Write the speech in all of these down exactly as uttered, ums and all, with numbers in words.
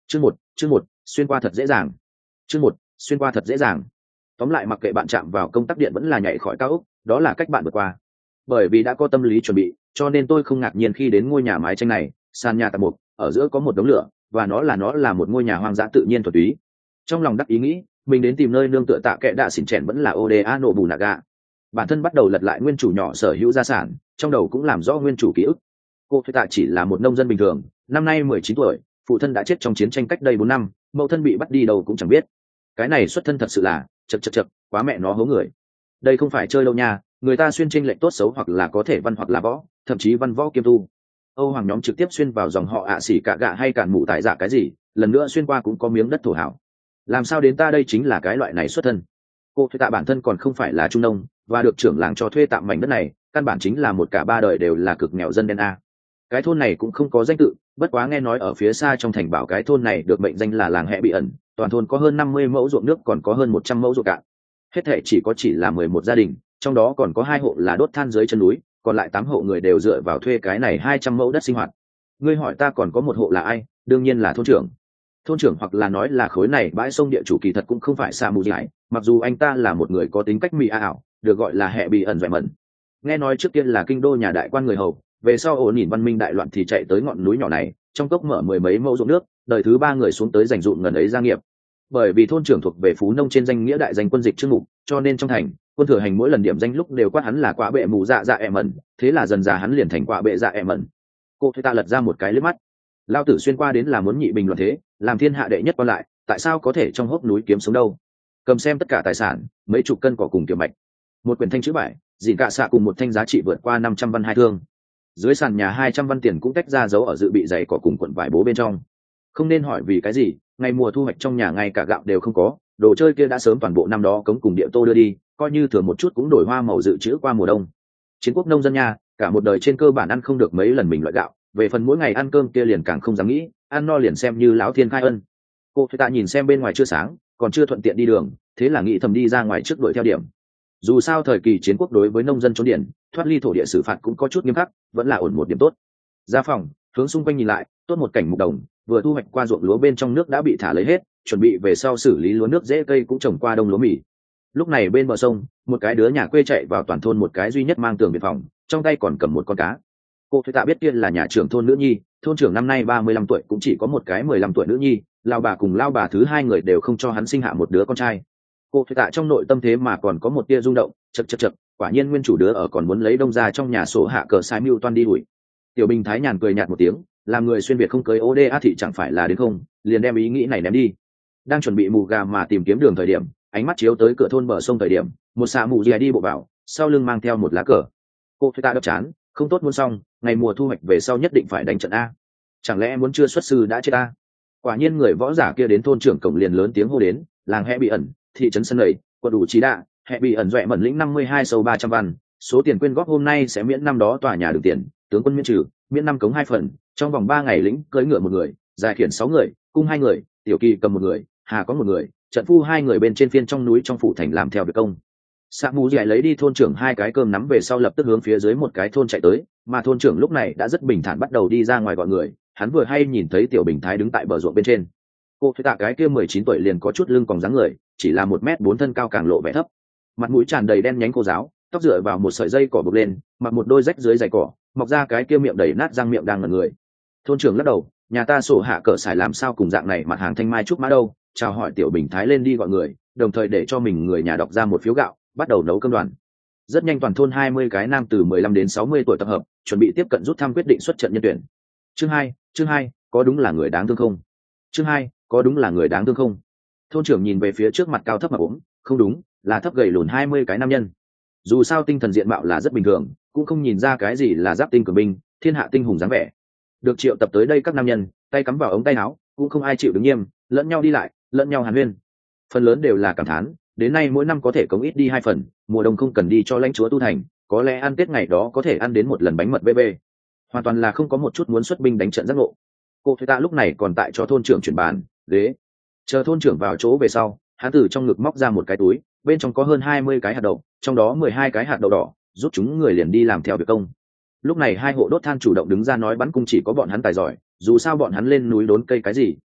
Chương một, chương một, xuyên qua thật dễ dàng. Chương một, xuyên qua thật dễ dàng. Tóm lại mặc kệ bạn chạm vào công tắc điện vẫn là nhảy khỏi cao ốc, đó là cách bạn vượt qua. Bởi vì đã có tâm lý chuẩn bị, cho nên tôi không ngạc nhiên khi đến ngôi nhà mái tranh này, sàn nhà tạp mục, ở giữa có một đống lửa, và nó là nó là một ngôi nhà hoang dã tự nhiên thuần túy. Trong lòng đắc ý nghĩ, mình đến tìm nơi nương tựa tạ kệ đạ xỉn chèn vẫn là Oda Nobunaga. Bản thân bắt đầu lật lại nguyên chủ nhỏ sở hữu gia sản, trong đầu cũng làm rõ nguyên chủ ký ức. Cô Thuy Tạ chỉ là một nông dân bình thường, năm nay mười chín tuổi, phụ thân đã chết trong chiến tranh cách đây bốn năm, mẫu thân bị bắt đi đâu cũng chẳng biết. Cái này xuất thân thật sự là chật chật chật, quá mẹ nó hố người. Đây không phải chơi đâu nha, người ta xuyên chênh lệch tốt xấu hoặc là có thể văn hoặc là võ, thậm chí văn võ kiêm tu. Âu Hoàng nhóm trực tiếp xuyên vào dòng họ ạ xỉ cả gạ hay cản mụ tại dạ cái gì, lần nữa xuyên qua cũng có miếng đất thổ hảo. Làm sao đến ta đây chính là cái loại này xuất thân. Cô Thuy Tạ bản thân còn không phải là trung nông, và được trưởng làng cho thuê tạm mảnh đất này, căn bản chính là một cả ba đời đều là cực nghèo dân đen a. Cái thôn này cũng không có danh tự, bất quá nghe nói ở phía xa trong thành bảo cái thôn này được mệnh danh là làng Hẹ Bị Ẩn, toàn thôn có hơn năm mươi mẫu ruộng nước, còn có hơn một trăm mẫu ruộng cạn. Hết thể chỉ có chỉ là mười một gia đình, trong đó còn có hai hộ là đốt than dưới chân núi, còn lại tám hộ người đều dựa vào thuê cái này hai trăm mẫu đất sinh hoạt. Ngươi hỏi ta còn có một hộ là ai? Đương nhiên là thôn trưởng. Thôn trưởng hoặc là nói là khối này bãi sông địa chủ kỳ thật cũng không phải Sa Mù Giải, mặc dù anh ta là một người có tính cách mì ảo, được gọi là Hẹ Bị Ẩn dọa mẩn. Nghe nói trước tiên là kinh đô nhà đại quan người hầu, về sau ổn nhìn văn minh đại loạn thì chạy tới ngọn núi nhỏ này, trong cốc mở mười mấy mẫu ruộng nước, đời thứ ba người xuống tới dành dụm ngần ấy gia nghiệp. Bởi vì thôn trưởng thuộc về phú nông trên danh nghĩa đại danh quân dịch trương mục, cho nên trong thành quân thừa hành mỗi lần điểm danh lúc đều quát hắn là quả bệ mù dạ dạ ẹ mẩn, thế là dần dà hắn liền thành quả bệ dạ ẹ mẩn. Cô Thuy Tạ lật ra một cái liếc mắt, lao tử xuyên qua đến là muốn nhị bình luận thế, làm thiên hạ đệ nhất quan lại, tại sao có thể trong hốc núi kiếm sống đâu? Cầm xem tất cả tài sản, mấy chục cân cỏ cùng tiểu mạch, một quyển thanh chữ bài, dìn cả xạ cùng một thanh giá trị vượt qua năm trăm văn hai thương. Dưới sàn nhà hai trăm văn tiền cũng tách ra giấu ở dự bị giày cỏ cùng cuộn vải bố bên trong. Không nên hỏi vì cái gì, ngày mùa thu hoạch trong nhà ngay cả gạo đều không có, đồ chơi kia đã sớm toàn bộ năm đó cống cùng địa tô đưa đi, coi như thừa một chút cũng đổi hoa màu dự trữ qua mùa đông. Chiến quốc nông dân nha, cả một đời trên cơ bản ăn không được mấy lần mình loại gạo, về phần mỗi ngày ăn cơm kia liền càng không dám nghĩ, ăn no liền xem như lão thiên khai ân. Cô Thuy Tạ nhìn xem bên ngoài chưa sáng, còn chưa thuận tiện đi đường, thế là nghĩ thầm đi ra ngoài trước đuổi theo điểm. Dù sao thời kỳ chiến quốc đối với nông dân trốn điển, thoát ly thổ địa xử phạt cũng có chút nghiêm khắc, vẫn là ổn một điểm tốt. Ra phòng, hướng xung quanh nhìn lại, tốt một cảnh mục đồng, vừa thu hoạch qua ruộng lúa bên trong nước đã bị thả lấy hết, chuẩn bị về sau xử lý lúa nước rễ cây cũng trồng qua đông lúa mì. Lúc này bên bờ sông, một cái đứa nhà quê chạy vào toàn thôn một cái duy nhất mang tường biên phòng, trong tay còn cầm một con cá. Cô Thuy Tạ biết kia là nhà trưởng thôn nữ nhi, thôn trưởng năm nay ba mươi lăm tuổi cũng chỉ có một cái mười lăm tuổi nữ nhi, lao bà cùng lao bà thứ hai người đều không cho hắn sinh hạ một đứa con trai. Cô Thuy Tạ trong nội tâm thế mà còn có một tia rung động, chật chật chật, quả nhiên nguyên chủ đứa ở còn muốn lấy đông ra trong nhà sổ hạ cờ sai mưu toan đi đuổi. Tiểu Bình Thái nhàn cười nhạt một tiếng, làm người xuyên việt không cưới ô đê a thì chẳng phải là đến không, liền đem ý nghĩ này ném đi. Đang chuẩn bị mù gà mà tìm kiếm đường thời điểm, ánh mắt chiếu tới cửa thôn bờ sông thời điểm, một xạ mù dì đi bộ vào, sau lưng mang theo một lá cờ. Cô Thuy Tạ đập chán, không tốt muốn xong, ngày mùa thu hoạch về sau nhất định phải đánh trận a. Chẳng lẽ muốn chưa xuất sư đã chết a? Quả nhiên người võ giả kia đến thôn trưởng cổng liền lớn tiếng hô đến, làng Hẹ Bị Ẩn, thị trấn sân lầy, quận đủ trí đạ, Hẹ Bị Ẩn dọa mẩn lĩnh năm mươi hai sâu ba trăm văn, số tiền quyên góp hôm nay sẽ miễn năm đó tòa nhà đường tiền, tướng quân miễn trừ, miễn năm cống hai phần, trong vòng ba ngày lĩnh cưỡi ngựa một người, dài khiển sáu người, cung hai người, tiểu kỳ cầm một người, hà có một người, trận phu hai người bên trên phiên trong núi trong phủ thành làm theo việc công. Sạ mù dạy lấy đi thôn trưởng hai cái cơm nắm về sau lập tức hướng phía dưới một cái thôn chạy tới, mà thôn trưởng lúc này đã rất bình thản bắt đầu đi ra ngoài gọi người, hắn vừa hay nhìn thấy Tiểu Bình Thái đứng tại bờ ruộng bên trên. Cô Thuy Tạ cái kia mười chín tuổi liền có chút lưng còn dáng người, chỉ là một mét bốn thân cao càng lộ vẻ thấp, mặt mũi tràn đầy đen nhánh khô ráo, tóc dựa vào một sợi dây cỏ buộc lên, mặc một đôi rách dưới giày cỏ, mọc ra cái kia miệng đầy nát răng miệng đang ngẩn người. Thôn trưởng lắc đầu, nhà ta sổ hạ cỡ xài làm sao cùng dạng này mặt hàng thanh mai trúc mã đâu, chào hỏi Tiểu Bình Thái lên đi gọi người, đồng thời để cho mình người nhà đọc ra một phiếu gạo, bắt đầu nấu cơm đoàn. Rất nhanh toàn thôn hai mươi cái nam từ mười lăm đến sáu mươi tuổi tập hợp, chuẩn bị tiếp cận rút thăm quyết định xuất trận nhân tuyển. Chương hai, chương hai, có đúng là người đáng thương không? Chương hai, có đúng là người đáng thương không? Thôn trưởng nhìn về phía trước mặt cao thấp mà ốm, không đúng, là thấp gầy lùn hai mươi cái nam nhân. Dù sao tinh thần diện mạo là rất bình thường, cũng không nhìn ra cái gì là giáp tinh cường binh, thiên hạ tinh hùng dáng vẻ. Được triệu tập tới đây các nam nhân, tay cắm vào ống tay áo, cũng không ai chịu đứng nghiêm, lẫn nhau đi lại, lẫn nhau hàn huyên. Phần lớn đều là cảm thán, đến nay mỗi năm có thể cống ít đi hai phần, mùa đông không cần đi cho lãnh chúa tu thành, có lẽ ăn tết ngày đó có thể ăn đến một lần bánh mật bê bê. Hoàn toàn là không có một chút muốn xuất binh đánh trận giác ngộ. Cô Thuy Tạ lúc này còn tại cho thôn trưởng chuyển bàn ghế, chờ thôn trưởng vào chỗ về sau, hắn từ trong ngực móc ra một cái túi, bên trong có hơn hai mươi cái hạt đậu, trong đó mười hai cái hạt đậu đỏ, giúp chúng người liền đi làm theo việc công. Lúc này hai hộ đốt than chủ động đứng ra nói bắn cung chỉ có bọn hắn tài giỏi, dù sao bọn hắn lên núi đốn cây cái gì,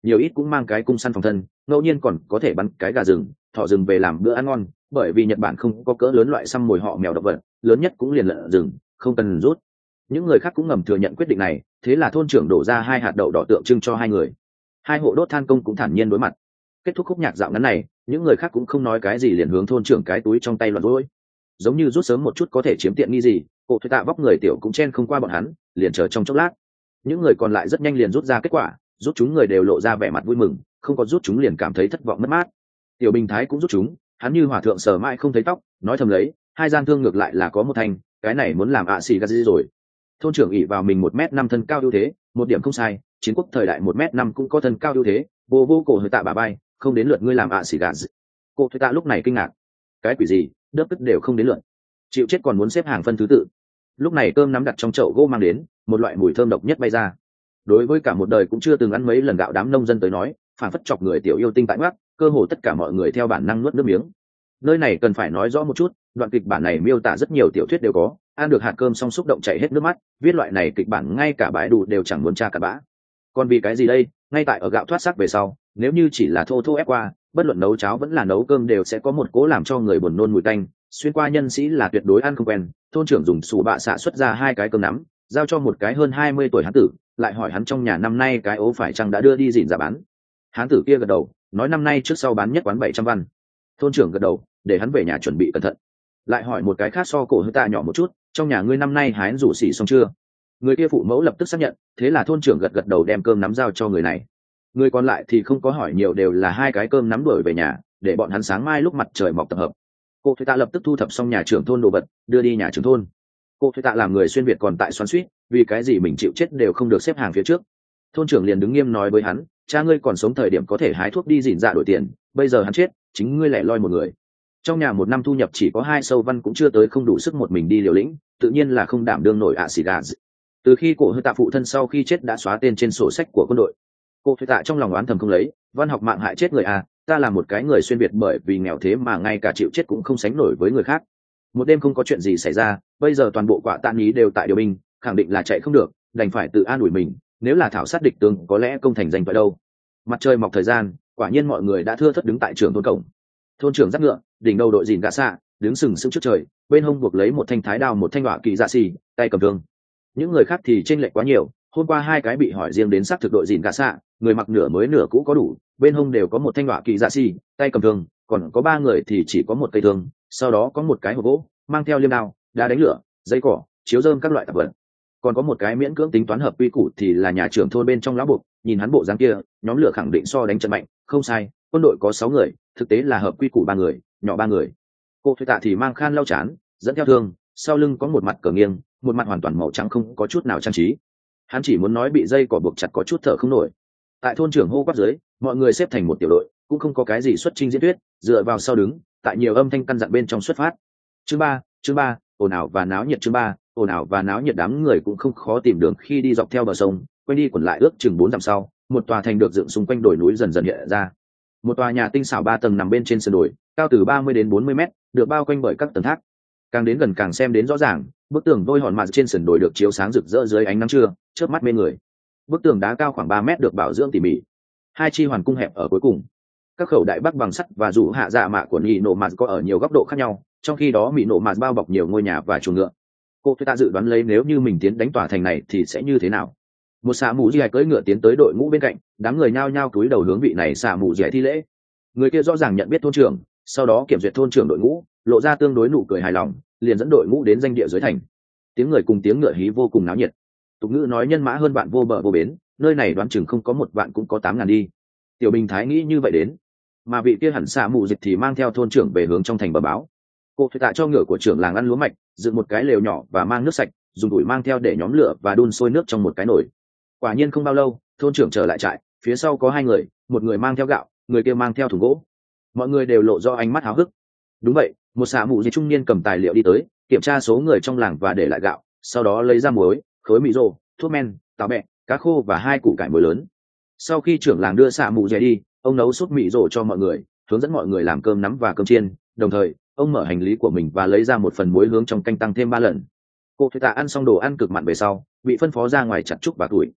nhiều ít cũng mang cái cung săn phòng thân, ngẫu nhiên còn có thể bắn cái gà rừng thỏ rừng về làm bữa ăn ngon, bởi vì Nhật Bản không có cỡ lớn loại săn mồi họ mèo động vật, lớn nhất cũng liền lợn rừng, không cần rút. Những người khác cũng ngầm thừa nhận quyết định này, thế là thôn trưởng đổ ra hai hạt đậu đỏ tượng trưng cho hai người. Hai hộ đốt than công cũng thản nhiên đối mặt. Kết thúc khúc nhạc dạo ngắn này, những người khác cũng không nói cái gì, liền hướng thôn trưởng cái túi trong tay loạn rối, giống như rút sớm một chút có thể chiếm tiện nghi gì. Cổ thuê tạ vóc người tiểu cũng chen không qua bọn hắn, liền chờ trong chốc lát. Những người còn lại rất nhanh liền rút ra kết quả, rút chúng người đều lộ ra vẻ mặt vui mừng, không có rút chúng liền cảm thấy thất vọng mất mát. Tiểu Bình Thái cũng rút chúng, hắn như hòa thượng sờ mãi không thấy tóc, nói thầm lấy, hai gian thương ngược lại là có một thành, cái này muốn làm ạ xì gà gì rồi. Thôn trưởng ỷ vào mình một mét năm thân cao ưu thế, một điểm không sai, chiến quốc thời đại một mét năm cũng có thân cao ưu thế, vô vô cổ hơi tạ bà bay, không đến lượt ngươi làm ạ xì gà gì. Cổ hơi tạ lúc này kinh ngạc, cái quỷ gì, đớp tức đều không đến lượt, chịu chết còn muốn xếp hàng phân thứ tự. Lúc này cơm nắm đặt trong chậu gỗ mang đến, một loại mùi thơm độc nhất bay ra. Đối với cả một đời cũng chưa từng ăn mấy lần gạo đám nông dân tới nói, phản phất chọc người tiểu yêu tinh tại mắt, cơ hồ tất cả mọi người theo bản năng nuốt nước miếng. Nơi này cần phải nói rõ một chút, đoạn kịch bản này miêu tả rất nhiều tiểu thuyết đều có, ăn được hạt cơm xong xúc động chảy hết nước mắt, viết loại này kịch bản ngay cả bãi đủ đều chẳng muốn tra cả bã. Còn vì cái gì đây? Ngay tại ở gạo thoát sắc về sau, nếu như chỉ là thô thô ép qua, bất luận nấu cháo vẫn là nấu cơm đều sẽ có một cố làm cho người buồn nôn mùi tanh, xuyên qua nhân sĩ là tuyệt đối ăn không quen. Thôn trưởng dùng sủ bạ xạ xuất ra hai cái cơm nắm, giao cho một cái hơn hai mươi tuổi hán tử, lại hỏi hắn trong nhà năm nay cái ố phải chăng đã đưa đi dịn ra bán. Hán tử kia gật đầu, nói năm nay trước sau bán nhất quán bảy trăm văn. Thôn trưởng gật đầu, để hắn về nhà chuẩn bị cẩn thận. Lại hỏi một cái khác so cổ hơi tạ nhỏ một chút, trong nhà ngươi năm nay hái rủ xỉ xong chưa? Người kia phụ mẫu lập tức xác nhận, thế là thôn trưởng gật gật đầu đem cơm nắm giao cho người này. Người còn lại thì không có hỏi nhiều, đều là hai cái cơm nắm đuổi về nhà, để bọn hắn sáng mai lúc mặt trời mọc tập hợp. Cô thuê tạ lập tức thu thập xong nhà trưởng thôn đồ vật, đưa đi nhà trưởng thôn. Cô thuê tạ làm người xuyên việt còn tại xoắn suýt, vì cái gì mình chịu chết đều không được xếp hàng phía trước. Thôn trưởng liền đứng nghiêm nói với hắn, cha ngươi còn sống thời điểm có thể hái thuốc đi dỉn dạ đổi tiền, bây giờ hắn chết, chính ngươi lẻ loi một người. Trong nhà một năm thu nhập chỉ có hai sâu văn cũng chưa tới, không đủ sức một mình đi liều lĩnh, tự nhiên là không đảm đương nổi ạ xì gà. Từ khi cổ hơi tạ phụ thân sau khi chết đã xóa tên trên sổ sách của quân đội, cô thuê tạ trong lòng oán thầm không lấy, văn học mạng hại chết người à, ta là một cái người xuyên việt bởi vì nghèo thế mà ngay cả chịu chết cũng không sánh nổi với người khác. Một đêm không có chuyện gì xảy ra, bây giờ toàn bộ quả tạ ý đều tại điều binh, khẳng định là chạy không được, đành phải tự an ủi mình, nếu là thảo sát địch tướng có lẽ công thành danh vậy đâu. Mặt trời mọc thời gian, quả nhiên mọi người đã thưa thất đứng tại trường thôn cổng. Thôn trưởng dắt ngựa, đỉnh đầu đội dìn gạ xạ, đứng sừng sững trước trời, bên hông buộc lấy một thanh thái đao, một thanh họa kỳ dạ xì, tay cầm thương. Những người khác thì chênh lệch quá nhiều, hôm qua hai cái bị hỏi riêng đến xác thực đội dìn gạ xạ, người mặc nửa mới nửa cũ có đủ, bên hông đều có một thanh họa kỳ dạ xì, tay cầm thương, còn có ba người thì chỉ có một cây thương, sau đó có một cái hộp gỗ, mang theo liêm đao, đá đánh lửa, dây cỏ, chiếu rơm các loại tạp vật. Còn có một cái miễn cưỡng tính toán hợp quy củ thì là nhà trưởng thôn bên trong lão buộc, nhìn hắn bộ dáng kia, nhóm lửa khẳng định so đánh trận mạnh, không sai, quân đội có sáu người, thực tế là hợp quy củ ba người, nhỏ ba người. Cô thuê tạ thì mang khan lau chán, dẫn theo thương, sau lưng có một mặt cờ nghiêng, một mặt hoàn toàn màu trắng không có chút nào trang trí. Hắn chỉ muốn nói bị dây cỏ buộc chặt có chút thở không nổi. Tại thôn trưởng hô quát dưới, mọi người xếp thành một tiểu đội, cũng không có cái gì xuất trình diễn thuyết, dựa vào sau đứng, tại nhiều âm thanh căn dặn bên trong xuất phát. Chương ba, chương ba, ồn ào và náo nhiệt. Chương ba, ồn ào và náo nhiệt. Đám người cũng không khó tìm đường khi đi dọc theo bờ sông, quanh đi quẩn lại ước chừng bốn dặm sau, một tòa thành được dựng xung quanh đồi núi dần dần hiện ra. Một tòa nhà tinh xảo ba tầng nằm bên trên sườn đồi, cao từ ba mươi đến bốn mươi mét, được bao quanh bởi các tầng tháp. Càng đến gần càng xem đến rõ ràng, bức tường vôi hòn mạt trên sườn đồi được chiếu sáng rực rỡ dưới ánh nắng trưa, chớp mắt mê người. Bức tường đá cao khoảng ba mét được bảo dưỡng tỉ mỉ. Hai chi hoàn cung hẹp ở cuối cùng. Các khẩu đại bắc bằng sắt và rủ hạ dạ mạ của nhị nổ mạt có ở nhiều góc độ khác nhau, trong khi đó mỹ nổ mạt bao bọc nhiều ngôi nhà và chuồng ngựa. Cô ta dự đoán lấy nếu như mình tiến đánh tòa thành này thì sẽ như thế nào. Một xạ mù dì cưỡi ngựa tiến tới đội ngũ bên cạnh, đám người nhao nhao cúi đầu hướng vị này xạ mù dì thi lễ. Người kia rõ ràng nhận biết thôn trưởng, sau đó kiểm duyệt thôn trưởng đội ngũ, lộ ra tương đối nụ cười hài lòng, liền dẫn đội ngũ đến danh địa dưới thành. Tiếng người cùng tiếng ngựa hí vô cùng náo nhiệt. Tục ngữ nói nhân mã hơn bạn vô bờ vô bến, nơi này đoán chừng không có một vạn cũng có tám ngàn đi. Tiểu Bình Thái nghĩ như vậy đến, mà vị kia hẳn xạ mù dịch thì mang theo thôn trưởng về hướng trong thành bờ báo. Cô phải tạ cho ngựa của trưởng làng ăn lúa mạch, dựng một cái lều nhỏ và mang nước sạch, dùng đuổi mang theo để nhóm lửa và đun sôi nước trong một cái nồi. Quả nhiên không bao lâu, thôn trưởng trở lại trại, phía sau có hai người, một người mang theo gạo, người kia mang theo thùng gỗ. Mọi người đều lộ do ánh mắt háo hức. Đúng vậy, một xạ mù dịch trung niên cầm tài liệu đi tới, kiểm tra số người trong làng và để lại gạo, sau đó lấy ra muối, khối mì rô, thuốc men, táo bẹ, cá khô và hai củ cải muối lớn. Sau khi trưởng làng đưa xạ mù dẻ đi, ông nấu súp mì rô cho mọi người, hướng dẫn mọi người làm cơm nắm và cơm chiên, đồng thời ông mở hành lý của mình và lấy ra một phần muối hướng trong canh tăng thêm ba lần. Cô thuê tạ ăn xong đồ ăn cực mặn về sau, bị phân phó ra ngoài chặt trúc và tuổi.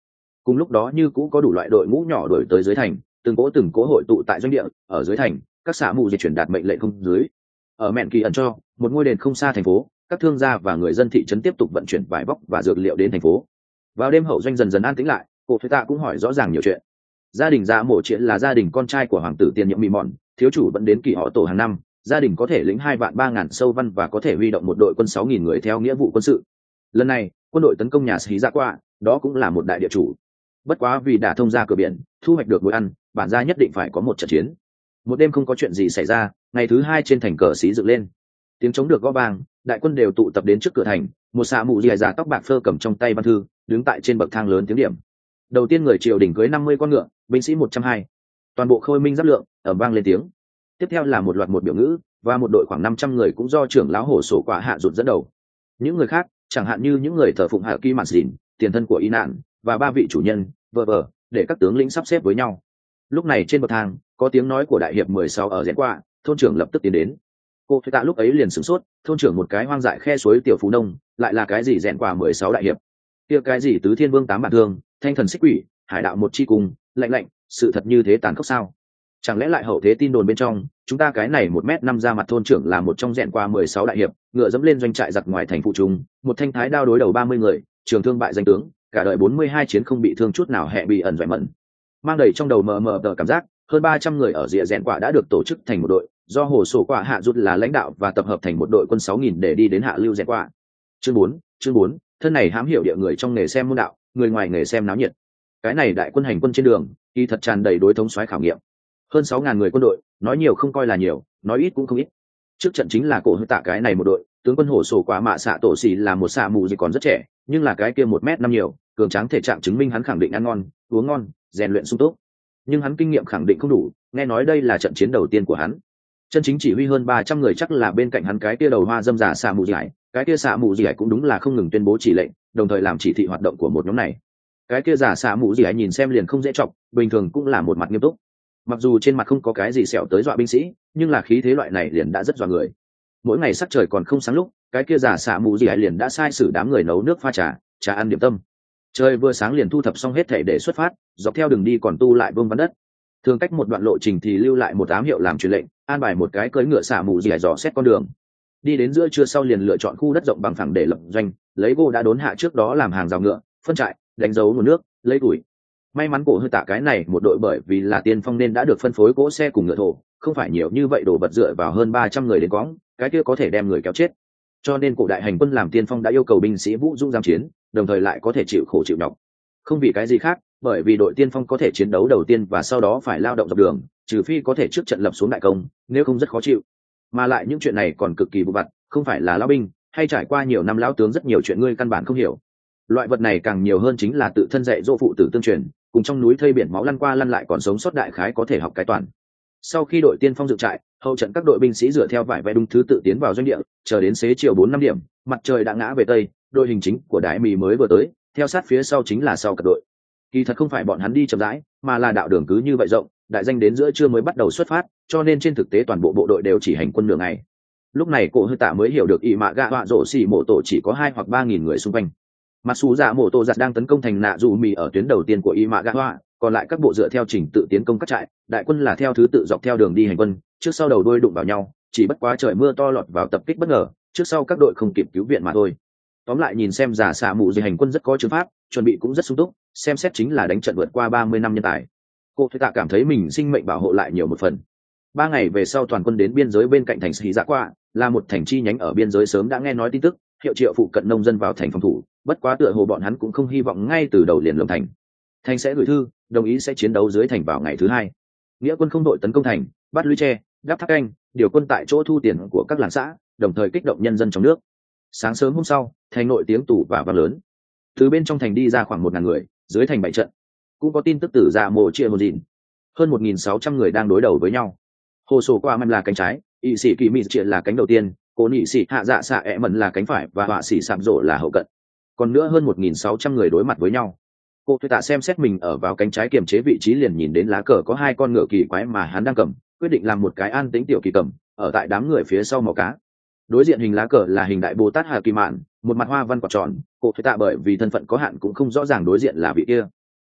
cùng lúc đó như cũ có đủ loại đội ngũ nhỏ đổi tới dưới thành, từng cỗ từng cỗ hội tụ tại doanh địa ở dưới thành, các xã mù di chuyển đạt mệnh lệnh không dưới. Ở mẹn kỳ ẩn cho một ngôi đền không xa thành phố, các thương gia và người dân thị trấn tiếp tục vận chuyển vải vóc và dược liệu đến thành phố. Vào đêm hậu doanh dần dần an tĩnh lại, cô thuế tạ cũng hỏi rõ ràng nhiều chuyện. Gia đình dạ mổ chuyện là gia đình con trai của hoàng tử tiền nhiệm mỹ mòn, thiếu chủ vẫn đến kỳ họ tổ hàng năm, gia đình có thể lĩnh hai vạn ba ngàn sâu văn và có thể huy động một đội quân sáu nghìn người theo nghĩa vụ quân sự. Lần này quân đội tấn công nhà sĩ dạ qua, đó cũng là một đại địa chủ. Bất quá vì đã thông ra cửa biển, thu hoạch được bữa ăn, bản gia nhất định phải có một trận chiến. Một đêm không có chuyện gì xảy ra, ngày thứ hai trên thành cờ xí dựng lên, tiếng trống được gõ vang, đại quân đều tụ tập đến trước cửa thành. Một xạ mù dì già tóc bạc phơ cầm trong tay văn thư, đứng tại trên bậc thang lớn tiếng điểm. Đầu tiên người triều đình cưới năm mươi con ngựa, binh sĩ một trăm hai, toàn bộ khôi minh giáp lượng ầm vang lên tiếng. Tiếp theo là một loạt một biểu ngữ, và một đội khoảng năm trăm người cũng do trưởng lão hổ sổ quả hạ rụt dẫn đầu. Những người khác, chẳng hạn như những người thờ phụng hạ kỳ mạn dìn, tiền thân của y nạn, và ba vị chủ nhân vờ vờ, để các tướng lĩnh sắp xếp với nhau. Lúc này trên bậc thang có tiếng nói của đại hiệp mười sáu ở rẽn qua, thôn trưởng lập tức tiến đến. Cô Phi Tạ lúc ấy liền sửng sốt, thôn trưởng một cái hoang dại khe suối tiểu phú nông, lại là cái gì rẽn qua mười sáu đại hiệp, kia cái gì tứ thiên vương tám bản thương, thanh thần xích quỷ, hải đạo một chi cùng, lạnh lạnh, sự thật như thế tàn khốc sao? Chẳng lẽ lại hậu thế tin đồn bên trong, chúng ta cái này một mét năm ra mặt thôn trưởng là một trong rẽn qua mười sáu đại hiệp, ngựa dẫm lên doanh trại giặc ngoài thành phụ trung, một thanh thái đao đối đầu ba mươi người, trường thương bại danh tướng, cả đời bốn mươi hai chiến không bị thương chút nào, hẹ bị ẩn dọa mẫn. Mang đầy trong đầu mờ mờ tờ cảm giác, hơn ba trăm người ở rìa rẽn quả đã được tổ chức thành một đội, do hồ sổ quả hạ rút là lãnh đạo và tập hợp thành một đội quân sáu nghìn để đi đến hạ lưu rẽn quả. Chương bốn, chương bốn, thân này hám hiểu địa người trong nghề xem môn đạo, người ngoài nghề xem náo nhiệt. Cái này đại quân hành quân trên đường, y thật tràn đầy đối thống soái khảo nghiệm. Hơn sáu ngàn người quân đội, nói nhiều không coi là nhiều, nói ít cũng không ít. Trước trận chính là cổ hơi tạ cái này một đội, tướng quân hổ sổ quả mạ xạ tổ xì là một xạ mù gì còn rất trẻ, nhưng là cái kia một mét năm nhiều, cường tráng thể trạng chứng minh hắn khẳng định ăn ngon, uống ngon, rèn luyện sung túc. Nhưng hắn kinh nghiệm khẳng định không đủ, nghe nói đây là trận chiến đầu tiên của hắn. Chân chính chỉ huy hơn ba trăm người chắc là bên cạnh hắn cái kia đầu hoa dâm giả xạ mù dải, cái kia xạ mù dải cũng đúng là không ngừng tuyên bố chỉ lệnh, đồng thời làm chỉ thị hoạt động của một nhóm này. Cái kia giả xạ mù dải nhìn xem liền không dễ chọc, bình thường cũng là một mặt nghiêm túc. Mặc dù trên mặt không có cái gì sẹo tới dọa binh sĩ, nhưng là khí thế loại này liền đã rất dọa người. Mỗi ngày sắc trời còn không sáng lúc, cái kia giả xạ mù dải liền đã sai sử đám người nấu nước pha trà, trà ăn điểm tâm. Trời vừa sáng liền thu thập xong hết thảy để xuất phát, dọc theo đường đi còn tu lại vương vắn đất. Thường cách một đoạn lộ trình thì lưu lại một ám hiệu làm truyền lệnh, an bài một cái cưỡi ngựa xả mù dì dò xét con đường. Đi đến giữa trưa sau liền lựa chọn khu đất rộng bằng phẳng để lập doanh, lấy gỗ đã đốn hạ trước đó làm hàng rào ngựa, phân trại, đánh dấu nguồn nước, lấy tuổi. May mắn cổ hơi tạ cái này một đội bởi vì là tiên phong nên đã được phân phối cỗ xe cùng ngựa thổ, không phải nhiều như vậy đồ vật dựa vào hơn ba trăm người đến cõng, cái kia có thể đem người kéo chết. Cho nên cổ đại hành quân làm tiên phong đã yêu cầu binh sĩ vũ dũng giam chiến, đồng thời lại có thể chịu khổ chịu nhọc. Không vì cái gì khác, bởi vì đội tiên phong có thể chiến đấu đầu tiên và sau đó phải lao động dọc đường, trừ phi có thể trước trận lập xuống đại công, nếu không rất khó chịu. Mà lại những chuyện này còn cực kỳ vụ vặt, không phải là lão binh hay trải qua nhiều năm lão tướng rất nhiều chuyện ngươi căn bản không hiểu. Loại vật này càng nhiều hơn chính là tự thân dạy dỗ phụ tử tương truyền, cùng trong núi thây biển máu lăn qua lăn lại còn sống sót đại khái có thể học cái toàn. Sau khi đội tiên phong dựng trại, hậu trận các đội binh sĩ dựa theo vải vẽ đúng thứ tự tiến vào doanh địa, chờ đến xế chiều bốn năm điểm, mặt trời đã ngã về tây, đội hình chính của Đại Mì mới vừa tới, theo sát phía sau chính là sau cật đội. Kỳ thật không phải bọn hắn đi chậm rãi, mà là đạo đường cứ như vậy rộng, đại danh đến giữa trưa mới bắt đầu xuất phát, cho nên trên thực tế toàn bộ bộ đội đều chỉ hành quân nửa ngày. Lúc này cổ hơi tạ mới hiểu được ỷ mạ gạ họa rổ xỉ mộ tổ chỉ có hai hoặc ba nghìn người xung quanh. Mặc dù dạ mộ tổ giặt đang tấn công thành nạ dù mì ở tuyến đầu tiên của ỷ mạ gạ họa, còn lại các bộ dựa theo trình tự tiến công các trại, đại quân là theo thứ tự dọc theo đường đi hành quân, trước sau đầu đuôi đụng vào nhau, chỉ bất quá trời mưa to lọt vào tập kích bất ngờ, trước sau các đội không kịp cứu viện mà thôi. Tóm lại nhìn xem giả xạ mù gì hành quân rất có chứng pháp, chuẩn bị cũng rất sung túc, xem xét chính là đánh trận vượt qua ba mươi năm nhân tài. Cô Thủy Tạ cảm thấy mình sinh mệnh bảo hộ lại nhiều một phần. Ba ngày về sau toàn quân đến biên giới bên cạnh thành Sĩ Dạ Qua, là một thành chi nhánh ở biên giới sớm đã nghe nói tin tức, hiệu triệu phụ cận nông dân vào thành phòng thủ, bất quá tựa hồ bọn hắn cũng không hy vọng ngay từ đầu liền lồng thành. Thành sẽ gửi thư, đồng ý sẽ chiến đấu dưới thành vào ngày thứ hai. Nghĩa quân không đội tấn công thành, bắt lũy tre, đắp tháp canh, điều quân tại chỗ thu tiền của các làng xã, đồng thời kích động nhân dân trong nước. Sáng sớm hôm sau, thành nội tiếng tù và vang lớn. Từ bên trong thành đi ra khoảng một ngàn người, dưới thành bảy trận. Cũng có tin tức từ dạ mộ chia một dìn. Hơn một nghìn sáu trăm người đang đối đầu với nhau. Hồ sổ qua măn là cánh trái, ỵ sĩ kỳ mỹ triệt là cánh đầu tiên, cố nhị sĩ hạ dạ xạ ẹ mẩn là cánh phải và họa sĩ sạm rộ là hậu cận. Còn nữa hơn một nghìn sáu trăm người đối mặt với nhau. Cô Thuy Tạ xem xét mình ở vào cánh trái kiềm chế vị trí liền nhìn đến lá cờ có hai con ngựa kỳ quái mà hắn đang cầm, quyết định làm một cái an tĩnh tiểu kỳ cầm, ở tại đám người phía sau màu cá. Đối diện hình lá cờ là hình đại Bồ Tát Hà Kỳ Mạn, một mặt hoa văn quả tròn. Cô Thuy Tạ bởi vì thân phận có hạn cũng không rõ ràng đối diện là vị kia.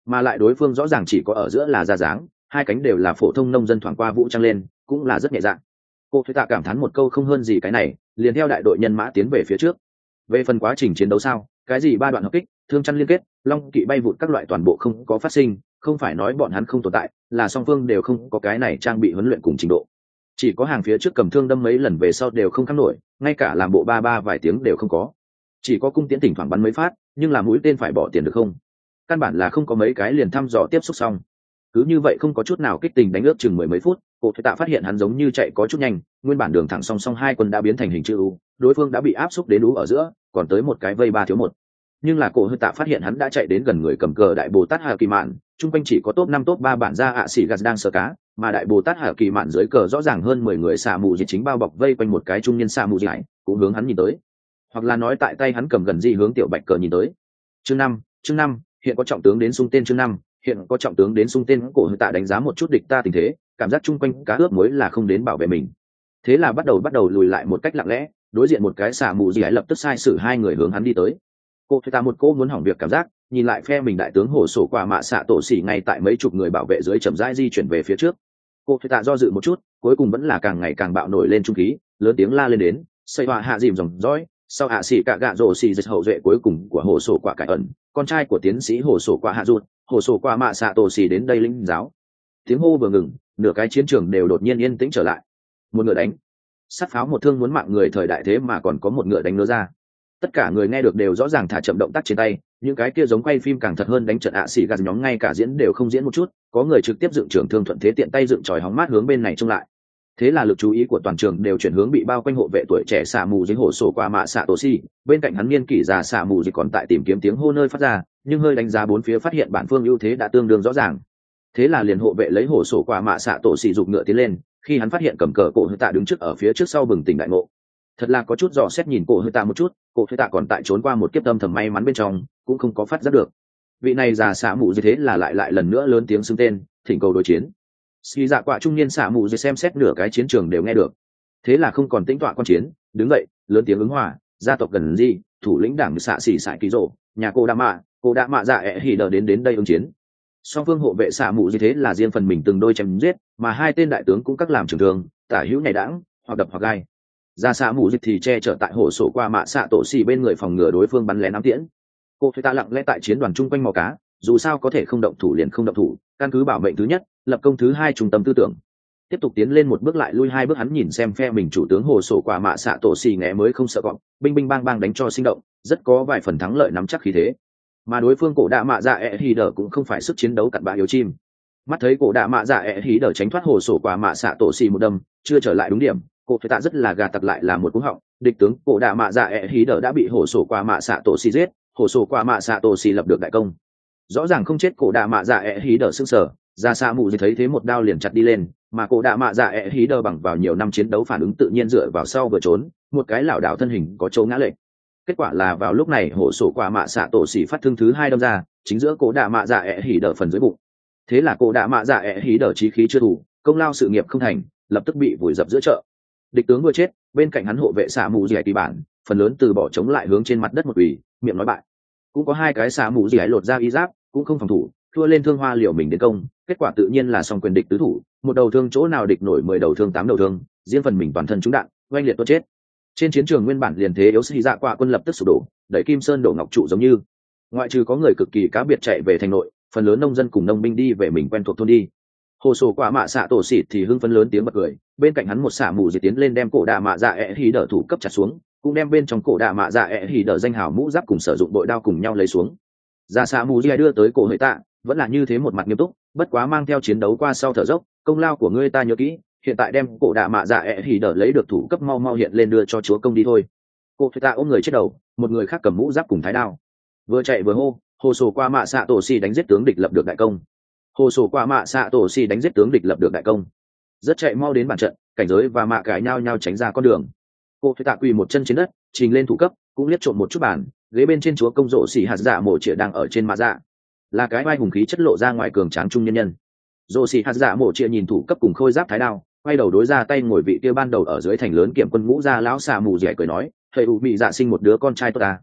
mà lại đối phương rõ ràng chỉ có ở giữa là da dáng, hai cánh đều là phổ thông nông dân thoảng qua vũ trang lên, cũng là rất nhẹ dạng. Cô Thuế Tạ cảm thán một câu không hơn gì cái này, liền theo đại đội nhân mã tiến về phía trước. Về phần quá trình chiến đấu sao, cái gì ba đoạn hợp kích, thương chăn liên kết, long kỵ bay vụt các loại toàn bộ không có phát sinh, không phải nói bọn hắn không tồn tại, là song phương đều không có cái này trang bị huấn luyện cùng trình độ. Chỉ có hàng phía trước cầm thương đâm mấy lần về sau đều không kháng nổi, ngay cả làm bộ ba ba vài tiếng đều không có. Chỉ có cung tiễn thỉnh thoảng bắn mấy phát, nhưng là mũi tên phải bỏ tiền được không? Căn bản là không có mấy cái liền thăm dò tiếp xúc xong. Cứ như vậy không có chút nào kích tình đánh ước chừng mười mấy phút, Cổ Thuế Tạ phát hiện hắn giống như chạy có chút nhanh, nguyên bản đường thẳng song song hai quân đã biến thành hình chữ U, đối phương đã bị áp xúc đến U ở giữa, còn tới một cái vây ba thiếu một. Nhưng là Cổ Thuế Tạ phát hiện hắn đã chạy đến gần người cầm cờ Đại Bồ Tát Hà Kỳ Mạn, chung quanh chỉ có top năm top ba bản gia ạ xỉ gạt đang sờ cá, mà Đại Bồ Tát Hà Kỳ Mạn dưới cờ rõ ràng hơn mười người xạ mù dịch chính bao bọc vây quanh một cái trung niên xạ mù dịch, cũng hướng hắn nhìn tới. Hoặc là nói tại tay hắn cầm gần gì hướng tiểu bạch cờ nhìn tới. Chương năm, chương năm, hiện có trọng tướng đến xung tên chương năm, hiện có trọng tướng đến xung tên. Cổ Thuế Tạ đánh giá một chút địch ta tình thế, cảm giác chung quanh cá ướp muối là không đến bảo vệ mình, thế là bắt đầu bắt đầu lùi lại một cách lặng lẽ, đối diện một cái xả mù gì ấy lập tức sai sử hai người hướng hắn đi tới. Cô Thuế Tạ một cô muốn hỏng việc cảm giác, nhìn lại phe mình đại tướng hổ sổ quả mạ xạ tổ xỉ ngay tại mấy chục người bảo vệ dưới chậm rãi di chuyển về phía trước. Cô Thuế Tạ do dự một chút, cuối cùng vẫn là càng ngày càng bạo nổi lên trung khí, lớn tiếng la lên đến, xây họa hạ dìm dòng dõi, sau hạ xỉ cả gạ rổ xỉ dịch hậu duệ cuối cùng của hổ sổ quả cải ẩn, con trai của tiến sĩ hổ sổ quả hạ ruột, hổ sổ quả mạ xạ tổ xỉ đến đây lĩnh giáo. Tiếng hô vừa ngừng, nửa cái chiến trường đều đột nhiên yên tĩnh trở lại. Một ngựa đánh, sát pháo một thương muốn mạng người thời đại thế mà còn có một ngựa đánh nữa ra. Tất cả người nghe được đều rõ ràng thả chậm động tác trên tay, những cái kia giống quay phim càng thật hơn đánh trận ạ xỉ gạt nhóm ngay cả diễn đều không diễn một chút, có người trực tiếp dựng trường thương thuận thế tiện tay dựng chòi hóng mát hướng bên này trông lại. Thế là lực chú ý của toàn trường đều chuyển hướng bị bao quanh hộ vệ tuổi trẻ xạ mù dưới hổ sổ qua mạ xạ tổ xì, bên cạnh hắn niên kỷ già xạ mù gì còn tại tìm kiếm tiếng hô nơi phát ra, nhưng hơi đánh giá bốn phía phát hiện bản phương ưu thế đã tương đương rõ ràng. Thế là liền hộ vệ lấy hổ sổ qua mạ xạ tổ xì giục ngựa tiến lên, khi hắn phát hiện cầm cờ Cổ Thuế Tạ đứng trước ở phía trước sau bừng tỉnh đại ngộ. Thật là có chút dò xét nhìn Cổ Thuế Tạ một chút, Cổ Thuế Tạ còn tại trốn qua một kiếp tâm thầm may mắn bên trong, cũng không có phát giác được. Vị này già xạ mù gì thế là lại lại lần nữa lớn tiếng xưng tên, thỉnh cầu đối chiến. Xì dạ quạ trung niên xạ mù gì xem xét nửa cái chiến trường đều nghe được. Thế là không còn tĩnh tọa quan chiến, đứng dậy, lớn tiếng ứng hòa, gia tộc gần gì, thủ lĩnh đảng xạ xỉ sải ký rổ, nhà cô đa mạ, cô đa mạ dạ ẹ hỉ đờ đến đến đây ứng chiến. Song phương hộ vệ xạ mù gì thế là riêng phần mình từng đôi chém giết, mà hai tên đại tướng cũng các làm trưởng thường, tả hữu nhảy đãng, hoặc đập hoặc gai. Ra xạ mù dịch thì che chở tại hổ sổ qua mạ xạ tổ xì bên người phòng ngừa đối phương bắn lén ám tiễn. Cô Thuế Tạ lặng lẽ tại chiến đoàn chung quanh mò cá, dù sao có thể không động thủ liền không động thủ, căn cứ bảo mệnh thứ nhất, lập công thứ hai trung tâm tư tưởng. Tiếp tục tiến lên một bước lại lui hai bước, hắn nhìn xem phe mình chủ tướng hồ sổ quả mạ xạ tổ xì nghé mới không sợ gọn, binh binh bang bang đánh cho sinh động, rất có vài phần thắng lợi nắm chắc khí thế. Mà đối phương cổ đạ mạ dạ ẹ hỉ đờ cũng không phải sức chiến đấu cặn bã yếu chim. Mắt thấy cổ đạ mạ dạ ẹ hỉ đờ tránh thoát hồ sổ quả mạ xạ tổ xì một đâm, chưa trở lại đúng điểm, cổ Thuế Tạ rất là gà tặc lại là một cú họng, địch tướng cổ đạ mạ dạ ẹ hỉ đờ đã bị hồ sổ quả mạ xạ tổ xì giết, hồ sổ quả mạ xạ tổ xì lập được đại công. Rõ ràng không chết cổ đạ mạ dạ ẹ hỉ đờ sưng sở, ra xa mù gì thấy thế một đao liền chặt đi lên, mà cổ đạ mạ dạ ẹ hỉ đờ bằng vào nhiều năm chiến đấu phản ứng tự nhiên dựa vào sau vừa trốn, một cái lảo đảo thân hình có chỗ ngã lệch. Kết quả là vào lúc này hổ sổ quả mạ xạ tổ xỉ phát thương thứ hai đâm ra, chính giữa cổ đạ mạ dạ ẹ hỉ đờ phần dưới bụng. Thế là cổ đạ mạ dạ ẹ hỉ đờ chí khí chưa đủ, công lao sự nghiệp không thành, lập tức bị vùi dập giữa chợ. Địch tướng vừa chết, bên cạnh hắn hộ vệ xạ mù gì kỳ bản, phần lớn từ bỏ chống lại hướng trên mặt đất một ủy, miệng nói bại. Cũng có hai cái xạ mù gì lột ra y giáp, cũng không phòng thủ, thua lên thương hoa liều mình đến công, kết quả tự nhiên là song quyền địch tứ thủ, một đầu thương chỗ nào địch nổi mười đầu thương tám đầu thương, riêng phần mình toàn thân trúng đạn, oanh liệt tuốt chết. Trên chiến trường nguyên bản liền thế yếu sĩ dạ qua quân lập tức sụp đổ, đẩy kim sơn đổ ngọc trụ giống như. Ngoại trừ có người cực kỳ cá biệt chạy về thành nội, phần lớn nông dân cùng nông binh đi về mình quen thuộc thôn đi. Hồ sổ quả mạ xạ tổ xịt thì hưng phấn lớn tiếng bật cười, bên cạnh hắn một xạ mù diệt tiến lên đem cổ đạ mạ dạ ẹ hỉ đỡ thủ cấp chặt xuống, cũng đem bên trong cổ đạ mạ dạ ẹ hỉ đỡ danh hào mũ giáp cùng sử dụng bội đao cùng nhau lấy xuống. Ra xạ mù diệt đưa tới cổ Huệ Tạ, vẫn là như thế một mặt nghiêm túc, bất quá mang theo chiến đấu qua sau thở dốc, công lao của ngươi ta nhớ kỹ, hiện tại đem cổ đạ mạ dạ ẹ hỉ đỡ lấy được thủ cấp mau mau hiện lên đưa cho chúa công đi thôi. Cổ Huệ Tạ ôm người chết đầu, một người khác cầm mũ giáp cùng thái đao, vừa chạy vừa hô, hồ sổ qua mạ xạ tổ xì đánh giết tướng địch lập được đại công. Hồ sổ qua mạ xạ tổ xì đánh giết tướng địch lập được đại công. Rất chạy mau đến bàn trận, cảnh giới và mạ cãi nhau nhau tránh ra con đường. Cô Huệ Tạ quỳ một chân trên đất, trình lên thủ cấp, cũng liếc trộm một chút bàn, ghế bên trên chúa công rộ xỉ hạt dạ mổ chĩa đang ở trên mạ dạ, là cái vai hùng khí chất lộ ra ngoài cường tráng trung nhân nhân. Rộ xỉ hạt dạ mổ chĩa nhìn thủ cấp cùng khôi giáp thái đao, quay đầu đối ra tay ngồi vị kia ban đầu ở dưới thành lớn kiểm quân ngũ ra lão xà mù dẻ cười nói, thầy ủ bị dạ sinh một đứa con trai tốt ta.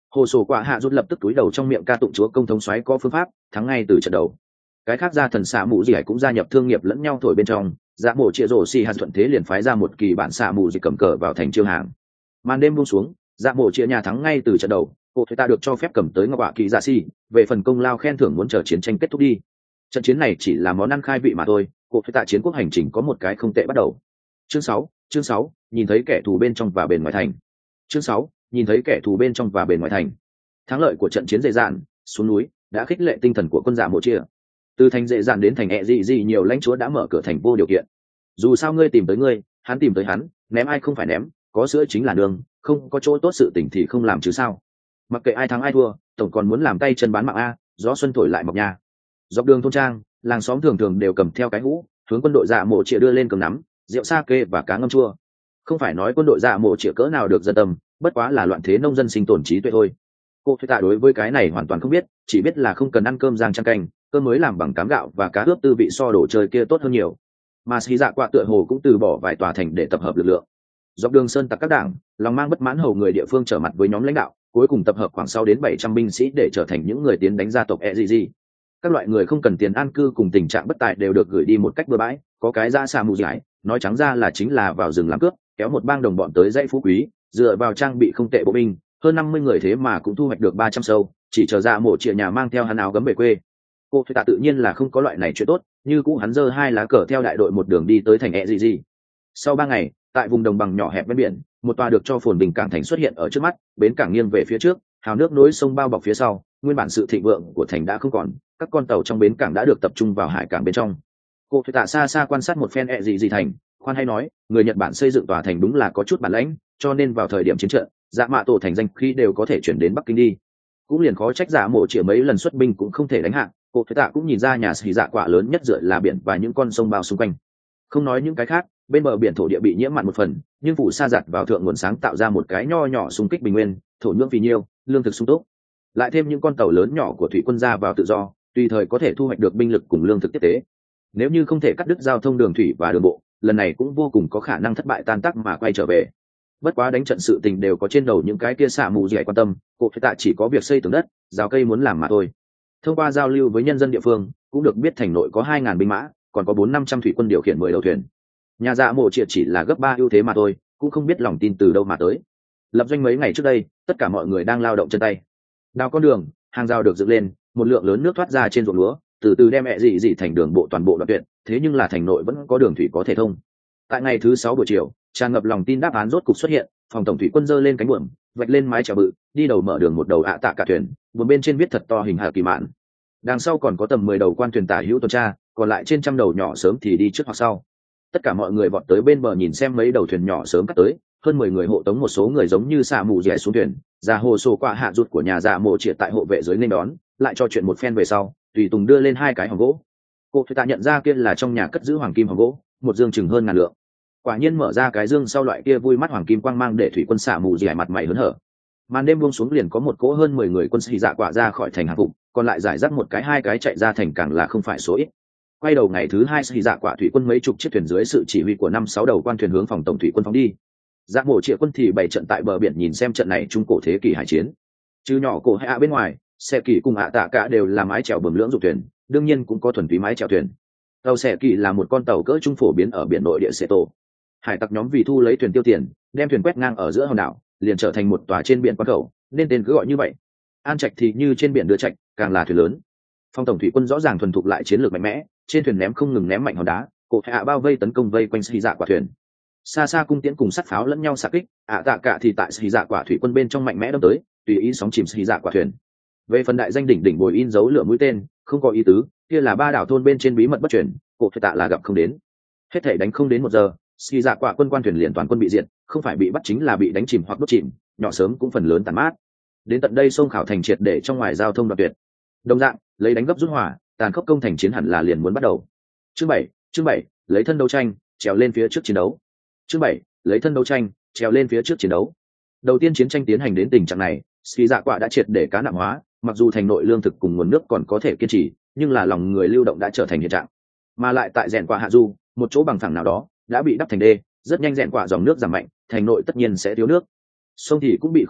Hồ sổ quả hạ rút lập tức túi đầu trong miệng ca tụng chúa công thống xoáy có phương pháp thắng ngay từ trận đầu. Cái khác gia thần xạ mù gì cũng gia nhập thương nghiệp lẫn nhau thổi bên trong, dạ mổ chia rổ xì hạt thuận thế liền phái ra một kỳ bản xạ mù gì cầm cờ vào thành chiêu hàng. Màn đêm buông xuống, dạ mổ chia nhà thắng ngay từ trận đầu, cô ta được cho phép cầm tới ngọc quả kỳ dạ xì, về phần công lao khen thưởng muốn chờ chiến tranh kết thúc đi. Trận chiến này chỉ là món ăn khai vị mà thôi, cô ta chiến quốc hành trình có một cái không tệ bắt đầu. Chương sáu, chương sáu, nhìn thấy kẻ thù bên trong và bên ngoài thành. Chương sáu, nhìn thấy kẻ thù bên trong và bên ngoài thành. Thắng lợi của trận chiến dễ dạn xuống núi đã khích lệ tinh thần của quân dạ mổ chia. Từ thành dễ dạn đến thành ẹ dị dị nhiều lãnh chúa đã mở cửa thành vô điều kiện. Dù sao ngươi tìm tới ngươi, hắn tìm tới hắn, ném ai không phải ném, có sữa chính là đường, không có chỗ tốt sự tình thì không làm chứ sao. Mặc kệ ai thắng ai thua, tổng còn muốn làm tay chân bán mạng a, gió xuân thổi lại mọc nhà. Dọc đường thôn trang, làng xóm thường thường đều cầm theo cái hũ, hướng quân đội dạ mổ chia đưa lên cầm nắm, rượu sa kê và cá ngâm chua. Không phải nói quân đội dạ mổ chia cỡ nào được dân tâm, bất quá là loạn thế nông dân sinh tồn trí tuệ thôi. Cô Thủy Tạ đối với cái này hoàn toàn không biết, chỉ biết là không cần ăn cơm rang trăng canh, cơm mới làm bằng cám gạo và cá ướp tư vị so đồ chơi kia tốt hơn nhiều. Mà Sĩ Dạ Quạ tựa hồ cũng từ bỏ vài tòa thành để tập hợp lực lượng. Dọc đường sơn tặc các đảng, lòng mang bất mãn hầu người địa phương trở mặt với nhóm lãnh đạo, cuối cùng tập hợp khoảng sáu đến bảy trăm binh sĩ để trở thành những người tiến đánh gia tộc e gi. Các loại người không cần tiền an cư cùng tình trạng bất tài đều được gửi đi một cách bừa bãi, có cái ra xa mù giải, nói trắng ra là chính là vào rừng làm cướp, kéo một bang đồng bọn tới dãy phú quý, dựa vào trang bị không tệ bộ binh, hơn năm mươi người thế mà cũng thu hoạch được ba trăm sâu, chỉ chờ ra mổ trịa nhà mang theo hắn áo gấm về quê. Cô Thủy Tạ tự nhiên là không có loại này chuyện tốt, như cũ hắn giơ hai lá cờ theo đại đội một đường đi tới thành e gi. Sau ba ngày, tại vùng đồng bằng nhỏ hẹp bên biển, một tòa được cho phồn bình cảng thành xuất hiện ở trước mắt, bến cảng nghiêng về phía trước, hào nước nối sông bao bọc phía sau, nguyên bản sự thịnh vượng của thành đã không còn, các con tàu trong bến cảng đã được tập trung vào hải cảng bên trong. Cô Thủy Tạ xa xa quan sát một phen e gì gì thành, khoan hay nói, người Nhật Bản xây dựng tòa thành đúng là có chút bản lãnh, cho nên vào thời điểm chiến trận, dạ mạ tổ thành danh khi đều có thể chuyển đến Bắc Kinh đi. Cũng liền khó trách dạ mộ chỉ mấy lần xuất binh cũng không thể đánh hạ. Cô Thủy Tạ cũng nhìn ra nhà Sĩ Dạ Quạ lớn nhất dựa là biển và những con sông bao xung quanh. Không nói những cái khác, bên bờ biển thổ địa bị nhiễm mặn một phần, nhưng phủ sa giặt vào thượng nguồn sáng tạo ra một cái nho nhỏ xung kích bình nguyên, thổ nhưỡng phì nhiêu, lương thực sung túc. Lại thêm những con tàu lớn nhỏ của thủy quân ra vào tự do, tùy thời có thể thu hoạch được binh lực cùng lương thực tiếp tế. Nếu như không thể cắt đứt giao thông đường thủy và đường bộ, lần này cũng vô cùng có khả năng thất bại tan tác mà quay trở về. Bất quá đánh trận sự tình đều có trên đầu những cái kia xạ mù dẻ quan tâm, Cô Thủy Tạ chỉ có việc xây tường đất, rào cây muốn làm mà thôi. Thông qua giao lưu với nhân dân địa phương, cũng được biết thành nội có hai ngàn binh mã, còn có bốn năm trăm thủy quân điều khiển mười đầu thuyền. Nhà dạ mộ triệt chỉ là gấp ba ưu thế mà thôi, cũng không biết lòng tin từ đâu mà tới. Lập doanh mấy ngày trước đây, tất cả mọi người đang lao động chân tay, đào con đường, hàng rào được dựng lên, một lượng lớn nước thoát ra trên ruộng lúa, từ từ đem mẹ dị dị thành đường bộ toàn bộ đoạn tuyệt, thế nhưng là thành nội vẫn có đường thủy có thể thông. Tại ngày thứ sáu buổi chiều, tràn ngập lòng tin đáp án rốt cục xuất hiện, phòng tổng thủy quân giơ lên cánh buồm, vạch lên mái chèo bự, đi đầu mở đường một đầu ạ tạ cả thuyền, buồm bên trên viết thật to hình hạ kỳ mạn. Đằng sau còn có tầm mười đầu quan thuyền tả hữu tuần tra, còn lại trên trăm đầu nhỏ sớm thì đi trước hoặc sau. Tất cả mọi người vọt tới bên bờ nhìn xem mấy đầu thuyền nhỏ sớm cắt tới, hơn mười người hộ tống một số người giống như xạ mù dẻ xuống thuyền, ra hồ sổ qua hạ rụt của nhà dạ mộ triệt tại hộ vệ dưới nên đón, lại cho chuyện một phen về sau, tùy tùng đưa lên hai cái hòm gỗ. Cô Thủy Tạ nhận ra kia là trong nhà cất giữ hoàng kim hòm gỗ, một dương chừng hơn ngàn lượng. Quả nhiên mở ra cái dương sau loại kia vui mắt hoàng kim quang mang để thủy quân xạ mù dẻ mặt mày hớn hở. Màn đêm buông xuống liền có một cỗ hơn mười người quân sĩ dạ quả ra khỏi thành hàng phục, còn lại giải rác một cái hai cái chạy ra thành càng là không phải số ít. Quay đầu ngày thứ hai sĩ dạ quả thủy quân mấy chục chiếc thuyền dưới sự chỉ huy của năm sáu đầu quan thuyền hướng phòng tổng thủy quân phóng đi. Dạ mộ triệu quân thì bày trận tại bờ biển nhìn xem trận này trung cổ thế kỷ hải chiến. Chứ nhỏ cổ hay ạ bên ngoài, xe kỳ cùng ạ tạ cả đều là mái chèo bầm lưỡng dụng thuyền, đương nhiên cũng có thuần túy mái chèo thuyền. Tàu xe kỳ là một con tàu cỡ trung phổ biến ở biển nội địa xe tổ. Hải tặc nhóm vì thu lấy thuyền tiêu tiền, đem thuyền quét ngang ở giữa hòn đảo, liền trở thành một tòa trên biển quan khẩu, nên tên cứ gọi như vậy. An trạch thì như trên biển đưa trạch, càng là thuyền lớn. Phong tổng thủy quân rõ ràng thuần thục lại chiến lược mạnh mẽ, trên thuyền ném không ngừng ném mạnh hòn đá, cổ hạ bao vây tấn công vây quanh xì dạ quả thuyền. Xa xa cung tiễn cùng sắt pháo lẫn nhau xạ kích, ạ tạ cả thì tại xì dạ quả thủy quân bên trong mạnh mẽ đâm tới, tùy ý sóng chìm xì dạ quả thuyền. Về phần đại danh đỉnh đỉnh bồi in dấu lửa mũi tên, không có ý tứ, kia là ba đảo thôn bên trên bí mật bất truyền, cổ phải tạ là gặp không đến. Hết thể đánh không đến một giờ, xì dạ quả quân quan thuyền liền toàn quân bị diệt, không phải bị bắt chính là bị đánh chìm hoặc đốt chìm, nhỏ sớm cũng phần lớn tàn mát. Đến tận đây sông khảo thành triệt để trong ngoài giao thông đoạn tuyệt. Đồng dạng, lấy đánh gấp rút hỏa, tàn khốc công thành chiến hẳn là liền muốn bắt đầu. Chương bảy, chương bảy, lấy thân đấu tranh, trèo lên phía trước chiến đấu. Chương bảy, lấy thân đấu tranh, trèo lên phía trước chiến đấu. Đầu tiên chiến tranh tiến hành đến tình trạng này, xì dạ quả đã triệt để cá nạm hóa, mặc dù thành nội lương thực cùng nguồn nước còn có thể kiên trì, nhưng là lòng người lưu động đã trở thành hiện trạng. Mà lại tại rèn quả hạ du, một chỗ bằng phẳng nào đó đã bị đắp thành đê, rất nhanh rèn quả dòng nước giảm mạnh, thành nội tất nhiên sẽ thiếu nước. Sông thì cũng bị khô cạn,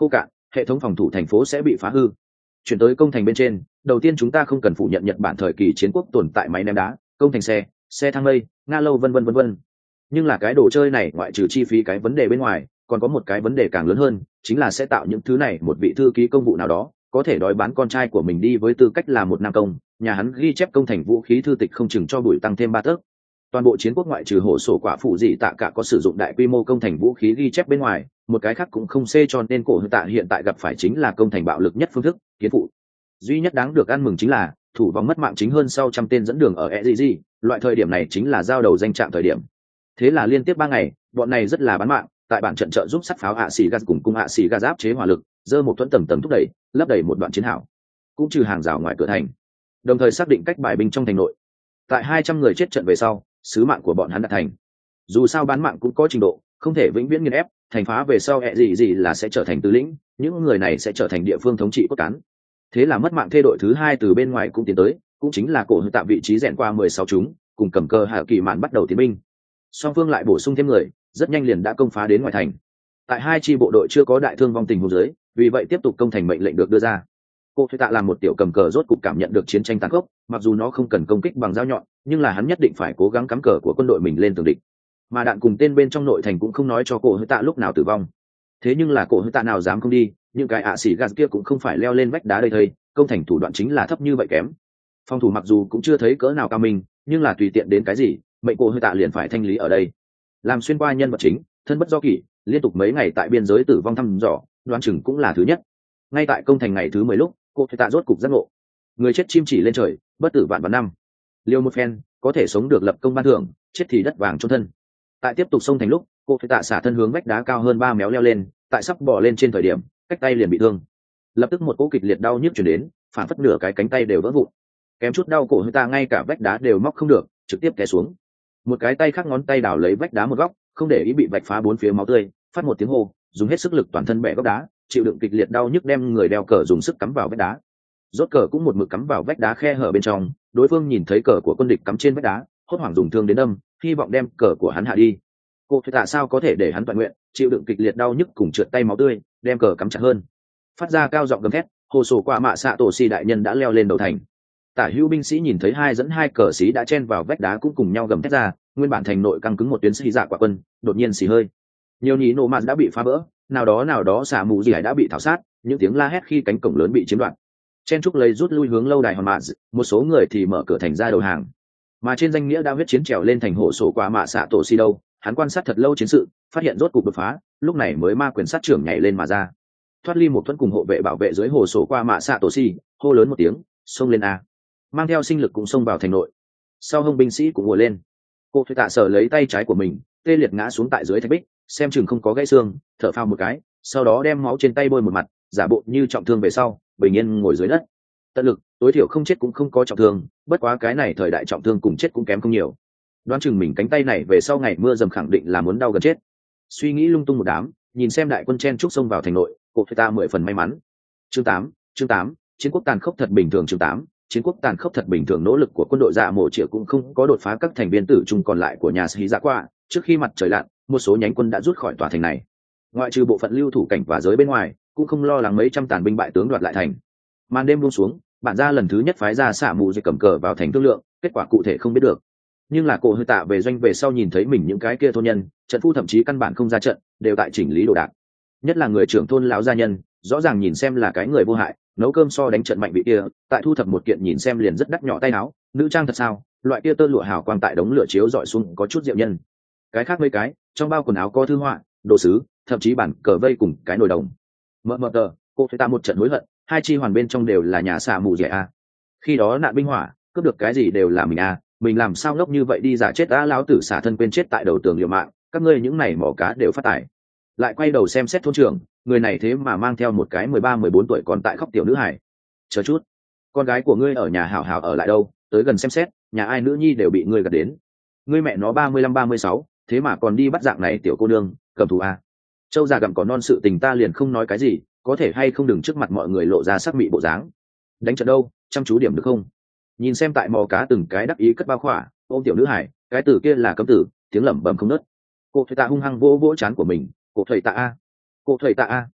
hệ thống phòng thủ thành phố sẽ bị phá hư. Chuyển tới công thành bên trên, đầu tiên chúng ta không cần phủ nhận Nhật Bản thời kỳ chiến quốc tồn tại máy ném đá, công thành xe, xe thang mây, nga lâu vân vân vân vân. Nhưng là cái đồ chơi này ngoại trừ chi phí cái vấn đề bên ngoài, còn có một cái vấn đề càng lớn hơn, chính là sẽ tạo những thứ này một vị thư ký công vụ nào đó có thể đói bán con trai của mình đi với tư cách là một nam công, nhà hắn ghi chép công thành vũ khí thư tịch không chừng cho bụi tăng thêm ba tấc. Toàn bộ chiến quốc ngoại trừ hổ sổ quả phụ dị tạ cả có sử dụng đại quy mô công thành vũ khí ghi chép bên ngoài, một cái khác cũng không xê, cho nên cổ hư tạ hiện tại gặp phải chính là công thành bạo lực nhất phương thức kiến phụ. Duy nhất đáng được ăn mừng chính là thủ vong mất mạng chính hơn sau trăm tên dẫn đường ở e giê giê, loại thời điểm này chính là giao đầu danh trạng thời điểm. Thế là liên tiếp ba ngày, bọn này rất là bán mạng, tại bản trận trợ giúp sắt pháo ạ xì gas cùng cung ạ xì gas áp chế hỏa lực, dơ một thuẫn tầm tầm thúc đẩy, lấp đầy một đoạn chiến hảo, cũng trừ hàng rào ngoài cửa thành, đồng thời xác định cách bài binh trong thành nội. Tại hai trăm người chết trận về sau, sứ mạng của bọn hắn đã thành. Dù sao bán mạng cũng có trình độ, không thể vĩnh viễn nghiền ép, thành phá về sau ẹ gì gì là sẽ trở thành tứ lĩnh, những người này sẽ trở thành địa phương thống trị cốt cán. Thế là mất mạng thê đội thứ hai từ bên ngoài cũng tiến tới, cũng chính là cổ hư tạm vị trí rèn qua mười sáu chúng, cùng cầm cơ hạ kỳ mạn bắt đầu tiến binh. Song phương lại bổ sung thêm người, rất nhanh liền đã công phá đến ngoài thành. Tại hai chi bộ đội chưa có đại thương vong tình huống dưới, vì vậy tiếp tục công thành mệnh lệnh được đưa ra. Cô Thuy Tạ làm một tiểu cầm cờ rốt cục cảm nhận được chiến tranh tàn khốc, mặc dù nó không cần công kích bằng dao nhọn, nhưng là hắn nhất định phải cố gắng cắm cờ của quân đội mình lên tường địch. Mà đạn cùng tên bên trong nội thành cũng không nói cho cô Thuy Tạ lúc nào tử vong. Thế nhưng là cô Thuy Tạ nào dám không đi, những cái ạ xỉ gas kia cũng không phải leo lên vách đá đây thây, công thành thủ đoạn chính là thấp như vậy kém. Phòng thủ mặc dù cũng chưa thấy cỡ nào cao minh, nhưng là tùy tiện đến cái gì, mệnh cô Thuy Tạ liền phải thanh lý ở đây. Làm xuyên qua nhân vật chính, thân bất do kỷ, liên tục mấy ngày tại biên giới tử vong thăm dò, đoán chừng cũng là thứ nhất. Ngay tại công thành ngày thứ mười lúc, cô Thuy Tạ rốt cục giác ngộ, người chết chim chỉ lên trời, bất tử vạn vạn năm. Liêu một phen, có thể sống được lập công ban thưởng, chết thì đất vàng chôn thân. Tại tiếp tục xông thành lúc, cô Thuy Tạ xả thân hướng vách đá cao hơn ba méo leo lên, tại sắp bò lên trên thời điểm, cách tay liền bị thương. Lập tức một cỗ kịch liệt đau nhức truyền đến, phản phất nửa cái cánh tay đều vỡ vụn. Kém chút đau cổ Thuy Tạ ngay cả vách đá đều móc không được, trực tiếp té xuống. Một cái tay khác ngón tay đảo lấy vách đá một góc, không để ý bị vạch phá bốn phía máu tươi, phát một tiếng hô, dùng hết sức lực toàn thân bẻ góc đá, chịu đựng kịch liệt đau nhức đem người đeo cờ dùng sức cắm vào vách đá. Rốt cờ cũng một mực cắm vào vách đá khe hở bên trong, đối phương nhìn thấy cờ của quân địch cắm trên vách đá, hốt hoảng dùng thương đến đâm, hy vọng đem cờ của hắn hạ đi. Cô Thuy Tạ sao có thể để hắn toàn nguyện, chịu đựng kịch liệt đau nhức cùng trượt tay máu tươi, đem cờ cắm chặt hơn. Phát ra cao giọng gầm thét, hồ sổ qua mạ xạ tổ xì đại nhân đã leo lên đầu thành. Tả hữu binh sĩ nhìn thấy hai dẫn hai cờ xí đã chen vào vách đá cũng cùng nhau gầm thét ra, nguyên bản thành nội căng cứng một tuyến sĩ dạ quả quân, đột nhiên xì hơi. Nhiều nhí nổ mạn đã bị phá vỡ, nào đó nào đó xả mù gì đã bị thảo sát, những tiếng la hét khi cánh cổng lớn bị chiếm đoạt. Chen trúc lấy rút lui hướng lâu đài hòn mạn, một số người thì mở cửa thành ra đầu hàng. Mà trên danh nghĩa đã huyết chiến trèo lên thành hộ sổ qua mạ xạ tổ xi đâu, hắn quan sát thật lâu chiến sự, phát hiện rốt cục đột phá, lúc này mới ma quyền sát trưởng nhảy lên mà ra. Thoát ly một thuẫn cùng hộ vệ bảo vệ dưới hồ sổ qua mạ xạ tổ xi, hô lớn một tiếng, xông lên a. Mang theo sinh lực cũng xông vào thành nội. Sau hông binh sĩ cũng ngồi lên. Cô Thuy Tạ sở lấy tay trái của mình, tê liệt ngã xuống tại dưới thạch bích, xem chừng không có gãy xương, thở phào một cái, sau đó đem máu trên tay bôi một mặt, giả bộ như trọng thương về sau, bình yên ngồi dưới đất. Tận lực, tối thiểu không chết cũng không có trọng thương, bất quá cái này thời đại trọng thương cùng chết cũng kém không nhiều. Đoán chừng mình cánh tay này về sau ngày mưa dầm khẳng định là muốn đau gần chết. Suy nghĩ lung tung một đám, nhìn xem đại quân chen trúc xông vào thành nội, Cô Thuy Tạ mười phần may mắn. Chương tám, chương tám, chiến quốc tàn khốc thật bình thường. Chương tám, chiến quốc tàn khốc thật bình thường. Nỗ lực của quân đội Dạ Mộ Triệu cũng không có đột phá các thành viên tử trung còn lại của nhà Sĩ Dạ Qua. Trước khi mặt trời lặn, một số nhánh quân đã rút khỏi tòa thành này. Ngoại trừ bộ phận lưu thủ cảnh và giới bên ngoài, cũng không lo lắng mấy trăm tàn binh bại tướng đoạt lại thành. Màn đêm buông xuống, bản gia lần thứ nhất phái ra xả mù dây cầm cờ vào thành thương lượng, kết quả cụ thể không biết được. Nhưng là Cổ Hư Tạ về doanh về sau nhìn thấy mình những cái kia thôn nhân, trận phu thậm chí căn bản không ra trận, đều tại chỉnh lý đồ đạc. Nhất là người trưởng thôn lão gia nhân, rõ ràng nhìn xem là cái người vô hại, nấu cơm so đánh trận mạnh vị kia, tại thu thập một kiện nhìn xem liền rất đắt nhỏ tay áo, nữ trang thật sao, loại kia tơ lụa hào quang tại đống lửa chiếu dọi xuống có chút diệu nhân. Cái khác mấy cái, trong bao quần áo có thư họa, đồ sứ, thậm chí bản cờ vây cùng cái nồi đồng. Mờ mờ tờ, cô phải ta một trận hối hận, hai chi hoàn bên trong đều là nhà xà mù rẻ a. Khi đó nạn binh hỏa, cướp được cái gì đều là mình a, mình làm sao ngốc như vậy đi giả chết a, lão tử xả thân quên chết tại đầu tường liều mạng, các ngươi những này mỏ cá đều phát tài. Lại quay đầu xem xét thôn trưởng, người này thế mà mang theo một cái mười ba mười bốn tuổi còn tại khóc tiểu nữ hải. Chờ chút, con gái của ngươi ở nhà hảo hảo ở lại đâu, tới gần xem xét, nhà ai nữ nhi đều bị ngươi gạt đến. Ngươi mẹ nó ba mươi lăm ba mươi sáu, thế mà còn đi bắt dạng này tiểu cô nương, cầm thù a. Châu già gặm có non sự tình ta liền không nói cái gì, có thể hay không đừng trước mặt mọi người lộ ra sắc mị bộ dáng. Đánh trận đâu, chăm chú điểm được không? Nhìn xem tại mò cá từng cái đắc ý cất bao khỏa, ôm tiểu nữ hải, cái tử kia là cấm tử, tiếng lẩm bẩm không nớt. Cô thầy tạ hung hăng vỗ vỗ trán của mình, cô thầy tạ a, cô thầy tạ a.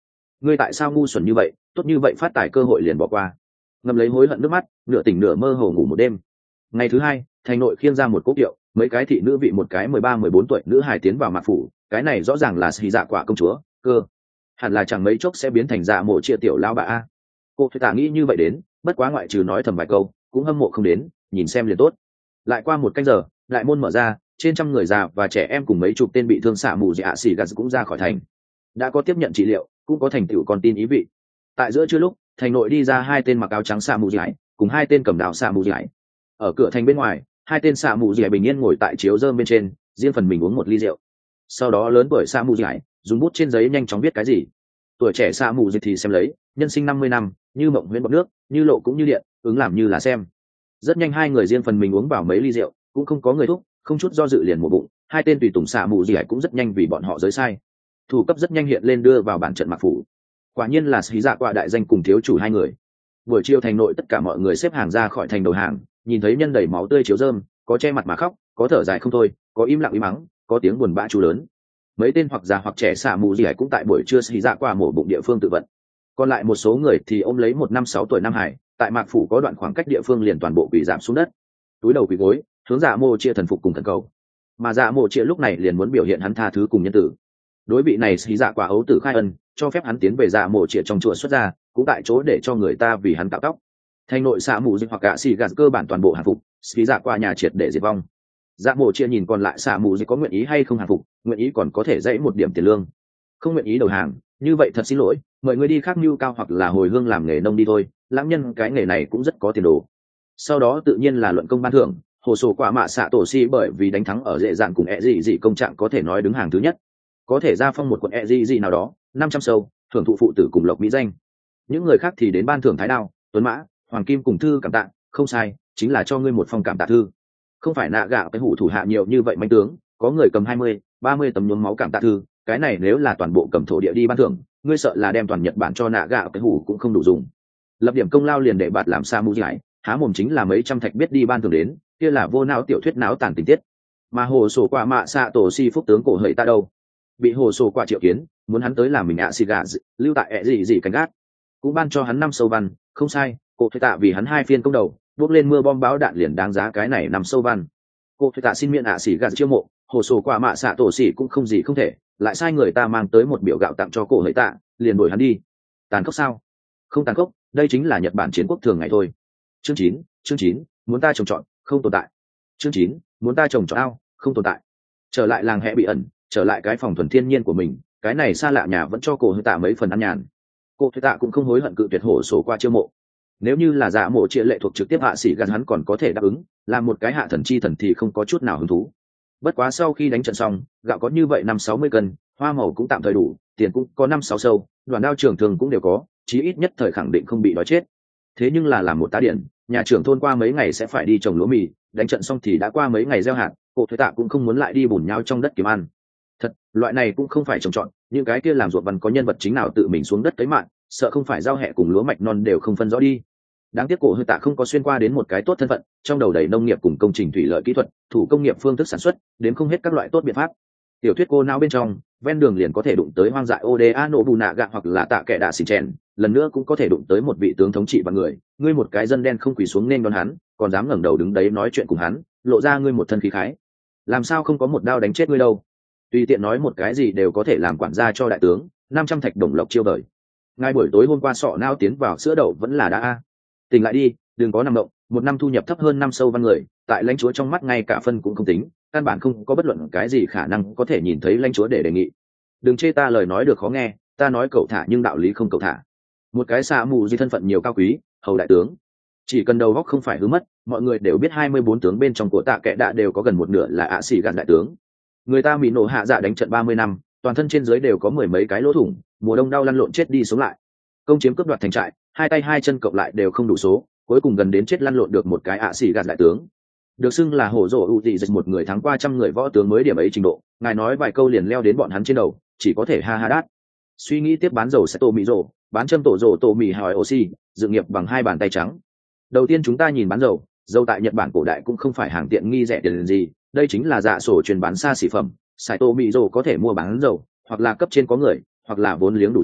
ngươi tại sao ngu xuẩn như vậy, tốt như vậy phát tài cơ hội liền bỏ qua. Ngậm lấy hối hận nước mắt, nửa tỉnh nửa mơ hồ ngủ một đêm. Ngày thứ hai, thành nội khiêng ra một cỗ kiệu, mấy cái thị nữ vị một cái mười ba mười bốn tuổi nữ hài tiến vào mạc phủ, cái này rõ ràng là xì dạ quả công chúa cơ, hẳn là chẳng mấy chốc sẽ biến thành dạ mộ chia tiểu lao bà a. Cô phải tạ nghĩ như vậy đến, bất quá ngoại trừ nói thầm vài câu cũng hâm mộ không đến, nhìn xem liền tốt. Lại qua một canh giờ, đại môn mở ra, trên trăm người già và trẻ em cùng mấy chục tên bị thương xạ mù dạ xì gà cũng ra khỏi thành, đã có tiếp nhận trị liệu, cũng có thành tựu con tin ý vị. Tại giữa trưa lúc, thành nội đi ra hai tên mặc áo trắng xạ mù dạ cùng hai tên cầm đạo xạ mù dạ. Ở cửa thành bên ngoài, hai tên xạ mù dạ bình yên ngồi tại chiếu rơm bên trên, riêng phần mình uống một ly rượu. Sau đó lớn tuổi xạ mù dạ dùng bút trên giấy nhanh chóng viết cái gì. Tuổi trẻ xạ mù dạ thì xem lấy, nhân sinh năm mươi năm, như mộng huyễn bọt nước, như lộ cũng như điện, ứng làm như là xem. Rất nhanh hai người riêng phần mình uống vào mấy ly rượu, cũng không có người thúc, không chút do dự liền một bụng. Hai tên tùy tùng xạ mù dạ cũng rất nhanh vì bọn họ giới sai. Thủ cấp rất nhanh hiện lên đưa vào bản trận mạc phủ. Quả nhiên là xí dạ qua đại danh cùng thiếu chủ hai người. Buổi chiều thành nội tất cả mọi người xếp hàng ra khỏi thành đầu hàng, nhìn thấy nhân đầy máu tươi chiếu rơm, có che mặt mà khóc, có thở dài không thôi, có im lặng im mắng, có tiếng buồn bã chú lớn. Mấy tên hoặc già hoặc trẻ xạ mù gì cũng tại buổi trưa xì dạ qua mổ bụng địa phương tự vận. Còn lại một số người thì ôm lấy một năm sáu tuổi nam hải, tại mạc phủ có đoạn khoảng cách địa phương liền toàn bộ quỳ giảm xuống đất, túi đầu quỳ gối, hướng dạ mộ chia thần phục cùng thần cầu. Mà dạ mộ chia lúc này liền muốn biểu hiện hắn tha thứ cùng nhân tử. Đối vị này xì dạ quả ấu tử khai ân, cho phép hắn tiến về dạ mộ chia trong chùa xuất ra, cũng tại chỗ để cho người ta vì hắn cạo tóc. Thành nội xạ mù dịch hoặc gạ xì gạt cơ bản toàn bộ hàng phục, xì dạ qua nhà triệt để diệt vong. Dạ mộ chia nhìn còn lại xạ mù dịch có nguyện ý hay không hàng phục, nguyện ý còn có thể dãy một điểm tiền lương, không nguyện ý đầu hàng, như vậy thật xin lỗi, mời người đi khác mưu cao hoặc là hồi hương làm nghề nông đi thôi, lãng nhân cái nghề này cũng rất có tiền đồ. Sau đó tự nhiên là luận công ban thưởng, hồ sổ quả mạ xạ tổ si bởi vì đánh thắng ở dễ dàng cùng ẹ dị dị công trạng có thể nói đứng hàng thứ nhất, có thể ra phong một quận ẹ dị dị nào đó năm trăm sâu, thưởng thụ phụ tử cùng lộc mỹ danh. Những người khác thì đến ban thưởng thái đao, tuấn mã, hoàng kim cùng thư cảm tạ, không sai, chính là cho ngươi một phong cảm tạ thư. Không phải nạ gạo cái hủ thủ hạ nhiều như vậy manh tướng, có người cầm hai mươi, ba mươi tấm nhuốm máu cảm tạ thư, cái này nếu là toàn bộ cầm thổ địa đi ban thưởng, ngươi sợ là đem toàn Nhật Bản cho nạ gạo cái hủ cũng không đủ dùng. Lập điểm công lao liền để bạt làm sa mu giải, há mồm chính là mấy trăm thạch biết đi ban thưởng đến, kia là vô não tiểu thuyết náo tàn tình tiết. Mà hồ sổ quả mạ xạ tổ si phúc tướng cổ hời ta đâu, bị hồ sổ quả triệu kiến, muốn hắn tới làm mình ạ xì gà lưu tại ẹ gì gì canh gác, cũng ban cho hắn năm sâu văn, không sai, cổ thuê tạ vì hắn hai phiên công đầu, bước lên mưa bom báo đạn liền đáng giá cái này năm sâu văn. Cổ thuê tạ xin miễn ạ xì gà chiêu mộ, hồ sổ quả mạ xạ tổ si cũng không gì không thể, lại sai người ta mang tới một biểu gạo tặng cho cổ hời tạ, liền đuổi hắn đi. Tàn khốc sao? Không tàn khốc, đây chính là Nhật Bản chiến quốc thường ngày thôi. Chương chín, chương chín, muốn ta trồng trọt, không tồn tại. Chương chín, muốn ta trồng trọt ao, không tồn tại. Trở lại làng hẹ bị ẩn, trở lại cái phòng thuần thiên nhiên của mình, cái này xa lạ nhà vẫn cho cổ hời tạ mấy phần ăn nhàn. Cô hời tạ cũng không hối hận cự tuyệt hổ sổ qua chiêu mộ. Nếu như là dạ mộ chia lệ thuộc trực tiếp hạ sĩ gần hắn còn có thể đáp ứng, làm một cái hạ thần chi thần thì không có chút nào hứng thú. Bất quá sau khi đánh trận xong, gạo có như vậy năm sáu mươi cân, hoa màu cũng tạm thời đủ, tiền cũng có năm sáu sâu, đoàn đao trường thường cũng đều có, chí ít nhất thời khẳng định không bị đói chết. Thế nhưng là làm một tá điện, nhà trưởng thôn qua mấy ngày sẽ phải đi trồng lúa mì, đánh trận xong thì đã qua mấy ngày gieo hạt, cô thuế tạ cũng không muốn lại đi bùn nhau trong đất kiếm ăn. Thật, loại này cũng không phải trồng trọt, những cái kia làm ruộng văn có nhân vật chính nào tự mình xuống đất cấy mạng, sợ không phải giao hẹ cùng lúa mạch non đều không phân rõ đi. Đáng tiếc cổ hơi tạ không có xuyên qua đến một cái tốt thân phận, trong đầu đầy nông nghiệp cùng công trình thủy lợi kỹ thuật, thủ công nghiệp phương thức sản xuất, đến không hết các loại tốt biện pháp. Tiểu thuyết cô não bên trong, ven đường liền có thể đụng tới hoang dại Oda Nobunaga hoặc là tạ kẻ đạ xì chèn, lần nữa cũng có thể đụng tới một vị tướng thống trị bằng người, ngươi một cái dân đen không quỳ xuống nên đón hắn, còn dám ngẩng đầu đứng đấy nói chuyện cùng hắn, lộ ra ngươi một thân khí khái. Làm sao không có một đao đánh chết ngươi đâu? Tùy tiện nói một cái gì đều có thể làm quản gia cho đại tướng, năm trăm thạch đồng lộc chiêu đời. Ngay buổi tối hôm qua sọ nao tiến vào sữa đậu vẫn là đã a. Tỉnh lại đi, đừng có nằm động, một năm thu nhập thấp hơn năm sâu văn người, tại lãnh chúa trong mắt ngay cả phân cũng không tính, căn bản không có bất luận cái gì khả năng có thể nhìn thấy lãnh chúa để đề nghị. Đừng chê ta lời nói được khó nghe, ta nói cậu thả nhưng đạo lý không cậu thả. Một cái xạ mù di thân phận nhiều cao quý, hầu đại tướng, chỉ cần đầu góc không phải hứa mất, mọi người đều biết hai mươi bốn tướng bên trong của tạ kệ đạ đều có gần một nửa là ạ xỉ gạn đại tướng. Người ta bị nổ hạ dạ đánh trận ba mươi năm, toàn thân trên dưới đều có mười mấy cái lỗ thủng, mùa đông đau lăn lộn chết đi sống lại, công chiếm cướp đoạt thành trại, hai tay hai chân cộng lại đều không đủ số, cuối cùng gần đến chết lăn lộn được một cái ạ xỉ gạn đại tướng. Được xưng là hổ rồ ưu dị dịch một người thắng qua trăm người võ tướng mới điểm ấy trình độ, ngài nói vài câu liền leo đến bọn hắn trên đầu, chỉ có thể ha ha đát. Suy nghĩ tiếp bán dầu sẽ tô mì rồ, bán châm tổ rồ tô mì hỏi oxy, dự nghiệp bằng hai bàn tay trắng. Đầu tiên chúng ta nhìn bán dầu, dầu tại Nhật Bản cổ đại cũng không phải hàng tiện nghi rẻ tiền gì, đây chính là dạ sổ truyền bán xa xỉ phẩm, sài tô mì rồ có thể mua bán dầu, hoặc là cấp trên có người, hoặc là vốn liếng đủ dày,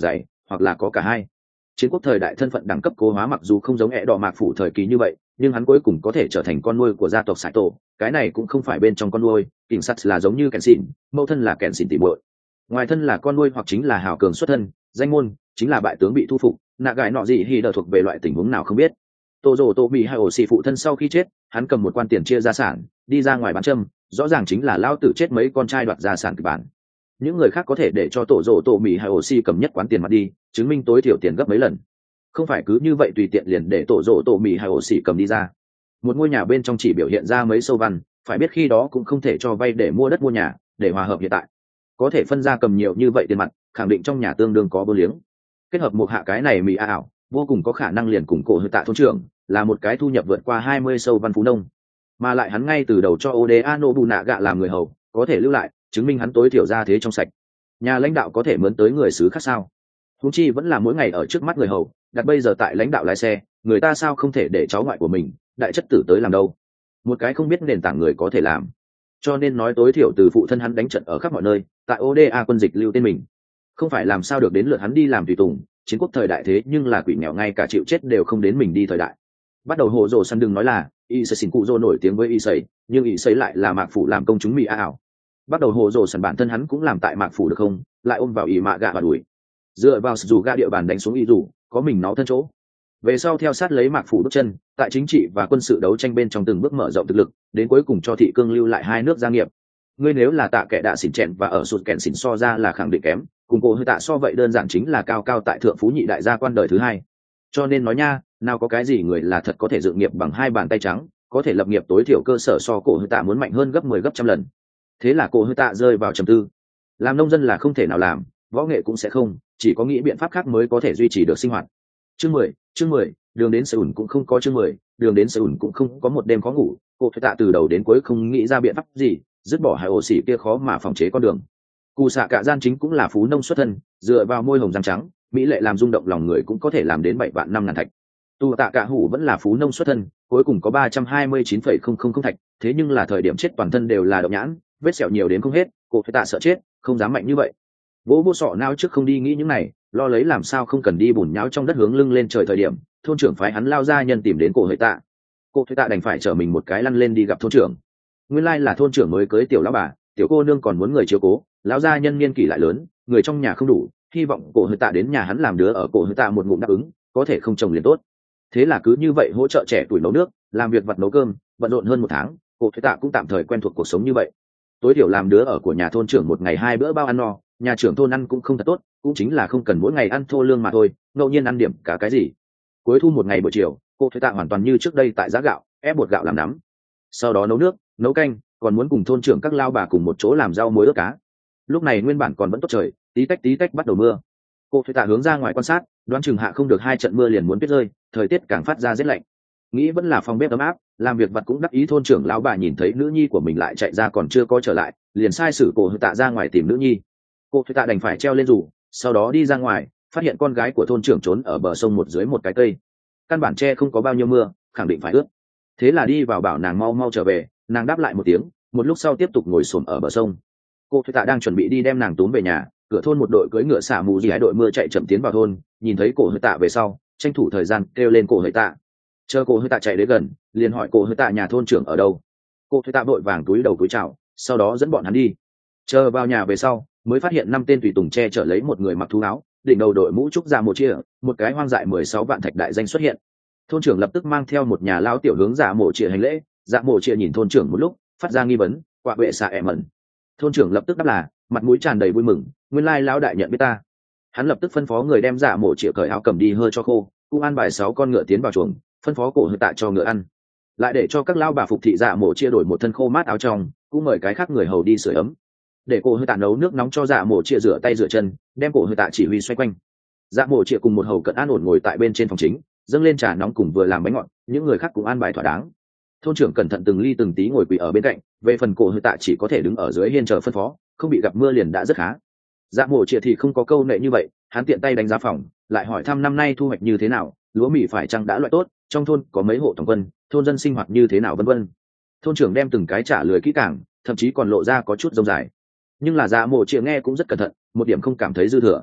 hoặc là có cả hai. Chiến quốc thời đại thân phận đẳng cấp cố hóa mặc dù không giống ẹ đỏ mạc phủ thời kỳ như vậy, nhưng hắn cuối cùng có thể trở thành con nuôi của gia tộc sải tổ, cái này cũng không phải bên trong con nuôi, cảnh sát là giống như kèn xỉn, mẫu thân là kèn xỉn tỉ muội, ngoài thân là con nuôi hoặc chính là hào cường xuất thân, danh môn chính là bại tướng bị thu phục, nạ gái nọ gì hi đờ thuộc về loại tình huống nào không biết. Tô Dỗ Tô bị hai ổ xì phụ thân sau khi chết, hắn cầm một quan tiền chia gia sản, đi ra ngoài bán châm, rõ ràng chính là lao tử chết mấy con trai đoạt gia sản kịch bản. Những người khác có thể để cho Tổ Dỗ Tô bị hai ổ xì cầm nhất quán tiền mặt đi, chứng minh tối thiểu tiền gấp mấy lần. Không phải cứ như vậy tùy tiện liền để Tổ Dỗ Tô bị hai ổ xì cầm đi ra. Một ngôi nhà bên trong chỉ biểu hiện ra mấy sâu văn, phải biết khi đó cũng không thể cho vay để mua đất mua nhà, để hòa hợp hiện tại. Có thể phân ra cầm nhiều như vậy tiền mặt, khẳng định trong nhà tương đương có bô liếng. Kết hợp một hạ cái này mì ảo, vô cùng có khả năng liền cùng cổ hư tạ thôn trưởng, là một cái thu nhập vượt qua hai mươi sâu văn phú nông, mà lại hắn ngay từ đầu cho Oda Nobunaga làm người hầu, có thể lưu lại, chứng minh hắn tối thiểu ra thế trong sạch. Nhà lãnh đạo có thể mướn tới người xứ khác sao? Huống chi vẫn là mỗi ngày ở trước mắt người hầu, đặt bây giờ tại lãnh đạo lái xe, người ta sao không thể để cháu ngoại của mình, đại chất tử tới làm đâu? Một cái không biết nền tảng người có thể làm. Cho nên nói tối thiểu từ phụ thân hắn đánh trận ở khắp mọi nơi, tại Oda quân dịch lưu tên mình. Không phải làm sao được đến lượt hắn đi làm tùy tùng, chiến quốc thời đại thế nhưng là quỷ nghèo ngay cả chịu chết đều không đến mình đi thời đại. Bắt đầu hồ rồ săn đừng nói là y sẽ xin cụ rồ nổi tiếng với y sấy, nhưng y sấy lại là mạc phủ làm công chúng mì ảo. Bắt đầu hồ rồ săn bản thân hắn cũng làm tại mạc phủ được không, lại ôm vào y mạ gạ và đuổi, dựa vào dù gạ địa bàn đánh xuống y dù có mình nó thân chỗ. Về sau theo sát lấy mạc phủ bước chân, tại chính trị và quân sự đấu tranh bên trong từng bước mở rộng thực lực, đến cuối cùng cho thị cương lưu lại hai nước gia nghiệp. Ngươi nếu là tạ kẻ đạ xỉn chèn và ở sụt kẹn xỉn so ra là khẳng định kém, cùng cô hơi tạ so vậy đơn giản chính là cao cao tại thượng phú nhị đại gia quan đời thứ hai. Cho nên nói nha, nào có cái gì người là thật có thể dựng nghiệp bằng hai bàn tay trắng, có thể lập nghiệp tối thiểu cơ sở so cổ hơi tạ muốn mạnh hơn gấp mười gấp trăm lần. Thế là cổ hơi tạ rơi vào trầm tư. Làm nông dân là không thể nào làm, võ nghệ cũng sẽ không, chỉ có nghĩ biện pháp khác mới có thể duy trì được sinh hoạt. Chương mười, chương mười, đường đến Seoul cũng không có chương mười, đường đến Seoul cũng không có một đêm khó ngủ, cổ hơi tạ từ đầu đến cuối không nghĩ ra biện pháp gì, dứt bỏ hai ổ xỉ kia khó mà phòng chế con đường. Cù xạ cả gian chính cũng là phú nông xuất thân, dựa vào môi hồng răng trắng, mỹ lệ làm rung động lòng người cũng có thể làm đến bảy vạn năm ngàn thạch. Tu tạ cả hủ vẫn là phú nông xuất thân, cuối cùng có ba trăm hai mươi chín phẩy không không không thạch, thế nhưng là thời điểm chết toàn thân đều là độc nhãn, vết sẹo nhiều đến không hết, cổ phải tạ sợ chết, không dám mạnh như vậy. Vỗ vô sọ não trước không đi nghĩ những này, lo lấy làm sao không cần đi bùn nhão trong đất hướng lưng lên trời thời điểm, thôn trưởng phái hắn lao ra nhân tìm đến cổ hơi tạ. Cổ hơi tạ đành phải chở mình một cái lăn lên đi gặp thôn trưởng. Nguyên lai là thôn trưởng mới cưới tiểu lão bà, tiểu cô nương còn muốn người chiếu cố, lão gia nhân niên kỷ lại lớn, người trong nhà không đủ, hy vọng cổ hơi tạ đến nhà hắn làm đứa ở, cổ hơi tạ một ngụm đáp ứng, có thể không chồng liền tốt. Thế là cứ như vậy hỗ trợ trẻ tuổi nấu nước, làm việc vặt nấu cơm, bận rộn hơn một tháng, cổ hơi tạ cũng tạm thời quen thuộc cuộc sống như vậy. Tối thiểu làm đứa ở của nhà thôn trưởng một ngày hai bữa bao ăn no, nhà trưởng thôn ăn cũng không thật tốt, cũng chính là không cần mỗi ngày ăn thô lương mà thôi, ngẫu nhiên ăn điểm cả cái gì. Cuối thu một ngày buổi chiều, cổ hơi tạ hoàn toàn như trước đây tại giá gạo, ép bột gạo làm nắm, sau đó nấu nước, nấu canh, còn muốn cùng thôn trưởng các lao bà cùng một chỗ làm rau muối ớt cá. Lúc này nguyên bản còn vẫn tốt trời, tí tách tí tách bắt đầu mưa. Cô phải tạ hướng ra ngoài quan sát, đoán chừng hạ không được hai trận mưa liền muốn tuyết rơi, thời tiết càng phát ra rét lạnh. Nghĩ vẫn là phòng bếp ấm áp, làm việc vặt cũng đắc ý, thôn trưởng lão bà nhìn thấy nữ nhi của mình lại chạy ra còn chưa có trở lại, liền sai sử cô phải tạ ra ngoài tìm nữ nhi. Cô phải tạ đành phải treo lên dù, sau đó đi ra ngoài, phát hiện con gái của thôn trưởng trốn ở bờ sông một dưới một cái cây. Căn bản tre không có bao nhiêu mưa, khẳng định phải ướt. Thế là đi vào bảo nàng mau mau trở về, nàng đáp lại một tiếng, một lúc sau tiếp tục ngồi xổm ở bờ sông. Cô thuê tạ đang chuẩn bị đi đem nàng túm về nhà, cửa thôn một đội cưỡi ngựa xả mù gì, hai đội mưa chạy chậm tiến vào thôn, nhìn thấy cổ hơi tạ về sau, tranh thủ thời gian kêu lên cổ hơi tạ. Chờ cổ hơi tạ chạy đến gần, liền hỏi cổ hơi tạ nhà thôn trưởng ở đâu. Cô thuê tạ vội vàng túi đầu túi chào, sau đó dẫn bọn hắn đi. Chờ vào nhà về sau, mới phát hiện năm tên tùy tùng che chở lấy một người mặc thú áo, đỉnh đầu đội mũ trúc ra một chia, một cái hoang dại mười sáu vạn thạch đại danh xuất hiện. Thôn trưởng lập tức mang theo một nhà lao tiểu hướng giả mộ chia hành lễ. Dạ mộ chia nhìn thôn trưởng một lúc, phát ra nghi vấn, quạ vệ xạ ẹ mẩn. Thôn trưởng lập tức đáp là, mặt mũi tràn đầy vui mừng, nguyên lai lão đại nhận biết ta. Hắn lập tức phân phó người đem dạ mộ chia cởi áo cầm đi hơi cho khô, cũng an bài sáu con ngựa tiến vào chuồng, phân phó cổ hơi tạ cho ngựa ăn, lại để cho các lao bà phục thị dạ mộ chia đổi một thân khô mát áo trong, cũng mời cái khác người hầu đi sưởi ấm, để cổ hơi tạ nấu nước nóng cho dạ mộ chia rửa tay rửa chân, đem cổ hơi tạ chỉ huy xoay quanh. Dạ mộ chia cùng một hầu cận an ổn ngồi tại bên trên phòng chính, dâng lên trà nóng cùng vừa làm bánh ngọt, những người khác cũng an bài thỏa đáng. Thôn trưởng cẩn thận từng ly từng tí ngồi quỳ ở bên cạnh, về phần cổ hơi tạ chỉ có thể đứng ở dưới hiên chờ phân phó, không bị gặp mưa liền đã rất khá. Dạ mộ chia thì không có câu nệ như vậy, hắn tiện tay đánh giá phòng, lại hỏi thăm năm nay thu hoạch như thế nào, lúa mì phải chăng đã loại tốt, trong thôn có mấy hộ tổng quân, thôn dân sinh hoạt như thế nào vân vân. Thôn trưởng đem từng cái trả lời kỹ càng, thậm chí còn lộ ra có chút rông dài, nhưng là dạ mộ chia nghe cũng rất cẩn thận, một điểm không cảm thấy dư thừa.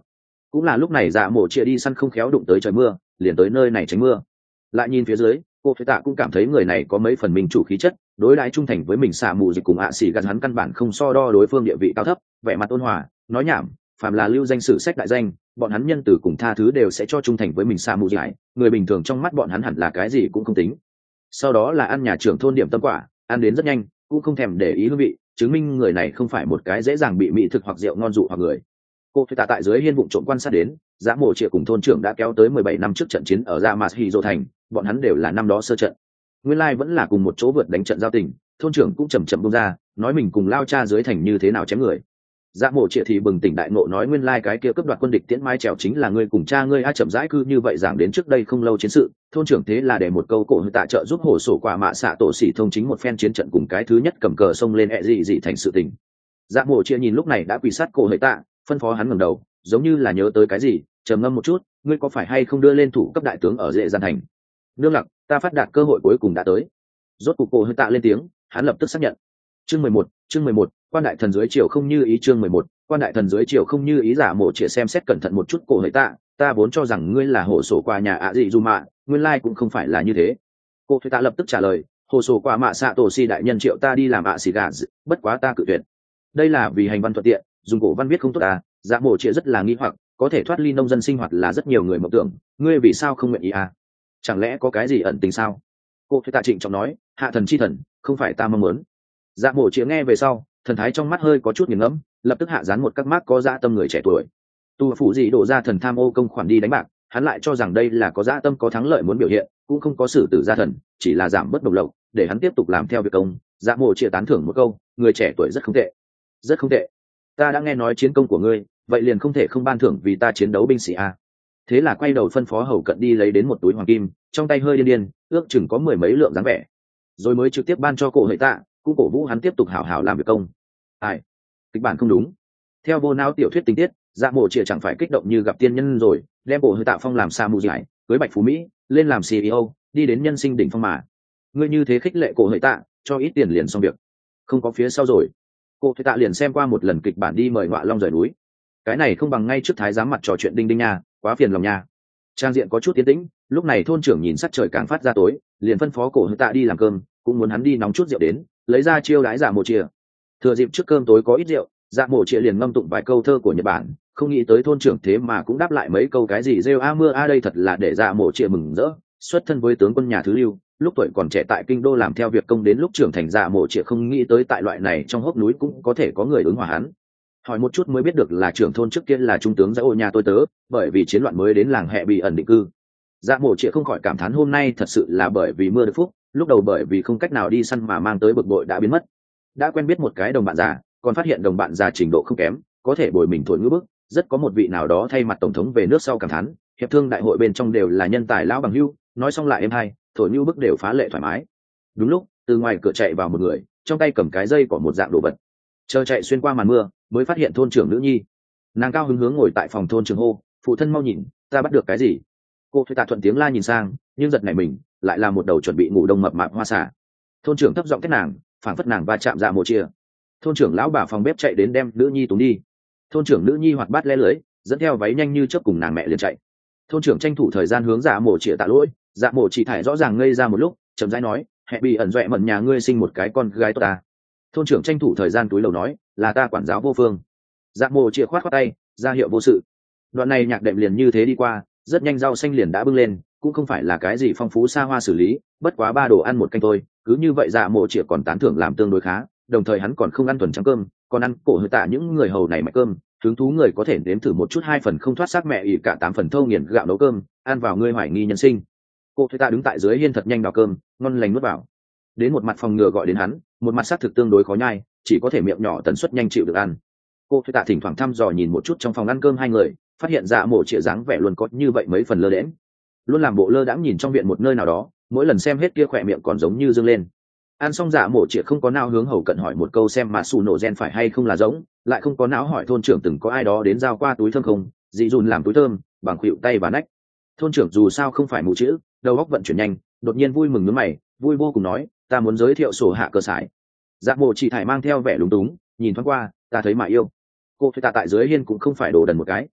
cũng là lúc này dạ mổ chia đi săn không khéo đụng tới trời mưa, liền tới nơi này tránh mưa. Lại nhìn phía dưới, cô Thủy Tạ cũng cảm thấy người này có mấy phần mình chủ khí chất, đối đãi trung thành với mình xạ mù dịch cùng ạ xỉ gần hắn căn bản không so đo đối phương địa vị cao thấp, vẻ mặt ôn hòa, nói nhảm, phàm là lưu danh sử sách đại danh, bọn hắn nhân từ cùng tha thứ đều sẽ cho trung thành với mình xạ mù dịch, người bình thường trong mắt bọn hắn hẳn là cái gì cũng không tính. Sau đó là ăn nhà trưởng thôn điểm tâm quả, ăn đến rất nhanh, cũng không thèm để ý hương vị, chứng minh người này không phải một cái dễ dàng bị mỹ thực hoặc rượu ngon dụ hoặc người. Cô Thủy Tạ tại dưới hiên vụng trộm quan sát đến, Giá Mộ Triệu cùng thôn trưởng đã kéo tới mười bảy năm trước trận chiến ở Yamashiro thành, bọn hắn đều là năm đó sơ trận. Nguyên lai vẫn là cùng một chỗ vượt đánh trận giao tình, thôn trưởng cũng chậm chậm buông ra, nói mình cùng lao cha dưới thành như thế nào chém người. Giá Mộ Triệu thì bừng tỉnh đại ngộ nói nguyên lai cái kia cướp đoạt quân địch tiễn mai trèo chính là ngươi cùng cha ngươi a chậm rãi cư như vậy giảng đến trước đây không lâu chiến sự, thôn trưởng thế là để một câu cổ hư tạ trợ giúp hổ sổ quả mạ xạ tổ sĩ thông chính một phen chiến trận cùng cái thứ nhất cầm cờ xông lên ẹ dị dị thành sự tình. Giá Mộ Triệu nhìn lúc này đã quỳ sát cổ hư tạ, phân phó hắn ngẩng đầu, giống như là nhớ tới cái gì, trầm ngâm một chút, ngươi có phải hay không đưa lên thủ cấp đại tướng ở dễ gian thành? Nương lặc, ta phát đạt cơ hội cuối cùng đã tới. Rốt cục cổ hơi tạ lên tiếng, hắn lập tức xác nhận. Chương mười một, chương mười một, quan đại thần dưới triều không như ý chương mười một, quan đại thần dưới triều không như ý giả mộ chỉ xem xét cẩn thận một chút cổ hơi tạ, ta vốn cho rằng ngươi là hộ sổ qua nhà ạ dị dù mạ, nguyên lai cũng không phải là như thế. Cổ hơi tạ lập tức trả lời, hộ sổ qua mạ xạ tổ si đại nhân triệu ta đi làm ạ xì gà, bất quá ta cự tuyệt. Đây là vì hành văn thuận tiện, dùng cổ văn viết không tốt à, giả mộ chỉ rất là nghi hoặc, có thể thoát ly nông dân sinh hoạt là rất nhiều người mộng tưởng, ngươi vì sao không nguyện ý à? Chẳng lẽ có cái gì ẩn tình sao? Cô Thủy Tạ trịnh trọng nói, hạ thần chi thần, không phải ta mong muốn. Dạ mổ chĩa nghe về sau, thần thái trong mắt hơi có chút nghiền ngẫm, lập tức hạ dán một các mác có dã tâm người trẻ tuổi. Tu phủ gì đổ ra thần tham ô công khoản đi đánh bạc, hắn lại cho rằng đây là có dã tâm có thắng lợi muốn biểu hiện, cũng không có xử tử gia thần, chỉ là giảm bất độc lộc, để hắn tiếp tục làm theo việc công. Dạ mổ chĩa tán thưởng một câu, người trẻ tuổi rất không tệ, rất không tệ. Ta đã nghe nói chiến công của ngươi, vậy liền không thể không ban thưởng vì ta chiến đấu binh sĩ a. Thế là quay đầu phân phó hầu cận đi lấy đến một túi hoàng kim, trong tay hơi điên điên, ước chừng có mười mấy lượng dáng vẻ, rồi mới trực tiếp ban cho cổ hệ tạ, cũng cổ vũ hắn tiếp tục hảo hảo làm việc công. Ai, kịch bản không đúng. Theo vô não tiểu thuyết tình tiết, Dạ Mộ Triệt chẳng phải kích động như gặp tiên nhân rồi, đem cổ hệ tạ phong làm sa mù giải, cưới bạch phú mỹ, lên làm xê e ô, đi đến nhân sinh đỉnh phong mà. Ngươi như thế khích lệ cổ hệ tạ, cho ít tiền liền xong việc. Không có phía sau rồi. Cổ hệ tạ liền xem qua một lần kịch bản đi mời Ngọa Long rời núi. Cái này không bằng ngay trước thái giám mặt trò chuyện đinh đinh nha, quá phiền lòng nha. Trang diện có chút tiến tĩnh, lúc này thôn trưởng nhìn sắc trời càng phát ra tối, liền phân phó cổ hư tạ đi làm cơm, cũng muốn hắn đi nóng chút rượu đến, lấy ra chiêu đái Dạ Mộ Triệt. Thừa dịp trước cơm tối có ít rượu, Dạ Mộ Triệt liền ngâm tụng vài câu thơ của Nhật Bản, không nghĩ tới thôn trưởng thế mà cũng đáp lại mấy câu cái gì rêu a mưa a đây thật là để Dạ Mộ Triệt mừng rỡ, xuất thân với tướng quân nhà thứ lưu, lúc tuổi còn trẻ tại kinh đô làm theo việc công đến lúc trưởng thành Dạ Mộ Triệt không nghĩ tới tại loại này trong hốc núi cũng có thể có người ứng hòa hắn. Hỏi một chút mới biết được là trưởng thôn trước kia là trung tướng Dạ Ô nhà tôi tớ, bởi vì chiến loạn mới đến làng Hẹ bị ẩn định cư. Dạ Mộ Triệt không khỏi cảm thán hôm nay thật sự là bởi vì mưa được phúc, lúc đầu bởi vì không cách nào đi săn mà mang tới bực bội đã biến mất. Đã quen biết một cái đồng bạn già, còn phát hiện đồng bạn già trình độ không kém, có thể bồi mình thổi ngữ bức, rất có một vị nào đó thay mặt tổng thống về nước sau cảm thán, hiệp thương đại hội bên trong đều là nhân tài lão bằng hưu, nói xong lại êm hay, thổi ngữ bức đều phá lệ thoải mái. Đúng lúc, từ ngoài cửa chạy vào một người, trong tay cầm cái dây của một dạng đồ vật. Chờ chạy xuyên qua màn mưa, mới phát hiện thôn trưởng nữ nhi. Nàng cao hứng hướng ngồi tại phòng thôn trưởng hô, phụ thân mau nhìn, ta bắt được cái gì? Cô Thuy Tạ thuận tiếng la nhìn sang, nhưng giật nảy mình, lại là một đầu chuẩn bị ngủ đông mập mạp hoa xả. Thôn trưởng thấp giọng kết nàng, phảng phất nàng va chạm Dạ Mộ Triệt. Thôn trưởng lão bà phòng bếp chạy đến đem nữ nhi túm đi. Thôn trưởng nữ nhi hoạt bát lé lưới, dẫn theo váy nhanh như chớp cùng nàng mẹ liền chạy. Thôn trưởng tranh thủ thời gian hướng Dạ Mộ Triệt tạ lỗi, Dạ Mộ chỉ thải rõ ràng ngây ra một lúc, chậm rãi nói, hẹ bị ẩn dọa mận nhà ngươi sinh một cái con gái tốt ta. Thôn trưởng tranh thủ thời gian túi lầu nói, là ta quản giáo vô phương. Dạ Mộ Triệt khoát khoát tay, ra hiệu vô sự. Đoạn này nhạc đệm liền như thế đi qua, rất nhanh rau xanh liền đã bưng lên, cũng không phải là cái gì phong phú xa hoa xử lý, bất quá ba đồ ăn một canh thôi, cứ như vậy Dạ Mộ Triệt còn tán thưởng làm tương đối khá, đồng thời hắn còn không ăn thuần trắng cơm, còn ăn cổ hơi tạ những người hầu này mạch cơm, hứng thú người có thể nếm thử một chút hai phần không thoát xác mẹ ỉ cả tám phần thâu nghiền gạo nấu cơm, ăn vào ngươi hoài nghi nhân sinh. Cô hơi tạ đứng tại dưới hiên thật nhanh đào cơm, ngon lành nuốt vào. Đến một mặt phòng ngừa gọi đến hắn, một mặt xác thực tương đối khó nhai, chỉ có thể miệng nhỏ tần suất nhanh chịu được ăn. Cô hơi tạ thỉnh thoảng thăm dò nhìn một chút trong phòng ăn cơm hai người, phát hiện Dạ Mộ Triệt dáng vẻ luôn có như vậy mấy phần lơ đễnh, luôn làm bộ lơ đãng nhìn trong viện một nơi nào đó, mỗi lần xem hết kia khỏe miệng còn giống như dương lên. Ăn xong Dạ Mộ Triệt không có não hướng hầu cận hỏi một câu xem mà xù nổ gen phải hay không là giống, lại không có não hỏi thôn trưởng từng có ai đó đến giao qua túi thơm không, dị dùn làm túi thơm bằng khuỵu tay và nách. Thôn trưởng dù sao không phải mù chữ, đầu óc vận chuyển nhanh, đột nhiên vui mừng nhướng mày, vui vô cùng nói, ta muốn giới thiệu sổ hạ cơ sải. Dạ Mộ chỉ thải mang theo vẻ lúng túng, nhìn thoáng qua, ta thấy mà yêu. Cô Thuy Tạ tại dưới hiên cũng không phải đồ đần một cái,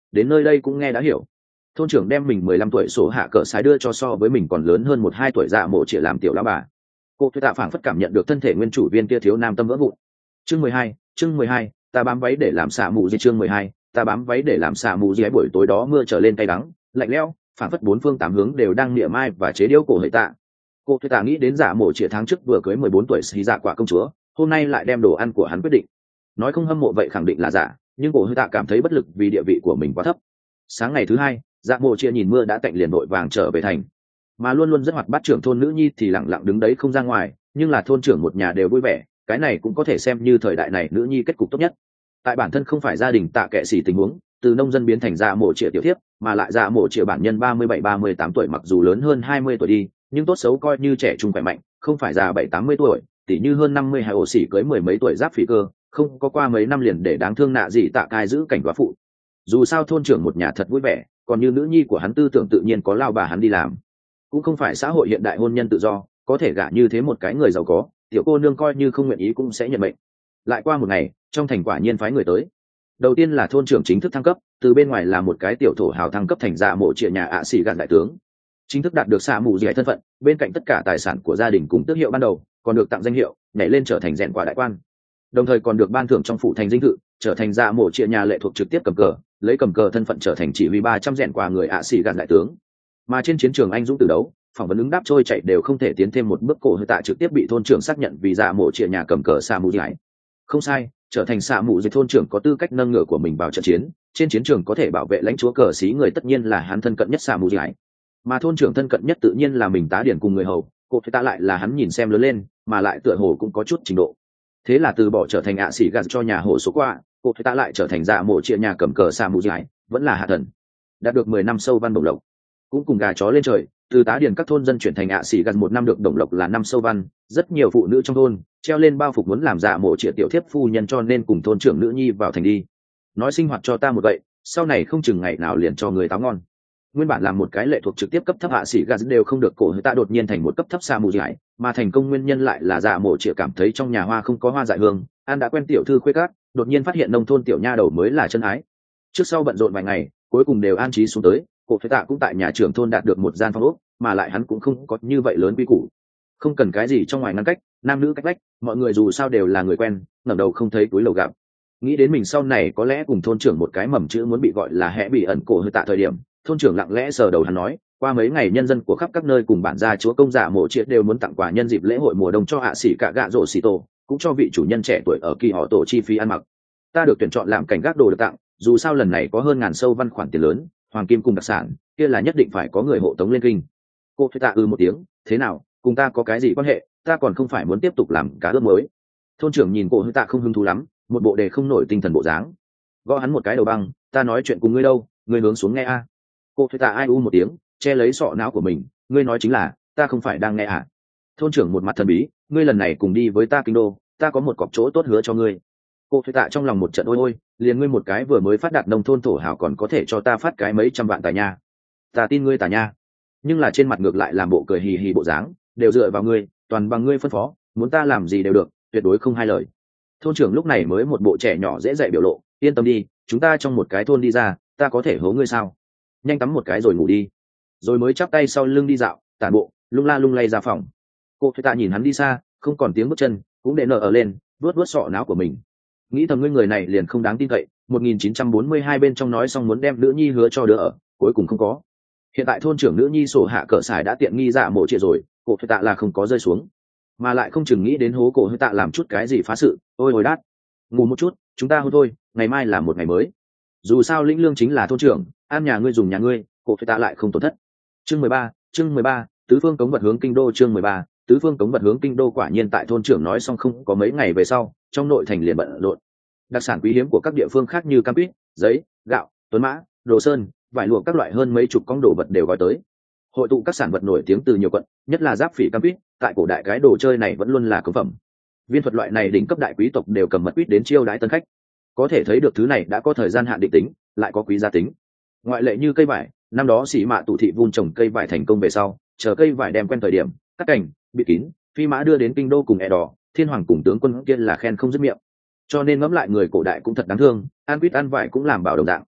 đến nơi đây cũng nghe đã hiểu. Thôn trưởng đem mình mười lăm tuổi sổ hạ cỡ sái đưa cho so với mình còn lớn hơn một hai tuổi dạ mộ chĩa làm tiểu lão bà. Cô thuê tạ phảng phất cảm nhận được thân thể nguyên chủ viên kia thiếu nam tâm vỡ vụn. Chương mười hai, chương mười hai, ta bám váy để làm xạ mù gì chương mười hai, ta bám váy để làm xạ mù gì buổi tối đó mưa trở lên cay đắng, lạnh lẽo, phảng phất bốn phương tám hướng đều đang niệm mai và chế điếu cổ hơi tạ. Cô thuê tạ nghĩ đến dạ mộ chĩa tháng trước vừa cưới mười bốn tuổi xí dạ quả công chúa, hôm nay lại đem đồ ăn của hắn quyết định. Nói không hâm mộ vậy khẳng định là giả, nhưng cổ hơi tạ cảm thấy bất lực vì địa vị của mình quá thấp. Sáng ngày thứ hai, dạ mộ chia nhìn mưa đã tạnh liền vội vàng trở về thành, mà luôn luôn rất hoạt bát trưởng thôn nữ nhi thì lặng lặng đứng đấy không ra ngoài, nhưng là thôn trưởng một nhà đều vui vẻ, cái này cũng có thể xem như thời đại này nữ nhi kết cục tốt nhất. Tại bản thân không phải gia đình tạ kệ xỉ tình huống, từ nông dân biến thành dạ mộ chia tiểu thiếp, mà lại dạ mộ chia bản nhân ba mươi bảy ba mươi tám tuổi, mặc dù lớn hơn hai mươi tuổi đi, nhưng tốt xấu coi như trẻ trung khỏe mạnh, không phải già bảy tám mươi tuổi, tỉ như hơn năm mươi hai ổ xỉ cưới mười mấy tuổi giáp phỉ cơ, không có qua mấy năm liền để đáng thương nạ gì tạ cai giữ cảnh quá phụ. Dù sao thôn trưởng một nhà thật vui vẻ, còn như nữ nhi của hắn tư tưởng tự nhiên có lao bà hắn đi làm, cũng không phải xã hội hiện đại hôn nhân tự do có thể gả như thế một cái người giàu có, tiểu cô nương coi như không nguyện ý cũng sẽ nhận mệnh. Lại qua một ngày, trong thành quả nhiên phái người tới. Đầu tiên là thôn trưởng chính thức thăng cấp, từ bên ngoài là một cái tiểu thổ hào thăng cấp thành dạ mộ triệt nhà ạ xỉ gạn đại tướng, chính thức đạt được xạ mù dẻ thân phận, bên cạnh tất cả tài sản của gia đình cùng tước hiệu ban đầu, còn được tặng danh hiệu, nhảy lên trở thành rèn quả đại quan, đồng thời còn được ban thưởng trong phủ thành dinh thự, trở thành dạ mộ triệt nhà lệ thuộc trực tiếp cầm cờ, lấy cầm cờ thân phận trở thành chỉ huy ba trăm rèn quả người ạ xỉ gạn đại tướng. Mà trên chiến trường anh dũng từ đấu, phỏng vấn ứng đáp trôi chạy đều không thể tiến thêm một bước, cổ hơi tạ trực tiếp bị thôn trưởng xác nhận vì dạ mộ triệt nhà cầm cờ xạ mù dẻ. Không sai, trở thành xạ mù dẻ thôn trưởng có tư cách nâng ngựa của mình vào trận chiến, trên chiến trường có thể bảo vệ lãnh chúa cờ xí người tất nhiên là hắn thân cận nhất xạ mù dẻ, mà thôn trưởng thân cận nhất tự nhiên là mình tá điển cùng người hầu, cô phải ta lại là hắn nhìn xem lớn lên, mà lại tựa hồ cũng có chút trình độ. Thế là từ bỏ trở thành ạ xỉ gạt cho nhà hồ số qua, cô phải ta lại trở thành dạ mộ chia nhà cầm cờ xạ mù dẻ, vẫn là hạ thần, đạt được mười năm sâu văn đồng lộc, cũng cùng gà chó lên trời. Từ tá điển các thôn dân chuyển thành ạ xỉ gạt một năm được đồng lộc là năm sâu văn, rất nhiều phụ nữ trong thôn treo lên bao phục muốn làm dạ mộ chia tiểu thiếp phu nhân, cho nên cùng thôn trưởng nữ nhi vào thành đi, nói sinh hoạt cho ta một vậy, sau này không chừng ngày nào liền cho người táo ngon. Nguyên bản làm một cái lệ thuộc trực tiếp cấp thấp hạ sĩ gaz đều không được, cổ hơi tạ đột nhiên thành một cấp thấp sa mù dại, mà thành công nguyên nhân lại là dạ mộ chĩa cảm thấy trong nhà hoa không có hoa dại hương, an đã quen tiểu thư khuê cát, đột nhiên phát hiện nông thôn tiểu nha đầu mới là chân ái. Trước sau bận rộn vài ngày, cuối cùng đều an trí xuống tới, cổ hơi tạ cũng tại nhà trưởng thôn đạt được một gian phòng ốc, mà lại hắn cũng không có như vậy lớn quy củ, không cần cái gì trong ngoài ngăn cách, nam nữ cách vách, mọi người dù sao đều là người quen, ngẩng đầu không thấy túi lầu gặp. Nghĩ đến mình sau này có lẽ cùng thôn trưởng một cái mầm chữ muốn bị gọi là hẽ bị ẩn, cổ hơi tạ thời điểm, thôn trưởng lặng lẽ sờ đầu hắn nói, qua mấy ngày nhân dân của khắp các nơi cùng bản gia chúa công giả mộ triệt đều muốn tặng quà nhân dịp lễ hội mùa đông cho hạ sĩ cả gạ rổ xì tổ, cũng cho vị chủ nhân trẻ tuổi ở kỳ họ tổ chi phí ăn mặc. Ta được tuyển chọn làm cảnh gác đồ được tặng, dù sao lần này có hơn ngàn sâu văn khoản tiền lớn, hoàng kim cùng đặc sản, kia là nhất định phải có người hộ tống lên kinh. Cô phải tạ ư một tiếng, thế nào, cùng ta có cái gì quan hệ, ta còn không phải muốn tiếp tục làm cá ướp mới. Thôn trưởng nhìn cô hơi tạ không hứng thú lắm, một bộ đề không nổi tinh thần bộ dáng, gõ hắn một cái đầu băng, ta nói chuyện cùng ngươi đâu, ngươi hướng xuống nghe a. Cô thuê tạ ai u một tiếng, che lấy sọ não của mình, ngươi nói chính là, ta không phải đang nghe à. Thôn trưởng một mặt thần bí, ngươi lần này cùng đi với ta kinh đô, ta có một cọc chỗ tốt hứa cho ngươi. Cô thuê tạ trong lòng một trận ôi ôi, liền ngươi một cái vừa mới phát đạt nông thôn thổ hào còn có thể cho ta phát cái mấy trăm vạn tài nha. Ta tin ngươi tà nha, nhưng là trên mặt ngược lại làm bộ cười hì hì bộ dáng, đều dựa vào ngươi, toàn bằng ngươi phân phó, muốn ta làm gì đều được, tuyệt đối không hai lời. Thôn trưởng lúc này mới một bộ trẻ nhỏ dễ dạy biểu lộ, yên tâm đi, chúng ta trong một cái thôn đi ra, ta có thể hố ngươi sao? Nhanh tắm một cái rồi ngủ đi. Rồi mới chắp tay sau lưng đi dạo tản bộ, lung la lung lay ra phòng. Cô thuê tạ nhìn hắn đi xa, không còn tiếng bước chân, cũng để nở ở lên, vuốt vuốt sọ não của mình, nghĩ thầm ngươi người này liền không đáng tin cậy. một nghìn chín trăm bốn mươi hai bên trong nói xong muốn đem nữ nhi hứa cho đứa ở, cuối cùng không có. Hiện tại thôn trưởng nữ nhi sổ hạ cỡ xài đã tiện nghi dạ mộ triệt rồi, cô thuê tạ là không có rơi xuống, mà lại không chừng nghĩ đến hố cổ hơi tạ làm chút cái gì phá sự. Ôi hồi đát, ngủ một chút, chúng ta hôn thôi, ngày mai là một ngày mới. Dù sao lĩnh lương chính là thôn trưởng, ăn nhà ngươi dùng nhà ngươi, cổ phải tạ lại không tổn thất. Chương mười ba, chương mười ba, tứ phương cống vật hướng kinh đô. Chương mười ba, tứ phương cống vật hướng kinh đô. Quả nhiên tại thôn trưởng nói xong không có mấy ngày về sau, trong nội thành liền bận rộn. Đặc sản quý hiếm của các địa phương khác như cam quýt, giấy, gạo, tuấn mã, đồ sơn, vải lụa, các loại hơn mấy chục con đồ vật đều gói tới. Hội tụ các sản vật nổi tiếng từ nhiều quận, nhất là giáp phỉ cam quýt, tại cổ đại cái đồ chơi này vẫn luôn là cống phẩm. Viên thuật loại này đỉnh cấp đại quý tộc đều cầm mật quýt đến chiêu đãi tân khách, có thể thấy được thứ này đã có thời gian hạn định tính, lại có quý giá tính. Ngoại lệ như cây vải, năm đó sĩ mạ tụ thị vun trồng cây vải thành công về sau, chờ cây vải đem quen thời điểm, cắt cành, bị kín, phi mã đưa đến kinh đô cùng e đỏ, thiên hoàng cùng tướng quân kia là khen không dứt miệng. Cho nên ngẫm lại người cổ đại cũng thật đáng thương, ăn quýt ăn vải cũng làm bảo đồng dạng.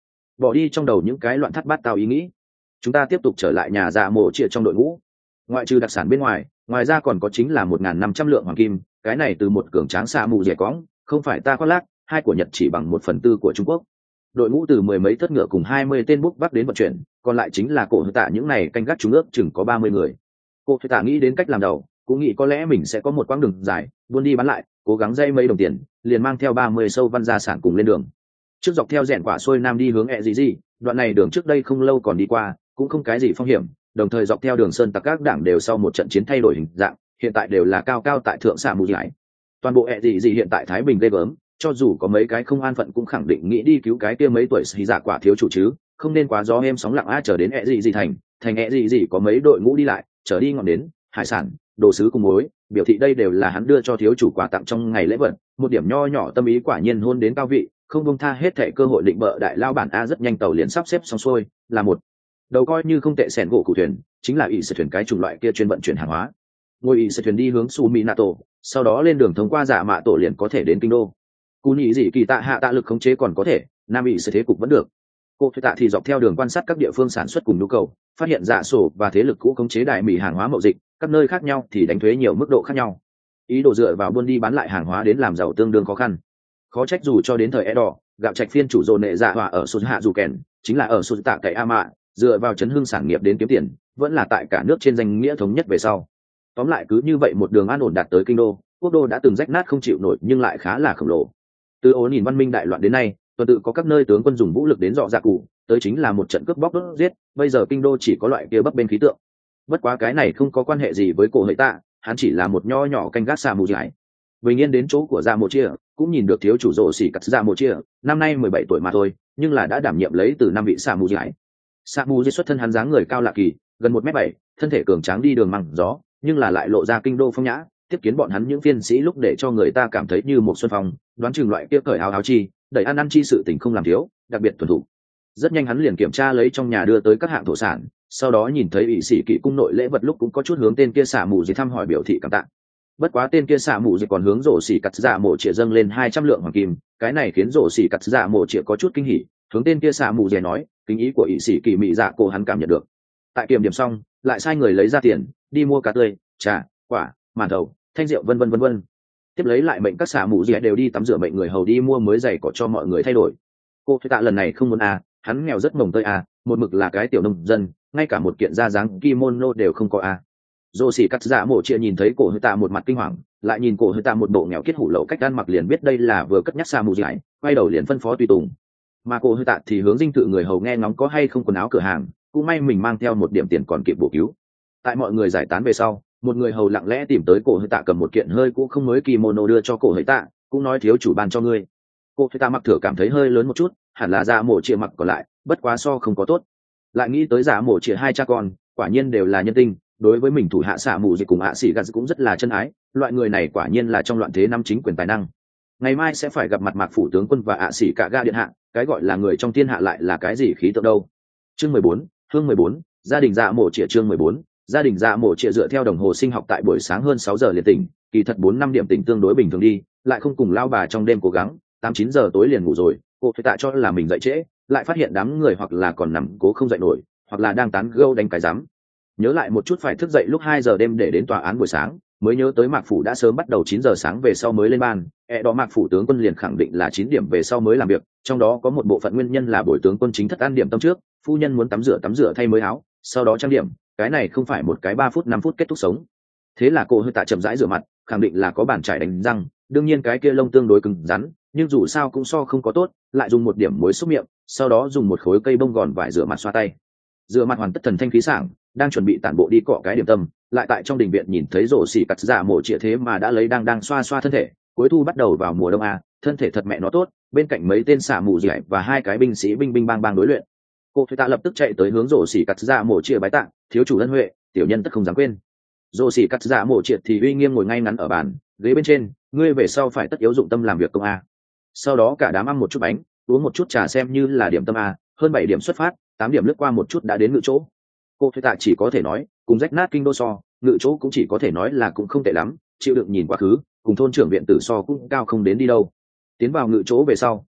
bỏ đi trong đầu những cái loạn thắt bát tao ý nghĩ. Chúng ta tiếp tục trở lại nhà dạ mộ chia trong đội ngũ. Ngoại trừ đặc sản bên ngoài, ngoài ra còn có chính là một nghìn năm trăm lượng hoàng kim, cái này từ một cường tráng xạ mù dẻ cõng, không phải ta khoác lác, hai của Nhật chỉ bằng một phần tư của Trung Quốc. Đội ngũ từ mười mấy thất ngựa cùng hai mươi tên búc vác đến vận chuyển, còn lại chính là cổ hư tạ những này canh gác chúng ước chừng có ba mươi người. Cổ hư tạ nghĩ đến cách làm đầu, cũng nghĩ có lẽ mình sẽ có một quãng đường dài, buôn đi bán lại, cố gắng dây mấy đồng tiền, liền mang theo ba mươi sâu văn gia sản cùng lên đường. Trước dọc theo rèn quả xuôi nam đi hướng ẹ gì gì, đoạn này đường trước đây không lâu còn đi qua, cũng không cái gì phong hiểm, đồng thời dọc theo đường sơn tặc các đảng đều sau một trận chiến thay đổi hình dạng, hiện tại đều là cao cao tại thượng xạ mù giải. Toàn bộ ẹ gì gì hiện tại Thái Bình ghê gớm, cho dù có mấy cái không an phận cũng khẳng định nghĩ đi cứu cái kia mấy tuổi xì giả quả thiếu chủ chứ, không nên quá gió êm sóng lặng a chờ đến ẹ gì gì thành, thành ẹ gì gì có mấy đội ngũ đi lại, trở đi ngọn đến, hải sản, đồ sứ cùng mối, biểu thị đây đều là hắn đưa cho thiếu chủ quà tặng trong ngày lễ vật, một điểm nho nhỏ tâm ý quả nhiên hôn đến cao vị, không buông tha hết thảy cơ hội định bợ đại lao bản a rất nhanh tàu liền sắp xếp xong xuôi, là một đầu coi như không tệ sẻn gỗ cụ thuyền, chính là ỷ sẽ thuyền cái chủng loại kia chuyên vận chuyển hàng hóa. Ngồi ỷ sẽ thuyền đi hướng Su Minato, sau đó lên đường thông qua Dạ Mạ Tổ liền có thể đến kinh đô. Cú nhị gì kỳ tạ hạ tạ lực khống chế còn có thể, nam ỷ sẽ thế cục vẫn được. Cô thuê tạ thì dọc theo đường quan sát các địa phương sản xuất cùng nhu cầu, phát hiện dạ sổ và thế lực cũ khống chế đại mỹ hàng hóa mậu dịch, các nơi khác nhau thì đánh thuế nhiều mức độ khác nhau. Ý đồ dựa vào buôn đi bán lại hàng hóa đến làm giàu tương đương khó khăn. Khó trách dù cho đến thời Edo, gạo trạch phiên chủ dồn nệ dạ hỏa ở Sút Hạ dù kèn, chính là ở Sút Tạ Cậy A Mạ, dựa vào chấn hương sản nghiệp đến kiếm tiền, vẫn là tại cả nước trên danh nghĩa thống nhất về sau. Tóm lại cứ như vậy một đường an ổn đạt tới kinh đô, quốc đô đã từng rách nát không chịu nổi nhưng lại khá là khổng lồ. Từ ố nhìn văn minh đại loạn đến nay, tuần tự có các nơi tướng quân dùng vũ lực đến dọ dạ cụ, tới chính là một trận cướp bóc đốt giết, bây giờ kinh đô chỉ có loại kia bấp bên khí tượng. Bất quá cái này không có quan hệ gì với cổ hệ tạ, hắn chỉ là một nho nhỏ canh gác xà mù giải. Bình yên đến chỗ của Dạ Mộ Chia, cũng nhìn được thiếu chủ rồ xỉ cắt Dạ Mộ Chia, năm nay mười bảy tuổi mà thôi, nhưng là đã đảm nhiệm lấy từ năm vị xà mù giải. Xà mù xuất thân hắn dáng người cao lạ kỳ, gần một mét bảy, thân thể cường tráng đi đường măng gió, nhưng là lại lộ ra kinh đô phong nhã, tiếp kiến bọn hắn những phiên sĩ lúc để cho người ta cảm thấy như một xuân phong, đoán chừng loại kia cởi áo áo chi, đẩy ăn ăn chi sự tình không làm thiếu, đặc biệt thuần thủ. Rất nhanh hắn liền kiểm tra lấy trong nhà đưa tới các hạng thổ sản, sau đó nhìn thấy ỷ sĩ kỵ cung nội lễ vật lúc cũng có chút hướng tên kia xả mù gì thăm hỏi biểu thị cảm tạ. Bất quá tên kia xả mù gì còn hướng rổ xỉ cắt Dạ Mộ Chia dâng lên hai trăm lượng hoàng kim, cái này khiến rổ xỉ cắt Dạ Mộ Chia có chút kinh hỉ, hướng tên kia xả mù gì nói, kính ý của ỷ sĩ kỵ mỹ dạ cô hắn cảm nhận được. Tại kiểm điểm xong, lại sai người lấy ra tiền, đi mua cá tươi, trà, quả, màn thầu, thanh rượu vân vân vân vân. Tiếp lấy lại mệnh các xả mù gì đều đi tắm rửa, mệnh người hầu đi mua mới giày cỏ cho mọi người thay đổi. Cô Tạ lần này không muốn à, hắn nghèo rất mồng tơi à, một mực là cái tiểu nông dân, ngay cả một kiện da dáng kimono đều không có à. Dô xỉ cắt Dạ Mộ Chia nhìn thấy cổ hơi tạ một mặt kinh hoàng, lại nhìn cổ hơi tạ một bộ nghèo kiết hủ lậu cách ăn mặc liền biết đây là vừa cất nhắc xa mù giải, quay đầu liền phân phó tùy tùng. Mà cổ hơi tạ thì hướng dinh thự người hầu nghe ngóng có hay không quần áo cửa hàng, cũng may mình mang theo một điểm tiền còn kịp bổ cứu. Tại mọi người giải tán về sau, một người hầu lặng lẽ tìm tới cổ hơi tạ cầm một kiện hơi cũ không mới kimono đưa cho cổ hơi tạ, cũng nói thiếu chủ ban cho ngươi. Cổ hơi tạ mặc thửa cảm thấy hơi lớn một chút, hẳn là Dạ Mộ Chia mặc còn lại, bất quá so không có tốt. Lại nghĩ tới Dạ Mộ Chia hai cha con, quả nhiên đều là nhân tinh, đối với mình thủ hạ xạ mù dịch cùng ạ xỉ gạt cũng rất là chân ái, loại người này quả nhiên là trong loạn thế năm chính quyền tài năng. Ngày mai sẽ phải gặp mặt Mạc phủ tướng quân và ạ xỉ cả ga điện hạ, cái gọi là người trong thiên hạ lại là cái gì khí tượng đâu. Chương mười bốn, hương mười bốn, gia đình Dạ Mộ Chia. Chương mười bốn, gia đình Dạ Mộ Chia dựa theo đồng hồ sinh học tại buổi sáng hơn sáu giờ liền tỉnh, kỳ thật bốn năm điểm tỉnh tương đối bình thường đi, lại không cùng lao bà trong đêm cố gắng, tám chín giờ tối liền ngủ rồi. Cô phải tạ cho là mình dậy trễ, lại phát hiện đám người hoặc là còn nằm cố không dậy nổi, hoặc là đang tán gẫu đánh cái rắm. Nhớ lại một chút phải thức dậy lúc hai giờ đêm để đến tòa án buổi sáng, mới nhớ tới Mạc phủ đã sớm bắt đầu chín giờ sáng về sau mới lên ban, e đó Mạc phủ tướng quân liền khẳng định là chín điểm về sau mới làm việc, trong đó có một bộ phận nguyên nhân là buổi tướng quân chính thất ăn điểm tâm trước, phu nhân muốn tắm rửa tắm rửa thay mới áo, sau đó trang điểm, cái này không phải một cái ba phút năm phút kết thúc sống. Thế là cô hơi tạ chậm rãi rửa mặt, khẳng định là có bàn chải đánh răng, đương nhiên cái kia lông tương đối cứng rắn, nhưng dù sao cũng so không có tốt, lại dùng một điểm muối xúc miệng, sau đó dùng một khối cây bông gòn vải rửa mặt xoa tay. Rửa mặt hoàn tất thần thanh khí sảng, đang chuẩn bị tản bộ đi cọ cái điểm tâm, lại tại trong đình viện nhìn thấy rổ xỉ cắt Dạ Mộ Chia thế mà đã lấy đang đang xoa xoa thân thể. Cuối thu bắt đầu vào mùa đông a, thân thể thật mẹ nó tốt, bên cạnh mấy tên xả mù dẻ và hai cái binh sĩ binh binh bang bang đối luyện. Cô Phi Tạ lập tức chạy tới hướng rổ xỉ cắt Dạ Mộ Chia bái tạ, thiếu chủ ân huệ, tiểu nhân tất không dám quên. Rổ xỉ cắt Dạ Mộ Chia thì uy nghiêm ngồi ngay ngắn ở bàn ghế bên trên, ngươi về sau phải tất yếu dụng tâm làm việc công a. Sau đó cả đám ăn một chút bánh, uống một chút trà xem như là điểm tâm a, hơn bảy điểm xuất phát, tám điểm lướt qua một chút đã đến ngự chỗ. Cô Phi Tạ chỉ có thể nói, cùng rách nát kinh đô so, ngự chỗ cũng chỉ có thể nói là cũng không tệ lắm, chịu đựng nhìn quá khứ, cùng thôn trưởng viện tử so cũng cao không đến đi đâu. Tiến vào ngự chỗ về sau,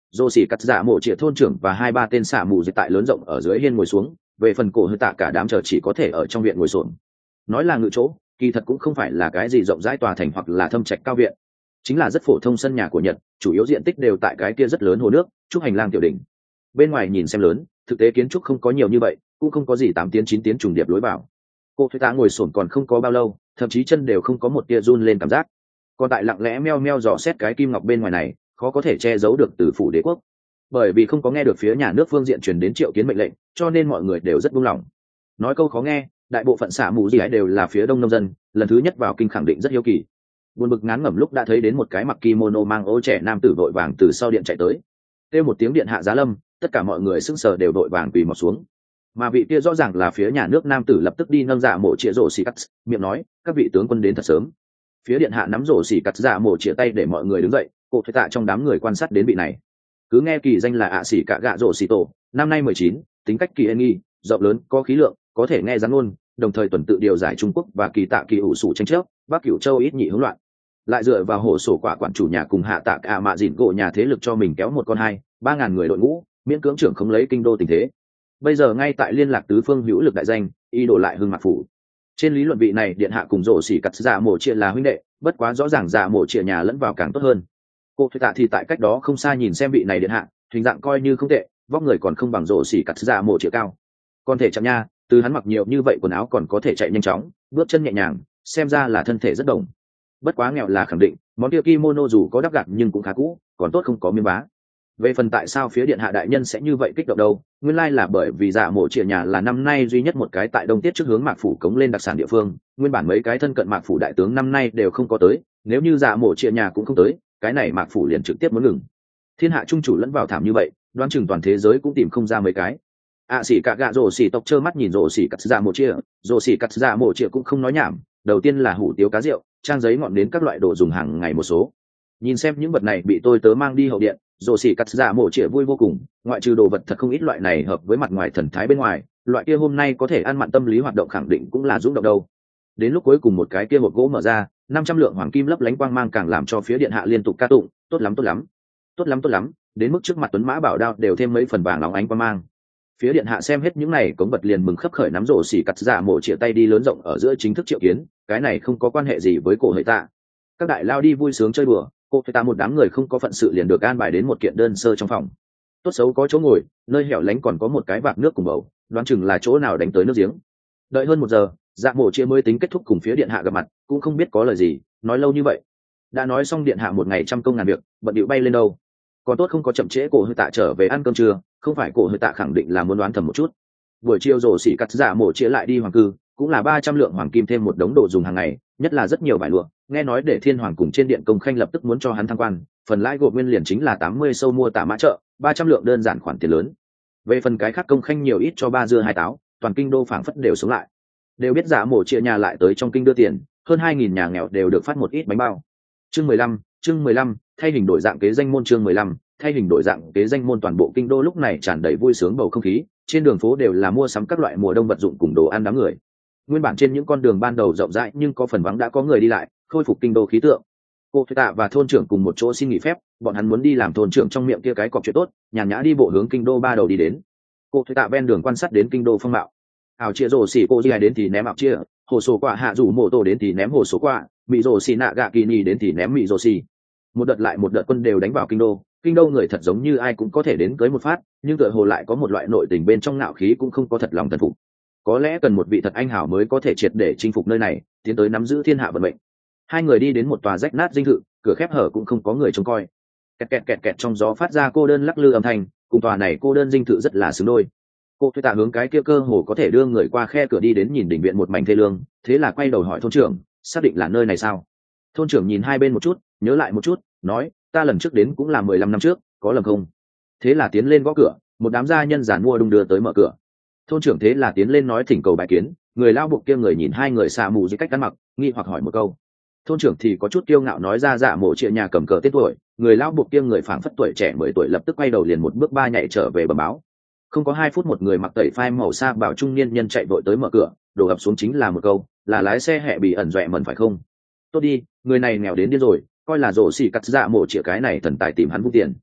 Dô xỉ cắt dạ mộ trịa thôn trưởng và hai ba tên xạ mù dịch tại lớn rộng ở dưới hiên ngồi xuống, về phần cổ hơi tạ cả đám chờ chỉ có thể ở trong viện ngồi xổm. Nói là ngự chỗ, kỳ thật cũng không phải là cái gì rộng rãi tòa thành hoặc là thâm trạch cao viện, chính là rất phổ thông sân nhà của Nhật, chủ yếu diện tích đều tại cái kia rất lớn hồ nước, trúc hành lang tiểu đỉnh. Bên ngoài nhìn xem lớn, thực tế kiến trúc không có nhiều như vậy, cũng không có gì tám tiếng chín tiếng trùng điệp lối vào. Cô thuê tạ ngồi xổm còn không có bao lâu, thậm chí chân đều không có một tia run lên cảm giác. Còn tại lặng lẽ meo meo dò xét cái kim ngọc bên ngoài này, khó có thể che giấu được từ phủ đế quốc. Bởi vì không có nghe được phía nhà nước phương diện truyền đến triệu kiến mệnh lệnh, cho nên mọi người đều rất buông lỏng. Nói câu khó nghe, đại bộ phận xả mù gì ấy đều là phía đông nông dân, lần thứ nhất vào kinh khẳng định rất hiếu kỳ. Buồn bực ngán ngẩm lúc đã thấy đến một cái mặc kimono mang ô trẻ nam tử vội vàng từ sau điện chạy tới. Kêu một tiếng điện hạ giá lâm, tất cả mọi người sững sờ đều vội vàng quỳ mọp xuống. Mà vị kia rõ ràng là phía nhà nước nam tử lập tức đi nâng dạ mộ chĩa rổ xì cắt, miệng nói, các vị tướng quân đến thật sớm. Phía điện hạ nắm rổ xì cắt dạ mộ chĩa tay để mọi người đứng dậy, cụ thuê tạ trong đám người quan sát đến vị này. Cứ nghe kỳ danh là ạ xỉ cả gạ rổ xì tổ, năm nay mười chín, tính cách kỳ nghi, rộng lớn, có khí lượng, có thể nghe rắn ngôn, đồng thời tuần tự điều giải Trung Quốc và kỳ tạ kỳ ủ sủ tranh chấp, Bắc Cửu Châu ít nhị hỗn loạn. Lại dựa vào hổ sổ quả quản chủ nhà cùng hạ tạ cả mạ dịn gỗ nhà thế lực cho mình kéo một con hai, ba ngàn người đội ngũ, miễn cưỡng trưởng không lấy kinh đô tình thế. Bây giờ ngay tại liên lạc tứ phương hữu lực đại danh, y đổ lại hưng mạc phủ. Trên lý luận vị này điện hạ cùng rổ xỉ cắt dạ mộ chia là huynh đệ, bất quá rõ ràng dạ mộ chia nhà lẫn vào càng tốt hơn. Cô thuê tạ thì tại cách đó không xa nhìn xem vị này điện hạ, hình dạng coi như không tệ, vóc người còn không bằng rổ xỉ cắt dạ mộ chia cao. Còn thể chậm nha, từ hắn mặc nhiều như vậy quần áo còn có thể chạy nhanh chóng, bước chân nhẹ nhàng, xem ra là thân thể rất đồng. Bất quá nghèo là khẳng định, món kia kimono dù có đắp gạc nhưng cũng khá cũ, còn tốt không có miếng vá. Về phần tại sao phía điện hạ đại nhân sẽ như vậy kích động đâu, nguyên lai là bởi vì dạ mộ triệt nhà là năm nay duy nhất một cái tại đông tiết trước hướng mạc phủ cống lên đặc sản địa phương, nguyên bản mấy cái thân cận mạc phủ đại tướng năm nay đều không có tới, nếu như dạ mộ triệt nhà cũng không tới, cái này mạc phủ liền trực tiếp muốn ngừng. Thiên hạ trung chủ lẫn vào thảm như vậy, đoán chừng toàn thế giới cũng tìm không ra mấy cái. À xỉ cả gạ rổ xỉ tộc trơ mắt nhìn rổ xỉ cắt dạ mộ triệt, rổ xỉ cắt dạ mộ triệt cũng không nói nhảm, đầu tiên là hủ tiếu cá rượu, trang giấy ngọn đến các loại đồ dùng hàng ngày một số. Nhìn xem những vật này bị tôi tớ mang đi hậu điện, rổ xỉ cắt dạ mộ triệt vui vô cùng, ngoại trừ đồ vật thật không ít loại này hợp với mặt ngoài thần thái bên ngoài, loại kia hôm nay có thể ăn mặn tâm lý hoạt động khẳng định cũng là dũng động đâu. Đến lúc cuối cùng một cái kia hộp gỗ mở ra, năm trăm lượng hoàng kim lấp lánh quang mang càng làm cho phía điện hạ liên tục ca tụng, tốt lắm tốt lắm, tốt lắm tốt lắm, đến mức trước mặt tuấn mã bảo đao đều thêm mấy phần vàng óng ánh quang mang. Phía điện hạ xem hết những này cống vật liền mừng khấp khởi nắm rổ xỉ cắt dạ mộ chĩa tay đi lớn rộng ở giữa chính thức triệu kiến, cái này không có quan hệ gì với cổ hệ tạ. Các đại lao đi vui sướng chơi đùa, cổ hệ tạ một đám người không có phận sự liền được an bài đến một kiện đơn sơ trong phòng. Tốt xấu có chỗ ngồi, nơi hẻo lánh còn có một cái vạc nước cùng bầu, đoán chừng là chỗ nào đánh tới nước giếng. Đợi hơn một giờ, dạ mộ chĩa mới tính kết thúc cùng phía điện hạ gặp mặt, cũng không biết có lời gì, nói lâu như vậy. Đã nói xong điện hạ một ngày trăm công ngàn việc, bận điệu bay lên đâu. Còn tốt không có chậm trễ cổ hơi tạ trở về ăn cơm trưa, không phải cổ hơi tạ khẳng định là muốn đoán thầm một chút. Buổi chiều rổ xỉ cắt dạ mộ chia lại đi hoàng cư, cũng là ba trăm lượng hoàng kim thêm một đống đồ dùng hàng ngày, nhất là rất nhiều vải lụa, nghe nói để thiên hoàng cùng trên điện công khanh lập tức muốn cho hắn thăng quan, phần lãi gộp nguyên liền chính là tám mươi sâu mua tả mã chợ, ba trăm lượng đơn giản khoản tiền lớn. Về phần cái khác công khanh nhiều ít cho ba dưa hai táo, toàn kinh đô phảng phất đều sống lại. Đều biết dạ mộ chia nhà lại tới trong kinh đưa tiền, hơn hai nghìn nhà nghèo đều được phát một ít bánh bao. Chương mười lăm, chương mười lăm, thay hình đổi dạng kế danh môn chương mười lăm, thay hình đổi dạng kế danh môn toàn bộ kinh đô lúc này tràn đầy vui sướng bầu không khí, trên đường phố đều là mua sắm các loại mùa đông vật dụng cùng đồ ăn đám người. Nguyên bản trên những con đường ban đầu rộng rãi nhưng có phần vắng đã có người đi lại, khôi phục kinh đô khí tượng. Cô Thuê Tạ và thôn trưởng cùng một chỗ xin nghỉ phép, bọn hắn muốn đi làm thôn trưởng trong miệng kia cái cọc chuyện tốt, nhàn nhã đi bộ hướng kinh đô ba đầu đi đến. Cô Thuê Tạ ven đường quan sát đến kinh đô phong mạo. Ảo chia rồ xỉ cô gì đến thì ném ảo chia, hồ số quả hạ rủ mộ tổ đến thì ném hồ số quả, mị rồ xỉ nạ gạ kỳ nhì đến thì ném mị rồ xỉ. Một đợt lại một đợt quân đều đánh vào kinh đô, kinh đô người thật giống như ai cũng có thể đến cưới một phát, nhưng tựa hồ lại có một loại nội tình bên trong ngạo khí cũng không có thật lòng thần phục. Có lẽ cần một vị thật anh hào mới có thể triệt để chinh phục nơi này, tiến tới nắm giữ thiên hạ vận mệnh. Hai người đi đến một tòa rách nát dinh thự, cửa khép hở cũng không có người trông coi. Kẹt kẹt kẹt kẹt trong gió phát ra cô đơn lắc lư âm thanh, cùng tòa này cô đơn dinh thự rất là xứng đôi. Cô Thuê Tạ hướng cái kia cơ hồ có thể đưa người qua khe cửa đi đến nhìn đỉnh viện một mảnh thê lương, thế là quay đầu hỏi thôn trưởng, xác định là nơi này sao? Thôn trưởng nhìn hai bên một chút, nhớ lại một chút, nói, ta lần trước đến cũng là mười lăm năm trước, có lầm không? Thế là tiến lên gõ cửa, một đám gia nhân giản mua đung đưa tới mở cửa. Thôn trưởng thế là tiến lên nói thỉnh cầu bài kiến, người lao bục kia người nhìn hai người xà mù dưới cách ăn mặc, nghi hoặc hỏi một câu. Thôn trưởng thì có chút kiêu ngạo nói ra dạ mộ triệu nhà cầm cờ tên tuổi, người lao bục kia người phảng phất tuổi trẻ mười tuổi lập tức quay đầu liền một bước ba nhảy trở về bẩm báo. Không có hai phút một người mặc tẩy phai màu sa bảo trung niên nhân chạy vội tới mở cửa, đổ ập xuống chính là một câu, là lái xe hẹ bị ẩn dọa mẩn phải không? Tốt đi, người này nghèo đến điên rồi, coi là rổ xỉ cắt dạ mộ triệu cái này thần tài tìm hắn vung tiền.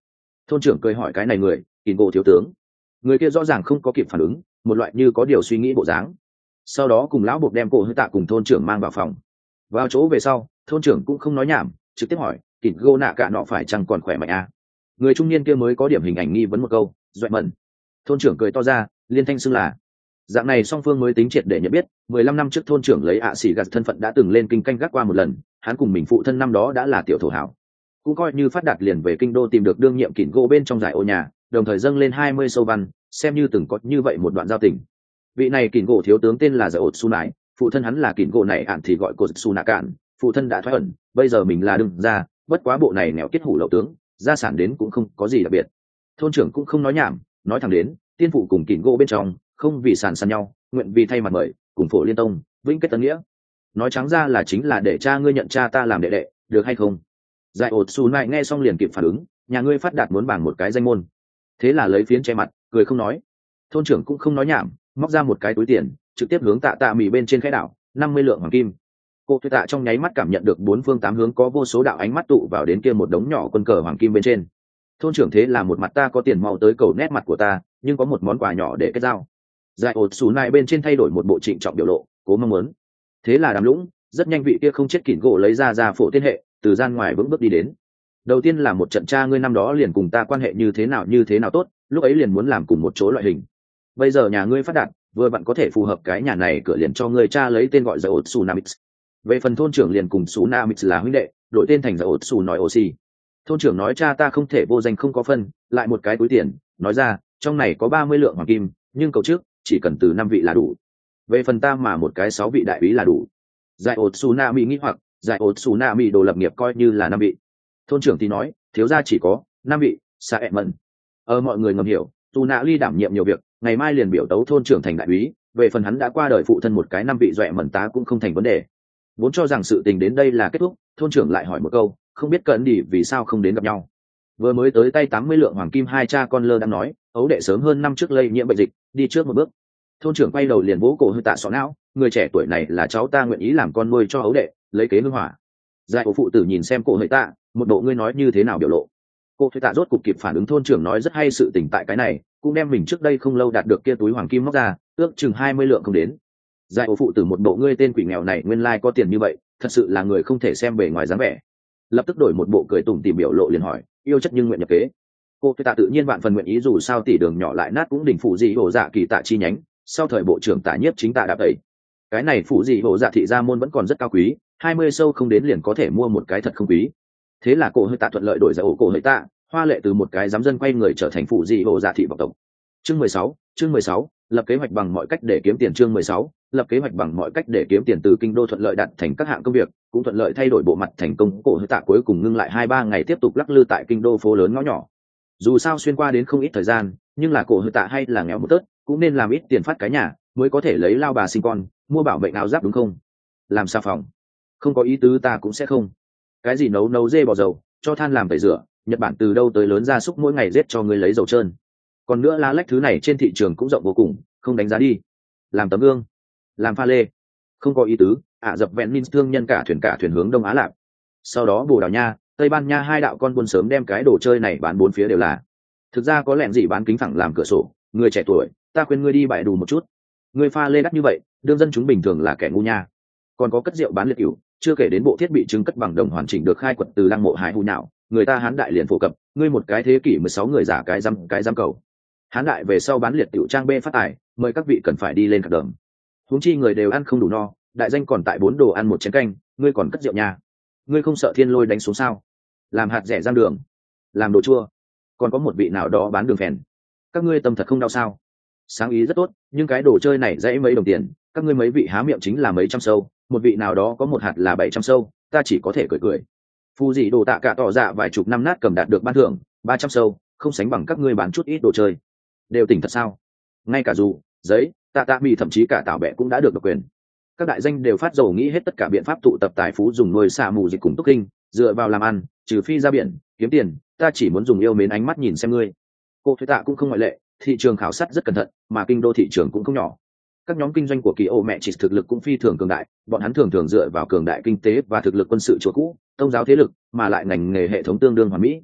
Thôn trưởng cười hỏi cái này người kìn gỗ thiếu tướng. Người kia rõ ràng không có kịp phản ứng, một loại như có điều suy nghĩ bộ dáng. Sau đó cùng lão buộc đem cổ hơi tạ cùng thôn trưởng mang vào phòng. Vào chỗ về sau, thôn trưởng cũng không nói nhảm, trực tiếp hỏi kìn gỗ nạ cả nọ phải chăng còn khỏe mạnh à? Người trung niên kia mới có điểm hình ảnh nghi vấn một câu, doẹ mẩn. Thôn trưởng cười to ra, liên thanh xưng là. Dạng này song phương mới tính triệt để nhận biết. Mười lăm năm trước thôn trưởng lấy ạ xỉ gạt thân phận đã từng lên kinh canh gác qua một lần, hắn cùng mình phụ thân năm đó đã là tiểu thổ hảo, cũng coi như phát đạt liền về kinh đô tìm được đương nhiệm kìn gỗ bên trong giải ô nhà, đồng thời dâng lên hai mươi sâu văn, xem như từng có như vậy một đoạn giao tình. Vị này kìn gỗ thiếu tướng tên là giải ột su nải, phụ thân hắn là kìn gỗ này ạn thì gọi cô su nạ cạn, phụ thân đã thoái ẩn, bây giờ mình là đương ra, bất quá bộ này nghèo kết hủ lậu tướng, gia sản đến cũng không có gì đặc biệt. Thôn trưởng cũng không nói nhảm, nói thẳng đến tiên phụ cùng kìn gỗ bên trong không vì sàn sàn nhau, nguyện vì thay mặt mời cùng phổ liên tông vĩnh kết tân nghĩa. Nói trắng ra là chính là để cha ngươi nhận cha ta làm đệ đệ, được hay không? Giải ột xù nại nghe xong liền kịp phản ứng, nhà ngươi phát đạt muốn bảng một cái danh môn. Thế là lấy phiến che mặt, cười không nói. Thôn trưởng cũng không nói nhảm, móc ra một cái túi tiền, trực tiếp hướng tạ tạ mì bên trên khẽ đảo năm mươi lượng hoàng kim. Cô thuê tạ trong nháy mắt cảm nhận được bốn phương tám hướng có vô số đạo ánh mắt tụ vào đến kia một đống nhỏ quân cờ hoàng kim bên trên. Thôn trưởng thế là một mặt ta có tiền mau tới cầu nét mặt của ta, nhưng có một món quà nhỏ để kết giao. Giải ột xù nại bên trên thay đổi một bộ trịnh trọng biểu lộ, cố mong muốn. Thế là đàm lũng rất nhanh vị kia không chết kỉn gỗ lấy ra ra phổ tiên hệ, từ gian ngoài vững bước đi đến. Đầu tiên là một trận cha ngươi năm đó liền cùng ta quan hệ như thế nào như thế nào tốt, lúc ấy liền muốn làm cùng một chỗ loại hình. Bây giờ nhà ngươi phát đạt, vừa vặn có thể phù hợp cái nhà này, cửa liền cho ngươi cha lấy tên gọi giải ột Tsunamix. Về phần thôn trưởng liền cùng Tsunamix là huynh đệ, đổi tên thành giải ột Tsu nói oxy. Thôn trưởng nói cha ta không thể vô danh không có phân, lại một cái túi tiền, nói ra trong này có ba mươi lượng hoàng kim, nhưng cầu trước chỉ cần từ năm vị là đủ. Về phần ta mà một cái sáu vị đại úy là đủ. Giải ột Tsunami nghĩ hoặc giải ột Tsunami đồ lập nghiệp coi như là năm vị. Thôn trưởng thì nói thiếu gia chỉ có năm vị, xa ẹ mận. Ờ mọi người ngầm hiểu, Tu Nạ Ly đảm nhiệm nhiều việc, ngày mai liền biểu tấu thôn trưởng thành đại úy, về phần hắn đã qua đời phụ thân một cái năm vị doẹ mẩn tá cũng không thành vấn đề. Vốn cho rằng sự tình đến đây là kết thúc, thôn trưởng lại hỏi một câu, không biết cẩn đi vì sao không đến gặp nhau. Vừa mới tới tay tám mươi lượng hoàng kim, hai cha con lơ đang nói ấu đệ sớm hơn năm trước lây nhiễm bệnh dịch, đi trước một bước. Thôn trưởng quay đầu liền vỗ cổ hơi tạ xó não, người trẻ tuổi này là cháu ta, nguyện ý làm con nuôi cho ấu đệ, lấy kế hương hỏa. Giải ổ phụ tử nhìn xem cổ hơi tạ, một bộ ngươi nói như thế nào biểu lộ. Cô hơi tạ rốt cục kịp phản ứng, thôn trưởng nói rất hay sự tình tại cái này, cũng đem mình trước đây không lâu đạt được kia túi hoàng kim móc ra, ước chừng hai mươi lượng không đến. Giải ổ phụ tử một bộ ngươi tên quỷ nghèo này nguyên lai có tiền như vậy, thật sự là người không thể xem bề ngoài dáng vẻ. Lập tức đổi một bộ cười tủm tỉm biểu lộ liền hỏi, yêu chất nhưng nguyện nhập kế. Cô hơi tạ tự nhiên vạn phần nguyện ý, dù sao tỷ đường nhỏ lại nát cũng đỉnh phụ gì hổ dạ kỳ tạ chi nhánh, sau thời bộ trưởng tạ nhiếp chính tạ đạp đẩy. Cái này phụ gì hổ dạ thị gia môn vẫn còn rất cao quý, hai mươi sâu không đến liền có thể mua một cái thật không quý. Thế là cổ hơi tạ thuận lợi đổi giải ổ cổ hơi tạ, hoa lệ từ một cái giám dân quay người trở thành phụ gì hổ dạ thị vọng tộc. Chương mười sáu, chương mười sáu, lập kế hoạch bằng mọi cách để kiếm tiền. Chương mười sáu, lập kế hoạch bằng mọi cách để kiếm tiền. Từ kinh đô thuận lợi đạt thành các hạng công việc, cũng thuận lợi thay đổi bộ mặt thành công. Cổ hơi tạ cuối cùng ngưng lại hai ba ngày tiếp tục lắc lư tại kinh đô phố lớn ngõ nhỏ. Dù sao xuyên qua đến không ít thời gian, nhưng là cổ hơi tạ hay là nghèo một tớt, cũng nên làm ít tiền phát cái nhà, mới có thể lấy lao bà sinh con, mua bảo vệ áo giáp đúng không? Làm xà phòng không có ý tứ, ta cũng sẽ không. Cái gì nấu nấu dê bò dầu, cho than làm tẩy rửa, Nhật Bản từ đâu tới lớn gia súc mỗi ngày giết cho ngươi lấy dầu trơn. Còn nữa lá lách thứ này trên thị trường cũng rộng vô cùng, không đánh giá đi. Làm tấm gương, làm pha lê, không có ý tứ. Ả Rập vẹn minh thương nhân cả thuyền cả thuyền hướng Đông Á Lạp, sau đó Bồ Đào Nha, Tây Ban Nha hai đạo con buôn sớm đem cái đồ chơi này bán bốn phía đều là. Thực ra có lẽ gì bán kính phẳng làm cửa sổ, người trẻ tuổi, ta khuyên ngươi đi bại đủ một chút. Ngươi pha lê đắt như vậy, đương dân chúng bình thường là kẻ ngu nha. Còn có cất rượu bán liệt cửu, chưa kể đến bộ thiết bị trưng cất bằng đồng hoàn chỉnh được khai quật từ lăng mộ hải hù nhạo, người ta hán đại liền phổ cập, ngươi một cái thế kỷ mười sáu người giả cái dăm cái dăm cầu. Hán đại về sau bán liệt tiểu trang bê phát tài, mời các vị cần phải đi lên cặp đờm. Huống chi người đều ăn không đủ no, đại danh còn tại bốn đồ ăn một chén canh, ngươi còn cất rượu nha. Ngươi không sợ thiên lôi đánh xuống sao? Làm hạt rẻ giang đường, làm đồ chua, còn có một vị nào đó bán đường phèn, các ngươi tâm thật không đau sao? Sáng ý rất tốt, nhưng cái đồ chơi này dãy mấy đồng tiền, các ngươi mấy vị há miệng chính là mấy trăm sâu, một vị nào đó có một hạt là bảy trăm sâu, ta chỉ có thể cười cười. Phu dị đồ tạ cả tỏ dạ vài chục năm nát cầm đạt được ban thưởng ba trăm sâu, không sánh bằng các ngươi bán chút ít đồ chơi. Đều tỉnh thật sao? Ngay cả dù giấy tạ tạ mì thậm chí cả tảo bẹ cũng đã được độc quyền. Các đại danh đều phát dầu nghĩ hết tất cả biện pháp tụ tập tài phú, dùng nuôi xạ mù dịch cùng túc kinh, dựa vào làm ăn, trừ phi ra biển kiếm tiền, ta chỉ muốn dùng yêu mến ánh mắt nhìn xem ngươi. Cô thuế tạ cũng không ngoại lệ, thị trường khảo sát rất cẩn thận, mà kinh đô thị trường cũng không nhỏ. Các nhóm kinh doanh của kỳ ô mẹ chỉ thực lực cũng phi thường cường đại, bọn hắn thường thường dựa vào cường đại kinh tế và thực lực quân sự chỗ cũ, tôn giáo thế lực, mà lại ngành nghề hệ thống tương đương hoàn mỹ.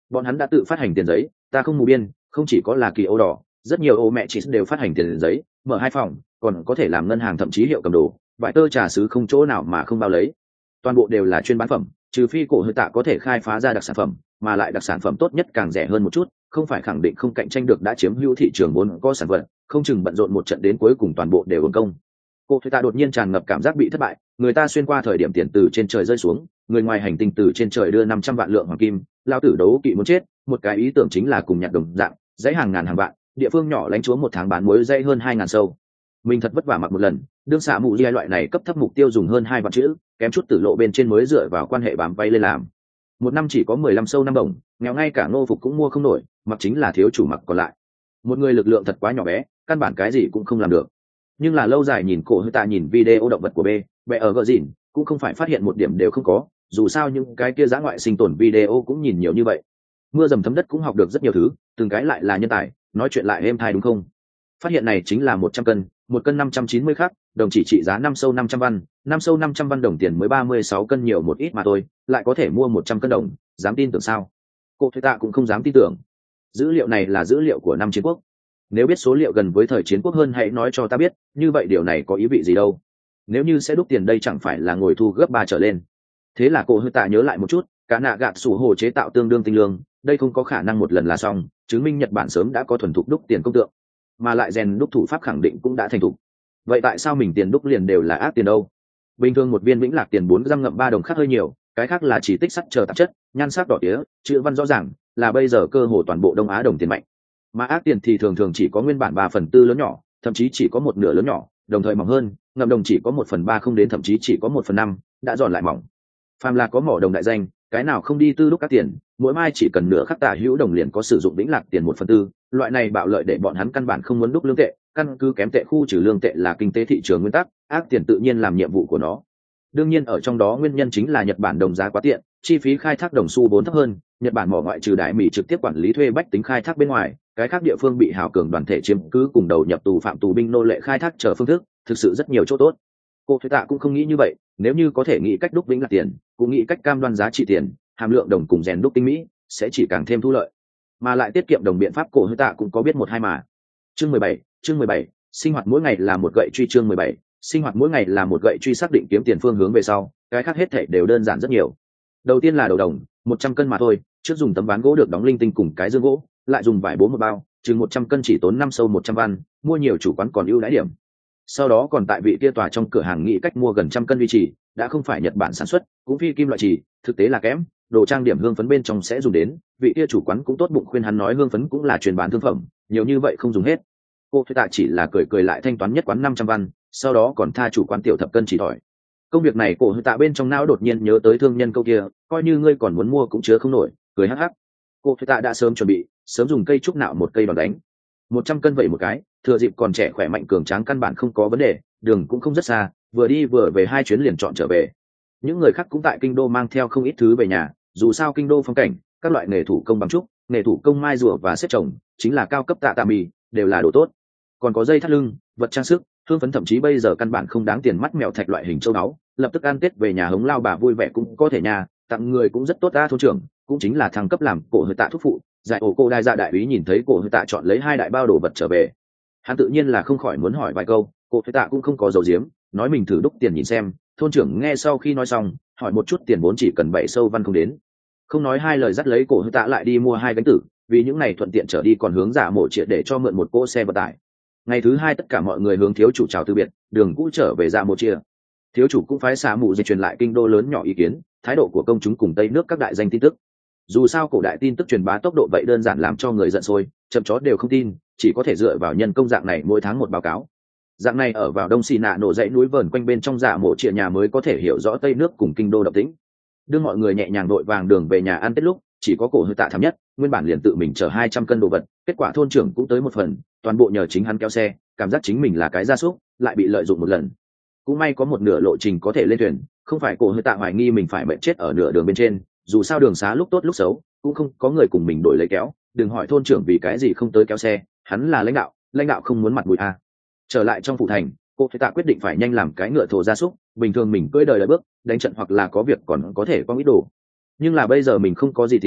Bọn hắn đã tự phát hành tiền giấy, ta không mù biên, không chỉ có là kỳ ô đỏ, rất nhiều ô mẹ chị đều phát hành tiền giấy, mở hai phòng, còn có thể làm ngân hàng thậm chí hiệu cầm đồ, vải tơ trà sứ không chỗ nào mà không bao lấy. Toàn bộ đều là chuyên bán phẩm, trừ phi cổ hơi tạ có thể khai phá ra đặc sản phẩm, mà lại đặc sản phẩm tốt nhất càng rẻ hơn một chút, không phải khẳng định không cạnh tranh được đã chiếm hữu thị trường vốn có sản vật, không chừng bận rộn một trận đến cuối cùng toàn bộ đều uổng công. Cổ hơi tạ đột nhiên tràn ngập cảm giác bị thất bại, người ta xuyên qua thời điểm tiền từ trên trời rơi xuống, người ngoài hành tinh từ trên trời đưa năm trăm vạn lượng hoàng kim, lao tử đấu kỵ muốn chết, một cái ý tưởng chính là cùng nhặt đồng dạng, dãy hàng ngàn hàng vạn, địa phương nhỏ lánh chúa một tháng bán muối dãy hơn hai ngàn sâu. Mình thật vất vả mặc một lần, đương xạ mụ di loại này cấp thấp mục tiêu dùng hơn hai vạn chữ, kém chút tử lộ bên trên mới dựa vào quan hệ bám vay lên làm. Một năm chỉ có mười lăm sâu năm đồng, nghèo ngay cả ngô phục cũng mua không nổi, mặc chính là thiếu chủ mặc còn lại. Một người lực lượng thật quá nhỏ bé, căn bản cái gì cũng không làm được. Nhưng là lâu dài nhìn cổ hơi tạ nhìn video động vật của B, bè ở gờ dìn, cũng không phải phát hiện một điểm đều không có, dù sao những cái kia dã ngoại sinh tồn video cũng nhìn nhiều như vậy. Mưa dầm thấm đất cũng học được rất nhiều thứ, từng cái lại là nhân tài, nói chuyện lại êm thai đúng không? Phát hiện này chính là một trăm cân, một cân năm trăm chín mươi khắc, đồng chỉ trị giá năm sâu năm trăm văn, năm sâu năm trăm văn đồng tiền mới ba mươi sáu cân nhiều một ít mà thôi, lại có thể mua một trăm cân đồng, dám tin tưởng sao? Cô Thuế Tạ cũng không dám tin tưởng. Dữ liệu này là dữ liệu của năm chiến quốc. Nếu biết số liệu gần với thời chiến quốc hơn hãy nói cho ta biết, như vậy điều này có ý vị gì đâu? Nếu như sẽ đúc tiền đây chẳng phải là ngồi thu gấp ba trở lên. Thế là cô Thuế Tạ nhớ lại một chút, cả nạ gạt sủ hồ chế tạo tương đương tinh lương, đây không có khả năng một lần là xong, chứng minh Nhật Bản sớm đã có thuần thục đúc tiền công tượng, mà lại rèn đúc thủ pháp khẳng định cũng đã thành thục. Vậy tại sao mình tiền đúc liền đều là ác tiền đâu? Bình thường một viên vĩnh lạc tiền bốn răm ngậm ba đồng khác hơi nhiều, cái khác là chỉ tích sắt chờ tạp chất, nhan sắc đỏ tía, chữ văn rõ ràng, là bây giờ cơ hồ toàn bộ Đông Á đồng tiền mạnh. Mà ác tiền thì thường thường chỉ có nguyên bản ba phần tư lớn nhỏ, thậm chí chỉ có một nửa lớn nhỏ, đồng thời mỏng hơn, ngậm đồng chỉ có một phần ba không đến thậm chí chỉ có một phần năm, đã giòn lại mỏng. Phàm là có mỏ đồng đại danh, cái nào không đi tư đúc các tiền, mỗi mai chỉ cần nửa khắc tả hữu đồng liền có sử dụng vĩnh lạc tiền một phần tư, loại này bạo lợi để bọn hắn căn bản không muốn đúc lương tệ, căn cứ kém tệ khu trừ lương tệ là kinh tế thị trường nguyên tắc, ác tiền tự nhiên làm nhiệm vụ của nó. Đương nhiên ở trong đó nguyên nhân chính là Nhật Bản đồng giá quá tiện, chi phí khai thác đồng xu vốn thấp hơn, Nhật Bản mỏ ngoại trừ đại Mỹ trực tiếp quản lý thuê bách tính khai thác bên ngoài, cái khác địa phương bị hào cường đoàn thể chiếm cứ cùng đầu nhập tù phạm tù binh nô lệ khai thác chờ phương thức, thực sự rất nhiều chỗ tốt. Cô Thuế Tạ cũng không nghĩ như vậy, nếu như có thể nghĩ cách đúc vĩnh lạc tiền, cũng nghĩ cách cam đoan giá trị tiền, hàm lượng đồng cùng rèn đúc tinh mỹ, sẽ chỉ càng thêm thu lợi, mà lại tiết kiệm đồng biện pháp Cô Thuế Tạ cũng có biết một hai mà. Chương mười bảy, chương mười bảy, sinh hoạt mỗi ngày là một gậy truy. Chương mười bảy, sinh hoạt mỗi ngày là một gậy truy. Xác định kiếm tiền phương hướng về sau, cái khác hết thảy đều đơn giản rất nhiều. Đầu tiên là đầu đồng, một trăm cân mà thôi, trước dùng tấm ván gỗ được đóng linh tinh cùng cái dương gỗ, lại dùng vải bố một bao, chừng một trăm cân chỉ tốn năm sâu một trăm văn, mua nhiều chủ quán còn ưu đãi điểm. Sau đó còn tại vị kia tòa trong cửa hàng nghĩ cách mua gần trăm cân vi trì, đã không phải Nhật Bản sản xuất, cũng phi kim loại trì, thực tế là kém, đồ trang điểm hương phấn bên trong sẽ dùng đến, vị kia chủ quán cũng tốt bụng khuyên hắn nói hương phấn cũng là truyền bán thương phẩm, nhiều như vậy không dùng hết. Cô Thuế Tạ chỉ là cười cười lại thanh toán nhất quán năm trăm văn, sau đó còn tha chủ quán tiểu thập cân chỉ thỏi. Công việc này Cô Thuế Tạ bên trong não đột nhiên nhớ tới thương nhân câu kia, coi như ngươi còn muốn mua cũng chứa không nổi, cười hắc hắc. Cô Thuế Tạ đã sớm chuẩn bị, sớm dùng cây trúc nạo một cây đòn đánh. một trăm cân vậy một cái, thừa dịp còn trẻ khỏe mạnh cường tráng căn bản không có vấn đề, đường cũng không rất xa, vừa đi vừa về hai chuyến liền chọn trở về. Những người khác cũng tại kinh đô mang theo không ít thứ về nhà, dù sao kinh đô phong cảnh, các loại nghề thủ công bằng trúc, nghề thủ công mai rùa và xếp chồng, chính là cao cấp tạ tạ mì, đều là đồ tốt. Còn có dây thắt lưng, vật trang sức, hương phấn thậm chí bây giờ căn bản không đáng tiền mắt mèo thạch loại hình châu báu, lập tức ăn tết về nhà hống lao bà vui vẻ cũng có thể nhà, tặng người cũng rất tốt ta thôn trưởng, cũng chính là thăng cấp làm cổ hơi tạ thúc phụ. Giải ổ cô đại dạ đại úy nhìn thấy cổ hơi tạ chọn lấy hai đại bao đồ vật trở về, hắn tự nhiên là không khỏi muốn hỏi vài câu, cổ hơi tạ cũng không có dầu diếm, nói mình thử đúc tiền nhìn xem. Thôn trưởng nghe sau khi nói xong, hỏi một chút tiền vốn chỉ cần bảy sâu văn không đến, không nói hai lời dắt lấy cổ hơi tạ lại đi mua hai gánh tử, vì những này thuận tiện trở đi còn hướng giả mộ triệt để cho mượn một cỗ xe vận tải. Ngày thứ hai tất cả mọi người hướng thiếu chủ chào từ biệt, đường cũ trở về giả mộ chia. Thiếu chủ cũng phái xạ mụ dịch truyền lại kinh đô lớn nhỏ ý kiến, thái độ của công chúng cùng tây nước các đại danh tin tức. Dù sao cổ đại tin tức truyền bá tốc độ vậy đơn giản làm cho người giận sôi, chậm chó đều không tin, chỉ có thể dựa vào nhân công dạng này mỗi tháng một báo cáo. Dạng này ở vào đông xì nạ nổ dãy núi vờn quanh bên trong giả mộ triệt nhà mới có thể hiểu rõ tây nước cùng kinh đô động tĩnh. Đưa mọi người nhẹ nhàng đội vàng đường về nhà ăn tết lúc, chỉ có cổ hơi tạ thảm nhất, nguyên bản liền tự mình chở hai trăm cân đồ vật, kết quả thôn trưởng cũng tới một phần, toàn bộ nhờ chính hắn kéo xe, cảm giác chính mình là cái gia súc, lại bị lợi dụng một lần. Cũng may có một nửa lộ trình có thể lên thuyền, không phải cổ hơi tạ hoài nghi mình phải mệt chết ở nửa đường bên trên, dù sao đường xá lúc tốt lúc xấu, cũng không có người cùng mình đổi lấy kéo, đừng hỏi thôn trưởng vì cái gì không tới kéo xe, hắn là lãnh đạo, lãnh đạo không muốn mặt mũi a. Trở lại trong phủ thành, cô phải tạ quyết định phải nhanh làm cái ngựa thổ gia súc, bình thường mình cưỡi đời đời bước đánh trận hoặc là có việc còn có thể có ít đồ, nhưng là bây giờ mình không có gì tiền,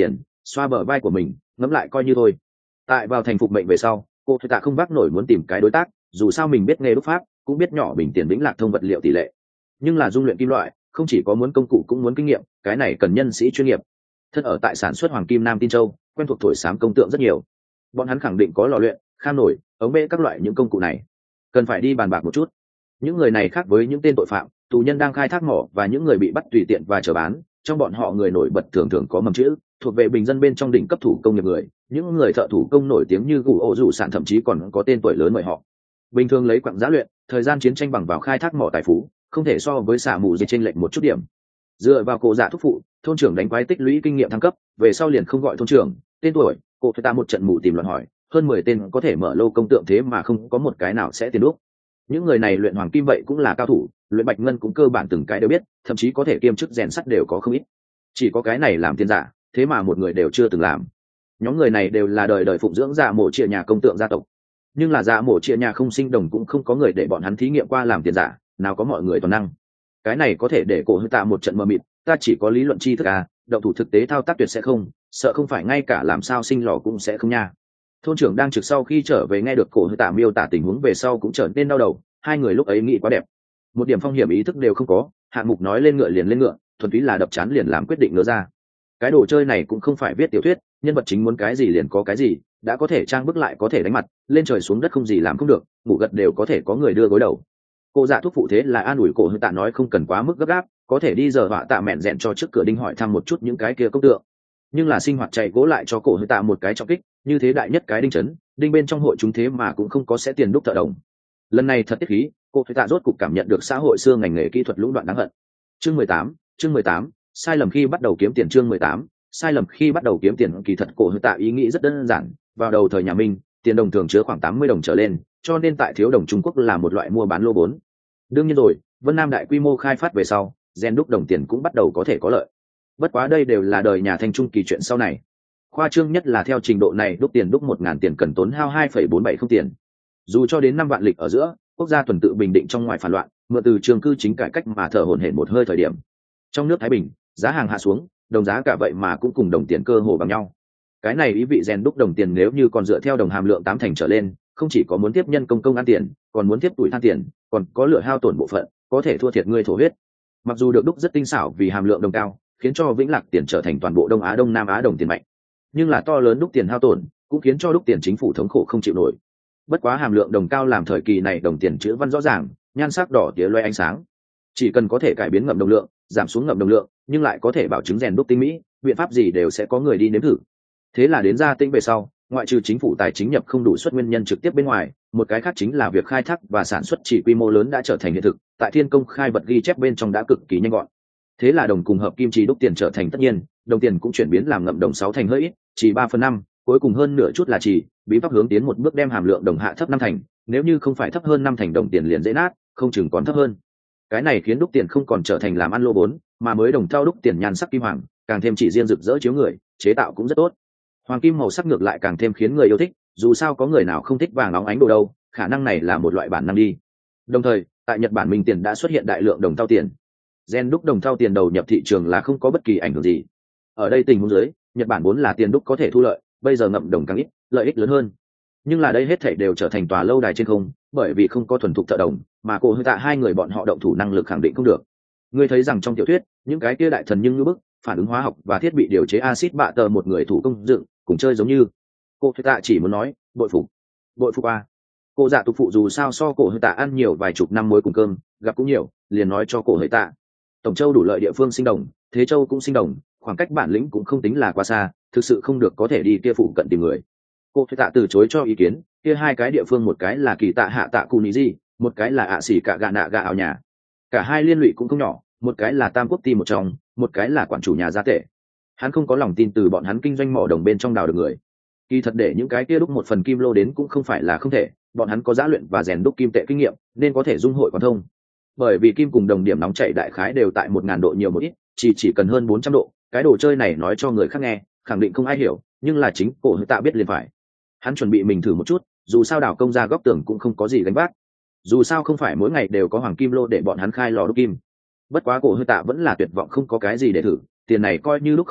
xoa bờ vai của mình, ngẫm lại coi như thôi. Tại vào thành phục mệnh về sau, cô tạ không vác nổi muốn tìm cái đối tác, dù sao mình biết nghề đúc pháp, cũng biết nhỏ bình tiền vĩnh lạc thông vật liệu tỷ lệ, nhưng là dung luyện kim loại không chỉ có muốn công cụ cũng muốn kinh nghiệm, cái này cần nhân sĩ chuyên nghiệp. Thân ở tại sản xuất hoàng kim Nam Tin Châu, quen thuộc thổi sám công tượng rất nhiều, bọn hắn khẳng định có lò luyện, khan nổi, ống bê các loại những công cụ này, cần phải đi bàn bạc một chút. Những người này khác với những tên tội phạm, tù nhân đang khai thác mỏ và những người bị bắt tùy tiện và chờ bán, trong bọn họ người nổi bật thường thường có mầm chữ thuộc về bình dân bên trong đỉnh cấp thủ công nghiệp người, những người thợ thủ công nổi tiếng như gù ô rủ sản thậm chí còn có tên tuổi lớn mời họ. Bình thường lấy quặng giá luyện, thời gian chiến tranh bằng vào khai thác mỏ tài phú, không thể so với xả mù dịch trên lệnh một chút điểm. Dựa vào cổ dạ thúc phụ, thôn trưởng đánh quái tích lũy kinh nghiệm thăng cấp, về sau liền không gọi thôn trưởng, tên tuổi, cô phải ta một trận mù tìm luận hỏi, hơn mười tên có thể mở lô công tượng thế mà không có một cái nào sẽ tiền đúc. Những người này luyện hoàng kim vậy cũng là cao thủ, luyện bạch ngân cũng cơ bản từng cái đều biết, thậm chí có thể kiêm chức rèn sắt đều có không ít. Chỉ có cái này làm tiền giả, thế mà một người đều chưa từng làm. Nhóm người này đều là đời đời phụng dưỡng dạ mổ chia nhà công tượng gia tộc, nhưng là dạ mổ chia nhà không sinh đồng cũng không có người để bọn hắn thí nghiệm qua làm tiền giả, nào có mọi người toàn năng. Cái này có thể để cổ hư tạ một trận mơ mịt, ta chỉ có lý luận tri thức à, động thủ thực tế thao tác tuyệt sẽ không, sợ không phải ngay cả làm sao sinh lò cũng sẽ không nha. Thôn trưởng đang trực sau khi trở về nghe được cổ hư tạ miêu tả tình huống về sau cũng trở nên đau đầu, hai người lúc ấy nghĩ quá đẹp, một điểm phong hiểm ý thức đều không có, hạng mục nói lên ngựa liền lên ngựa, thuần túy là đập chán liền làm quyết định nữa ra. Cái đồ chơi này cũng không phải viết tiểu thuyết, nhân vật chính muốn cái gì liền có cái gì, đã có thể trang bức lại có thể đánh mặt, lên trời xuống đất không gì làm không được, ngủ gật đều có thể có người đưa gối đầu. Cô dạ thuốc phụ thế là an ủi cổ hư tạ nói không cần quá mức gấp gáp, có thể đi giờ họa tạ mẹn rẽn cho trước cửa đinh hỏi thăm một chút những cái kia công tượng. Nhưng là sinh hoạt chạy gỗ lại cho cổ hư tạ một cái trọng kích, như thế đại nhất cái đinh chấn, đinh bên trong hội chúng thế mà cũng không có sẽ tiền đúc thợ đồng. Lần này thật tiết khí, cô hư tạ rốt cục cảm nhận được xã hội xưa ngành nghề kỹ thuật lũng đoạn đáng hận. Chương mười tám, chương mười tám, sai lầm khi bắt đầu kiếm tiền. Chương mười tám, sai lầm khi bắt đầu kiếm tiền. Kỳ thật cổ hư tạ ý nghĩ rất đơn giản, vào đầu thời nhà Minh, tiền đồng thường chứa khoảng tám mươi đồng trở lên, cho nên tại thiếu đồng Trung Quốc là một loại mua bán lô vốn. Đương nhiên rồi, Vân Nam đại quy mô khai phát về sau, gen đúc đồng tiền cũng bắt đầu có thể có lợi. Bất quá đây đều là đời nhà Thanh trung kỳ chuyện sau này. Khoa trương nhất là theo trình độ này đúc tiền đúc một ngàn tiền cần tốn hao hai phẩy bốn bảy không tiền. Dù cho đến năm vạn lịch ở giữa, quốc gia tuần tự bình định trong ngoài phản loạn, mượn từ trường cư chính cải cách mà thở hổn hển một hơi thời điểm. Trong nước Thái Bình, giá hàng hạ xuống, đồng giá cả vậy mà cũng cùng đồng tiền cơ hồ bằng nhau. Cái này ý vị rèn đúc đồng tiền nếu như còn dựa theo đồng hàm lượng tám thành trở lên, không chỉ có muốn tiếp nhân công công ăn tiền, còn muốn tiếp tuổi than tiền, còn có lựa hao tổn bộ phận, có thể thua thiệt người thổ huyết. Mặc dù được đúc rất tinh xảo vì hàm lượng đồng cao, khiến cho vĩnh lạc tiền trở thành toàn bộ Đông Á Đông Nam Á đồng tiền mạnh, nhưng là to lớn đúc tiền hao tổn, cũng khiến cho đúc tiền chính phủ thống khổ không chịu nổi. Bất quá hàm lượng đồng cao làm thời kỳ này đồng tiền chữ văn rõ ràng, nhan sắc đỏ tía loe ánh sáng. Chỉ cần có thể cải biến ngậm đồng lượng, giảm xuống ngậm đồng lượng, nhưng lại có thể bảo chứng rèn đúc tinh mỹ, biện pháp gì đều sẽ có người đi nếm thử. Thế là đến Gia Tĩnh về sau, ngoại trừ chính phủ tài chính nhập không đủ suất nguyên nhân trực tiếp bên ngoài, một cái khác chính là việc khai thác và sản xuất chỉ quy mô lớn đã trở thành hiện thực, tại Thiên Công khai vật ghi chép bên trong đã cực kỳ nhanh gọn. Thế là đồng cùng hợp kim chỉ đúc tiền trở thành tất nhiên, đồng tiền cũng chuyển biến làm ngậm đồng sáu thành hơi ít, chỉ ba phần năm, cuối cùng hơn nửa chút là chỉ, bí pháp hướng tiến một bước đem hàm lượng đồng hạ thấp năm thành, nếu như không phải thấp hơn năm thành đồng tiền liền dễ nát, không chừng còn thấp hơn. Cái này khiến đúc tiền không còn trở thành làm ăn lô vốn, mà mới đồng thau đúc tiền nhan sắc kim hoàng, càng thêm chỉ riêng rực rỡ chiếu người, chế tạo cũng rất tốt. Hoàng kim màu sắc ngược lại càng thêm khiến người yêu thích, dù sao có người nào không thích vàng óng ánh đồ đâu, khả năng này là một loại bản năng đi. Đồng thời, tại Nhật Bản minh tiền đã xuất hiện đại lượng đồng thau tiền. Gen đúc đồng thau tiền đầu nhập thị trường là không có bất kỳ ảnh hưởng gì. Ở đây tình huống dưới, Nhật Bản vốn là tiền đúc có thể thu lợi, bây giờ ngậm đồng càng ít, lợi ích lớn hơn. Nhưng là đây hết thảy đều trở thành tòa lâu đài trên không, bởi vì không có thuần thục thợ đồng, mà cổ hư tạ hai người bọn họ động thủ năng lực khẳng định không được. Ngươi thấy rằng trong tiểu thuyết, những cái kia đại thần nhưng như bức, phản ứng hóa học và thiết bị điều chế axit bạ tờ một người thủ công dựng, cùng chơi giống như. Cô hư tạ chỉ muốn nói, bội phục, bội phục a. Cô dạ tục phụ dù sao so cổ hư tạ ăn nhiều vài chục năm muối cùng cơm, gặp cũng nhiều, liền nói cho cổ hư tạ. Tổng châu đủ lợi địa phương sinh đồng, Thế Châu cũng sinh đồng, khoảng cách bản lĩnh cũng không tính là quá xa, thực sự không được có thể đi kia phụ cận tìm người. Cô hư tạ từ chối cho ý kiến, kia hai cái địa phương một cái là Kỳ Tạ Hạ Tạ Cù Ní Di, một cái là ạ xỉ cả gạ nạ gạ ảo nhà. Cả hai liên lụy cũng không nhỏ, một cái là Tam Quốc Ti một trong, một cái là quản chủ nhà gia tể. Hắn không có lòng tin từ bọn hắn kinh doanh mỏ đồng bên trong đào được người. Kỳ thật để những cái kia đúc một phần kim lô đến cũng không phải là không thể, bọn hắn có giá luyện và rèn đúc kim tệ kinh nghiệm, nên có thể dung hội quan thông. Bởi vì kim cùng đồng điểm nóng chảy đại khái đều tại một ngàn độ nhiều một ít, chỉ chỉ cần hơn bốn trăm độ, cái đồ chơi này nói cho người khác nghe, khẳng định không ai hiểu, nhưng là chính cổ hư tạ biết liền phải. Hắn chuẩn bị mình thử một chút, dù sao đào công ra góc tường cũng không có gì gánh vác. Dù sao không phải mỗi ngày đều có hoàng kim lô để bọn hắn khai lò đúc kim. Bất quá cổ hư tạ vẫn là tuyệt vọng không có cái gì để thử, tiền này coi như lúc không nổi,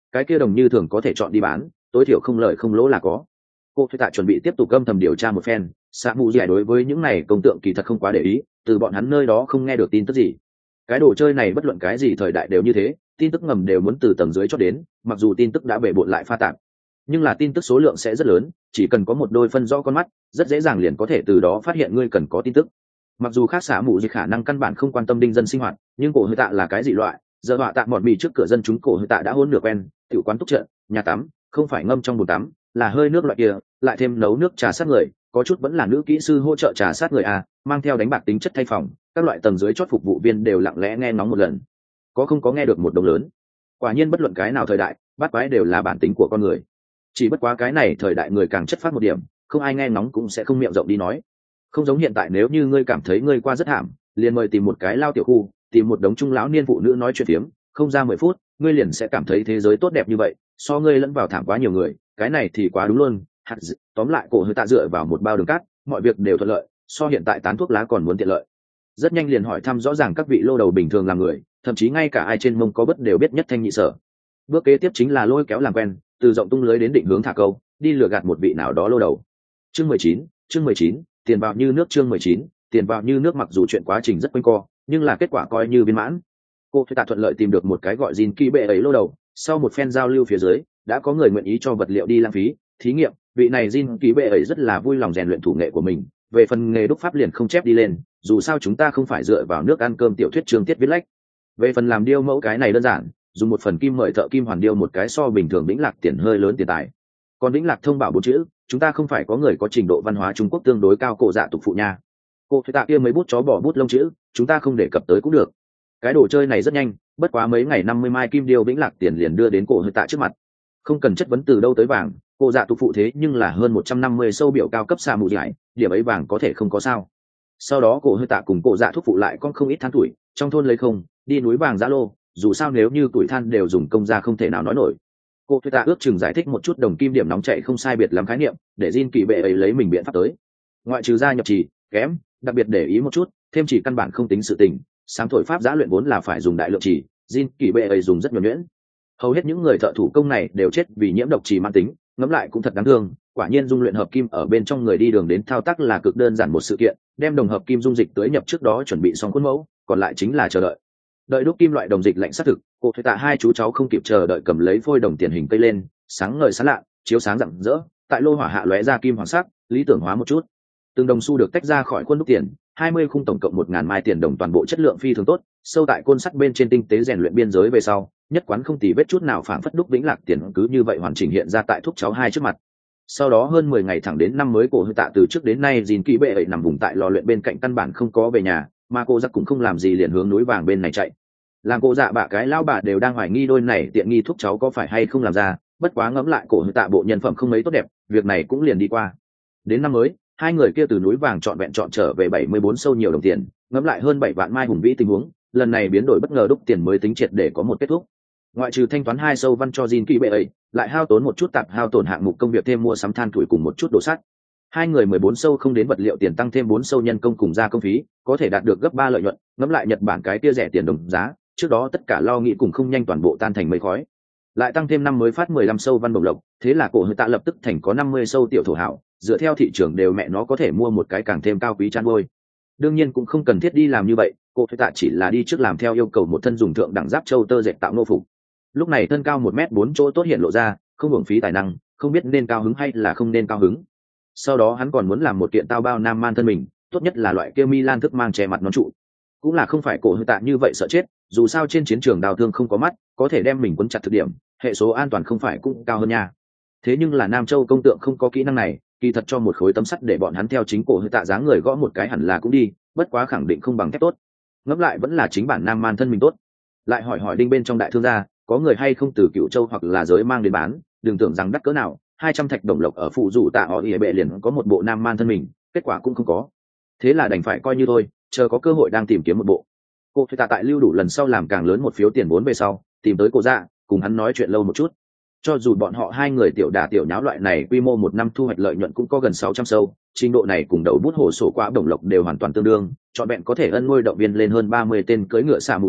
cái kia đồng như thường có thể chọn đi bán, tối thiểu không lợi không lỗ là có. Cô thuê tạ chuẩn bị tiếp tục âm thầm điều tra một phen, xạ mù dẻ đối với những này công tượng kỳ thật không quá để ý, từ bọn hắn nơi đó không nghe được tin tức gì. Cái đồ chơi này bất luận cái gì thời đại đều như thế, tin tức ngầm đều muốn từ tầng dưới cho đến, mặc dù tin tức đã bể bộn lại pha tạp, nhưng là tin tức số lượng sẽ rất lớn, chỉ cần có một đôi phân rõ con mắt, rất dễ dàng liền có thể từ đó phát hiện ngươi cần có tin tức. Mặc dù khác xạ mù dịch khả năng căn bản không quan tâm đinh dân sinh hoạt, nhưng cổ hơi tạ là cái gì loại, giờ họa tạ mọn mì trước cửa dân chúng cổ hơi tạ đã hôn được quen, tiểu quán túc trận, nhà tắm, không phải ngâm trong bồn tắm, là hơi nước loại kia, lại thêm nấu nước trà sát người, có chút vẫn là nữ kỹ sư hỗ trợ trà sát người à, mang theo đánh bạc tính chất thay phòng, các loại tầng dưới chót phục vụ viên đều lặng lẽ nghe ngóng một lần, có không có nghe được một đồng lớn. Quả nhiên bất luận cái nào thời đại, bắt quái đều là bản tính của con người, chỉ bất quá cái này thời đại người càng chất phát một điểm, không ai nghe ngóng cũng sẽ không miệng rộng đi nói. Không giống hiện tại, nếu như ngươi cảm thấy ngươi qua rất thảm, liền mời tìm một cái lao tiểu khu, tìm một đống trung lão niên phụ nữ nói chuyện phiếm, không ra mười phút ngươi liền sẽ cảm thấy thế giới tốt đẹp như vậy, so ngươi lẫn vào thảm quá nhiều người, cái này thì quá đúng luôn. Hạt d... tóm lại cổ hơi tạ dựa vào một bao đường cát, mọi việc đều thuận lợi, so hiện tại tán thuốc lá còn muốn tiện lợi. Rất nhanh liền hỏi thăm rõ ràng các vị lô đầu bình thường làm người, thậm chí ngay cả ai trên mông có bất đều biết nhất thanh nhị sở. Bước kế tiếp chính là lôi kéo làm quen, từ rộng tung lưới đến định hướng thả câu, đi lừa gạt một vị nào đó lô đầu. Chương mười chín, chương mười chín, tiền vào như nước. Chương mười chín, tiền vào như nước. Mặc dù chuyện quá trình rất quanh co, nhưng là kết quả coi như viên mãn. Cô thuê tạ thuận lợi tìm được một cái gọi Jin Kỳ bệ ấy lô đầu, sau một phen giao lưu phía dưới, đã có người nguyện ý cho vật liệu đi lãng phí thí nghiệm. Vị này Jin Kỳ bệ ấy rất là vui lòng rèn luyện thủ nghệ của mình, về phần nghề đúc pháp liền không chép đi lên, dù sao chúng ta không phải dựa vào nước ăn cơm tiểu thuyết chương tiết viết lách. Về phần làm điêu mẫu cái này đơn giản, dùng một phần kim mời thợ kim hoàn điêu một cái so bình thường vĩnh lạc tiền hơi lớn tiền tài. Còn vĩnh lạc thông bảo bốn chữ, chúng ta không phải có người có trình độ văn hóa Trung Quốc tương đối cao cổ dạ tục phụ nha. Cô thuê tạ kia mấy bút chó bỏ bút lông chữ, chúng ta không đề cập tới cũng được. Cái đồ chơi này rất nhanh, bất quá mấy ngày năm mươi mai kim điêu vĩnh lạc tiền liền đưa đến cổ hơi tạ trước mặt. Không cần chất vấn từ đâu tới vàng, cổ dạ tục phụ thế nhưng là hơn một trăm năm mươi sâu biểu cao cấp xa mù giải, điểm ấy vàng có thể không có sao. Sau đó cổ hơi tạ cùng cổ dạ thuốc phụ lại con không ít than tuổi, trong thôn lấy không, đi núi vàng giá lô, dù sao nếu như tuổi than đều dùng công ra không thể nào nói nổi. Cô thuê tạ ước chừng giải thích một chút đồng kim điểm nóng chạy không sai biệt lắm khái niệm, để Jin Kỳ bệ ấy lấy mình biện pháp tới. Ngoại trừ gia nhập chỉ kém, đặc biệt để ý một chút, thêm chỉ căn bản không tính sự tình, sáng thổi pháp giã luyện vốn là phải dùng đại lượng chỉ, Jin Kỳ bệ ấy dùng rất nhuần nhuyễn. Hầu hết những người thợ thủ công này đều chết vì nhiễm độc trì mãn tính, ngẫm lại cũng thật đáng thương. Quả nhiên dung luyện hợp kim ở bên trong người đi đường đến thao tác là cực đơn giản một sự kiện, đem đồng hợp kim dung dịch tới nhập trước đó chuẩn bị xong khuôn mẫu, còn lại chính là chờ đợi. Đợi đúc kim loại đồng dịch lạnh xác thực, cô thuê tạ hai chú cháu không kịp chờ đợi cầm lấy phôi đồng tiền hình cây lên, sáng ngời sáng lạ, chiếu sáng rạng rỡ, tại lô hỏa hạ lóe ra kim hoàng sắc, lý tưởng hóa một chút. Từng đồng xu được tách ra khỏi khuôn đúc tiền, hai mươi khung tổng cộng một ngàn mai tiền đồng, toàn bộ chất lượng phi thường tốt, sâu tại côn sắt bên trên tinh tế rèn luyện biên giới về sau, nhất quán không tì vết chút nào, phảng phất đúc vĩnh lạc tiền cứ như vậy hoàn chỉnh hiện ra tại thúc cháu hai trước mặt. Sau đó hơn mười ngày thẳng đến năm mới, cổ hơi tạ từ trước đến nay Jin Kỳ bệ ấy nằm vùng tại lò luyện bên cạnh căn bản không có về nhà, mà cô giặc cũng không làm gì liền hướng núi vàng bên này chạy. Làm cô dạ bạ cái lão bà đều đang hoài nghi đôi này tiện nghi thúc cháu có phải hay không làm ra, bất quá ngẫm lại cổ hơi tạ bộ nhân phẩm không mấy tốt đẹp, việc này cũng liền đi qua. Đến năm mới, hai người kia từ núi vàng trọn vẹn trọn trở về bảy mươi bốn sâu nhiều đồng tiền, ngẫm lại hơn bảy vạn mai hùng vĩ tình huống, lần này biến đổi bất ngờ đúc tiền mới tính triệt để có một kết thúc. Ngoại trừ thanh toán hai sâu văn cho Jin Kỳ bệ ấy, lại hao tốn một chút tạp hao tổn hạng mục công việc thêm mua sắm than tuổi cùng một chút đồ sắt. Hai người mười bốn sâu không đến vật liệu tiền tăng thêm bốn sâu nhân công cùng gia công phí, có thể đạt được gấp ba lợi nhuận, ngẫm lại Nhật Bản cái tia rẻ tiền đồng giá, trước đó tất cả lo nghĩ cùng không nhanh toàn bộ tan thành mây khói. Lại tăng thêm năm mới phát mười lăm sâu văn bổng lộc, thế là cổ hơi tạ lập tức thành có năm mươi sâu tiểu thổ hảo, dựa theo thị trường đều mẹ nó có thể mua một cái càng thêm cao quý chăn nuôi. Đương nhiên cũng không cần thiết đi làm như vậy, cổ hơi tạ chỉ là đi trước làm theo yêu cầu một thân dùng thượng đẳng giáp châu tơ dệt tạo nô phục. Lúc này thân cao một mét bốn chỗ tốt hiện lộ ra, không hưởng phí tài năng, không biết nên cao hứng hay là không nên cao hứng. Sau đó hắn còn muốn làm một kiện tao bao nam man thân mình, tốt nhất là loại kia Milan thức mang che mặt nón trụ. Cũng là không phải cổ hơi tạ như vậy sợ chết, dù sao trên chiến trường đào thương không có mắt, có thể đem mình quấn chặt thực điểm, hệ số an toàn không phải cũng cao hơn nha. Thế nhưng là Nam Châu công tượng không có kỹ năng này, kỳ thật cho một khối tấm sắt để bọn hắn theo chính cổ hơi tạ dáng người gõ một cái hẳn là cũng đi, bất quá khẳng định không bằng thép tốt. Ngẫm lại vẫn là chính bản nam man thân mình tốt. Lại hỏi hỏi đinh bên trong đại thương gia, có người hay không từ Cựu Châu hoặc là giới mang đến bán, đừng tưởng rằng đắt cỡ nào, hai trăm thạch đồng lộc ở phụ dụ tạ họ ỉa bệ liền có một bộ nam man thân mình, kết quả cũng không có. Thế là đành phải coi như thôi, chờ có cơ hội đang tìm kiếm một bộ. Cô thuê tạ tại lưu đủ lần sau làm càng lớn một phiếu tiền vốn về sau, tìm tới cô dạ, cùng hắn nói chuyện lâu một chút. Cho dù bọn họ hai người tiểu đà tiểu nháo loại này quy mô một năm thu hoạch lợi nhuận cũng có gần sáu trăm sâu, trình độ này cùng đầu bút hồ sổ quá đồng lộc đều hoàn toàn tương đương, trọn vẹn có thể ân nuôi động viên lên hơn ba mươi tên cưỡi ngựa xạ mù giải,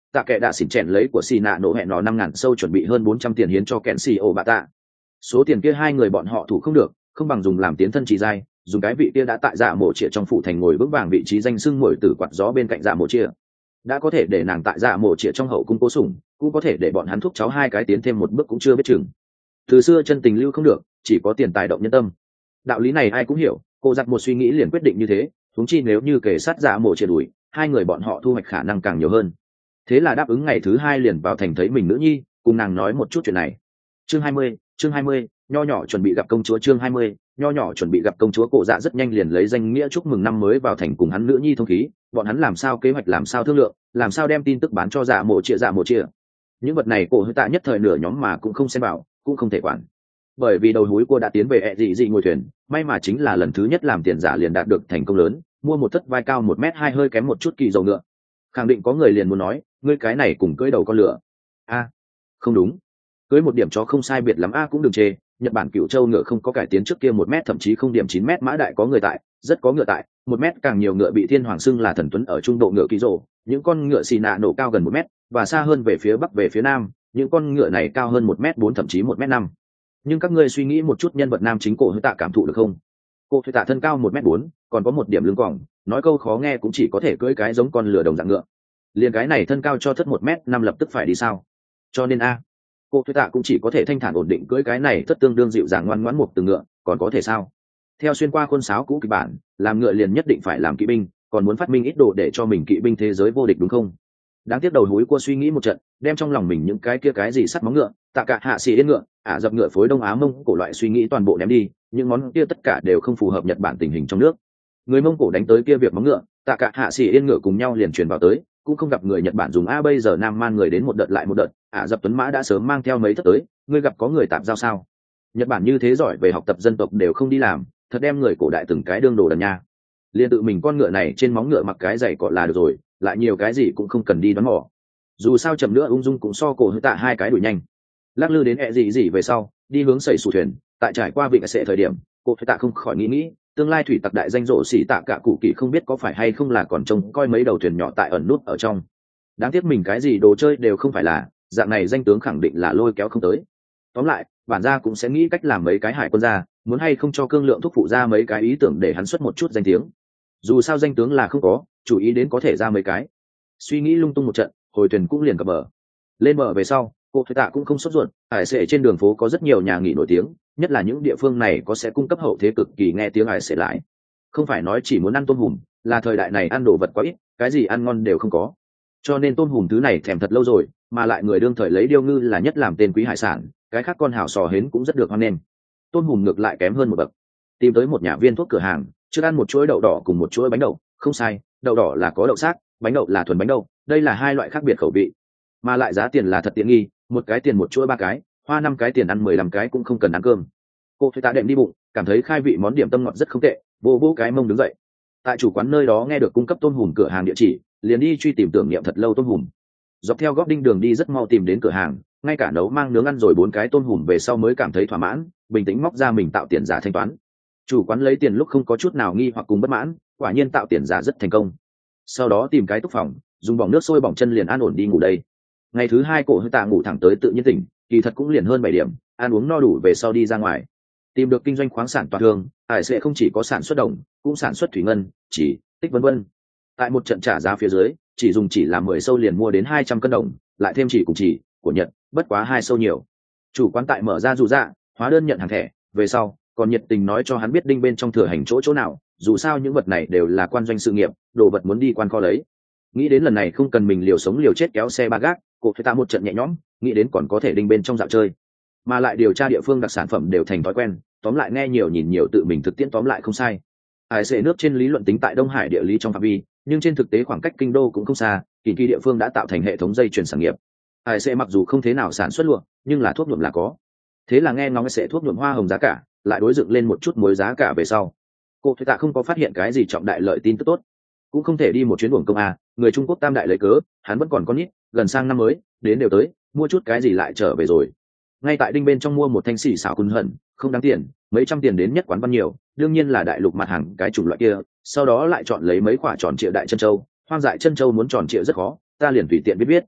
tạ kệ đã xỉn chèn lấy của xì nạ nổ hẹn nó năm ngàn sâu chuẩn bị hơn bốn trăm tiền hiến cho kẹn xì ổ bà tạ. Số tiền kia hai người bọn họ thủ không được, không bằng dùng làm tiến thân chỉ dai, dùng cái vị kia đã tại dạ mộ chia trong phủ thành ngồi vững vàng vị trí danh xưng muội tử quạt gió bên cạnh dạ mộ chia, đã có thể để nàng tại dạ mộ chia trong hậu cung cố sủng, cũng có thể để bọn hắn thúc cháu hai cái tiến thêm một bước cũng chưa biết chừng. Từ xưa chân tình lưu không được, chỉ có tiền tài động nhân tâm. Đạo lý này ai cũng hiểu, cô giặt một suy nghĩ liền quyết định như thế, huống chi nếu như kể sát dạ mộ chia đuổi, hai người bọn họ thu hoạch khả năng càng nhiều hơn. Thế là đáp ứng ngày thứ hai liền vào thành thấy mình nữ nhi, cùng nàng nói một chút chuyện này. Chương hai mươi, chương hai mươi, nho nhỏ chuẩn bị gặp công chúa. Chương hai mươi, nho nhỏ chuẩn bị gặp công chúa. Cổ Dạ rất nhanh liền lấy danh nghĩa chúc mừng năm mới vào thành cùng hắn nữ nhi thông khí, bọn hắn làm sao kế hoạch, làm sao thương lượng, làm sao đem tin tức bán cho dạ mộ chia dạ mộ chia. Những vật này cổ Hư Tạ nhất thời nửa nhóm mà cũng không xem bảo, cũng không thể quản. Bởi vì đầu húi cô đã tiến về ẹ dị dị ngồi thuyền, may mà chính là lần thứ nhất làm tiền giả liền đạt được thành công lớn, mua một thất vai cao một mét hai hơi kém một chút kỳ dầu ngựa. Khẳng định có người liền muốn nói, ngươi cái này cùng cưỡi đầu con lửa. A, không đúng, cưới một điểm chó không sai biệt lắm a cũng đừng chê. Nhật Bản Cửu Châu ngựa không có cải tiến trước kia một mét thậm chí không điểm chín mét mã đại có người tại, rất có ngựa tại, một mét càng nhiều ngựa bị thiên hoàng xưng là thần tuấn ở trung độ ngựa kỳ rồ, những con ngựa xì nạ nổ cao gần một mét, và xa hơn về phía bắc về phía nam, những con ngựa này cao hơn một mét bốn thậm chí một mét năm. Nhưng các ngươi suy nghĩ một chút nhân vật nam chính cổ Hư Tạ cảm thụ được không? Cổ Hư Tạ thân cao một mét bốn, còn có một điểm lưng còng, nói câu khó nghe cũng chỉ có thể cưỡi cái giống con lửa đồng dạng ngựa. Liền cái này thân cao cho thất một mét năm lập tức phải đi sao? Cho nên a, cô Thuế Tạ cũng chỉ có thể thanh thản ổn định cưỡi cái này thất tương đương dịu dàng ngoan ngoãn một từ ngựa, còn có thể sao? Theo xuyên qua khuôn sáo cũ kịch bản, làm ngựa liền nhất định phải làm kỵ binh, còn muốn phát minh ít đồ để cho mình kỵ binh thế giới vô địch đúng không? Đáng tiếc đầu húi cua suy nghĩ một trận, đem trong lòng mình những cái kia cái gì sắt móng ngựa, tạ cả hạ xì yên ngựa, ả dập ngựa phối đông á mông cổ loại suy nghĩ toàn bộ ném đi, những món kia tất cả đều không phù hợp Nhật Bản tình hình trong nước. Người Mông Cổ đánh tới kia việc móng ngựa, tạ cả hạ xì yên ngựa cùng nhau liền truyền vào tới, cũng không gặp người Nhật Bản dùng a bây giờ Nam Man người đến một đợt lại một đợt, ả dập tuấn mã đã sớm mang theo mấy thất tới, ngươi gặp có người tạm giao sao? Nhật Bản như thế giỏi về học tập dân tộc đều không đi làm, thật đem người cổ đại từng cái đương đồ đần nha. Liên tự mình con ngựa này trên móng ngựa mặc cái giày cọ là được rồi, lại nhiều cái gì cũng không cần đi đoán mò. Dù sao chậm nữa ung dung cũng so cổ Hư Tạ hai cái đuổi nhanh. Lắc lư đến ẹ gì gì về sau, đi hướng sẩy sủ thuyền, tại trải qua vịnh sệ thời điểm, cổ Hư Tạ không khỏi nghĩ nghĩ, tương lai thủy tặc đại danh rộ xỉ tạ cả cụ kỳ không biết có phải hay không là còn trông coi mấy đầu thuyền nhỏ tại ẩn nút ở trong. Đáng tiếc mình cái gì đồ chơi đều không phải là, dạng này danh tướng khẳng định là lôi kéo không tới. Tóm lại, bản gia cũng sẽ nghĩ cách làm mấy cái hải quân gia, muốn hay không cho cương lượng thúc phụ ra mấy cái ý tưởng để hắn xuất một chút danh tiếng. Dù sao danh tướng là không có, chủ ý đến có thể ra mấy cái. Suy nghĩ lung tung một trận, hồi thuyền cũng liền cập bờ. Lên bờ về sau, cô Thuế Tạ cũng không sốt ruột, hải sệ trên đường phố có rất nhiều nhà nghỉ nổi tiếng, nhất là những địa phương này có sẽ cung cấp hậu thế cực kỳ nghe tiếng hải sệ lại. Không phải nói chỉ muốn ăn tôm hùm, là thời đại này ăn đồ vật quá ít, cái gì ăn ngon đều không có. Cho nên tôm hùm thứ này thèm thật lâu rồi, mà lại người đương thời lấy điêu ngư là nhất làm tên quý hải sản, cái khác con hào sò hến cũng rất được hoan nghênh. Tôm hùm ngược lại kém hơn một bậc. Tìm tới một nhà viên thuốc cửa hàng, trước ăn một chuỗi đậu đỏ cùng một chuỗi bánh đậu, không sai, đậu đỏ là có đậu xác, bánh đậu là thuần bánh đậu, đây là hai loại khác biệt khẩu vị, mà lại giá tiền là thật tiện nghi, một cái tiền một chuỗi ba cái, hoa năm cái tiền ăn mười lăm cái cũng không cần ăn cơm. Cô Thuế Tạ đệm đi bụng, cảm thấy khai vị món điểm tâm ngọt rất không tệ, vô vô cái mông đứng dậy. Tại chủ quán nơi đó nghe được cung cấp tôm hùm cửa hàng địa chỉ, liền đi truy tìm tưởng niệm thật lâu tôm hùm. Dọc theo góp đinh đường đi rất mau tìm đến cửa hàng, ngay cả nấu mang nướng ăn rồi bốn cái tôm hùm về sau mới cảm thấy thỏa mãn, bình tĩnh móc ra mình tạo tiền giả thanh toán. Chủ quán lấy tiền lúc không có chút nào nghi hoặc cùng bất mãn, quả nhiên tạo tiền giả rất thành công. Sau đó tìm cái túc phòng, dùng bỏng nước sôi bỏng chân liền an ổn đi ngủ đây. Ngày thứ hai cổ Hư Tạ ngủ thẳng tới tự nhiên tỉnh, kỳ thật cũng liền hơn bảy điểm, ăn uống no đủ về sau đi ra ngoài. Tìm được kinh doanh khoáng sản toàn thương, hải sẽ không chỉ có sản xuất đồng, cũng sản xuất thủy ngân, chỉ, tích vân vân. Tại một trận trả giá phía dưới, chỉ dùng chỉ làm mười sâu liền mua đến hai trăm cân đồng, lại thêm chỉ cùng chỉ của Nhật, bất quá hai sâu nhiều. Chủ quán tại mở ra dù dạ, hóa đơn nhận hàng thẻ, về sau còn nhiệt tình nói cho hắn biết đinh bên trong thừa hành chỗ chỗ nào, dù sao những vật này đều là quan doanh sự nghiệp, đồ vật muốn đi quan kho lấy. Nghĩ đến lần này không cần mình liều sống liều chết kéo xe ba gác, cô Thuế Tạ một trận nhẹ nhõm, nghĩ đến còn có thể đinh bên trong dạo chơi, mà lại điều tra địa phương đặc sản phẩm đều thành thói quen, tóm lại nghe nhiều nhìn nhiều tự mình thực tiễn tóm lại không sai. Hải sệ nước trên lý luận tính tại Đông Hải địa lý trong phạm vi, nhưng trên thực tế khoảng cách kinh đô cũng không xa, kỳ kỳ địa phương đã tạo thành hệ thống dây chuyển sản nghiệp. Hải sệ mặc dù không thế nào sản xuất lụa, nhưng là thuốc nhuộm là có. Thế là nghe ngóng sẽ thuốc nhuộm hoa hồng giá cả, lại đối dựng lên một chút mối giá cả về sau. Cô Thuế Tạ không có phát hiện cái gì trọng đại lợi tin tức tốt, cũng không thể đi một chuyến uổng công a, người Trung Quốc tam đại lấy cớ, hắn vẫn còn con nít, gần sang năm mới, đến đều tới, mua chút cái gì lại trở về rồi. Ngay tại đinh bên trong mua một thanh xỉ xảo cùn hận, không đáng tiền, mấy trăm tiền đến nhất quán văn nhiều, đương nhiên là đại lục mặt hàng cái chủng loại kia, sau đó lại chọn lấy mấy quả tròn triệu đại chân châu, hoang dại chân châu muốn tròn triệu rất khó, ta liền tùy tiện biết biết,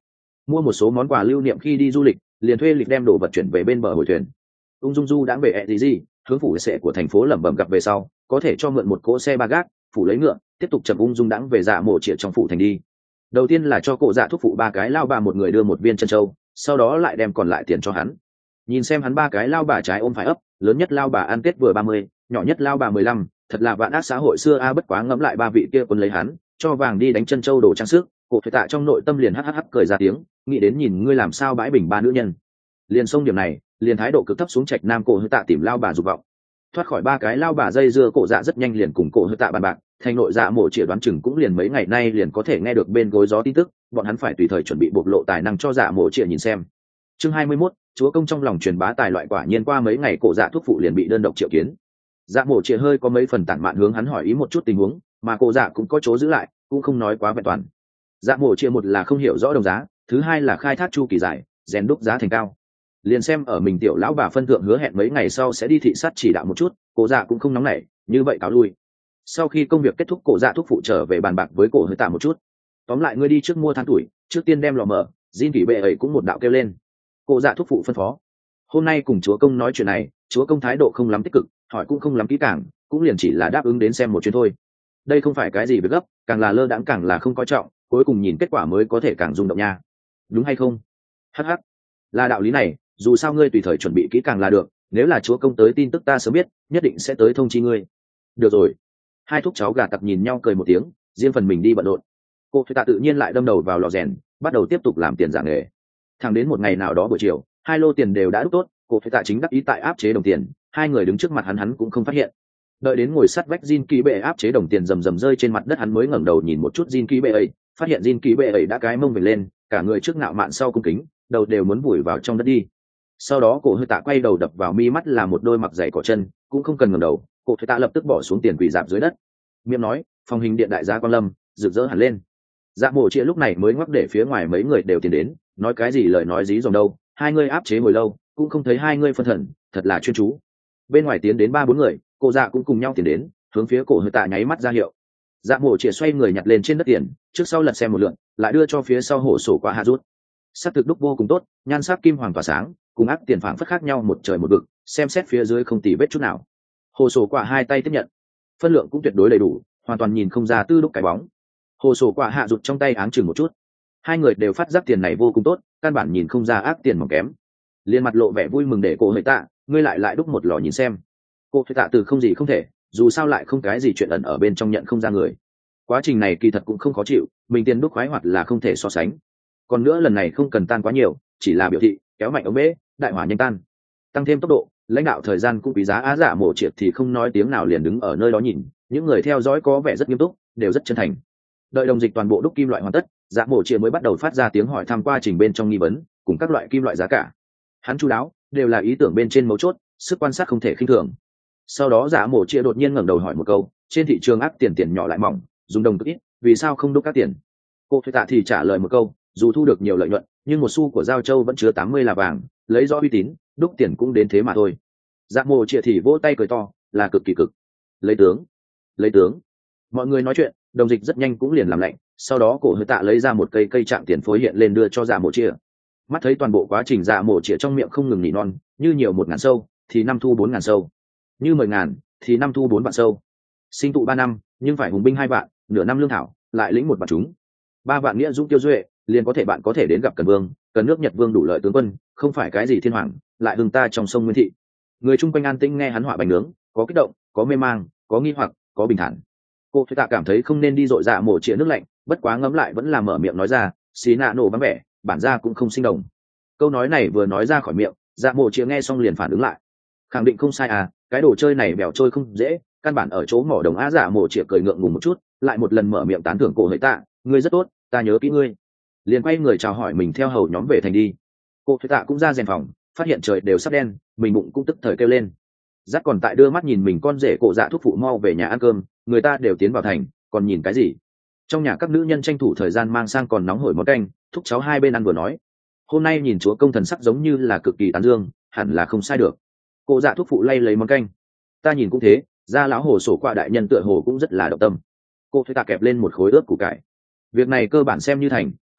mua một số món quà lưu niệm khi đi du lịch, liền thuê lịch đem đồ vật chuyển về bên bờ hồi thuyền. Ung dung du đã về ẹ gì gì, hướng phủ sệ của thành phố lẩm bẩm gặp về sau, có thể cho mượn một cỗ xe ba gác, phủ lấy ngựa, tiếp tục chậm ung dung đãng về Dạ Mộ Triệt trong phủ thành đi. Đầu tiên là cho cổ Dạ thúc phụ ba cái lao bà một người đưa một viên chân châu, sau đó lại đem còn lại tiền cho hắn. Nhìn xem hắn ba cái lao bà trái ôm phải ấp, lớn nhất lao bà ăn tết vừa ba mươi, nhỏ nhất lao bà mười lăm, thật là vạn ác xã hội xưa a. Bất quá ngẫm lại ba vị kia quân lấy hắn, cho vàng đi đánh chân châu đồ trang sức, cổ Thuệ Tạ trong nội tâm liền hắc hắc hắc cười ra tiếng, nghĩ đến nhìn ngươi làm sao bãi bình ba nữ nhân. Liền xông điểm này, liền thái độ cực thấp xuống Trạch Nam cổ Thuệ Tạ tìm lao bà dục vọng. Thoát khỏi ba cái lao bà dây dưa, cổ Dạ rất nhanh liền cùng cổ Thuệ Tạ bàn bạc, thành nội Dạ Mộ Triệt đoán chừng cũng liền mấy ngày nay liền có thể nghe được bên gối gió tin tức, bọn hắn phải tùy thời chuẩn bị bộc lộ tài năng cho Dạ Mộ Triệt nhìn xem. Chương hai mươi mốt, chúa công trong lòng truyền bá tài loại. Quả nhiên qua mấy ngày cổ Dạ thúc phụ liền bị đơn độc triệu kiến. Dạ Mộ Triệt hơi có mấy phần tản mạn hướng hắn hỏi ý một chút tình huống, mà cổ Dạ cũng có chỗ giữ lại, cũng không nói quá vẹn toàn. Dạ Mộ Triệt một là không hiểu rõ đồng giá, thứ hai là khai thác chu kỳ dài, rèn đúc giá thành cao. Liền xem ở mình tiểu lão bà phân thượng hứa hẹn mấy ngày sau sẽ đi thị sát chỉ đạo một chút, cổ Dạ cũng không nóng nảy, như vậy cáo lui. Sau khi công việc kết thúc, cổ Dạ thúc phụ trở về bàn bạc với cổ Hơi Tạ một chút. Tóm lại ngươi đi trước mua than tuổi, trước tiên đem lò mở, Jin Kỷ Bệ ấy cũng một đạo kêu lên. Cổ Dạ thúc phụ phân phó. Hôm nay cùng chúa công nói chuyện này, chúa công thái độ không lắm tích cực, hỏi cũng không lắm kỹ càng, cũng liền chỉ là đáp ứng đến xem một chuyến thôi. Đây không phải cái gì việc gấp, càng là lơ đãng càng là không coi trọng, cuối cùng nhìn kết quả mới có thể càng rung động nha. Đúng hay không? Hắc hắc. Là đạo lý này, dù sao ngươi tùy thời chuẩn bị kỹ càng là được, nếu là chúa công tới tin tức ta sớm biết, nhất định sẽ tới thông chi ngươi. Được rồi. Hai thúc cháu gà tặc nhìn nhau cười một tiếng, riêng phần mình đi bận rộn. Cô Thuệ Tạ tự nhiên lại đâm đầu vào lò rèn, bắt đầu tiếp tục làm tiền giả nghề. Thẳng đến một ngày nào đó buổi chiều, hai lô tiền đều đã đúc tốt, Cô Thuệ Tạ chính đắc ý tại áp chế đồng tiền, hai người đứng trước mặt hắn hắn cũng không phát hiện. Đợi đến ngồi sát vách Jin Kỷ Bệ áp chế đồng tiền rầm rầm rơi trên mặt đất, hắn mới ngẩng đầu nhìn một chút Jin Kỷ Bệ ấy, phát hiện Jin Kỷ Bệ ấy đã cái mông về lên, cả người trước ngạo mạn sau cung kính, đầu đều muốn vùi vào trong đất đi. Sau đó Cổ Hơi Tạ quay đầu đập vào mi mắt là một đôi mặc giày cỏ chân, cũng không cần ngẩng đầu, Cổ Hơi Tạ lập tức bỏ xuống tiền quỳ dạp dưới đất. Miệng nói, phòng hình điện đại gia quan lâm, rực rỡ hẳn lên. Dạ Mộ Triệt lúc này mới ngoắc để phía ngoài mấy người đều tiến đến, nói cái gì lời nói dí dòm đâu, hai người áp chế hồi lâu, cũng không thấy hai người phân thần, thật là chuyên chú. Bên ngoài tiến đến ba bốn người, Cổ Dạ cũng cùng nhau tiến đến, hướng phía Cổ Hơi Tạ nháy mắt ra hiệu. Dạ Mộ Triệt xoay người nhặt lên trên đất tiền, trước sau lật xem một lượt, lại đưa cho phía sau hổ sổ qua hạ rút. Sắc thực đúc vô cùng tốt, nhan sắc kim hoàng tỏa sáng, cùng ác tiền phảng phất khác nhau một trời một vực, xem xét phía dưới không tì vết chút nào. Hồ sổ quả hai tay tiếp nhận, phân lượng cũng tuyệt đối đầy đủ, hoàn toàn nhìn không ra tư đúc cái bóng. Hồ sổ quả hạ rụt trong tay áng chừng một chút, hai người đều phát giác tiền này vô cùng tốt, căn bản nhìn không ra ác tiền mỏng kém. Liên mặt lộ vẻ vui mừng để Cổ Hơi Tạ, ngươi lại lại đúc một lò nhìn xem. Cổ Hơi Tạ từ không gì không thể, dù sao lại không cái gì chuyện ẩn ở bên trong nhận không ra người. Quá trình này kỳ thật cũng không khó chịu, mình tiền đúc khoái hoạt là không thể so sánh. Còn nữa lần này không cần tan quá nhiều, chỉ là biểu thị kéo mạnh ống bể, đại hỏa nhanh tan, tăng thêm tốc độ, lãnh đạo thời gian cũng quý giá. Á Dạ Mộ Triệt thì không nói tiếng nào, liền đứng ở nơi đó nhìn, những người theo dõi có vẻ rất nghiêm túc, đều rất chân thành. Đợi đồng dịch toàn bộ đúc kim loại hoàn tất, Dạ Mộ Triệt mới bắt đầu phát ra tiếng hỏi thăm qua trình bên trong nghi vấn, cùng các loại kim loại giá cả. Hắn chu đáo, đều là ý tưởng bên trên mấu chốt, sức quan sát không thể khinh thường. Sau đó Dạ Mộ Triệt đột nhiên ngẩng đầu hỏi một câu, trên thị trường ác tiền tiền nhỏ lại mỏng, dùng đồng cực ít, vì sao không đúc các tiền? Cô Thuệ Tạ thì trả lời một câu, dù thu được nhiều lợi nhuận, nhưng một xu của giao châu vẫn chứa tám mươi là vàng, lấy do uy tín, đúc tiền cũng đến thế mà thôi. Dạ Mộ Triệt thì vỗ tay cười to, là cực kỳ cực. Lấy tướng, lấy tướng. Mọi người nói chuyện, đồng dịch rất nhanh cũng liền làm lạnh. Sau đó Cổ Hơi Tạ lấy ra một cây cây trạng tiền phối hiện lên đưa cho Dạ Mộ Triệt. Mắt thấy toàn bộ quá trình Dạ Mộ Triệt trong miệng không ngừng nỉ non, như nhiều một ngàn sâu thì năm thu bốn ngàn sâu, như mười ngàn thì năm thu bốn vạn sâu. Sinh tụ ba năm, nhưng phải hùng binh hai vạn, nửa năm lương thảo, lại lĩnh một vạn chúng. Ba vạn nghĩa dũng tiêu duệ, liền có thể bạn có thể đến gặp Cần Vương, Cần nước Nhật Vương đủ lợi tướng quân, không phải cái gì thiên hoàng, lại hưng ta trong sông Nguyên Thị. Người chung quanh an tĩnh nghe hắn họa bánh nướng, có kích động, có mê mang, có nghi hoặc, có bình thản. Cô Thuệ Tạ cảm thấy không nên đi dội Dạ Mộ Triệt nước lạnh, bất quá ngấm lại vẫn là mở miệng nói ra, xí nạ nổ vắng vẻ, bản ra cũng không sinh đồng. Câu nói này vừa nói ra khỏi miệng, Dạ Mộ Triệt nghe xong liền phản ứng lại, khẳng định không sai à, cái đồ chơi này bèo trôi không dễ, căn bản ở chỗ mỏ đồng. Á Dạ Mộ Triệt cười ngượng ngùng một chút, lại một lần mở miệng tán thưởng Cổ Hơi Tạ, ngươi rất tốt, ta nhớ kỹ ngươi. Liền quay người chào hỏi mình theo hầu nhóm về thành đi. Cô Thuệ Tạ cũng ra rèn phòng, phát hiện trời đều sắp đen, mình bụng cũng tức thời kêu lên. Dắt còn tại đưa mắt nhìn mình con rể Cổ Dạ thúc phụ mau về nhà ăn cơm, người ta đều tiến vào thành, còn nhìn cái gì? Trong nhà các nữ nhân tranh thủ thời gian mang sang còn nóng hổi món canh, thúc cháu hai bên ăn vừa nói. Hôm nay nhìn chúa công thần sắc giống như là cực kỳ tán dương, hẳn là không sai được. Cổ Dạ thúc phụ lay lấy món canh. Ta nhìn cũng thế, gia lão hồ sổ qua đại nhân tựa hồ cũng rất là động tâm. Cô Thuệ Tạ kẹp lên một khối ướp củ cải. Việc này cơ bản xem như thành,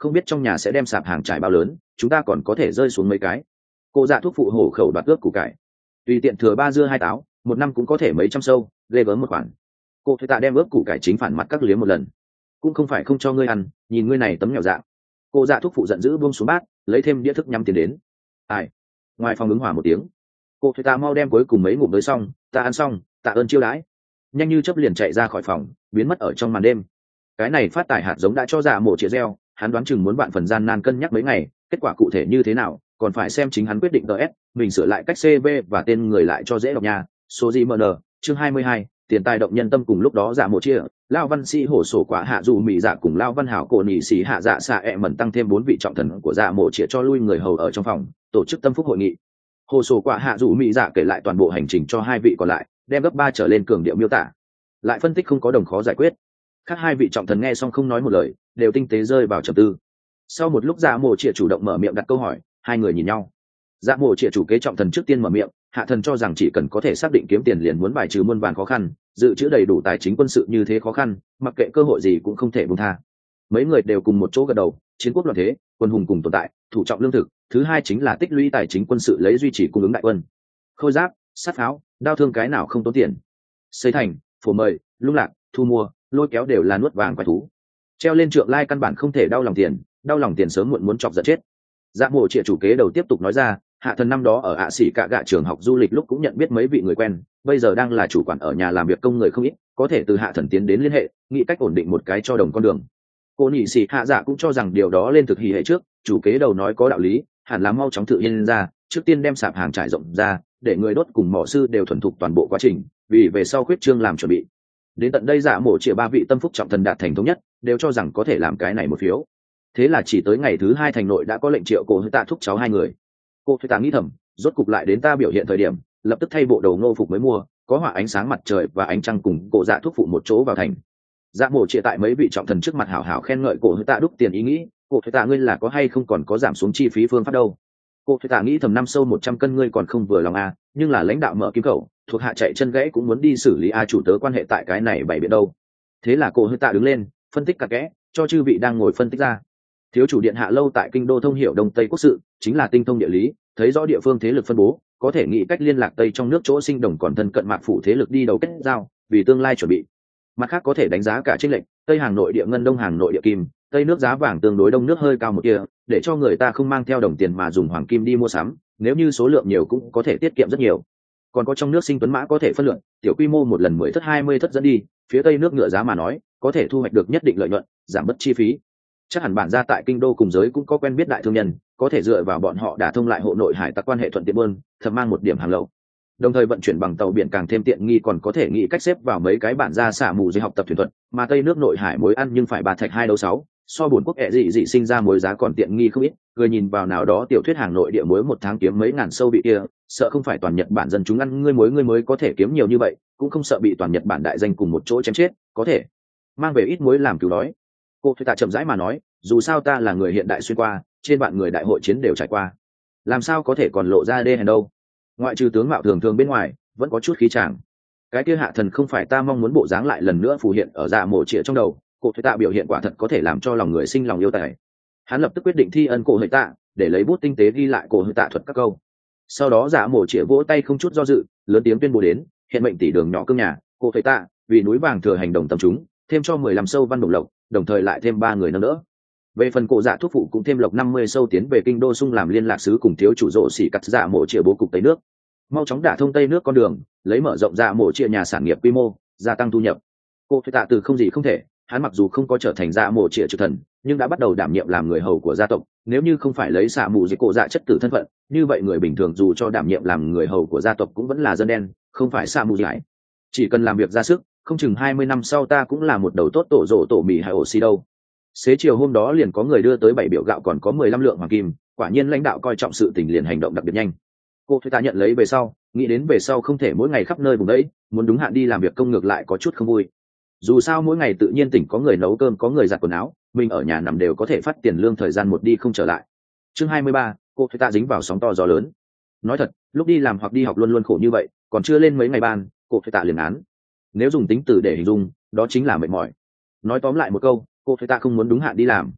không biết trong nhà sẽ đem sạp hàng trải bao lớn, chúng ta còn có thể rơi xuống mấy cái. Cô dạ thuốc phụ hổ khẩu đoạt ướp củ cải, tùy tiện thừa ba dưa hai táo, một năm cũng có thể mấy trăm sâu, ghê gớm một khoản. Cô thuê tạ đem ướp củ cải chính phản mặt các liếm một lần, cũng không phải không cho ngươi ăn, nhìn ngươi này tấm nhỏ dạng. Cô dạ thuốc phụ giận dữ buông xuống bát, lấy thêm đĩa thức nhắm tiền đến. Ai? Ngoài phòng ứng hỏa một tiếng. Cô thuê tạ mau đem cuối cùng mấy ngụm tới xong, ta ăn xong, tạ ơn chiêu đãi. Nhanh như chớp liền chạy ra khỏi phòng, biến mất ở trong màn đêm. Cái này phát tài hạt giống đã cho dạ mổ chĩa gieo, hắn đoán chừng muốn bạn phần gian nan cân nhắc mấy ngày, kết quả cụ thể như thế nào còn phải xem chính hắn quyết định. ts mình sửa lại cách cv và tên người lại cho dễ đọc nha. Số gì mn chương hai mươi hai, tiền tài động nhân tâm. Cùng lúc đó dạ mộ chia lao văn sĩ hổ sổ quả hạ dù mỹ dạ cùng lao văn hảo cổ nhị sĩ hạ dạ xạ ẹ mẩn tăng thêm bốn vị trọng thần của dạ mộ chia cho lui người hầu ở trong phòng tổ chức tâm phúc hội nghị. Hồ sổ quả hạ dù mỹ dạ kể lại toàn bộ hành trình cho hai vị còn lại, đem gấp ba trở lên cường điệu miêu tả, lại phân tích không có đồng khó giải quyết. Khác hai vị trọng thần nghe xong không nói một lời, đều tinh tế rơi vào trầm tư. Sau một lúc dạ mộ chia chủ động mở miệng đặt câu hỏi, hai người nhìn nhau. Dạ mộ chia chủ kế trọng thần trước tiên mở miệng, hạ thần cho rằng chỉ cần có thể xác định kiếm tiền liền muốn bài trừ muôn vàn khó khăn, dự trữ đầy đủ tài chính quân sự như thế khó khăn, mặc kệ cơ hội gì cũng không thể buông tha. Mấy người đều cùng một chỗ gật đầu, chiến quốc loạn thế, quân hùng cùng tồn tại, thủ trọng lương thực, thứ hai chính là tích lũy tài chính quân sự lấy duy trì cung ứng đại quân. Khôi giáp, sát pháo, đao thương cái nào không tốn tiền. Xây thành, phổ mời, lung lạc, thu mua, lôi kéo đều là nuốt vàng quái thú. Treo lên trượng lai căn bản không thể đau lòng tiền, đau lòng tiền sớm muộn muốn chọc giận chết. Dạ mộ triệt chủ kế đầu tiếp tục nói ra, hạ thần năm đó ở ạ xỉ cạ gạ trường học du lịch lúc cũng nhận biết mấy vị người quen, bây giờ đang là chủ quản ở nhà làm việc công người không ít, có thể từ hạ thần tiến đến liên hệ, nghĩ cách ổn định một cái cho đồng con đường. Cô nhị sĩ hạ dạ cũng cho rằng điều đó lên thực hỉ hệ trước, chủ kế đầu nói có đạo lý, hẳn là mau chóng tự nhiên ra, trước tiên đem sạp hàng trải rộng ra, để người đốt cùng mỏ sư đều thuần thục toàn bộ quá trình, vì về sau khuyết trương làm chuẩn bị. Đến tận đây dạ mộ triệt ba vị tâm phúc trọng thần đạt thành thống nhất, đều cho rằng có thể làm cái này một phiếu. Thế là chỉ tới ngày thứ hai thành nội đã có lệnh triệu cô hư tạ thúc cháu hai người. Cô hư tạ nghĩ thầm, rốt cục lại đến ta biểu hiện thời điểm, lập tức thay bộ đầu ngô phục mới mua, có hỏa ánh sáng mặt trời và ánh trăng cùng cổ dạ thúc phụ một chỗ vào thành. Dạ mộ triệt tại mấy vị trọng thần trước mặt hảo hảo khen ngợi cô hư tạ đúc tiền ý nghĩ, cô hư tạ ngươi là có hay không còn có giảm xuống chi phí phương pháp đâu. Cô hư tạ nghĩ thầm năm sâu một trăm cân ngươi còn không vừa lòng a, nhưng là lãnh đạo mở kim khẩu, thuộc hạ chạy chân gãy cũng muốn đi xử lý a chủ tớ quan hệ tại cái này bày biện đâu. Thế là cô hư tạ đứng lên, phân tích cặn kẽ, cho chư vị đang ngồi phân tích ra. Thiếu chủ điện hạ lâu tại kinh đô thông hiểu đông tây quốc sự, chính là tinh thông địa lý, thấy rõ địa phương thế lực phân bố, có thể nghĩ cách liên lạc tây trong nước chỗ sinh đồng còn thân cận mạc phủ thế lực đi đầu kết giao, vì tương lai chuẩn bị. Mặt khác có thể đánh giá cả chênh lệch, tây hàng nội địa ngân đông hàng nội địa kim, tây nước giá vàng tương đối đông nước hơi cao một kia, để cho người ta không mang theo đồng tiền mà dùng hoàng kim đi mua sắm, nếu như số lượng nhiều cũng có thể tiết kiệm rất nhiều. Còn có trong nước sinh tuấn mã có thể phân lượng, tiểu quy mô một lần mười thất hai mươi thất dẫn đi, phía tây nước ngựa giá mà nói, có thể thu hoạch được nhất định lợi nhuận, giảm bớt chi phí. Chắc hẳn bản gia tại kinh đô cùng giới cũng có quen biết đại thương nhân, có thể dựa vào bọn họ đả thông lại hộ nội hải tặc quan hệ thuận tiện buôn, thầm mang một điểm hàng lậu. Đồng thời vận chuyển bằng tàu biển càng thêm tiện nghi, còn có thể nghĩ cách xếp vào mấy cái bản gia xả mù dưới học tập thuyền thuật, mà tây nước nội hải mối ăn nhưng phải ba thạch hai đấu sáu, so bốn quốc ẹ dị dị sinh ra mối giá còn tiện nghi không ít. Người nhìn vào nào đó tiểu thuyết hàng nội địa mối một tháng kiếm mấy ngàn sâu bị kia, sợ không phải toàn Nhật Bản dân chúng ăn ngươi mối ngươi mới có thể kiếm nhiều như vậy, cũng không sợ bị toàn Nhật Bản đại danh cùng một chỗ chém chết, có thể mang về ít muối làm cứu đói. Cô thuê tạ chậm rãi mà nói, dù sao ta là người hiện đại xuyên qua, trên bạn người đại hội chiến đều trải qua, làm sao có thể còn lộ ra đê hèn đâu. Ngoại trừ tướng mạo thường thường bên ngoài, vẫn có chút khí chàng. Cái kia hạ thần không phải ta mong muốn bộ dáng lại lần nữa phù hiện ở dạ mộ trịa trong đầu. Cô thuê tạ biểu hiện quả thật có thể làm cho lòng người sinh lòng yêu tài. Hắn lập tức quyết định thi ân cổ hơi tạ, để lấy bút tinh tế ghi lại cổ hơi tạ thuật các câu. Sau đó dạ mộ trịa vỗ tay không chút do dự, lớn tiếng tuyên bố đến, hiện mệnh tỷ đường nhỏ cương nhà, cô thuê tạ vì núi vàng thừa hành đồng tầm chúng, thêm cho mười lăm sâu văn đồng lộc, đồng thời lại thêm ba người nâng đỡ. Về phần cổ dạ thuốc phụ cũng thêm lộc năm mươi sâu tiến về kinh đô sung làm liên lạc sứ cùng thiếu chủ rộ xỉ cắt dạ mộ trịa bố cục tây nước, mau chóng đả thông tây nước con đường, lấy mở rộng dạ mộ trịa nhà sản nghiệp quy mô, gia tăng thu nhập. Cô thuê tạ từ không gì không thể, hắn mặc dù không có trở thành dạ mộ trịa trực thần, nhưng đã bắt đầu đảm nhiệm làm người hầu của gia tộc. Nếu như không phải lấy xạ mù dưới cổ dạ chất tử thân phận, như vậy người bình thường dù cho đảm nhiệm làm người hầu của gia tộc cũng vẫn là dân đen, không phải xạ mù giải. Chỉ cần làm việc ra sức, không chừng hai mươi năm sau ta cũng là một đầu tốt tổ rổ tổ mì hay ổ xi đâu. Xế chiều hôm đó liền có người đưa tới bảy biểu gạo còn có mười lăm lượng hoàng kim, quả nhiên lãnh đạo coi trọng sự tình liền hành động đặc biệt nhanh. Cô thuê tạ nhận lấy về sau, nghĩ đến về sau không thể mỗi ngày khắp nơi vùng đấy, muốn đúng hạn đi làm việc công ngược lại có chút không vui. Dù sao mỗi ngày tự nhiên tỉnh có người nấu cơm có người giặt quần áo, mình ở nhà nằm đều có thể phát tiền lương thời gian một đi không trở lại. Chương hai mươi ba, cô thuê tạ dính vào sóng to gió lớn. Nói thật, lúc đi làm hoặc đi học luôn luôn khổ như vậy, còn chưa lên mấy ngày ban, cô thuê tạ liền án. Nếu dùng tính từ để hình dung, đó chính là mệt mỏi. Nói tóm lại một câu, cô thuê tạ không muốn đúng hạn đi làm.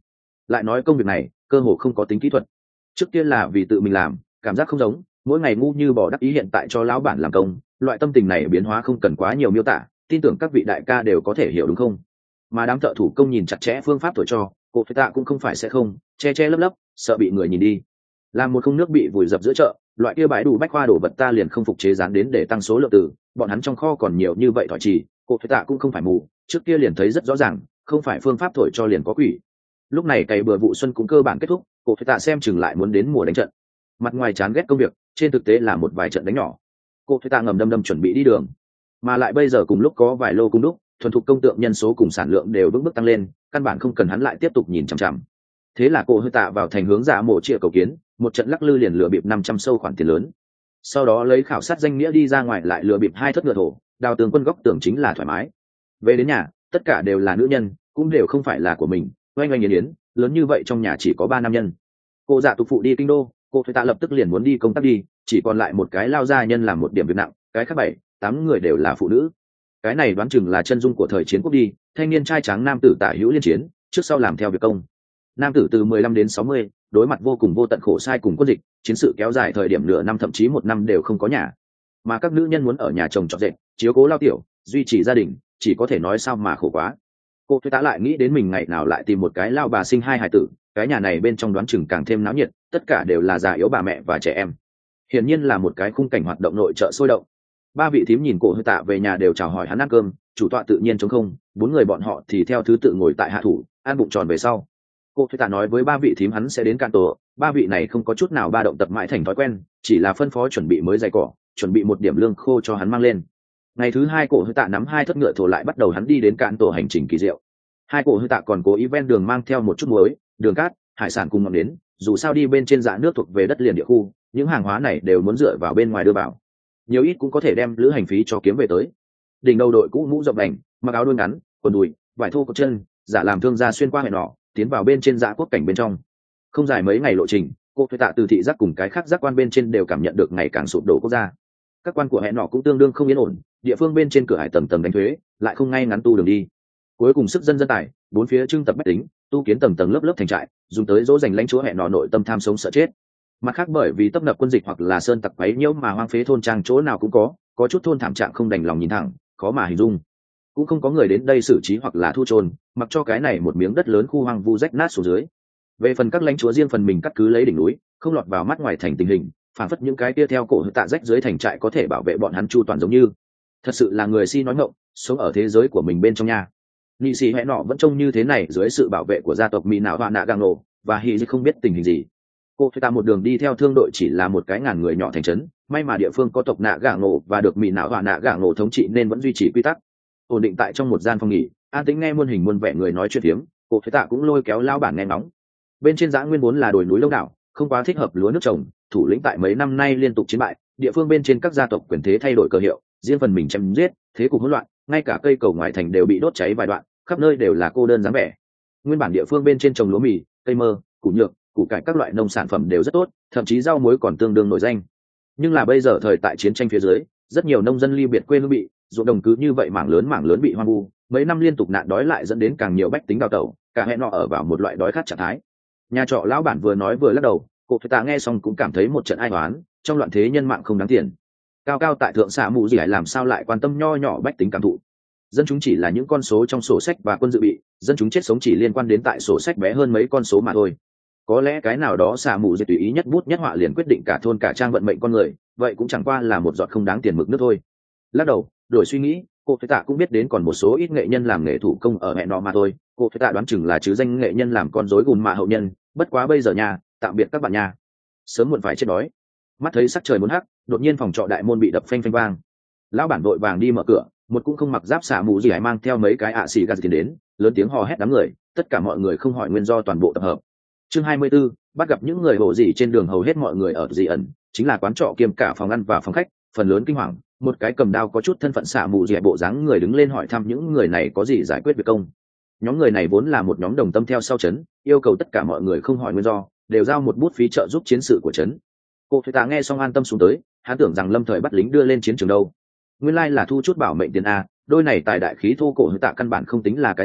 lại nói công việc này cơ hồ không có tính kỹ thuật, trước kia là vì tự mình làm, cảm giác không giống, mỗi ngày ngu như bò đắc ý hiện tại cho lão bản làm công, loại tâm tình này biến hóa không cần quá nhiều miêu tả, tin tưởng các vị đại ca đều có thể hiểu đúng không? Mà đám thợ thủ công nhìn chặt chẽ phương pháp thổi cho, cô phải tạ cũng không phải sẽ không che che lấp lấp, sợ bị người nhìn đi. Làm một không nước bị vùi dập giữa chợ, loại kia bãi đủ bách khoa đổ vật ta liền không phục chế dán đến để tăng số lượng từ, bọn hắn trong kho còn nhiều như vậy thỏi trì, cô phải tạ cũng không phải mù, trước kia liền thấy rất rõ ràng, không phải phương pháp thổi cho liền có quỷ. Lúc này cày bừa vụ xuân cũng cơ bản kết thúc, cô phải tạ xem chừng lại muốn đến mùa đánh trận. Mặt ngoài chán ghét công việc, trên thực tế là một vài trận đánh nhỏ. Cô phải tạ ngầm đâm đâm chuẩn bị đi đường, mà lại bây giờ cùng lúc có vài lô cung đúc, thuần thục công tượng nhân số cùng sản lượng đều vững bước tăng lên, căn bản không cần hắn lại tiếp tục nhìn chằm chằm. Thế là cô hơi tạ vào thành hướng giả mộ chia cầu kiến, một trận lắc lư liền lừa bịp năm trăm sâu khoản tiền lớn. Sau đó lấy khảo sát danh nghĩa đi ra ngoài lại lừa bịp hai thất ngựa thổ, đào tường quân góc tưởng chính là thoải mái. Về đến nhà, tất cả đều là nữ nhân, cũng đều không phải là của mình, oanh oanh yến yến, lớn như vậy trong nhà chỉ có ba nam nhân. Cô dạ tục phụ đi kinh đô, cô hơi tạ lập tức liền muốn đi công tác đi, chỉ còn lại một cái lao gia nhân làm một điểm việc nặng, cái khác bảy tám người đều là phụ nữ. Cái này đoán chừng là chân dung của thời chiến quốc đi, thanh niên trai tráng nam tử tả hữu liên chiến, trước sau làm theo việc công. Nam tử từ mười lăm đến sáu mươi, đối mặt vô cùng vô tận khổ sai cùng quân dịch, chiến sự kéo dài thời điểm nửa năm thậm chí một năm đều không có nhà. Mà các nữ nhân muốn ở nhà chồng trọt dệt, chiếu cố lao tiểu, duy trì gia đình, chỉ có thể nói sao mà khổ quá. Cô Thuế tá lại nghĩ đến mình ngày nào lại tìm một cái lao bà sinh hai hài tử, cái nhà này bên trong đoán chừng càng thêm náo nhiệt, tất cả đều là già yếu bà mẹ và trẻ em. Hiển nhiên là một cái khung cảnh hoạt động nội trợ sôi động. Ba vị thím nhìn Cổ Hơi Tạ về nhà đều chào hỏi hắn ăn cơm, chủ tọa tự nhiên trống không, bốn người bọn họ thì theo thứ tự ngồi tại hạ thủ, ăn bụng tròn về sau. Cổ Hơi Tạ nói với ba vị thím hắn sẽ đến can tổ, ba vị này không có chút nào ba động tập mãi thành thói quen, chỉ là phân phó chuẩn bị mới dày cỏ, chuẩn bị một điểm lương khô cho hắn mang lên. Ngày thứ hai Cổ Hơi Tạ nắm hai thất ngựa thổ lại bắt đầu hắn đi đến can tổ hành trình kỳ diệu. Hai Cổ Hơi Tạ còn cố ý ven đường mang theo một chút muối, đường cát, hải sản cùng ngọn đến, dù sao đi bên trên dạ nước thuộc về đất liền địa khu, những hàng hóa này đều muốn dựa vào bên ngoài đưa vào, nhiều ít cũng có thể đem lữ hành phí cho kiếm về tới. Đỉnh đầu đội cũ mũ rộng đành, mặc áo đuôi ngắn, quần đùi, vải thô có chân, giả làm thương gia xuyên qua hẻm nọ, tiến vào bên trên dạ quốc cảnh bên trong. Không dài mấy ngày lộ trình, cô Thuế Tạ từ thị giác cùng cái khác giác quan bên trên đều cảm nhận được ngày càng sụp đổ quốc gia. Các quan của hẻm nọ cũng tương đương không yên ổn, địa phương bên trên cửa hải tầng tầng đánh thuế, lại không ngay ngắn tu đường đi. Cuối cùng sức dân dân tải, bốn phía trưng tập bách tính, tu kiến tầng tầng lớp lớp thành trại, dùng tới dỗ dành lãnh chúa hẻm nọ nội tâm tham sống sợ chết. Mặt khác bởi vì tấp nập quân dịch hoặc là sơn tặc quấy nhiễu mà hoang phế thôn trang chỗ nào cũng có, có chút thôn thảm trạng không đành lòng nhìn thẳng, khó mà hình dung. Cũng không có người đến đây xử trí hoặc là thu chôn, mặc cho cái này một miếng đất lớn khu hoang vu rách nát xuống dưới. Về phần các lãnh chúa riêng phần mình cắt cứ lấy đỉnh núi, không lọt vào mắt ngoài thành tình hình, phản phất những cái kia theo Cổ Hơi Tạ rách dưới thành trại có thể bảo vệ bọn hắn chu toàn giống như. Thật sự là người si nói ngọng, sống ở thế giới của mình bên trong nhà. Nị sĩ hẹ nọ vẫn trông như thế này dưới sự bảo vệ của gia tộc Mỹ Nạo Hoa Nạ Gang Nổ, và Hy không biết tình hình gì. Cô Thuế Tạ một đường đi theo thương đội chỉ là một cái ngàn người nhỏ thành trấn, may mà địa phương có tộc Nạ Gạng Nổ và được Mỹ Nạo Hoa Nạ Gạng Nổ thống trị nên vẫn duy trì quy tắc. Ổn định tại trong một gian phòng nghỉ, an tĩnh nghe muôn hình muôn vẻ người nói chuyện phiếm, Cô Thuế Tạ cũng lôi kéo lao bản nghe ngóng. Bên trên dã nguyên vốn là đồi núi lâu đảo, không quá thích hợp lúa nước trồng, thủ lĩnh tại mấy năm nay liên tục chiến bại, địa phương bên trên các gia tộc quyền thế thay đổi cơ hiệu, riêng phần mình chém giết, thế cục hỗn loạn, ngay cả cây cầu ngoài thành đều bị đốt cháy vài đoạn, khắp nơi đều là cô đơn dáng vẻ. Nguyên bản địa phương bên trên trồng lúa mì, cây mơ, củ nhược, củ cải các loại nông sản phẩm đều rất tốt, thậm chí rau muối còn tương đương nổi danh. Nhưng là bây giờ thời tại chiến tranh phía dưới, rất nhiều nông dân ly biệt quê hương bị, ruộng đồng cứ như vậy mảng lớn mảng lớn bị hoang vu, mấy năm liên tục nạn đói lại dẫn đến càng nhiều bách tính đào tẩu, cả hẹn nọ ở vào một loại đói khát trạng thái. Nhà trọ lão bản vừa nói vừa lắc đầu, Cổ Thuế Tạ nghe xong cũng cảm thấy một trận ai oán, trong loạn thế nhân mạng không đáng tiền. Cao cao tại thượng xạ mù gì lại làm sao lại quan tâm nho nhỏ bách tính cảm thụ. Dân chúng chỉ là những con số trong sổ sách và quân dự bị, dân chúng chết sống chỉ liên quan đến tại sổ sách bé hơn mấy con số mà thôi. Có lẽ cái nào đó xạ mù gì tùy ý nhất bút nhất họa liền quyết định cả thôn cả trang vận mệnh con người, vậy cũng chẳng qua là một giọt không đáng tiền mực nước thôi. Lắc đầu, đổi suy nghĩ, Cô Thuế Tạ cũng biết đến còn một số ít nghệ nhân làm nghề thủ công ở hẹn nọ mà thôi. Cô Thuế Tạ đoán chừng là chứ danh nghệ nhân làm con rối gùn mạ hậu nhân, bất quá bây giờ nhà, tạm biệt các bạn nhà, sớm muộn phải chết đói. Mắt thấy sắc trời muốn hắc, đột nhiên phòng trọ đại môn bị đập phanh phanh vang. Lão bản vội vàng đi mở cửa, một cũng không mặc giáp xạ mù gì hải mang theo mấy cái ạ xì gà tiền đến, lớn tiếng hò hét đám người, tất cả mọi người không hỏi nguyên do toàn bộ tập hợp. Chương hai mươi 24, bắt gặp những người hộ gì trên đường, hầu hết mọi người ở dị ẩn, chính là quán trọ kiêm cả phòng ăn và phòng khách, phần lớn kinh hoàng. Một cái cầm đao có chút thân phận xạ mù gì bộ dáng người đứng lên hỏi thăm những người này có gì giải quyết việc công. Nhóm người này vốn là một nhóm đồng tâm theo sau trấn, yêu cầu tất cả mọi người không hỏi nguyên do, đều giao một bút phí trợ giúp chiến sự của trấn. Cô Thuế Tạ nghe xong an tâm xuống tới, hắn tưởng rằng lâm thời bắt lính đưa lên chiến trường đâu, nguyên lai là thu chút bảo mệnh tiền a. Đôi này tài đại khí thô Cổ Hơi Tạ căn bản không tính là cái gì,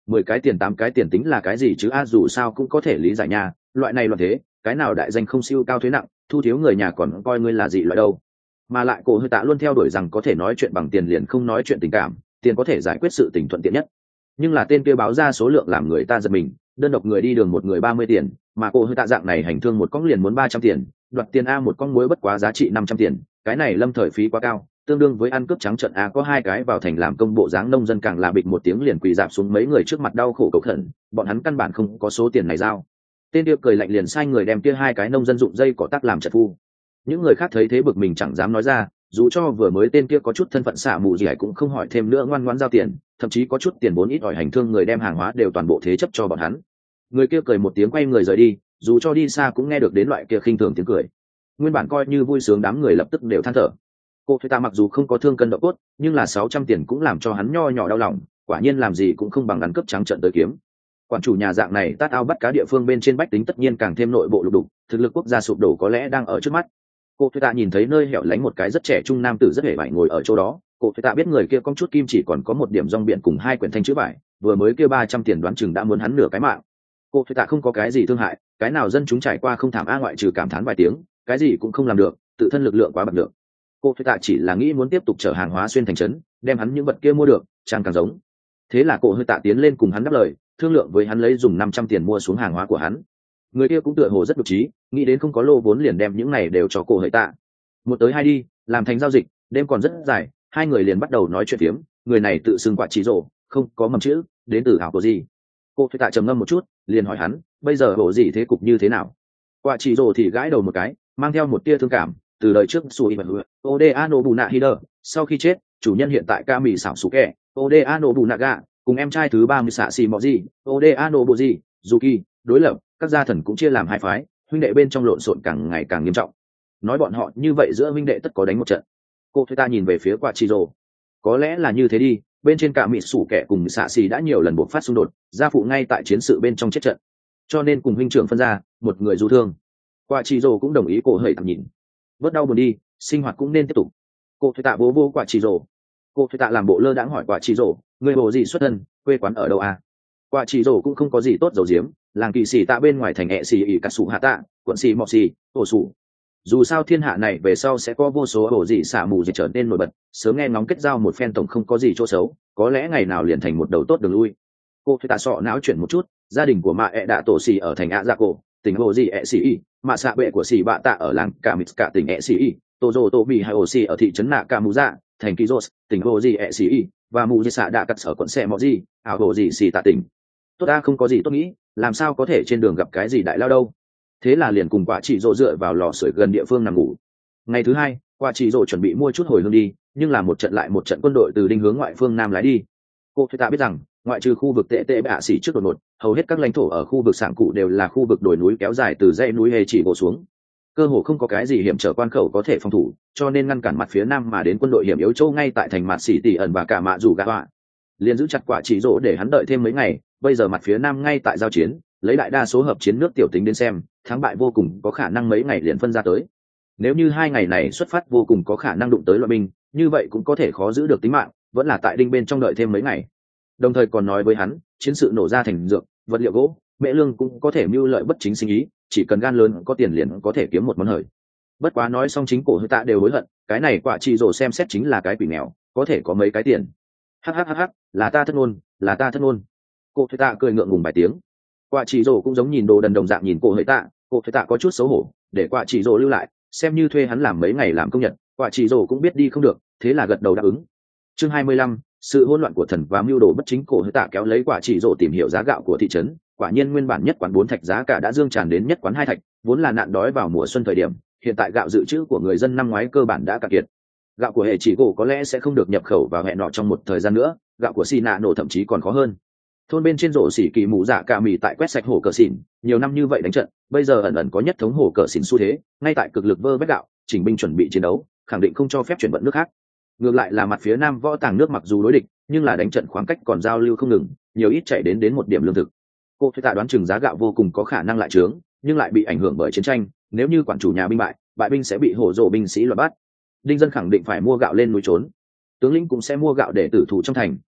mười cái tiền tám cái tiền tính là cái gì chứ a, dù sao cũng có thể lý giải nha, loại này loạn thế, cái nào đại danh không siêu cao thuế nặng, thu thiếu người nhà còn coi ngươi là gì loại đâu. Mà lại cổ hơi tạ luôn theo đuổi rằng có thể nói chuyện bằng tiền liền không nói chuyện tình cảm, tiền có thể giải quyết sự tình thuận tiện nhất. Nhưng là tên kia báo ra số lượng làm người ta giật mình, đơn độc người đi đường một người ba mươi tiền, mà cổ hơi tạ dạng này hành thương một con liền muốn ba trăm tiền, đoạt tiền a một con muối bất quá giá trị năm trăm tiền, cái này lâm thời phí quá cao, tương đương với ăn cướp trắng trận a. Có hai cái vào thành làm công bộ dáng nông dân càng là bịch một tiếng liền quỳ dạp xuống mấy người trước mặt đau khổ cầu khẩn, bọn hắn căn bản không có số tiền này giao. Tên kia cười lạnh liền sai người đem kia hai cái nông dân dụng dây cỏ tắc làm trận phu. Những người khác thấy thế bực mình chẳng dám nói ra, dù cho vừa mới tên kia có chút thân phận xả mù gì ấy cũng không hỏi thêm nữa, ngoan ngoãn giao tiền, thậm chí có chút tiền vốn ít ỏi hành thương người đem hàng hóa đều toàn bộ thế chấp cho bọn hắn. Người kia cười một tiếng quay người rời đi, dù cho đi xa cũng nghe được đến loại kia khinh thường tiếng cười. Nguyên bản coi như vui sướng đám người lập tức đều than thở. Cô thuê ta mặc dù không có thương cân độ cốt, nhưng là sáu trăm tiền cũng làm cho hắn nho nhỏ đau lòng, quả nhiên làm gì cũng không bằng ăn cướp trắng trợn tới kiếm. Quản chủ nhà dạng này tát ao bắt cá địa phương bên trên bách tính tất nhiên càng thêm nội bộ lục đục, thực lực quốc gia sụp đổ có lẽ đang ở trước mắt. Cô thuê ta nhìn thấy nơi hẻo lánh một cái rất trẻ trung nam tử rất hề vải ngồi ở chỗ đó, cô thuê ta biết người kia con chút kim chỉ còn có một điểm rong biển cùng hai quyển thanh chữ vải, vừa mới kêu ba trăm tiền đoán chừng đã muốn hắn nửa cái mạng. Cô thuê ta không có cái gì thương hại, cái nào dân chúng trải qua không thảm a ngoại trừ cảm thán vài tiếng, cái gì cũng không làm được, tự thân lực lượng quá bật được. Cô thuê ta chỉ là nghĩ muốn tiếp tục chở hàng hóa xuyên thành trấn, đem hắn những vật kia mua được, trang càng giống. Thế là cô hơi tạ tiến lên cùng hắn đáp lời, thương lượng với hắn lấy dùng năm trăm tiền mua xuống hàng hóa của hắn. Người kia cũng tựa hồ rất độc trí, nghĩ đến không có lô vốn liền đem những này đều cho cô hơi tạ. Một tới hai đi, làm thành giao dịch, đêm còn rất dài, hai người liền bắt đầu nói chuyện phiếm. Người này tự xưng quả chỉ rổ, không có mầm chữ, đến từ ảo của gì. Cô thuê tạ trầm ngâm một chút, liền hỏi hắn, bây giờ bộ gì thế cục như thế nào? Quả chỉ rổ thì gãi đầu một cái, mang theo một tia thương cảm, từ đời trước Sui và Oda Nobunaga Hider, sau khi chết, chủ nhân hiện tại Kami xảo sủ kẻ, Oda Nobunaga, cùng em trai thứ ba mươi xạ xì Moji, Oda Nobuji, Yuki, đối lập, các gia thần cũng chia làm hai phái, huynh đệ bên trong lộn xộn càng ngày càng nghiêm trọng. Nói bọn họ như vậy giữa huynh đệ tất có đánh một trận. Cô thuê ta nhìn về phía quả chỉ rổ, có lẽ là như thế đi, bên trên Kami sủ kẻ cùng xạ xì đã nhiều lần buộc phát xung đột, gia phụ ngay tại chiến sự bên trong chết trận, cho nên cùng huynh trưởng phân ra, một người du thương. Quả chỉ rổ cũng đồng ý cô hơi tạm nhìn. Bớt đau buồn đi, sinh hoạt cũng nên tiếp tục. Cô thuê tạ bố vô quả chỉ rổ. Cô thuê tạ làm bộ lơ đãng hỏi quả chỉ rổ, người bộ gì xuất thân, quê quán ở đâu à? Quả chỉ rổ cũng không có gì tốt dầu diếm, làng kỳ sĩ tạ bên ngoài thành ẹ xì ỉ cà sủ hạ tạ, quận xì mọc xì, ổ sủ. Dù sao thiên hạ này về sau sẽ có vô số ổ dị xả mù gì trở nên nổi bật, sớm nghe ngóng kết giao một phen tổng không có gì chỗ xấu, có lẽ ngày nào liền thành một đầu tốt đường lui. Cô thuê tạ sọ não chuyển một chút, gia đình của mạ ẹ đạ tổ xì ở thành ạ dạ cổ, tỉnh ổ dị ẹ xì ỉ, mạ xạ bệ của xì bạ tạ ở làng cả mít cả tỉnh ẹ xì ỉ, tô dô tô bị hai ổ xì ở thị trấn nạ cả mù dạ, thành kỳ rô tỉnh ổ dị ẹ xì ỉ, và mù dị xạ đạ cắt ở quận xe mọ gì, ảo ổ dị xì tạ tỉnh. Tốt ta không có gì tốt nghĩ, làm sao có thể trên đường gặp cái gì đại lao đâu. Thế là liền cùng quả chỉ rộ dựa vào lò sưởi gần địa phương nằm ngủ. Ngày thứ hai, quả chỉ rộ chuẩn bị mua chút hồi hương đi, nhưng là một trận lại một trận quân đội từ đinh hướng ngoại phương nam lái đi. Cô thuê tạ biết rằng, ngoại trừ khu vực tệ tệ bạ xỉ trước đột ngột, hầu hết các lãnh thổ ở khu vực sảng cụ đều là khu vực đồi núi kéo dài từ dãy núi hề chỉ gỗ xuống. Cơ hồ không có cái gì hiểm trở quan khẩu có thể phòng thủ, cho nên ngăn cản mặt phía nam mà đến quân đội hiểm yếu châu ngay tại thành mặt xỉ tỷ ẩn và cả mạ rủ gạ họa. Liền giữ chặt quả chỉ rỗ để hắn đợi thêm mấy ngày, bây giờ mặt phía nam ngay tại giao chiến, lấy đại đa số hợp chiến nước tiểu tính đến xem, thắng bại vô cùng có khả năng mấy ngày liền phân ra tới. Nếu như hai ngày này xuất phát vô cùng có khả năng đụng tới loại binh, như vậy cũng có thể khó giữ được tính mạng, vẫn là tại đinh bên trong đợi thêm mấy ngày. Đồng thời còn nói với hắn, chiến sự nổ ra thành dược, vật liệu gỗ, mễ lương cũng có thể mưu lợi bất chính sinh ý, chỉ cần gan lớn có tiền liền có thể kiếm một món hời. Bất quá nói xong chính cổ hơi tạ đều hối hận, cái này quả chỉ rồ xem xét chính là cái quỷ nghèo, có thể có mấy cái tiền. Hắc hắc hắc hắc, là ta thất ngôn, là ta thất ngôn. Cổ hơi tạ cười ngượng ngùng vài tiếng. Quả chỉ rồ cũng giống nhìn đồ đần đồng dạng nhìn cổ hơi tạ, cổ hơi tạ có chút xấu hổ, để quả chỉ rồ lưu lại, xem như thuê hắn làm mấy ngày làm công nhật, quả chỉ rồ cũng biết đi không được, thế là gật đầu đáp ứng. Chương hai mươi lăm, sự hỗn loạn của thần và mưu đồ bất chính. Cổ hơi tạ kéo lấy quả chỉ rồ tìm hiểu giá gạo của thị trấn, quả nhiên nguyên bản nhất quán bốn thạch giá cả đã dương tràn đến nhất quán hai thạch, vốn là nạn đói vào mùa xuân thời điểm, hiện tại gạo dự trữ của người dân năm ngoái cơ bản đã cạn kiệt. Gạo của hệ chỉ gỗ có lẽ sẽ không được nhập khẩu vào hẹn nọ trong một thời gian nữa, gạo của xì nạ nổ thậm chí còn khó hơn. Thôn bên trên rổ xỉ kỳ mù dạ cả mì tại quét sạch hổ cờ xỉn, nhiều năm như vậy đánh trận, bây giờ ẩn ẩn có nhất thống hổ cờ xỉn xu thế, ngay tại cực lực vơ vét gạo, chỉnh binh chuẩn bị chiến đấu, khẳng định không cho phép chuyển vận nước khác. Ngược lại là mặt phía nam võ tàng nước mặc dù đối địch, nhưng là đánh trận khoảng cách còn giao lưu không ngừng, nhiều ít chạy đến đến một điểm lương thực. Cô thuê tạ đoán chừng giá gạo vô cùng có khả năng lại trướng, nhưng lại bị ảnh hưởng bởi chiến tranh, nếu như quản chủ nhà binh bại, bại binh sẽ bị hổ rổ binh sĩ loại bắt. Đinh dân khẳng định phải mua gạo lên núi trốn, tướng lĩnh cũng sẽ mua gạo để tử thủ trong thành,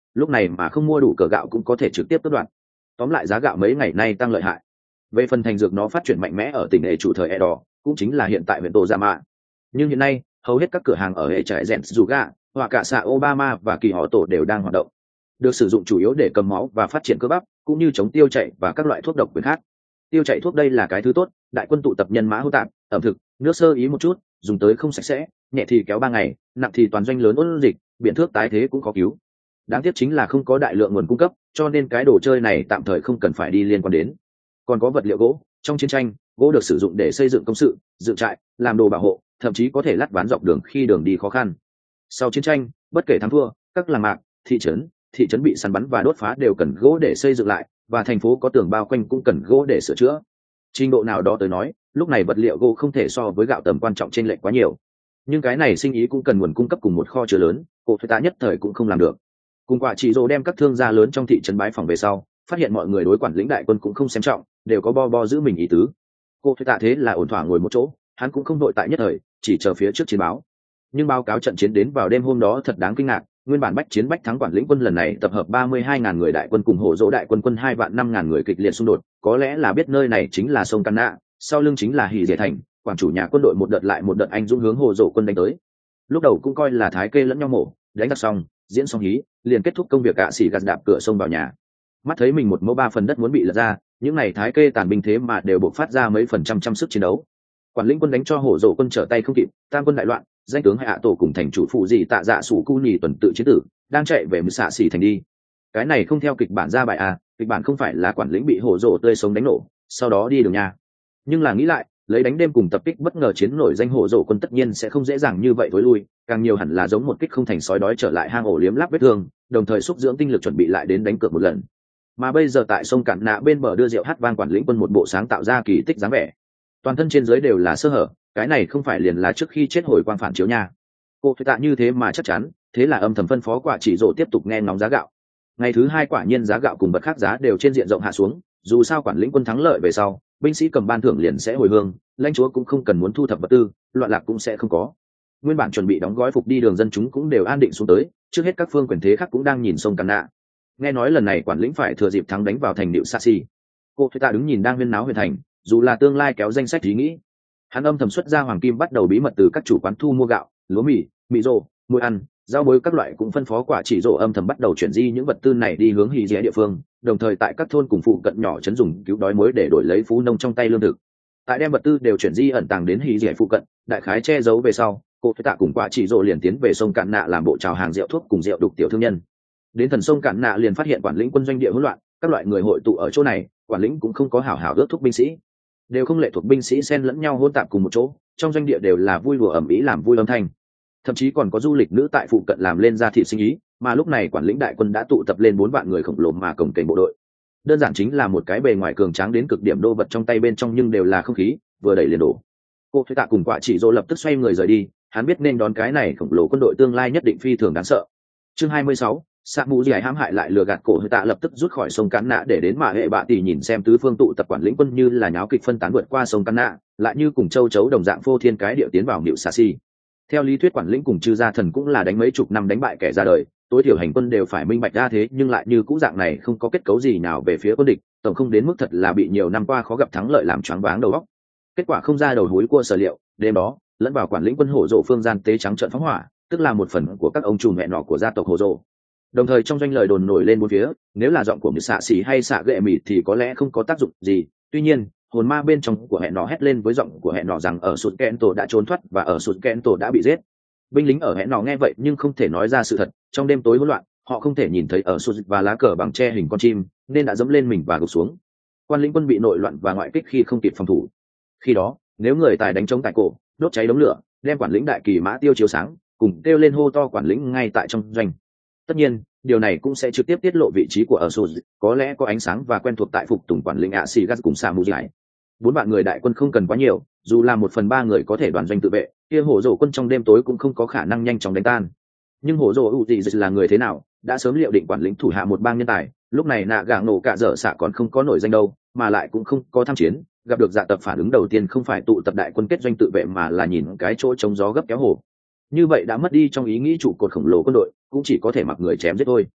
lúc này mà không mua đủ cờ gạo cũng có thể trực tiếp tước đoạt. Tóm lại giá gạo mấy ngày nay tăng lợi hại. Về phần thành dược nó phát triển mạnh mẽ ở tỉnh hệ chủ thời Edo, cũng chính là hiện tại huyện Tô Gia Mạ. Nhưng hiện nay hầu hết các cửa hàng ở hệ trại rèn dù gà hoặc cả xạ Obama và kỳ họ tổ đều đang hoạt động, được sử dụng chủ yếu để cầm máu và phát triển cơ bắp, cũng như chống tiêu chảy và các loại thuốc độc quyền khác. Tiêu chảy thuốc đây là cái thứ tốt, đại quân tụ tập nhân mã hô tạp, ẩm thực, nước sơ ý một chút, dùng tới không sạch sẽ, nhẹ thì kéo ba ngày, nặng thì toàn doanh lớn ôn dịch, biện thước tái thế cũng có cứu. Đáng tiếc chính là không có đại lượng nguồn cung cấp, cho nên cái đồ chơi này tạm thời không cần phải đi liên quan đến. Còn có vật liệu gỗ, trong chiến tranh gỗ được sử dụng để xây dựng công sự, dựng trại, làm đồ bảo hộ, thậm chí có thể lát ván dọc đường khi đường đi khó khăn. Sau chiến tranh, bất kể thắng thua, các làng mạc, thị trấn thị trấn bị săn bắn và đốt phá đều cần gỗ để xây dựng lại, và thành phố có tường bao quanh cũng cần gỗ để sửa chữa. Trình độ nào đó tới nói, lúc này vật liệu gỗ không thể so với gạo tầm quan trọng trên lệch quá nhiều. Nhưng cái này sinh ý cũng cần nguồn cung cấp cùng một kho chứa lớn, cổ thuê tạ nhất thời cũng không làm được. Cùng quả chỉ rồ đem các thương gia lớn trong thị trấn bái phòng về sau, phát hiện mọi người đối quản lĩnh đại quân cũng không xem trọng, đều có bo bo giữ mình ý tứ. Cô thuê tạ thế là ổn thỏa ngồi một chỗ, hắn cũng không đội tại nhất thời, chỉ chờ phía trước chiến báo. Nhưng báo cáo trận chiến đến vào đêm hôm đó thật đáng kinh ngạc, nguyên bản bách chiến bách thắng quản lĩnh quân lần này tập hợp ba mươi hai ngàn người đại quân cùng hổ dỗ đại quân quân hai vạn năm ngàn người kịch liệt xung đột, có lẽ là biết nơi này chính là sông Canna, sau lưng chính là Hỉ Dệ thành, quản chủ nhà quân đội một đợt lại một đợt anh dũng hướng hổ dỗ quân đánh tới. Lúc đầu cũng coi là thái kê lẫn nhau mổ, đánh giặc xong, diễn xong hí, liền kết thúc công việc cạ xỉ gạt đạp cửa sông vào nhà. Mắt thấy mình một mẫu ba phần đất muốn bị lật ra, những này thái kê tàn binh thế mà đều bộc phát ra mấy phần trăm trăm sức chiến đấu. Quản lĩnh quân đánh cho hổ dỗ quân trở tay không kịp, tam quân đại loạn, danh tướng hạ tổ cùng thành chủ phụ gì tạ dạ sủ cu nhì tuần tự chiến tử, đang chạy về mười xạ xỉ thành đi. Cái này không theo kịch bản ra bài à, kịch bản không phải là quản lĩnh bị hổ dỗ tươi sống đánh nổ, sau đó đi đường nhà. Nhưng là nghĩ lại, lấy đánh đêm cùng tập kích bất ngờ chiến nổi danh hổ dỗ quân tất nhiên sẽ không dễ dàng như vậy thối lui, càng nhiều hẳn là giống một kích không thành sói đói trở lại hang ổ liếm láp vết thương, đồng thời xúc dưỡng tinh lực chuẩn bị lại đến đánh cược một lần. Mà bây giờ tại sông Cạn Nạ bên bờ đưa rượu hát vang quản lĩnh quân một bộ sáng tạo ra kỳ tích dáng vẻ, toàn thân trên dưới đều là sơ hở, cái này không phải liền là trước khi chết hồi quang phản chiếu nha. Cô phải tạ như thế mà chắc chắn, thế là âm thầm phân phó quả chỉ rộ tiếp tục nghe ngóng giá gạo. Ngày thứ hai quả nhiên giá gạo cùng vật khác giá đều trên diện rộng hạ xuống, dù sao quản lĩnh quân thắng lợi về sau, binh sĩ cầm ban thưởng liền sẽ hồi hương, lãnh chúa cũng không cần muốn thu thập vật tư, loạn lạc cũng sẽ không có. Nguyên bản chuẩn bị đóng gói phục đi đường dân chúng cũng đều an định xuống tới, trước hết các phương quyền thế khác cũng đang nhìn sông Càn Nạ. Nghe nói lần này quản lĩnh phải thừa dịp thắng đánh vào thành điệu Sashi. Cô thuê tạ đứng nhìn đang huyên náo huyền thành, dù là tương lai kéo danh sách ý nghĩ. Hắn âm thầm xuất ra hoàng kim bắt đầu bí mật từ các chủ quán thu mua gạo, lúa mì, mì rô, muối ăn, rau muối các loại, cũng phân phó quả chỉ rổ âm thầm bắt đầu chuyển di những vật tư này đi hướng hì dẻ địa phương, đồng thời tại các thôn cùng phụ cận nhỏ chấn dùng cứu đói muối để đổi lấy phú nông trong tay lương thực. Tại đem vật tư đều chuyển di ẩn tàng đến hì dẻ phụ cận, đại khái che giấu về sau, cô thuê tạ cùng quả chỉ rổ liền tiến về sông Cạn Nạ làm bộ chào hàng rượu thuốc cùng rượu đục tiểu thương nhân. Đến thần sông Cạn Nạ liền phát hiện quản lĩnh quân doanh địa hỗn loạn, các loại người hội tụ ở chỗ này, quản lĩnh cũng không có hảo hảo ước thúc binh sĩ, đều không lệ thuộc binh sĩ xen lẫn nhau hỗn tạp cùng một chỗ, trong doanh địa đều là vui đùa ầm ĩ làm vui âm thanh, thậm chí còn có du lịch nữ tại phụ cận làm lên ra thị sinh ý. Mà lúc này quản lĩnh đại quân đã tụ tập lên bốn vạn người khổng lồ mà cồng kềnh bộ đội, đơn giản chính là một cái bề ngoài cường tráng đến cực điểm đô vật trong tay bên trong nhưng đều là không khí, vừa đẩy liền đổ. Cô thuê tạ cùng quả chỉ dỗ lập tức xoay người rời đi, hắn biết nên đón cái này khổng lồ quân đội tương lai nhất định phi thường đáng sợ. Chương hai mươi sáu, Sạ Mù Dì hãm hại lại lừa gạt cổ thuê tạ lập tức rút khỏi sông Cán Nạ để đến mà hệ bạ tỷ nhìn xem tứ phương tụ tập quản lĩnh quân như là nháo kịch phân tán vượt qua sông Cán Nạ, lại như cùng châu chấu đồng dạng phô thiên cái địa tiến vào Niệu Sashi. Theo lý thuyết quản lĩnh cùng chư gia thần cũng là đánh mấy chục năm đánh bại kẻ ra đời, tối thiểu hành quân đều phải minh bạch ra, thế nhưng lại như cũ dạng này không có kết cấu gì nào về phía quân địch, tổng không đến mức thật là bị nhiều năm qua khó gặp thắng lợi làm choáng váng đầu óc. Kết quả không ra đầu húi cua sở liệu, đêm đó lẫn vào quản lĩnh quân hổ rộ phương gian tế trắng trận phóng hỏa, tức là một phần của các ông trùm mẹ nọ của gia tộc hổ rộ. Đồng thời trong doanh lời đồn nổi lên bốn phía, nếu là giọng của người xạ xỉ hay xạ gệ mịt thì có lẽ không có tác dụng gì, tuy nhiên hồn ma bên trong của hẹn nọ hét lên với giọng của hẹn nọ rằng ở sụt kẹn tổ đã trốn thoát và ở sụt kẹn tổ đã bị giết. Binh lính ở hẹn nọ nghe vậy nhưng không thể nói ra sự thật, trong đêm tối hỗn loạn họ không thể nhìn thấy ở sụt và lá cờ bằng tre hình con chim nên đã dẫm lên mình và gục xuống. Quan lĩnh quân bị nội loạn và ngoại kích khi không kịp phòng thủ, khi đó nếu người tài đánh trống tại cổ, đốt cháy đống lửa, đem quản lĩnh đại kỳ mã tiêu chiếu sáng, cùng kêu lên hô to quản lĩnh ngay tại trong doanh. Tất nhiên điều này cũng sẽ trực tiếp tiết lộ vị trí của ở sụt, có lẽ có ánh sáng và quen thuộc tại phục tùng quản lĩnh ạ xì gas cùng Sa Mu Giải. Bốn vạn người đại quân không cần quá nhiều, dù là một phần ba người có thể đoàn doanh tự vệ, kia hổ rổ quân trong đêm tối cũng không có khả năng nhanh chóng đánh tan. Nhưng hổ rổ ủ gì là người thế nào, đã sớm liệu định quản lĩnh thủ hạ một bang nhân tài, lúc này nạ gàng nổ cả dở xạ còn không có nổi danh đâu, mà lại cũng không có tham chiến, gặp được dạ tập phản ứng đầu tiên không phải tụ tập đại quân kết doanh tự vệ mà là nhìn cái chỗ chống gió gấp kéo hổ. Như vậy đã mất đi trong ý nghĩ trụ cột khổng lồ quân đội, cũng chỉ có thể mặc người chém giết thôi.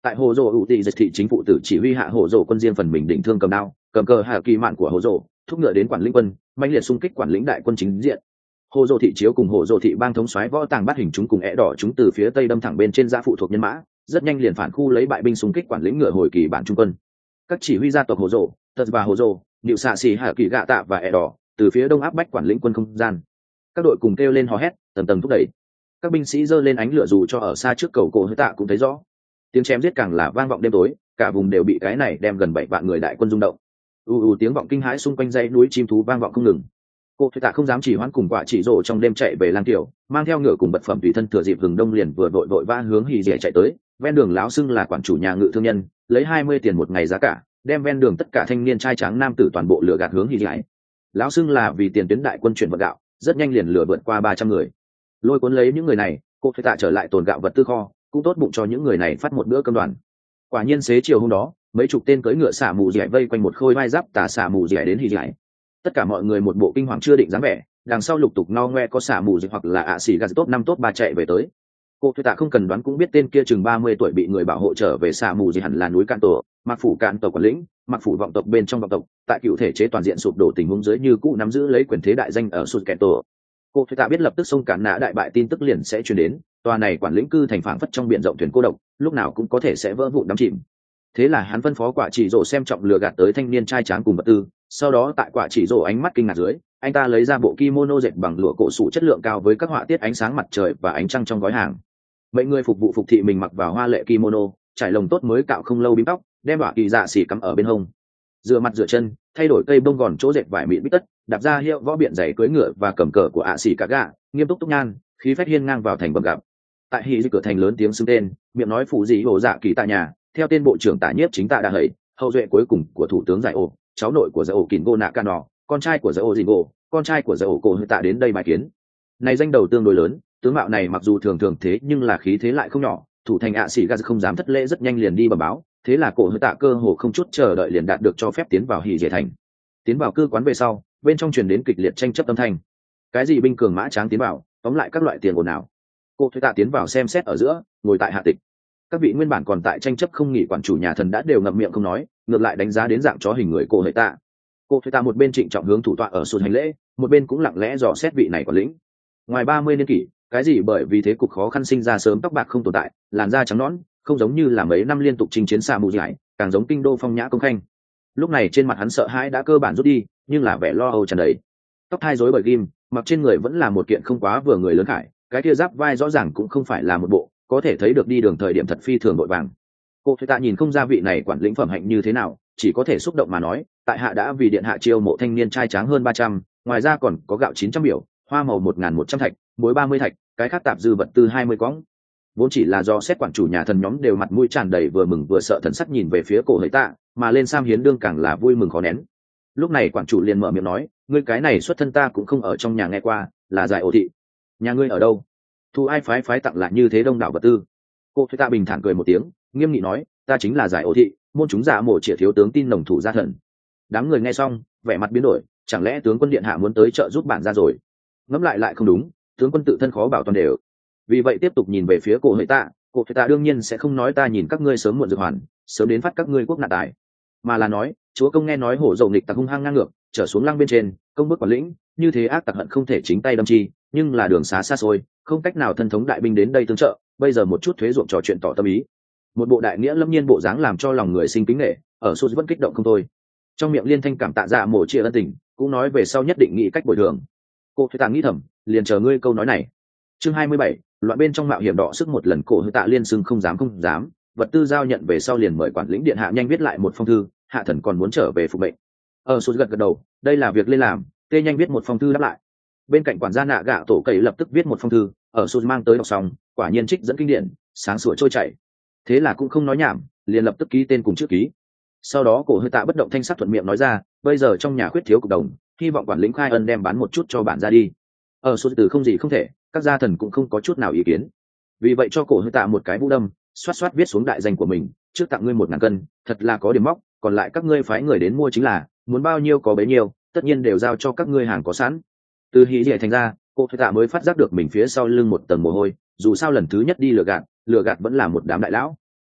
Tại hồ dô ủ tị dịch thị chính phụ tử chỉ huy hạ hồ dô quân riêng phần mình định thương cầm đao cầm cờ hạ kỳ mạn của hồ dô thúc ngựa đến quản lĩnh quân mạnh liệt xung kích quản lĩnh đại quân chính diện. Hồ dô thị chiếu cùng hồ dô thị bang thống soái võ tàng bắt hình chúng cùng é đỏ chúng từ phía tây đâm thẳng bên trên giã phụ thuộc nhân mã, rất nhanh liền phản khu lấy bại binh xung kích quản lĩnh ngựa hồi kỳ bản trung quân. Các chỉ huy gia tộc hồ dô tật và hồ dô điệu xạ xì hạ kỳ gạ tạ và é đỏ từ phía đông áp bách quản lĩnh quân không gian. Các đội cùng kêu lên hò hét tầm tầm thúc đẩy. Các binh sĩ giơ lên ánh lửa dù cho ở xa trước cầu cổ hơi tạ cũng thấy rõ. Tiếng chém giết càng là vang vọng đêm tối, cả vùng đều bị cái này đem gần bảy vạn người đại quân rung động. U u tiếng vọng kinh hãi xung quanh dãy núi chim thú vang vọng không ngừng. Cô hơi tạ không dám chỉ hoãn cùng quả chỉ rồ trong đêm chạy về lang tiểu, mang theo ngựa cùng vật phẩm tùy thân thừa dịp hừng đông liền vừa vội vội vã hướng hì dẻ chạy tới. Ven đường lão xưng là quản chủ nhà ngự thương nhân, lấy hai mươi tiền một ngày giá cả, đem ven đường tất cả thanh niên trai tráng nam tử toàn bộ lừa gạt hướng hì dẻ. Lão xưng là vì tiền tuyến đại quân chuyển vật gạo, rất nhanh liền lừa vượt qua ba trăm người. Lôi cuốn lấy những người này, cô hơi tạ trở lại tồn gạo vật tư kho, cũng tốt bụng cho những người này phát một bữa cơm đoàn. Quả nhiên xế chiều hôm đó, mấy chục tên cưỡi ngựa xả mù dẻ vây quanh một khôi vai giáp tà xả mù dẻ đến hì dẻ. Tất cả mọi người một bộ kinh hoàng chưa định dáng vẻ, đằng sau lục tục no ngoe có xả mù dẻ hoặc là ạ xỉ gà top năm top ba chạy về tới. Cô thuê tạ không cần đoán cũng biết tên kia chừng ba mươi tuổi bị người bảo hộ trở về xả mù dẻ hẳn là núi cạn tổ, mặc phủ cạn tổ quản lĩnh, mặc phủ vọng tộc bên trong vọng tộc, tại cựu thể chế toàn diện sụp đổ tình huống dưới như cũ nắm giữ lấy quyền thế đại danh ở sụt kẹt tổ. Cô thuê tạ biết lập tức sông cạn nã đại bại tin tức liền sẽ truyền đến, tòa này quản lĩnh cư thành phảng phất trong biển rộng thuyền cô độc, lúc nào cũng có thể sẽ vỡ vụn đắm chìm. Thế là hắn phân phó quả chỉ rồ xem trọng lừa gạt tới thanh niên trai tráng cùng vật tư, sau đó tại quả chỉ rồ ánh mắt kinh ngạc dưới, anh ta lấy ra bộ kimono dệt bằng lụa cổ sủ chất lượng cao với các họa tiết ánh sáng mặt trời và ánh trăng trong gói hàng. Mấy người phục vụ phục thị mình mặc vào hoa lệ kimono, trải lồng tốt mới cạo không lâu bím tóc, đem bả kỳ dạ xỉ cắm ở bên hông. Rửa mặt rửa chân, thay đổi cây bông gòn chỗ dệt vải mịn bít tất, đạp ra hiệu võ biện giày cưỡi ngựa và cầm cờ của ạ xỉ cả gạ, nghiêm túc túc nhan, khí phách hiên ngang vào thành bậc gặp. Tại hì cửa thành lớn tiếng xưng tên, miệng nói phụ gì hồ dạ kỳ tại nhà, theo tên bộ trưởng tạ nhiếp chính tạ đà hầy, hậu duệ cuối cùng của thủ tướng giải ổ, cháu nội của giải ổ kìn gô nạ ca nọ, con trai của giải ổ dìn gô, con trai của giải ổ cổ hơi tạ đến đây bài kiến. Này danh đầu tương đối lớn, tướng mạo này mặc dù thường thường thế nhưng là khí thế lại không nhỏ, thủ thành ạ xỉ gà không dám thất lễ rất nhanh liền đi bẩm báo, thế là cổ hơi tạ cơ hồ không chút chờ đợi liền đạt được cho phép tiến vào hì dẻ thành. Tiến vào cư quán về sau, bên trong truyền đến kịch liệt tranh chấp âm thanh. Cái gì binh cường mã tráng tiến vào, tóm lại các loại tiền ồn ào. Cô thuê tạ tiến vào xem xét ở giữa, ngồi tại hạ tịch. Các vị nguyên bản còn tại tranh chấp không nghỉ quản chủ nhà thần đã đều ngậm miệng không nói, ngược lại đánh giá đến dạng chó hình người cô hơi tạ. Cô thuê tạ một bên trịnh trọng hướng thủ tọa ở sùn hành lễ, một bên cũng lặng lẽ dò xét vị này quản lĩnh. Ngoài ba mươi niên kỷ, cái gì bởi vì thế cục khó khăn sinh ra sớm tóc bạc không tồn tại, làn da trắng nõn, không giống như là mấy năm liên tục chinh chiến xa mù dại, càng giống kinh đô phong nhã công khanh. Lúc này trên mặt hắn sợ hãi đã cơ bản rút đi, nhưng là vẻ lo âu tràn đầy. Tóc hai rối bởi ghim, mặc trên người vẫn là một kiện không quá vừa người lớn khải, cái kia giáp vai rõ ràng cũng không phải là một bộ, có thể thấy được đi đường thời điểm thật phi thường vội vàng. Cô thuê tạ nhìn không ra vị này quản lĩnh phẩm hạnh như thế nào, chỉ có thể xúc động mà nói, tại hạ đã vì điện hạ chiêu mộ thanh niên trai tráng hơn ba trăm, ngoài ra còn có gạo chín trăm biểu, hoa màu một nghìn một trăm thạch, muối ba mươi thạch, cái khác tạp dư vật tư hai mươi quõng. Vốn chỉ là do xét quản chủ nhà thần nhóm đều mặt mũi tràn đầy vừa mừng vừa sợ thần sắc nhìn về phía cổ hơi tạ, mà lên Sam Hiến đương càng là vui mừng khó nén. Lúc này quản chủ liền mở miệng nói, ngươi cái này xuất thân ta cũng không ở trong nhà nghe qua, là giải ổ thị. Nhà ngươi ở đâu? Thu ai phái phái tặng lại như thế đông đảo vật tư? Cô thuê tạ bình thản cười một tiếng, nghiêm nghị nói, ta chính là giải ổ thị, môn chúng giả mổ triệt thiếu tướng tin nồng thủ gia thần. Đám người nghe xong, vẻ mặt biến đổi, chẳng lẽ tướng quân điện hạ muốn tới trợ giúp bản ra rồi? Ngẫm lại lại không đúng, tướng quân tự thân khó bảo toàn đều. Vì vậy tiếp tục nhìn về phía cổ hơi tạ, cổ hơi tạ đương nhiên sẽ không nói ta nhìn các ngươi sớm muộn dược hoàn, sớm đến phát các ngươi quốc nạn tài, mà là nói, chúa công nghe nói hổ dầu nghịch tặc hung hăng ngang ngược, trở xuống lăng bên trên, công bức quản lĩnh, như thế ác tặc hận không thể chính tay đâm chi, nhưng là đường xá xa xôi, không cách nào thân thống đại binh đến đây tương trợ, bây giờ một chút thuế ruộng trò chuyện tỏ tâm ý. Một bộ đại nghĩa lâm nhiên bộ dáng làm cho lòng người sinh kính nể, ở sút vẫn kích động không thôi. Trong miệng liên thanh cảm tạ dạ mổ chia ân tình, cũng nói về sau nhất định nghĩ cách bồi thường. Cô thuê tạ nghĩ thầm, liền chờ ngươi câu nói này. Chương hai mươi bảy, loạn bên trong mạo hiểm đỏ sức một lần, cổ hơi tạ liên xưng không dám không dám, vật tư giao nhận về sau liền mời quản lĩnh điện hạ nhanh viết lại một phong thư, hạ thần còn muốn trở về phục mệnh. Ở sút gật gật đầu, đây là việc lên làm, tê nhanh viết một phong thư đáp lại. Bên cạnh quản gia nạ gạ tổ cậy lập tức viết một phong thư, ở sút mang tới đọc xong, quả nhiên trích dẫn kinh điển, sáng sủa trôi chảy. Thế là cũng không nói nhảm, liền lập tức ký tên cùng chữ ký. Sau đó cổ hơi tạ bất động thanh sắc thuận miệng nói ra, bây giờ trong nhà khuyết thiếu cục đồng, hy vọng quản lĩnh khai ân đem bán một chút cho bản ra đi. Ở sút từ không gì không thể, các gia thần cũng không có chút nào ý kiến. Vì vậy cho cổ hơi tạ một cái vũ đâm, xoát xoát viết xuống đại danh của mình, trước tặng ngươi một ngàn cân, thật là có điểm móc, còn lại các ngươi phái người đến mua chính là, muốn bao nhiêu có bấy nhiêu, tất nhiên đều giao cho các ngươi hàng có sẵn. Từ hí dẻ thành ra, cô hơi tạ mới phát giác được mình phía sau lưng một tầng mồ hôi, dù sao lần thứ nhất đi lừa gạt, lừa gạt vẫn là một đám đại lão.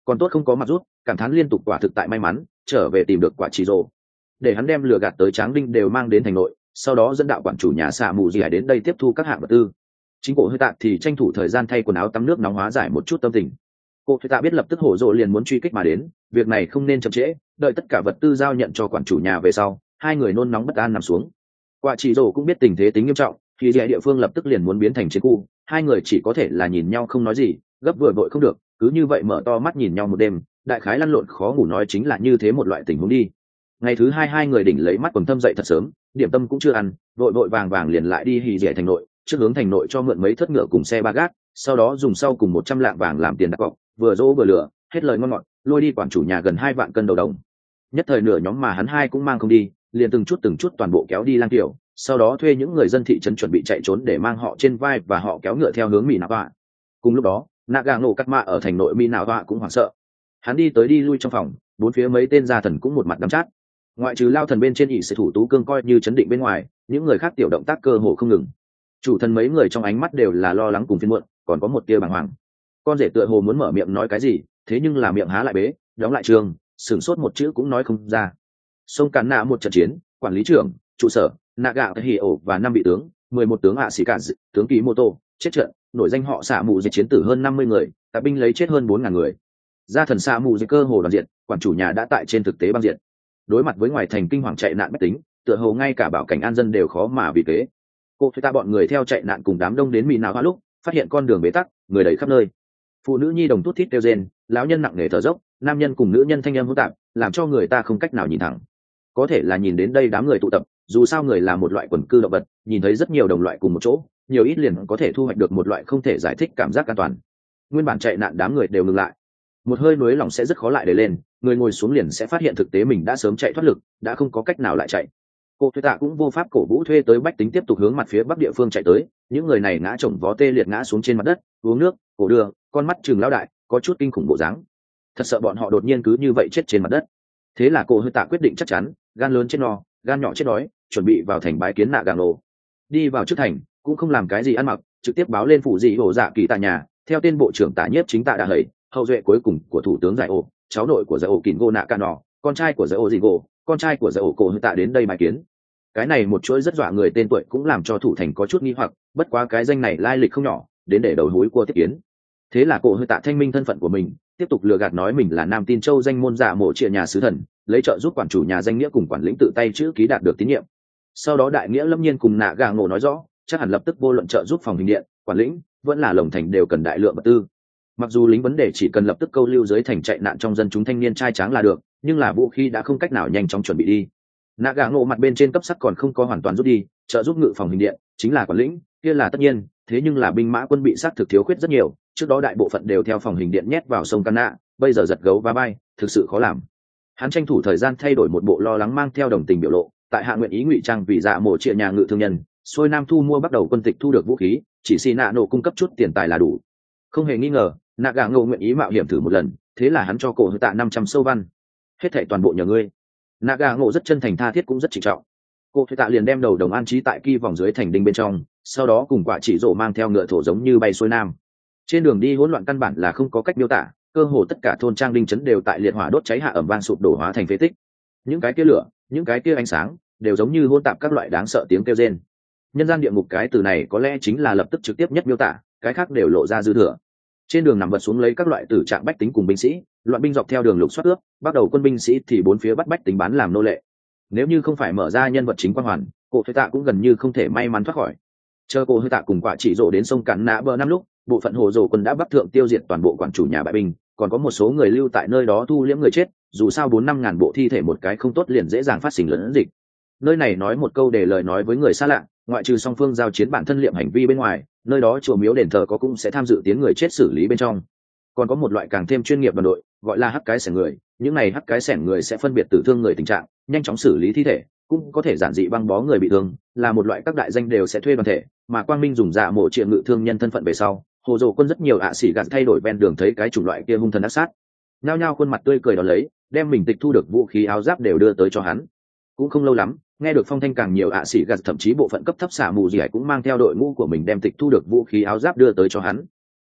còn tốt không có mặt rút, cảm thán liên tục quả thực tại may mắn trở về tìm được quả chỉ rồ, để hắn đem lừa gạt tới tráng đinh đều mang đến thành nội, sau đó dẫn đạo quản chủ nhà xạ mù gì hải đến đây tiếp thu các hạng vật tư. Chính cổ hơi tạ thì tranh thủ thời gian thay quần áo tắm nước nóng hóa giải một chút tâm tình. Cô hơi tạ biết lập tức hổ rồ liền muốn truy kích mà đến, việc này không nên chậm trễ, đợi tất cả vật tư giao nhận cho quản chủ nhà về sau, hai người nôn nóng bất an nằm xuống. Quả chỉ rồ cũng biết tình thế tính nghiêm trọng, thì dễ địa phương lập tức liền muốn biến thành chiến khu, hai người chỉ có thể là nhìn nhau không nói gì, gấp vừa vội không được, cứ như vậy mở to mắt nhìn nhau một đêm, đại khái lăn lộn khó ngủ nói chính là như thế một loại tình huống đi. Ngày thứ hai hai người đỉnh lấy mắt quần thâm dậy thật sớm, điểm tâm cũng chưa ăn, vội vội vàng vàng liền lại đi hì dẻ thành nội, trước hướng thành nội cho mượn mấy thất ngựa cùng xe ba gác, sau đó dùng sau cùng một trăm lạng vàng làm tiền đặt cọc, vừa dỗ vừa lừa, hết lời ngon ngọt, lôi đi quản chủ nhà gần hai vạn cân đầu đồng. Nhất thời nửa nhóm mà hắn hai cũng mang không đi, liền từng chút từng chút toàn bộ kéo đi lang tiểu, sau đó thuê những người dân thị trấn chuẩn bị chạy trốn để mang họ trên vai và họ kéo ngựa theo hướng mỹ nạ vạ. Cùng lúc đó, Naga nổ cắt mạ ở thành nội mỹ nạ vạ cũng hoảng sợ, hắn đi tới đi lui trong phòng, bốn phía mấy tên gia thần cũng một mặt đăm chát, ngoại trừ lao thần bên trên ỷ sẽ thủ tú cương coi như chấn định bên ngoài, những người khác tiểu động tác cơ hồ không ngừng. Chủ thần mấy người trong ánh mắt đều là lo lắng cùng phiền muộn, còn có một tia bàng hoàng. Con rể tựa hồ muốn mở miệng nói cái gì, thế nhưng là miệng há lại bế, đóng lại trường, sửng sốt một chữ cũng nói không ra. Sông càn nạ một trận chiến, quản lý trưởng, trụ sở, Naga hỉ ổ và năm vị tướng, mười một tướng ạ sĩ cả, tướng ký mô tô chết trận, nổi danh họ xạ mù diệt chiến tử hơn năm mươi người, tạ binh lấy chết hơn bốn ngàn người. Gia thần xạ mù diệt cơ hồ đoàn diện, quản chủ nhà đã tại trên thực tế băng diện. Đối mặt với ngoài thành kinh hoàng chạy nạn bách tính, tựa hồ ngay cả bảo cảnh an dân đều khó mà vì kế. Cô ta bọn người theo chạy nạn cùng đám đông đến mỹ nào hoa lúc phát hiện con đường bế tắc, người đầy khắp nơi, phụ nữ nhi đồng tút thít kêu rên, lão nhân nặng nề thở dốc, nam nhân cùng nữ nhân thanh âm hỗn tạp, làm cho người ta không cách nào nhìn thẳng. Có thể là nhìn đến đây đám người tụ tập, dù sao người là một loại quần cư động vật, nhìn thấy rất nhiều đồng loại cùng một chỗ, nhiều ít liền có thể thu hoạch được một loại không thể giải thích cảm giác an toàn. Nguyên bản chạy nạn đám người đều ngừng lại, một hơi nuối lòng sẽ rất khó lại để lên, người ngồi xuống liền sẽ phát hiện thực tế mình đã sớm chạy thoát lực, đã không có cách nào lại chạy. Cô thuê tạ cũng vô pháp cổ vũ thuê tới bách tính tiếp tục hướng mặt phía bắc địa phương chạy tới, những người này ngã chồng vó tê liệt ngã xuống trên mặt đất, uống nước, cổ đưa, con mắt trừng lao đại, có chút kinh khủng bộ dáng. Thật sợ bọn họ đột nhiên cứ như vậy chết trên mặt đất. Thế là cô hơi tạ quyết định chắc chắn, gan lớn chết no, gan nhỏ chết đói, chuẩn bị vào thành bái kiến nạ gàng nổ. Đi vào trước thành, cũng không làm cái gì ăn mặc, trực tiếp báo lên phủ dị hổ dạ kỳ tạ nhà, theo tên bộ trưởng tạ nhiếp chính tạ đã hầy, hậu duệ cuối cùng của thủ tướng giải ổ, cháu nội của giải ổ kìn gô nạ ca nọ, con trai của giải ổ dị gỗ, con trai của giải ổ cổ hơi tạ đến đây bái kiến. Cái này một chuỗi rất dọa người tên tuổi cũng làm cho thủ thành có chút nghi hoặc, bất quá cái danh này lai lịch không nhỏ, đến để đầu hối cua tiếp kiến. Thế là cổ hơi tạ thanh minh thân phận của mình, tiếp tục lừa gạt nói mình là Nam Tin Châu danh môn giả mộ triệt nhà sứ thần, lấy trợ giúp quản chủ nhà danh nghĩa cùng quản lĩnh tự tay chữ ký đạt được tín nhiệm. Sau đó đại nghĩa lâm nhiên cùng nạ gà ngộ nói rõ, chắc hẳn lập tức vô luận trợ giúp phòng hình điện, quản lĩnh, vẫn là lồng thành đều cần đại lượng vật tư. Mặc dù lính vấn đề chỉ cần lập tức câu lưu dưới thành chạy nạn trong dân chúng thanh niên trai tráng là được, nhưng là vũ khí đã không cách nào nhanh chóng chuẩn bị đi. Nạ gà ngộ mặt bên trên cấp sắc còn không có hoàn toàn rút đi, trợ giúp ngự phòng hình điện chính là quản lĩnh, kia là tất nhiên, thế nhưng là binh mã quân bị sát thực thiếu khuyết rất nhiều, trước đó đại bộ phận đều theo phòng hình điện nhét vào sông Cana, bây giờ giật gấu va bay, thực sự khó làm. Hắn tranh thủ thời gian thay đổi một bộ lo lắng mang theo đồng tình biểu lộ, tại hạ nguyện ý ngụy trang vì dạ mổ triệt nhà ngự thương nhân, xuôi nam thu mua bắt đầu quân tịch thu được vũ khí, chỉ xin nạ nổ cung cấp chút tiền tài là đủ. Không hề nghi ngờ, nạ gà ngộ nguyện ý mạo hiểm thử một lần, thế là hắn cho cổ hơi tạ năm trăm sâu văn, hết thảy toàn bộ nhờ ngươi. Nạ gà ngộ rất chân thành tha thiết cũng rất trịnh trọng. Cổ hơi tạ liền đem đầu đồng an trí tại kỳ vòng dưới thành đinh bên trong, sau đó cùng quả chỉ rổ mang theo ngựa thổ giống như bay xuôi nam. Trên đường đi hỗn loạn căn bản là không có cách miêu tả, cơ hồ tất cả thôn trang đinh trấn đều tại liệt hỏa đốt cháy hạ ẩm vang sụp đổ hóa thành phế tích. Những cái kia lửa, những cái kia ánh sáng, đều giống như hỗn tạp các loại đáng sợ tiếng kêu rên. Nhân gian địa ngục cái từ này có lẽ chính là lập tức trực tiếp nhất miêu tả, cái khác đều lộ ra dư thừa. Trên đường nằm vật xuống lấy các loại tử trạng bách tính cùng binh sĩ, loạn binh dọc theo đường lục soát ướp, bắt đầu quân binh sĩ thì bốn phía bắt bách tính bán làm nô lệ. Nếu như không phải mở ra nhân vật chính quan hoàn, cổ thuê tạ cũng gần như không thể may mắn thoát khỏi. Chờ cổ thuê tạ cùng quả chỉ rổ đến sông cạn nã bờ năm lúc, bộ phận hồ rổ quân đã bắt thượng tiêu diệt toàn bộ quản chủ nhà bại binh, còn có một số người lưu tại nơi đó thu liễm người chết, dù sao bốn năm ngàn bộ thi thể một cái không tốt liền dễ dàng phát sinh lẫn dịch. Nơi này nói một câu để lời nói với người xa lạ, ngoại trừ song phương giao chiến bản thân liệm hành vi bên ngoài, nơi đó chùa miếu đền thờ có cũng sẽ tham dự tiếng người chết xử lý bên trong. Còn có một loại càng thêm chuyên nghiệp đoàn đội, gọi là hắc cái xẻng người, những này hắc cái xẻng người sẽ phân biệt tử thương người tình trạng, nhanh chóng xử lý thi thể, cũng có thể giản dị băng bó người bị thương, là một loại các đại danh đều sẽ thuê đoàn thể, mà Quang Minh dùng dạ mộ triệt ngự thương nhân thân phận về sau, hồ dồ quân rất nhiều ạ sĩ gạt thay đổi ven đường thấy cái chủng loại kia hung thần ác sát, nhao nhao khuôn mặt tươi cười đón lấy, đem mình tịch thu được vũ khí áo giáp đều đưa tới cho hắn. Cũng không lâu lắm, nghe được phong thanh càng nhiều ạ sĩ gạt thậm chí bộ phận cấp thấp xả mù gì cũng mang theo đội ngũ của mình đem tịch thu được vũ khí áo giáp đưa tới cho hắn.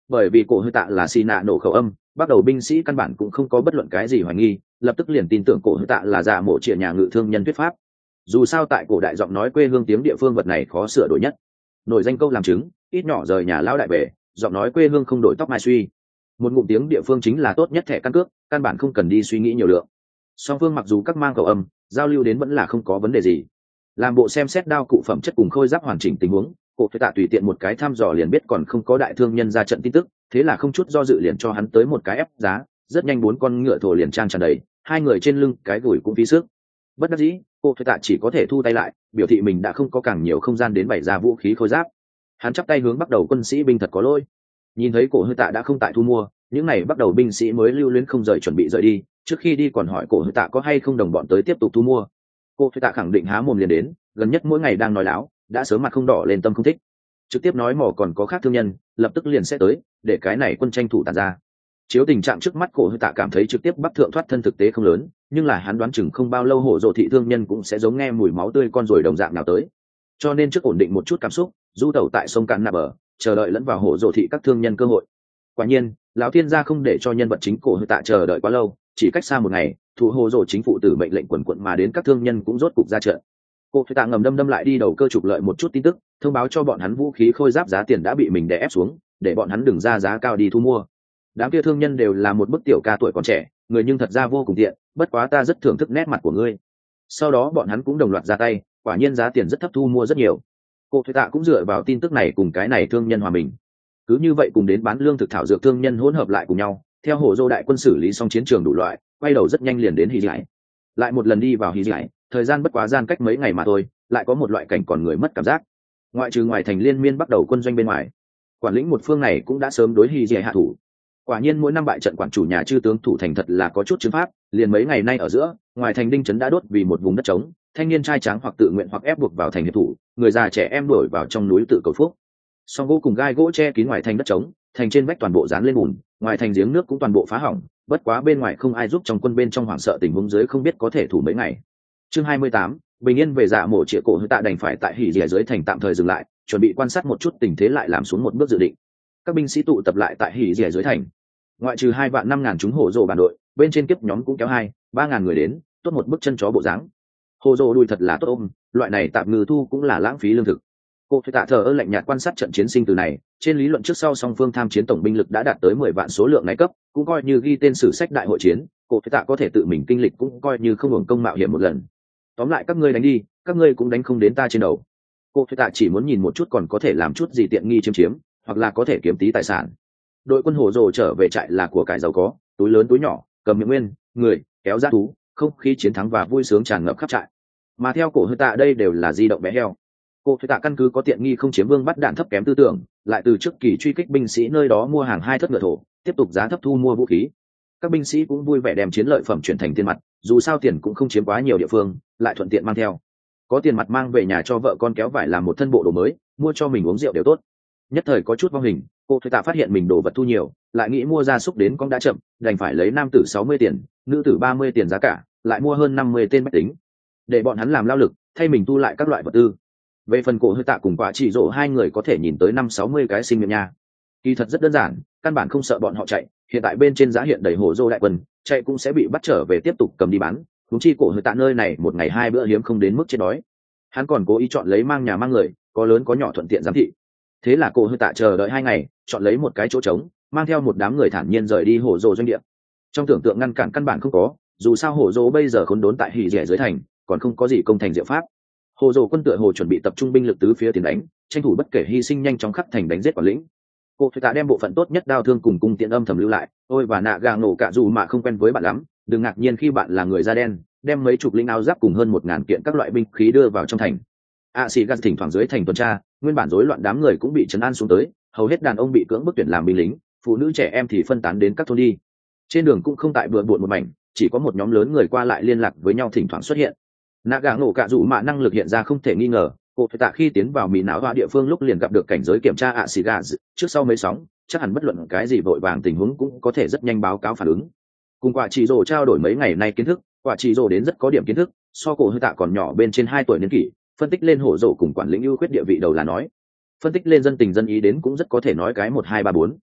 Bởi vì cổ hơi tạ là xì nạ nổ khẩu âm, bắt đầu binh sĩ căn bản cũng không có bất luận cái gì hoài nghi, lập tức liền tin tưởng cổ hơi tạ là giả mộ trịa nhà ngự thương nhân thuyết pháp. Dù sao tại cổ đại giọng nói quê hương tiếng địa phương vật này khó sửa đổi nhất, nổi danh câu làm chứng, ít nhỏ rời nhà lão đại về, giọng nói quê hương không đổi tóc mai suy. Một ngụm tiếng địa phương chính là tốt nhất thẻ căn cước, căn bản không cần đi suy nghĩ nhiều lượng. Song phương mặc dù các mang khẩu âm, giao lưu đến vẫn là không có vấn đề gì. Làm bộ xem xét đao cụ phẩm chất cùng khôi giáp hoàn chỉnh tình huống, cổ phải tạ tùy tiện một cái thăm dò liền biết còn không có đại thương nhân ra trận tin tức, thế là không chút do dự liền cho hắn tới một cái ép giá, rất nhanh bốn con ngựa thổ liền trang tràn đầy, hai người trên lưng cái gùi cũng phí sức. Bất đắc dĩ, cô phải tạ chỉ có thể thu tay lại, biểu thị mình đã không có càng nhiều không gian đến bày ra vũ khí khôi giáp. Hắn chắp tay hướng bắt đầu quân sĩ binh thật có lỗi. Nhìn thấy cổ hơi tạ đã không tại thu mua, những này bắt đầu binh sĩ mới lưu luyến không rời chuẩn bị rời đi, trước khi đi còn hỏi cổ hơi tạ có hay không đồng bọn tới tiếp tục thu mua. Cô hơi tạ khẳng định há mồm liền đến, gần nhất mỗi ngày đang nói láo, đã sớm mặt không đỏ lên tâm không thích, trực tiếp nói mỏ còn có khác thương nhân lập tức liền sẽ tới, để cái này quân tranh thủ tàn ra. Chiếu tình trạng trước mắt, cổ hơi tạ cảm thấy trực tiếp bắt thượng thoát thân thực tế không lớn, nhưng là hắn đoán chừng không bao lâu hổ rồ thị thương nhân cũng sẽ giống nghe mùi máu tươi con ruồi đồng dạng nào tới, cho nên trước ổn định một chút cảm xúc, du tẩu tại sông cạn nạp bờ, chờ đợi lẫn vào hổ rồ thị các thương nhân cơ hội. Quả nhiên, lão thiên gia không để cho nhân vật chính cổ hơi tạ chờ đợi quá lâu, chỉ cách xa một ngày, thủ hổ rồ chính phủ tử mệnh lệnh quần quận mà đến các thương nhân cũng rốt cục ra trận. Cổ hơi tạ ngầm đâm đâm lại đi đầu cơ trục lợi một chút tin tức, thông báo cho bọn hắn vũ khí khôi giáp giá tiền đã bị mình đè ép xuống, để bọn hắn đừng ra giá cao đi thu mua. Đám kia thương nhân đều là một bức tiểu ca tuổi còn trẻ, người nhưng thật ra vô cùng tiện, bất quá ta rất thưởng thức nét mặt của ngươi. Sau đó bọn hắn cũng đồng loạt ra tay, quả nhiên giá tiền rất thấp, thu mua rất nhiều. Cổ hơi tạ cũng dựa vào tin tức này cùng cái này thương nhân hòa mình. Cứ như vậy cùng đến bán lương thực thảo dược thương nhân hỗn hợp lại cùng nhau, theo hổ dô đại quân xử lý xong chiến trường đủ loại, quay đầu rất nhanh liền đến Hy Giải. Lại một lần đi vào Hy Giải, thời gian bất quá gian cách mấy ngày mà thôi, lại có một loại cảnh còn người mất cảm giác. Ngoại trừ ngoài thành liên miên bắt đầu quân doanh bên ngoài, quản lĩnh một phương này cũng đã sớm đối Hy Giải hạ thủ. Quả nhiên mỗi năm bại trận quản chủ nhà chư tướng thủ thành thật là có chút chứng pháp, liền mấy ngày nay ở giữa, ngoài thành đinh trấn đã đốt vì một vùng đất trống, thanh niên trai tráng hoặc tự nguyện hoặc ép buộc vào thành hiệp thủ, người già trẻ em đuổi vào trong núi tự cầu phúc. Song gỗ cùng gai gỗ che kín ngoài thành đất trống, thành trên vách toàn bộ dán lên bùn, ngoài thành giếng nước cũng toàn bộ phá hỏng, bất quá bên ngoài không ai giúp, trong quân bên trong hoảng sợ tình huống dưới không biết có thể thủ mấy ngày. Chương hai mươi tám, bình yên về dạ mổ trịa, cổ hơi tạ đành phải tại hỉ rìa dưới thành tạm thời dừng lại, chuẩn bị quan sát một chút tình thế, lại làm xuống một bước dự định. Các binh sĩ tụ tập lại tại hỉ rìa dưới thành, ngoại trừ hai vạn năm ngàn chúng hổ rồ bản đội, bên trên kiếp nhóm cũng kéo hai ba ngàn người đến, tốt một bức chân chó bộ dáng. Hổ rồ đùi thật là tốt ôm, loại này tạm ngư thu cũng là lãng phí lương thực. Cô phải tạ thờ ơ lạnh nhạt quan sát trận chiến sinh từ này, trên lý luận trước sau song phương tham chiến tổng binh lực đã đạt tới mười vạn số lượng này cấp, cũng coi như ghi tên sử sách đại hội chiến, cô phải tạ có thể tự mình kinh lịch cũng coi như không hưởng công mạo hiểm một lần. Tóm lại các ngươi đánh đi, các ngươi cũng đánh không đến ta trên đầu. Cô phải tạ chỉ muốn nhìn một chút còn có thể làm chút gì tiện nghi chiếm chiếm, hoặc là có thể kiếm tí tài sản. Đội quân hổ rồ trở về trại là của cải giàu có, túi lớn túi nhỏ, cầm miệng nguyên, người, kéo giá thú, không khí chiến thắng và vui sướng tràn ngập khắp trại. Mà theo cổ hơi tạ đây đều là di động bé heo. Cô phải tạ căn cứ có tiện nghi không chiếm vương bắt đạn thấp kém tư tưởng, lại từ trước kỳ truy kích binh sĩ nơi đó mua hàng hai thất ngựa thổ, tiếp tục giá thấp thu mua vũ khí. Các binh sĩ cũng vui vẻ đem chiến lợi phẩm chuyển thành tiền mặt, dù sao tiền cũng không chiếm quá nhiều địa phương, lại thuận tiện mang theo. Có tiền mặt mang về nhà cho vợ con kéo vải làm một thân bộ đồ mới, mua cho mình uống rượu đều tốt. Nhất thời có chút vong hình, cô phải tạ phát hiện mình đồ vật thu nhiều, lại nghĩ mua gia súc đến con đã chậm, đành phải lấy nam tử sáu mươi tiền, nữ tử ba mươi tiền giá cả, lại mua hơn năm mươi tên bách tính, để bọn hắn làm lao lực, thay mình tu lại các loại vật tư. Về phần cổ hơi tạ cùng quả chỉ rổ hai người có thể nhìn tới năm sáu mươi cái sinh miệng nha, kỳ thật rất đơn giản, căn bản không sợ bọn họ chạy. Hiện tại bên trên giá hiện đầy hổ dô đại quân, chạy cũng sẽ bị bắt trở về tiếp tục cầm đi bán. Huống chi cổ hơi tạ nơi này một ngày hai bữa hiếm không đến mức chết đói, hắn còn cố ý chọn lấy mang nhà mang người, có lớn có nhỏ thuận tiện giám thị. Thế là cổ hơi tạ chờ đợi hai ngày, chọn lấy một cái chỗ trống, mang theo một đám người thản nhiên rời đi hổ dô doanh địa. Trong tưởng tượng ngăn cản căn bản không có, dù sao hổ dô bây giờ khốn đốn tại hỉ rẻ dưới thành, còn không có gì công thành diệu pháp. Hồ dồ quân tựa hồ chuẩn bị tập trung binh lực tứ phía tiến đánh, tranh thủ bất kể hy sinh nhanh chóng khắc thành đánh giết quản lĩnh. Cô phải tạ đem bộ phận tốt nhất đao thương cùng cung tiện âm thầm lưu lại, ôi và nạ gà nổ cả dù mà không quen với bạn lắm, đừng ngạc nhiên khi bạn là người da đen, đem mấy chục linh áo giáp cùng hơn một ngàn kiện các loại binh khí đưa vào trong thành. A xì gạt thỉnh thoảng dưới thành tuần tra, nguyên bản rối loạn đám người cũng bị trấn an xuống tới, hầu hết đàn ông bị cưỡng bức tuyển làm binh lính, phụ nữ trẻ em thì phân tán đến các thôn đi. Trên đường cũng không tại bừa bộn một mảnh, chỉ có một nhóm lớn người qua lại liên lạc với nhau thỉnh thoảng xuất hiện. Nạ gà nổ cả dù mạ năng lực hiện ra không thể nghi ngờ, cô phải tạ khi tiến vào mỹ não hoa địa phương lúc liền gặp được cảnh giới kiểm tra ạ xì gà trước sau mấy sóng, chắc hẳn bất luận cái gì vội vàng tình huống cũng có thể rất nhanh báo cáo phản ứng. Cùng quả chỉ rồ trao đổi mấy ngày nay kiến thức, quả chỉ rồ đến rất có điểm kiến thức, so cổ hơi tạ còn nhỏ bên trên hai tuổi niên kỷ, phân tích lên hổ rồ cùng quản lĩnh ưu khuyết địa vị đầu là nói, phân tích lên dân tình dân ý đến cũng rất có thể nói cái một hai ba bốn.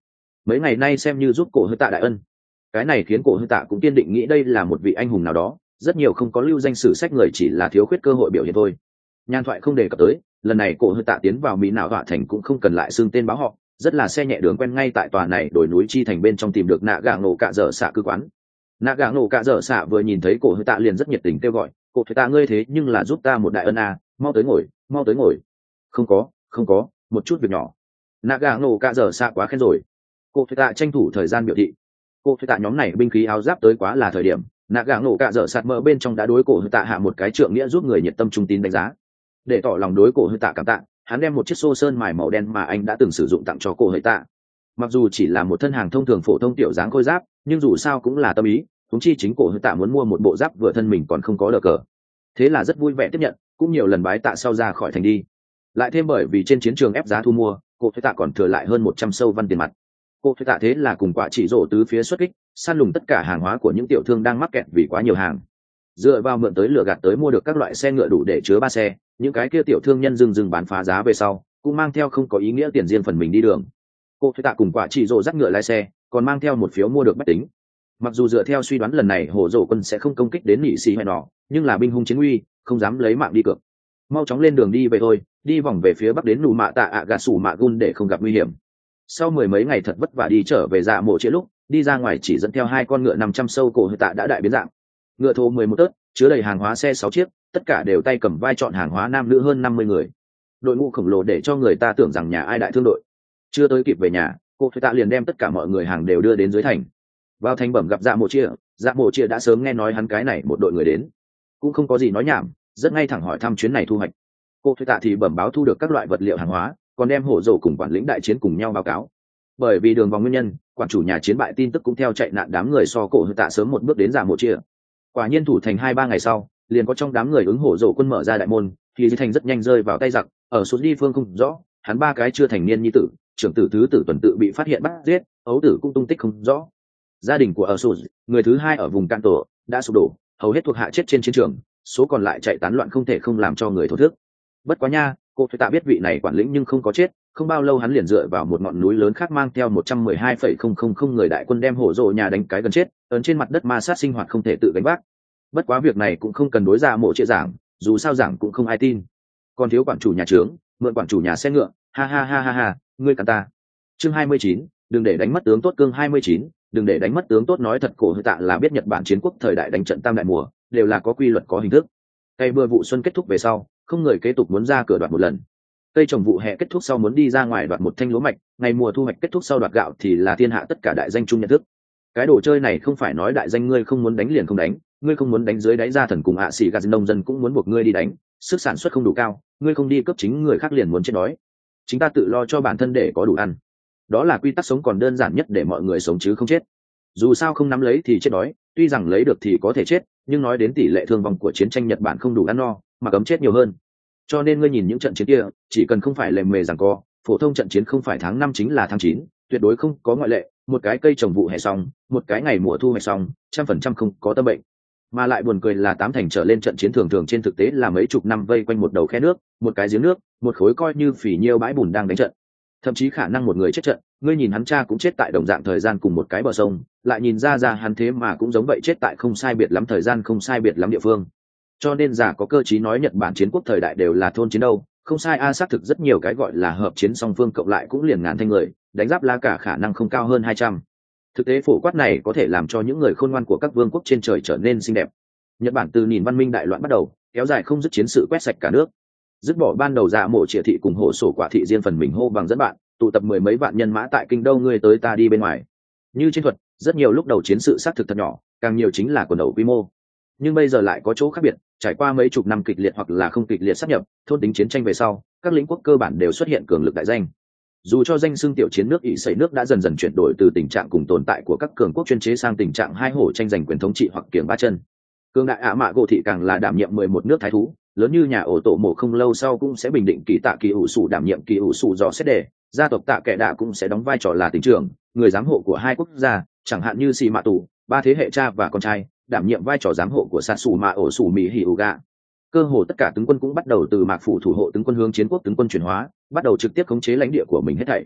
mấy ngày nay xem như giúp cổ hơi tạ đại ân. Cái này khiến cổ hơi tạ cũng kiên định nghĩ đây là một vị anh hùng nào đó, rất nhiều không có lưu danh sử sách người chỉ là thiếu khuyết cơ hội biểu hiện thôi. Nhan thoại không đề cập tới, lần này cổ hơi tạ tiến vào mỹ não họa thành cũng không cần lại xưng tên báo họ, rất là xe nhẹ đường quen ngay tại tòa này đồi núi chi thành bên trong tìm được nạ gà nổ cạ dở xạ cư quán. Nạ gà nổ cạ dở xạ vừa nhìn thấy cổ hơi tạ liền rất nhiệt tình kêu gọi, cổ hơi tạ ngươi thế nhưng là giúp ta một đại ân à, mau tới ngồi, mau tới ngồi. Không có, không có, một chút việc nhỏ. Nạ gà nổ cạ dở xạ quá khen rồi. Cổ hơi tạ tranh thủ thời gian biểu thị. Cổ hơi tạ nhóm này binh khí áo giáp tới quá là thời điểm, nạ gà nổ cạ dở sạt mỡ bên trong đã đối cổ hơi tạ hạ một cái trượng nghĩa giúp người nhiệt tâm trung tín đánh giá. Để tỏ lòng đối cổ hơi tạ cảm tạ, hắn đem một chiếc xô sơn mài màu đen mà anh đã từng sử dụng tặng cho cổ hơi tạ. Mặc dù chỉ là một thân hàng thông thường phổ thông tiểu dáng khôi giáp, nhưng dù sao cũng là tâm ý, chúng chi chính cổ hơi tạ muốn mua một bộ giáp vừa thân mình còn không có đờ cờ. Thế là rất vui vẻ tiếp nhận, cũng nhiều lần bái tạ sau ra khỏi thành đi. Lại thêm bởi vì trên chiến trường ép giá thu mua, cổ hơi tạ còn thừa lại hơn một trăm sâu văn tiền mặt. Cổ hơi tạ thế là cùng quả chỉ rổ tứ phía xuất kích, săn lùng tất cả hàng hóa của những tiểu thương đang mắc kẹt vì quá nhiều hàng. Dựa vào mượn tới lừa gạt tới mua được các loại xe ngựa đủ để chứa ba xe, những cái kia tiểu thương nhân dừng dừng bán phá giá về sau, cũng mang theo không có ý nghĩa tiền riêng phần mình đi đường. Cô thuê tạ cùng quả chỉ rổ dắt ngựa lái xe, còn mang theo một phiếu mua được bách tính. Mặc dù dựa theo suy đoán lần này hổ rổ quân sẽ không công kích đến nị xì hay nọ, nhưng là binh hung chiến uy, không dám lấy mạng đi cược. Mau chóng lên đường đi về thôi, đi vòng về phía bắc đến nụ mạ tạ ạ gà sủ mạ gun để không gặp nguy hiểm. Sau mười mấy ngày thật vất vả đi trở về dạ mộ chia lúc, đi ra ngoài chỉ dẫn theo hai con ngựa năm trăm sâu cổ hơi tạ đã đại biến dạng. Ngựa thô mười một tớt, chứa đầy hàng hóa xe sáu chiếc, tất cả đều tay cầm vai chọn hàng hóa nam nữ hơn năm mươi người. Đội ngũ khổng lồ để cho người ta tưởng rằng nhà ai đại thương đội. Chưa tới kịp về nhà, cô thuê tạ liền đem tất cả mọi người hàng đều đưa đến dưới thành. Vào thành bẩm gặp dạ mộ chia, dạ mộ chia đã sớm nghe nói hắn cái này một đội người đến, cũng không có gì nói nhảm, rất ngay thẳng hỏi thăm chuyến này thu hoạch. Cô thuê tạ thì bẩm báo thu được các loại vật liệu hàng hóa, còn đem hổ dầu cùng quản lĩnh đại chiến cùng nhau báo cáo. Bởi vì đường vòng nguyên nhân, quản chủ nhà chiến bại tin tức cũng theo chạy nạn đám người so cổ hơi tạ sớm một bước đến dạ mộ chia. Quả nhiên thủ thành hai ba ngày sau, liền có trong đám người ứng hổ dầu quân mở ra đại môn, thì thành rất nhanh rơi vào tay giặc, ở xuống đi phương không rõ, hắn ba cái chưa thành niên nhi tử, trưởng tử thứ tử tuần tự bị phát hiện bắt giết, ấu tử cũng tung tích không rõ. Gia đình của ở sụt, người thứ hai ở vùng can tổ đã sụp đổ, hầu hết thuộc hạ chết trên chiến trường, số còn lại chạy tán loạn không thể không làm cho người thổ thức. Bất quá nha, cô thuê tạ biết vị này quản lĩnh nhưng không có chết, không bao lâu hắn liền dựa vào một ngọn núi lớn khác mang theo một trăm mười hai phẩy không không không người đại quân đem hổ rồ nhà đánh cái gần chết, ấn trên mặt đất ma sát sinh hoạt không thể tự gánh vác. Bất quá việc này cũng không cần đối ra mộ chia giảng, dù sao giảng cũng không ai tin. Còn thiếu quản chủ nhà trướng, mượn quản chủ nhà xe ngựa, ha ha ha ha ha, ngươi cắn ta. Chương hai mươi chín, đừng để đánh mất tướng tốt. Cương hai mươi chín, đừng để đánh mất tướng tốt. Nói thật cổ hơi tạ là biết Nhật Bản chiến quốc thời đại đánh trận tam đại mùa, đều là có quy luật có hình thức. Cây bưa vụ xuân kết thúc về sau, không người kế tục muốn ra cửa đoạt một lần. Cây trồng vụ hè kết thúc sau muốn đi ra ngoài đoạt một thanh lúa mạch, ngày mùa thu hoạch kết thúc sau đoạt gạo thì là thiên hạ tất cả đại danh chung nhận thức. Cái đồ chơi này không phải nói đại danh ngươi không muốn đánh liền không đánh, ngươi không muốn đánh dưới đáy gia thần cùng ạ xỉ gà nông dân cũng muốn buộc ngươi đi đánh, sức sản xuất không đủ cao, ngươi không đi cấp chính người khác liền muốn chết đói. Chính ta tự lo cho bản thân để có đủ ăn. Đó là quy tắc sống còn đơn giản nhất để mọi người sống chứ không chết. Dù sao không nắm lấy thì chết đói, tuy rằng lấy được thì có thể chết, nhưng nói đến tỷ lệ thương vong của chiến tranh Nhật Bản không đủ ăn no, mà cấm chết nhiều hơn. Cho nên ngươi nhìn những trận chiến kia, chỉ cần không phải lề mề giằng co, phổ thông trận chiến không phải tháng năm chính là tháng chín, tuyệt đối không có ngoại lệ. Một cái cây trồng vụ hè xong, một cái ngày mùa thu hoạch xong, trăm phần trăm không có tâm bệnh. Mà lại buồn cười là tám thành trở lên trận chiến thường thường trên thực tế là mấy chục năm vây quanh một đầu khe nước, một cái giếng nước, một khối coi như phỉ nhiêu bãi bùn đang đánh trận. Thậm chí khả năng một người chết trận, ngươi nhìn hắn cha cũng chết tại đồng dạng thời gian cùng một cái bờ sông, lại nhìn ra ra hắn thế mà cũng giống vậy chết tại không sai biệt lắm thời gian không sai biệt lắm địa phương. Cho nên giả có cơ chí nói Nhật Bản chiến quốc thời đại đều là thôn chiến đâu, không sai a, xác thực rất nhiều cái gọi là hợp chiến song phương cộng lại cũng liền ngàn thanh người, đánh giáp la cả khả năng không cao hơn hai trăm. Thực tế phổ quát này có thể làm cho những người khôn ngoan của các vương quốc trên trời trở nên xinh đẹp. Nhật Bản từ nhìn văn minh đại loạn bắt đầu, kéo dài không dứt chiến sự quét sạch cả nước. Dứt bỏ ban đầu dạ mộ triệt thị cùng hộ sổ quả thị riêng phần mình hô bằng dẫn bạn, tụ tập mười mấy vạn nhân mã tại kinh đô ngươi tới ta đi bên ngoài. Như chiến thuật, rất nhiều lúc đầu chiến sự xác thực thật nhỏ, càng nhiều chính là quần đầu quy mô. Nhưng bây giờ lại có chỗ khác biệt, trải qua mấy chục năm kịch liệt hoặc là không kịch liệt sáp nhập, thôn tính chiến tranh về sau, các lĩnh quốc cơ bản đều xuất hiện cường lực đại danh. Dù cho danh xưng tiểu chiến nước ỷ sẩy nước đã dần dần chuyển đổi từ tình trạng cùng tồn tại của các cường quốc chuyên chế sang tình trạng hai hổ tranh giành quyền thống trị hoặc kiềng ba chân. Cường đại ả mạ gỗ thị càng là đảm nhiệm mười một nước thái thú, lớn như nhà ổ tổ mộ không lâu sau cũng sẽ bình định kỳ tạ kỳ ủ sủ đảm nhiệm kỳ ủ sủ dò xét đề, gia tộc tạ kẻ đạ cũng sẽ đóng vai trò là tỉnh trưởng, người giám hộ của hai quốc gia, chẳng hạn như xì mạ tù, ba thế hệ cha và con trai, đảm nhiệm vai trò giám hộ của sạt sủ mạ ổ sủ mỹ hỉ ủ gạ. Cơ hồ tất cả tướng quân cũng bắt đầu từ mạc phủ thủ hộ tướng quân hướng chiến quốc tướng quân chuyển hóa, bắt đầu trực tiếp khống chế lãnh địa của mình hết thảy.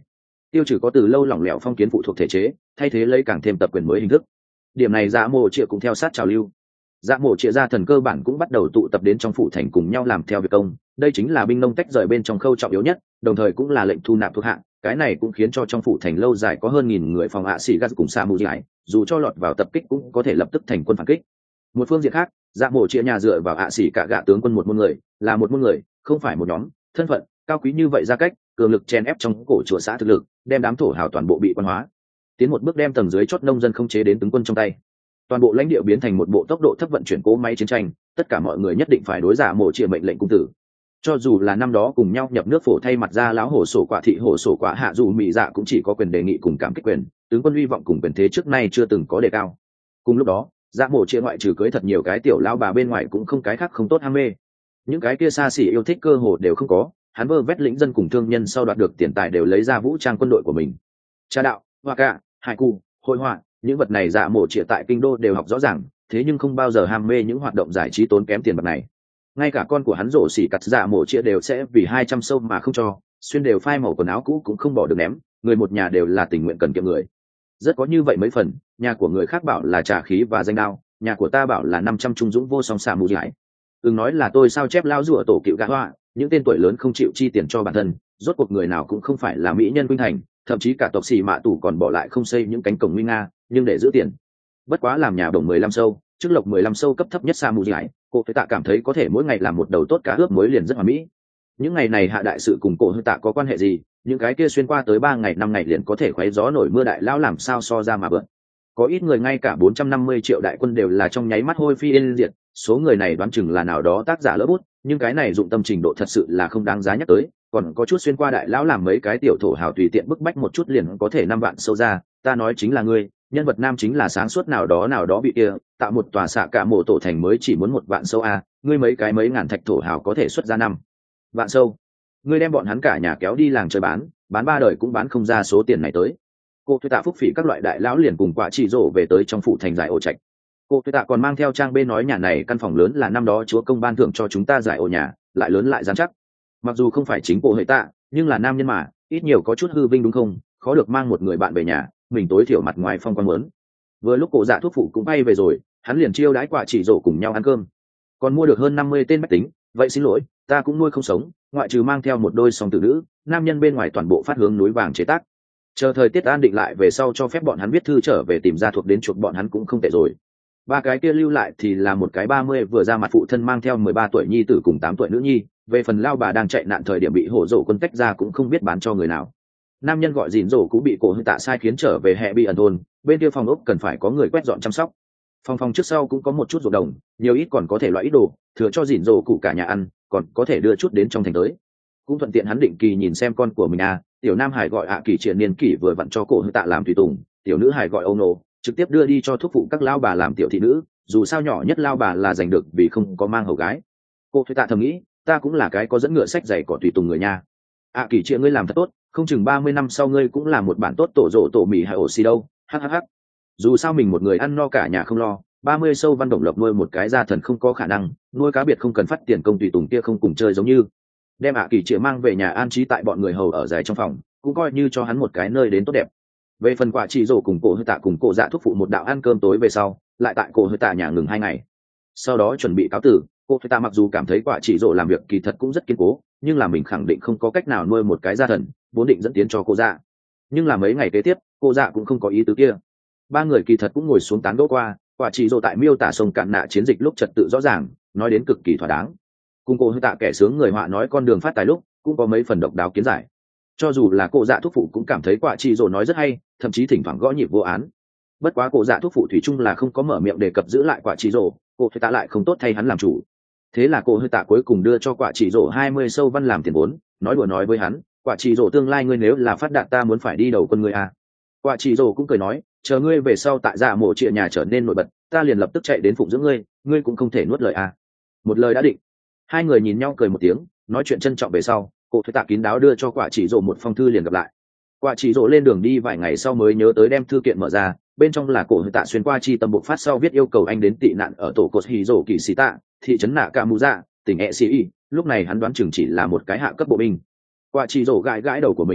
tiêu trừ có từ lâu lỏng lẻo phong kiến phụ thuộc thể chế, thay thế lấy càng thêm tập quyền mới hình thức. Điểm này dạ mộ chia cũng theo sát trào lưu. Dạ mộ chia gia thần cơ bản cũng bắt đầu tụ tập đến trong phủ thành cùng nhau làm theo việc công, đây chính là binh nông tách rời bên trong khâu trọng yếu nhất, đồng thời cũng là lệnh thu nạp thuộc hạng. Cái này cũng khiến cho trong phủ thành lâu dài có hơn nghìn người phòng ạ xỉ gắt cùng sa mù giải, dù cho lọt vào tập kích cũng có thể lập tức thành quân phản kích. Một phương diện khác, dạ mộ chia nhà dựa vào ạ xỉ cả gạ tướng quân một môn người, là một môn người, không phải một nhóm, thân phận cao quý như vậy gia cách, cường lực chen ép trong cổ chùa xã thực lực, đem đám thổ hào toàn bộ bị quan hóa, tiến một bước đem tầng dưới chót nông dân không chế đến tướng quân trong tay. Toàn bộ lãnh địa biến thành một bộ tốc độ thấp vận chuyển cố máy chiến tranh, tất cả mọi người nhất định phải đối giả mộ chia mệnh lệnh cung tử. Cho dù là năm đó cùng nhau nhập nước phổ thay mặt ra lão hổ sổ quả thị hổ sổ quả hạ dù mỹ dạ cũng chỉ có quyền đề nghị cùng cảm kích quyền, tướng quân hy vọng cùng quyền thế trước nay chưa từng có đề cao. Cùng lúc đó, giả mộ chia ngoại trừ cưới thật nhiều cái tiểu lão bà bên ngoài cũng không cái khác không tốt ham mê. Những cái kia xa xỉ yêu thích cơ hồ đều không có, hắn vơ vét lĩnh dân cùng thương nhân sau đoạt được tiền tài đều lấy ra vũ trang quân đội của mình. Trà đạo, hoa cả, hải cụ, hội họa, những vật này dạ mộ chia tại kinh đô đều học rõ ràng, thế nhưng không bao giờ ham mê những hoạt động giải trí tốn kém tiền bạc này. Ngay cả con của hắn rổ xỉ cắt dạ mộ chia đều sẽ vì hai trăm sâu mà không cho, xuyên đều phai màu quần áo cũ cũng không bỏ được ném, người một nhà đều là tình nguyện cần kiệm người. Rất có như vậy mấy phần, nhà của người khác bảo là trà khí và danh đao, nhà của ta bảo là năm trăm trung dũng vô song xạ mù giải. Đừng nói là tôi sao chép lao rùa tổ cựu gã hoa, những tên tuổi lớn không chịu chi tiền cho bản thân, rốt cuộc người nào cũng không phải là mỹ nhân quynh thành, thậm chí cả tộc xì mạ tủ còn bỏ lại không xây những cánh cổng nguy nga, nhưng để giữ tiền. Bất quá làm nhà đồng mười lăm sâu, chức lộc mười lăm sâu cấp thấp nhất sa mù giải, cô phải tạ cảm thấy có thể mỗi ngày làm một đầu tốt cá ướp muối liền rất hoàn mỹ. Những ngày này hạ đại sự cùng cổ hơi tạ có quan hệ gì, những cái kia xuyên qua tới ba ngày năm ngày liền có thể khoé gió nổi mưa đại lao làm sao so ra mà bận. Có ít người ngay cả bốn trăm năm mươi triệu đại quân đều là trong nháy mắt hôi phi yên diệt, số người này đoán chừng là nào đó tác giả lỡ bút, nhưng cái này dụng tâm trình độ thật sự là không đáng giá nhắc tới. Còn có chút xuyên qua đại lão làm mấy cái tiểu thổ hào tùy tiện bức bách một chút liền có thể năm vạn sâu ra, ta nói chính là ngươi, nhân vật nam chính là sáng suốt nào đó nào đó bị kia, tạo một tòa xạ cả mộ tổ thành mới chỉ muốn một vạn sâu a, ngươi mấy cái mấy ngàn thạch thổ hào có thể xuất ra năm vạn sâu, ngươi đem bọn hắn cả nhà kéo đi làng chơi bán, bán ba đời cũng bán không ra số tiền này tới. Cô thuê tạ phúc phỉ các loại đại lão liền cùng quả chỉ rổ về tới trong phủ thành giải ổ trạch. Cô thuê tạ còn mang theo trang bên nói nhà này căn phòng lớn là năm đó chúa công ban thưởng cho chúng ta giải ổ nhà, lại lớn lại dán chắc. Mặc dù không phải chính bộ hệ tạ, nhưng là nam nhân mà, ít nhiều có chút hư vinh đúng không, khó được mang một người bạn về nhà, mình tối thiểu mặt ngoài phong quan muốn. Vừa lúc cổ dạ thuốc phụ cũng bay về rồi, hắn liền chiêu đãi quả chỉ rổ cùng nhau ăn cơm, còn mua được hơn năm mươi tên bách tính. Vậy xin lỗi, ta cũng nuôi không sống, ngoại trừ mang theo một đôi song tử nữ, nam nhân bên ngoài toàn bộ phát hướng núi vàng chế tác. Chờ thời tiết an định lại về sau cho phép bọn hắn viết thư trở về tìm ra thuộc đến chuộc bọn hắn cũng không tệ rồi. Ba cái kia lưu lại thì là một cái ba mươi vừa ra mặt phụ thân mang theo mười ba tuổi nhi tử cùng tám tuổi nữ nhi, về phần lao bà đang chạy nạn thời điểm bị hổ rổ quân tách ra cũng không biết bán cho người nào. Nam nhân gọi dìn rổ cũng bị cổ hơi tạ sai khiến trở về hệ bị ẩn thôn, bên kia phòng ốc cần phải có người quét dọn chăm sóc. Phòng phòng trước sau cũng có một chút ruộng đồng, nhiều ít còn có thể loại ít đồ, thừa cho dìn rổ cụ cả nhà ăn, còn có thể đưa chút đến trong thành tới. Cũng thuận tiện hắn định kỳ nhìn xem con của mình à, tiểu nam hải gọi ạ kỳ triển niên kỷ vừa vặn cho cổ hơi tạ làm tùy tùng, tiểu nữ hải gọi âu nô, trực tiếp đưa đi cho thúc phụ các lao bà làm tiểu thị nữ, dù sao nhỏ nhất lao bà là giành được vì không có mang hầu gái. Cô hơi tạ thầm nghĩ, ta cũng là cái có dẫn ngựa sách giày cỏ tùy tùng người nha. ạ kỳ triển ngươi làm thật tốt, không chừng ba mươi năm sau ngươi cũng là một bản tốt tổ rộ tổ mì hay ổ xì đâu, hhh. Dù sao mình một người ăn no cả nhà không lo, ba mươi sâu văn đồng lộc nuôi một cái gia thần không có khả năng, nuôi cá biệt không cần phát tiền công tùy tùng kia không cùng chơi giống như. Đem ạ kỳ triển mang về nhà an trí tại bọn người hầu ở dài trong phòng, cũng coi như cho hắn một cái nơi đến tốt đẹp. Về phần quả chỉ rổ cùng cổ hơi tạ cùng cổ dạ thúc phụ một đạo ăn cơm tối về sau, lại tại cổ hơi tạ nhà ngừng hai ngày. Sau đó chuẩn bị cáo tử, cổ hơi tạ mặc dù cảm thấy quả chỉ rổ làm việc kỳ thật cũng rất kiên cố, nhưng là mình khẳng định không có cách nào nuôi một cái gia thần, vốn định dẫn tiến cho cô dạ. Nhưng là mấy ngày kế tiếp, cô dạ cũng không có ý tứ kia. Ba người kỳ thật cũng ngồi xuống tán gẫu qua, quả chỉ rổ tại miêu tả sông cạn nạ chiến dịch lúc trật tự rõ ràng, nói đến cực kỳ thỏa đáng. Cùng cổ hơi tạ kẻ sướng người họa nói con đường phát tài lúc, cũng có mấy phần độc đáo kiến giải. Cho dù là cổ dạ thúc phụ cũng cảm thấy quả chỉ rổ nói rất hay, thậm chí thỉnh thoảng gõ nhịp vô án. Bất quá cổ dạ thúc phụ thủy chung là không có mở miệng đề cập giữ lại quả chỉ rổ, cô hơi tạ lại không tốt thay hắn làm chủ. Thế là cô hơi tạ cuối cùng đưa cho quả chỉ rổ hai mươi sâu văn làm tiền vốn, nói đùa nói với hắn, quả chỉ rổ tương lai ngươi nếu là phát đạt ta muốn phải đi đầu quân ngươi à. Quả chỉ rổ cũng cười nói, chờ ngươi về sau tại dạ mộ trịa nhà trở nên nổi bật, ta liền lập tức chạy đến phụng dưỡng ngươi, ngươi cũng không thể nuốt lời à. Một lời đã định. Hai người nhìn nhau cười một tiếng, nói chuyện trân trọng về sau, cô thuế tạ kín đáo đưa cho quả chỉ rổ một phong thư liền gặp lại. Quả chỉ rổ lên đường đi vài ngày sau mới nhớ tới đem thư kiện mở ra, bên trong là cổ hơi tạ xuyên qua chi tâm bộ phát sau viết yêu cầu anh đến tị nạn ở tổ cột hì rổ kỳ sĩ tạ, thị trấn nạ ca mù dạ, tỉnh e xì lúc này hắn đoán chừng chỉ là một cái hạ cấp bộ binh. Quả chỉ rổ gãi gãi đầu của mình,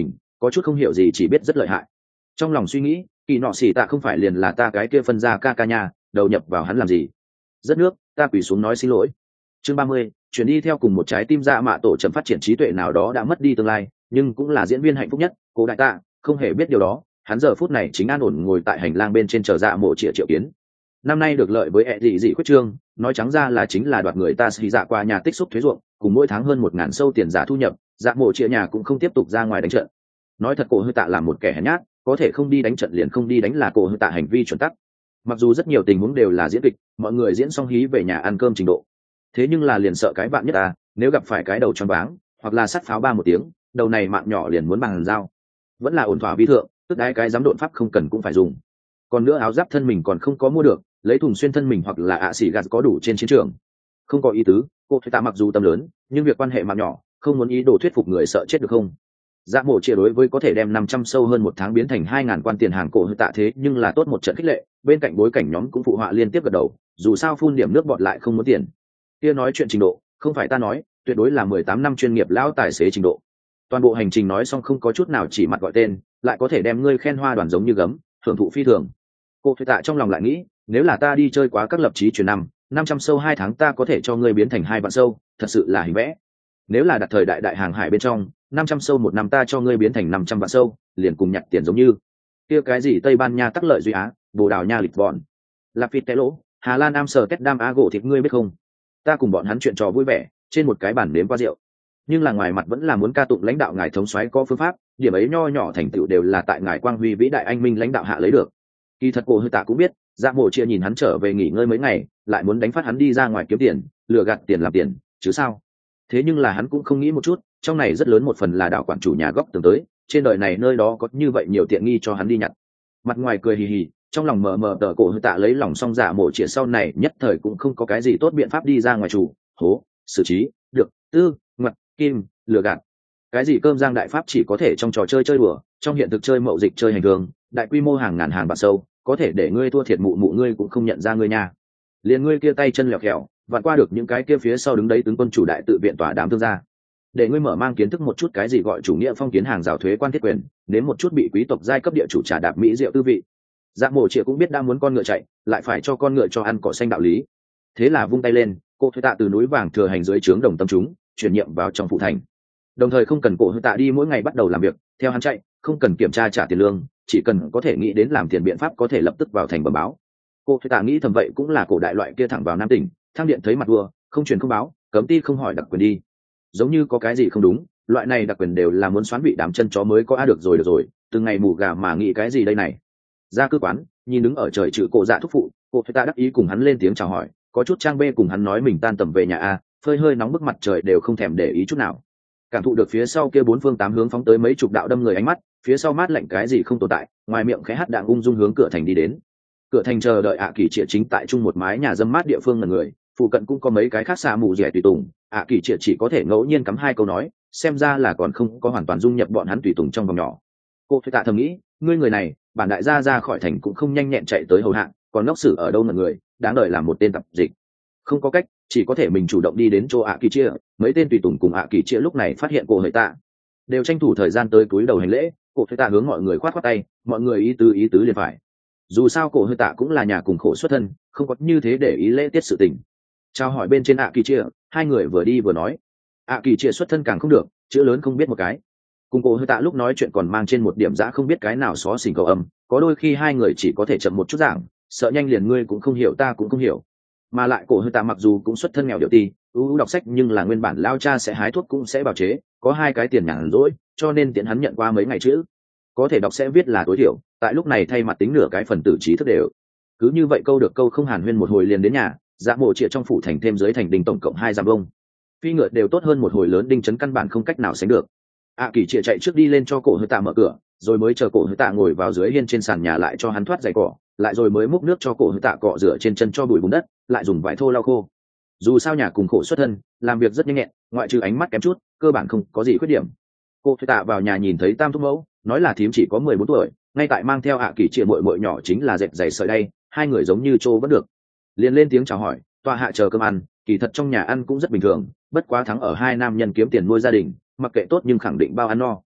có chút không hiểu gì, chỉ biết rất lợi hại. Trong lòng suy nghĩ, kỳ nọ xỉ tạ không phải liền là ta cái kia phân ra ca ca nhà, đầu nhập vào hắn làm gì? Rất nước, ta quỳ xuống nói xin lỗi. Chương ba mươi, chuyển đi theo cùng một trái tim dạ mạ tổ chậm phát triển trí tuệ nào đó đã mất đi tương lai, nhưng cũng là diễn viên hạnh phúc nhất. Cố đại tạ không hề biết điều đó, hắn giờ phút này chính an ổn ngồi tại hành lang bên trên chờ dạ mộ triệu triệu kiến. Năm nay được lợi với ẹ dị dị khuyết trương, nói trắng ra là chính là đoạt người ta xì dạ qua nhà tích xúc thuế ruộng, cùng mỗi tháng hơn một ngàn sâu tiền giả thu nhập, dạ mộ triệu nhà cũng không tiếp tục ra ngoài đánh trận. Nói thật, cổ hư tạ là một kẻ hèn nhát, có thể không đi đánh trận liền không đi đánh là cổ hư tạ hành vi chuẩn tắc. Mặc dù rất nhiều tình huống đều là diễn kịch, mọi người diễn xong hí về nhà ăn cơm trình độ, thế nhưng là liền sợ cái bạn nhất à, nếu gặp phải cái đầu choáng váng hoặc là sắt pháo ba một tiếng, đầu này mạng nhỏ liền muốn bằng dao. Vẫn là ổn thỏa vi thượng, tức đái cái dám độn pháp không cần cũng phải dùng. Còn nữa áo giáp thân mình còn không có mua được, lấy thùng xuyên thân mình hoặc là ạ xỉ gạt có đủ trên chiến trường. Không có ý tứ, cô thấy ta mặc dù tâm lớn, nhưng việc quan hệ mạng nhỏ, không muốn ý đồ thuyết phục người sợ chết được không? Dạ mộ chia đối với có thể đem năm trăm sâu hơn một tháng biến thành hai ngàn quan tiền hàng cổ hơi tạ thế nhưng là tốt một trận khích lệ, bên cạnh bối cảnh nhóm cũng phụ họa liên tiếp gật đầu, dù sao phun điểm nước bọt lại không muốn tiền. Kia nói chuyện trình độ, không phải ta nói, tuyệt đối là mười tám năm chuyên nghiệp lão tài xế trình độ. Toàn bộ hành trình nói xong không có chút nào chỉ mặt gọi tên, lại có thể đem ngươi khen hoa đoàn giống như gấm, thưởng thụ phi thường. Cô Thủy Tạ trong lòng lại nghĩ, nếu là ta đi chơi quá các lập chí truyền năm, năm trăm sâu hai tháng ta có thể cho ngươi biến thành hai vạn sâu, thật sự là hình vẽ. Nếu là đặt thời đại đại hàng hải bên trong, năm trăm sâu một năm ta cho ngươi biến thành năm trăm vạn sâu, liền cùng nhặt tiền giống như. Kia cái gì Tây Ban Nha tắc lợi Duy Á, Bồ Đào Nha lịch vọn, Lafitello, Hà Lan Amsterdam Á gỗ thịt ngươi biết không? Ta cùng bọn hắn chuyện trò vui vẻ, trên một cái bàn nếm qua rượu. Nhưng là ngoài mặt vẫn là muốn ca tụng lãnh đạo ngài thống soái có phương pháp, điểm ấy nho nhỏ thành tựu đều là tại ngài quang huy vĩ đại anh minh lãnh đạo hạ lấy được. Kỳ thật cổ hơi tạ cũng biết, Dạ Mộ Chia nhìn hắn trở về nghỉ ngơi mấy ngày, lại muốn đánh phát hắn đi ra ngoài kiếm tiền, lừa gạt tiền làm tiền, chứ sao? Thế nhưng là hắn cũng không nghĩ một chút, trong này rất lớn một phần là đạo quản chủ nhà góc tưởng tới, trên đời này nơi đó có như vậy nhiều tiện nghi cho hắn đi nhặt. Mặt ngoài cười hì hì, trong lòng mờ mờ tờ cổ hơi tạ lấy lòng xong Dạ Mộ Chia sau này nhất thời cũng không có cái gì tốt biện pháp đi ra ngoài chủ, hố, xử trí, được, tư, ngoặt, kim, lừa gạt. Cái gì cơm giang đại pháp chỉ có thể trong trò chơi chơi đùa, trong hiện thực chơi mậu dịch chơi hành thường, đại quy mô hàng ngàn hàng bạc sâu, có thể để ngươi thua thiệt mụ mụ ngươi cũng không nhận ra ngươi nha. Liền ngươi kia tay chân lẹo khẹo, vặn qua được những cái kia phía sau đứng đấy tướng quân chủ đại tự viện tòa đám thương gia. Để ngươi mở mang kiến thức một chút cái gì gọi chủ nghĩa phong kiến hàng rào thuế quan thiết quyền, đến một chút bị quý tộc giai cấp địa chủ trả đạp mỹ diệu tư vị. Dạ Mộ Chia cũng biết đang muốn con ngựa chạy, lại phải cho con ngựa cho ăn cỏ xanh đạo lý. Thế là vung tay lên, cô thuê tạ từ núi vàng thừa hành dưới trướng đồng tâm chúng, chuyển nhiệm vào trong phụ thành. Đồng thời không cần cổ hơi tạ đi mỗi ngày bắt đầu làm việc theo hắn chạy, không cần kiểm tra trả tiền lương, chỉ cần có thể nghĩ đến làm tiền biện pháp có thể lập tức vào thành bẩm báo. Cô hơi tạ nghĩ thầm vậy cũng là cổ đại loại kia thẳng vào nam tỉnh, thang điện thấy mặt vua không truyền không báo, cấm ti không hỏi đặc quyền đi. Giống như có cái gì không đúng, loại này đặc quyền đều là muốn xoán vị đám chân chó mới có a được rồi được rồi, từng ngày mù gà mà nghĩ cái gì đây này. Ra cư quán, nhìn đứng ở trời chữ cổ dạ thúc phụ, cô hơi tạ đắc ý cùng hắn lên tiếng chào hỏi, có chút trang bê cùng hắn nói mình tan tầm về nhà a, phơi hơi nóng bức mặt trời đều không thèm để ý chút nào. Cảm thụ được phía sau kia bốn phương tám hướng phóng tới mấy chục đạo đâm người ánh mắt, phía sau mát lạnh cái gì không tồn tại, ngoài miệng khẽ hát đạng ung dung hướng cửa thành đi đến. Cửa thành chờ đợi ạ kỳ triệt chính tại chung một mái nhà dâm mát địa phương là người, phụ cận cũng có mấy cái khác xa mù rẻ tùy tùng, ạ kỳ triệt chỉ có thể ngẫu nhiên cắm hai câu nói, xem ra là còn không có hoàn toàn dung nhập bọn hắn tùy tùng trong vòng nhỏ. Cô phải tạ thầm nghĩ, ngươi người này, bản đại gia ra khỏi thành cũng không nhanh nhẹn chạy tới hầu hạ, còn ngốc xử ở đâu là người, đáng đợi làm một tên tập dịch. Không có cách, chỉ có thể mình chủ động đi đến chỗ ạ kỳ chia. Mấy tên tùy tùng cùng ạ kỳ chia lúc này phát hiện cô hơi tạ, đều tranh thủ thời gian tới cúi đầu hành lễ. Cô hơi tạ hướng mọi người khoát khoát tay, mọi người ý tứ ý tứ liền phải. Dù sao cô hơi tạ cũng là nhà cùng khổ xuất thân, không có như thế để ý lễ tiết sự tình. Chào hỏi bên trên ạ kỳ chia, hai người vừa đi vừa nói. ạ kỳ chia xuất thân càng không được, chữ lớn không biết một cái. Cùng cô hơi tạ lúc nói chuyện còn mang trên một điểm dã không biết cái nào xó xỉnh cầu âm, có đôi khi hai người chỉ có thể chậm một chút giảng, sợ nhanh liền ngươi cũng không hiểu ta cũng không hiểu. Mà lại cổ hơi tạ mặc dù cũng xuất thân nghèo điệu ti, ưu đọc sách nhưng là nguyên bản lao cha sẽ hái thuốc cũng sẽ bào chế, có hai cái tiền nhàn rỗi, cho nên tiện hắn nhận qua mấy ngày chữ, có thể đọc sẽ viết là tối thiểu, tại lúc này thay mặt tính nửa cái phần tử trí thức đều. Cứ như vậy câu được câu không hàn huyên một hồi liền đến nhà. Dạ Mộ Chia trong phủ thành thêm dưới thành đình tổng cộng hai dặm vông, phi ngựa đều tốt hơn một hồi lớn đinh chấn căn bản không cách nào sánh được. ạ kỳ chia chạy trước đi lên cho cổ hơi tạ mở cửa, rồi mới chờ cổ hơi tạ ngồi vào dưới hiên trên sàn nhà lại cho hắn thoát giày cỏ, lại rồi mới múc nước cho cổ hơi tạ cọ rửa trên chân cho bụi bùn đất, lại dùng vải thô lau khô. Dù sao nhà cùng khổ xuất thân, làm việc rất nhanh nhẹn, ngoại trừ ánh mắt kém chút, cơ bản không có gì khuyết điểm. Cô hơi tạ vào nhà nhìn thấy tam thúc mẫu, nói là thím chỉ có mười bốn tuổi, ngay tại mang theo ạ kỳ chia muội muội nhỏ chính là dệt giày sợi đây, hai người giống như trô vẫn được. Liền lên tiếng chào hỏi, tọa hạ chờ cơm ăn, kỳ thật trong nhà ăn cũng rất bình thường, bất quá thắng ở hai nam nhân kiếm tiền nuôi gia đình, mặc kệ tốt nhưng khẳng định bao ăn no.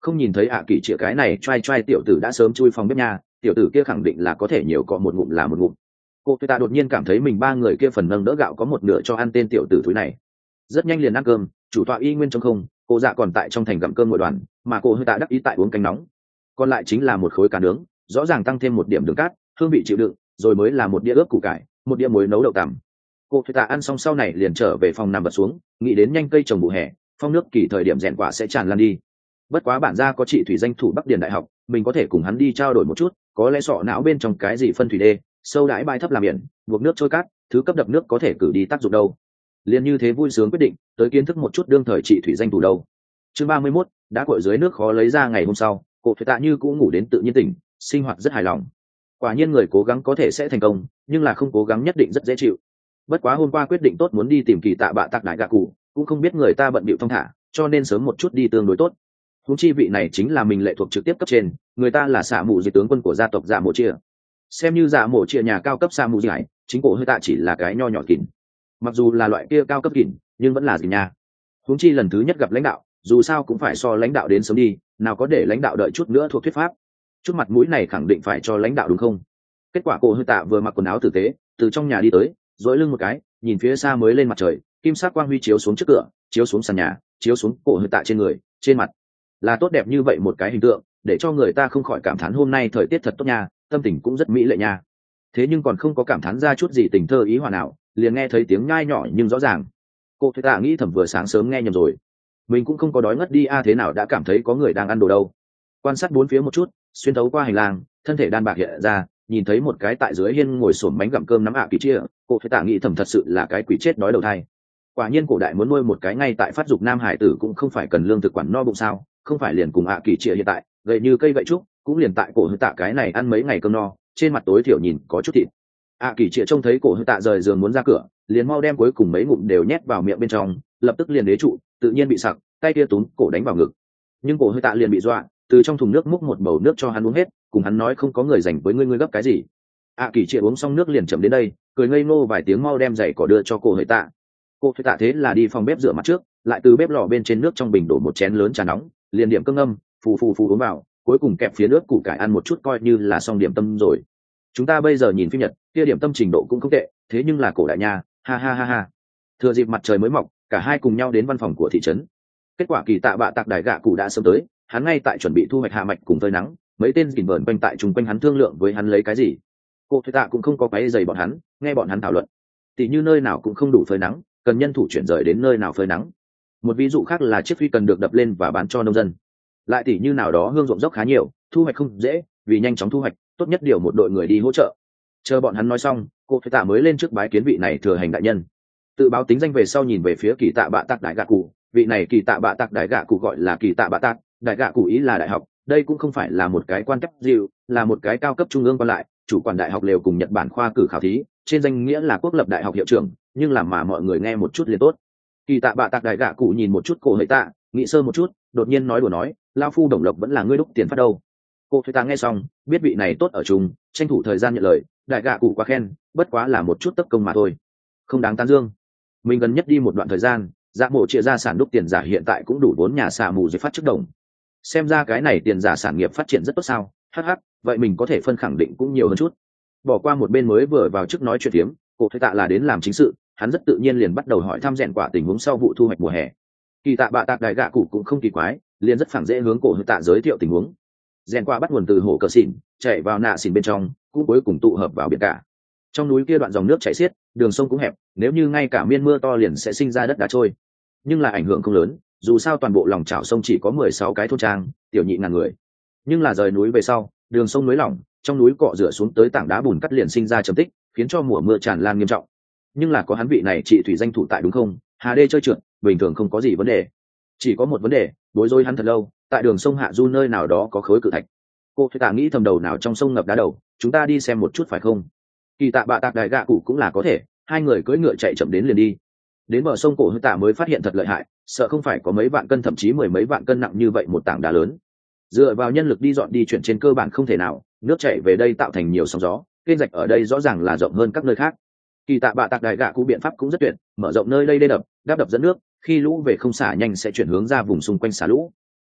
không nhìn thấy ạ kỳ chĩa cái này trai trai tiểu tử đã sớm chui phòng bếp nha, tiểu tử kia khẳng định là có thể nhiều cọ một ngụm là một ngụm. Cô ta đột nhiên cảm thấy mình ba người kia phần nâng đỡ gạo có một nửa cho ăn tên tiểu tử thúi này. Rất nhanh liền ăn cơm, chủ tọa y nguyên trong không, cô dạ còn tại trong thành gặm cơm ngồi đoàn, mà cô hơi tạ đắc ý tại uống canh nóng. Còn lại chính là một khối cá nướng, rõ ràng tăng thêm một điểm đường cát, hương vị chịu đựng, rồi mới là một đĩa ướp củ cải, một đĩa muối nấu đậu tằm. Cô hơi tạ ăn xong sau này liền trở về phòng nằm bật xuống, nghĩ đến nhanh cây trồng vụ hè, phong nước kỳ thời điểm rèn quả sẽ tràn lan đi. Bất quá bản gia có chị thủy danh thủ Bắc Điền đại học, mình có thể cùng hắn đi trao đổi một chút, có lẽ sọ não bên trong cái gì phân thủy đê, sâu đãi bãi thấp làm biển, buộc nước trôi cát, thứ cấp đập nước có thể cử đi tác dụng đâu. Liên như thế vui sướng quyết định, tới kiến thức một chút đương thời chị thủy danh thủ đâu. Chương ba mươi mốt, đã cội dưới nước khó lấy ra ngày hôm sau, cô phải tạ như cũng ngủ đến tự nhiên tỉnh, sinh hoạt rất hài lòng. Quả nhiên người cố gắng có thể sẽ thành công, nhưng là không cố gắng nhất định rất dễ chịu. Bất quá hôm qua quyết định tốt muốn đi tìm kỳ tạ bạ tạc đại gạ cụ, cũng không biết người ta bận bịu thong thả, cho nên sớm một chút đi tương đối tốt. Huống chi vị này chính là mình lệ thuộc trực tiếp cấp trên, người ta là xạ mù diệt tướng quân của gia tộc Dạ Mộ Chia. Xem như Dạ Mộ Chia nhà cao cấp xạ mù giải, chính cổ hơi tạ chỉ là cái nho nhỏ kỉn. Mặc dù là loại kia cao cấp kỉn, nhưng vẫn là gì nha. Huống chi lần thứ nhất gặp lãnh đạo, dù sao cũng phải so lãnh đạo đến sớm đi, nào có để lãnh đạo đợi chút nữa thuộc thuyết pháp. Chút mặt mũi này khẳng định phải cho lãnh đạo đúng không? Kết quả cổ hơi tạ vừa mặc quần áo tử tế, từ trong nhà đi tới, duỗi lưng một cái, nhìn phía xa mới lên mặt trời, kim sắc quang huy chiếu xuống trước cửa, chiếu xuống sàn nhà, chiếu xuống cổ hơi tạ trên người, trên mặt. Là tốt đẹp như vậy một cái hình tượng, để cho người ta không khỏi cảm thán hôm nay thời tiết thật tốt nha, tâm tình cũng rất mỹ lệ nha. Thế nhưng còn không có cảm thán ra chút gì tình thơ ý hòa nào, liền nghe thấy tiếng nhai nhỏ nhưng rõ ràng. Cô thấy tạ nghĩ thầm vừa sáng sớm nghe nhầm rồi, mình cũng không có đói ngất đi a, thế nào đã cảm thấy có người đang ăn đồ đâu. Quan sát bốn phía một chút, xuyên thấu qua hành lang, thân thể đan bạc hiện ra, nhìn thấy một cái tại dưới hiên ngồi xổm bánh gặm cơm nắm ạ kỳ chia. Cô thấy tạ nghĩ thầm thật sự là cái quỷ chết đói đầu thai. Quả nhiên cổ đại muốn nuôi một cái ngay tại phát dục nam hải tử cũng không phải cần lương thực quản no bụng sao, không phải liền cùng ạ kỳ chia hiện tại gậy như cây gậy trúc, cũng liền tại cổ hơi tạ cái này ăn mấy ngày cơm no, trên mặt tối thiểu nhìn có chút thịt. ạ kỳ chia trông thấy cổ hơi tạ rời giường muốn ra cửa, liền mau đem cuối cùng mấy ngụm đều nhét vào miệng bên trong, lập tức liền đế trụ, tự nhiên bị sặc, tay kia túm cổ đánh vào ngực. Nhưng cổ hơi tạ liền bị dọa, từ trong thùng nước múc một bầu nước cho hắn uống hết, cùng hắn nói không có người dành với ngươi, ngươi gấp cái gì. ạ kỳ chia uống xong nước liền chậm đến đây, cười ngây ngô vài tiếng mau đem giày cỏ đưa cho cổ hơi tạ. Cổ hơi tạ thế là đi phòng bếp rửa mặt trước, lại từ bếp lò bên trên nước trong bình đổ một chén lớn trà nóng, liền điểm cơm ngâm, phù phù phù uống vào, cuối cùng kẹp phía nước củ cải ăn một chút coi như là xong điểm tâm rồi. Chúng ta bây giờ nhìn phim Nhật, kia điểm tâm trình độ cũng không tệ, thế nhưng là cổ đại nha, ha ha ha ha. Thừa dịp mặt trời mới mọc, cả hai cùng nhau đến văn phòng của thị trấn. Kết quả kỳ tạ bạ tạc đại gạ cụ đã sớm tới, hắn ngay tại chuẩn bị thu hoạch hạ mạch cùng phơi nắng, mấy tên kình vờn quanh tại chung quanh hắn thương lượng với hắn lấy cái gì. Cô thuê tạ cũng không có cái giày bọn hắn, nghe bọn hắn thảo luận. Tỷ như nơi nào cũng không đủ phơi nắng, cần nhân thủ chuyển rời đến nơi nào phơi nắng. Một ví dụ khác là chiếc phi cần được đập lên và bán cho nông dân. Lại tỷ như nào đó hương ruộng dốc khá nhiều, thu hoạch không dễ, vì nhanh chóng thu hoạch, tốt nhất điều một đội người đi hỗ trợ. Chờ bọn hắn nói xong, cô thuê tạ mới lên trước bái kiến vị này thừa hành đại nhân. Tự báo tính danh về sau nhìn về phía kỳ tạ bạ tạc đại gạ cụ, vị này kỳ tạ bạ tạc đại gạ cụ gọi là kỳ tạ bạ tạc, đại gạ cụ ý là đại học, đây cũng không phải là một cái quan cấp dịu, là một cái cao cấp trung ương còn lại, chủ quản đại học lều cùng Nhật Bản khoa cử khảo thí, trên danh nghĩa là quốc lập đại học hiệu trưởng, nhưng làm mà mọi người nghe một chút liền tốt. Kỳ tạ bạ tạc đại gạ cụ nhìn một chút cổ hơi tạ, nghĩ sơ một chút, đột nhiên nói đùa nói, lao phu đồng lộc vẫn là ngươi đúc tiền phát đâu. Cô hơi tạ nghe xong, biết vị này tốt ở chung, tranh thủ thời gian nhận lời, đại gạ cụ quá khen, bất quá là một chút tất công mà thôi, không đáng tán dương. Mình gần nhất đi một đoạn thời gian, Dạ Mộ chia ra sản đúc tiền giả hiện tại cũng đủ vốn nhà xà mù dưới phát trước đồng. Xem ra cái này tiền giả sản nghiệp phát triển rất tốt sao? Hắc hắc, vậy mình có thể phân khẳng định cũng nhiều hơn chút. Bỏ qua một bên mới vừa vào trước nói chuyện tiếm, cổ thấy tạ là đến làm chính sự, hắn rất tự nhiên liền bắt đầu hỏi thăm rèn quả tình huống sau vụ thu hoạch mùa hè. Kỳ tạ bạ tạc đại gạ cụ cũng không kỳ quái, liền rất phẳng dễ hướng cổ hơi tạ giới thiệu tình huống. Rèn quả bắt nguồn từ hồ cờ xỉn, chạy vào nạ xỉn bên trong, cũng cuối cùng tụ hợp vào biển cả. Trong núi kia đoạn dòng nước chảy xiết, đường sông cũng hẹp, nếu như ngay cả miên mưa to liền sẽ sinh ra đất đá trôi. Nhưng là ảnh hưởng không lớn, dù sao toàn bộ lòng chảo sông chỉ có mười sáu cái thôn trang, tiểu nhị ngàn người. Nhưng là rời núi về sau, đường sông núi lỏng, trong núi cọ rửa xuống tới tảng đá bùn cắt liền sinh ra trầm tích, khiến cho mùa mưa tràn lan nghiêm trọng. Nhưng là có hắn vị này trị thủy danh thủ tại đúng không? Hà đê chơi trượt, bình thường không có gì vấn đề. Chỉ có một vấn đề, bối rối hắn thật lâu, tại đường sông hạ du nơi nào đó có khối cự thạch. Cô phải tạ nghĩ thầm đầu nào trong sông ngập đá đầu, chúng ta đi xem một chút phải không? Kỳ tạ bạ tạc đại gạ cụ cũng là có thể, hai người cưỡi ngựa chạy chậm đến liền đi. Đến bờ sông cổ hơi tạ mới phát hiện thật lợi hại, sợ không phải có mấy vạn cân thậm chí mười mấy vạn cân nặng như vậy một tảng đá lớn. Dựa vào nhân lực đi dọn đi chuyển trên cơ bản không thể nào, nước chảy về đây tạo thành nhiều sóng gió, kênh rạch ở đây rõ ràng là rộng hơn các nơi khác. Kỳ tạ bạ tạc đại gạ cụ biện pháp cũng rất tuyệt, mở rộng nơi đây đê đập, đáp đập dẫn nước, khi lũ về không xả nhanh sẽ chuyển hướng ra vùng xung quanh xả lũ.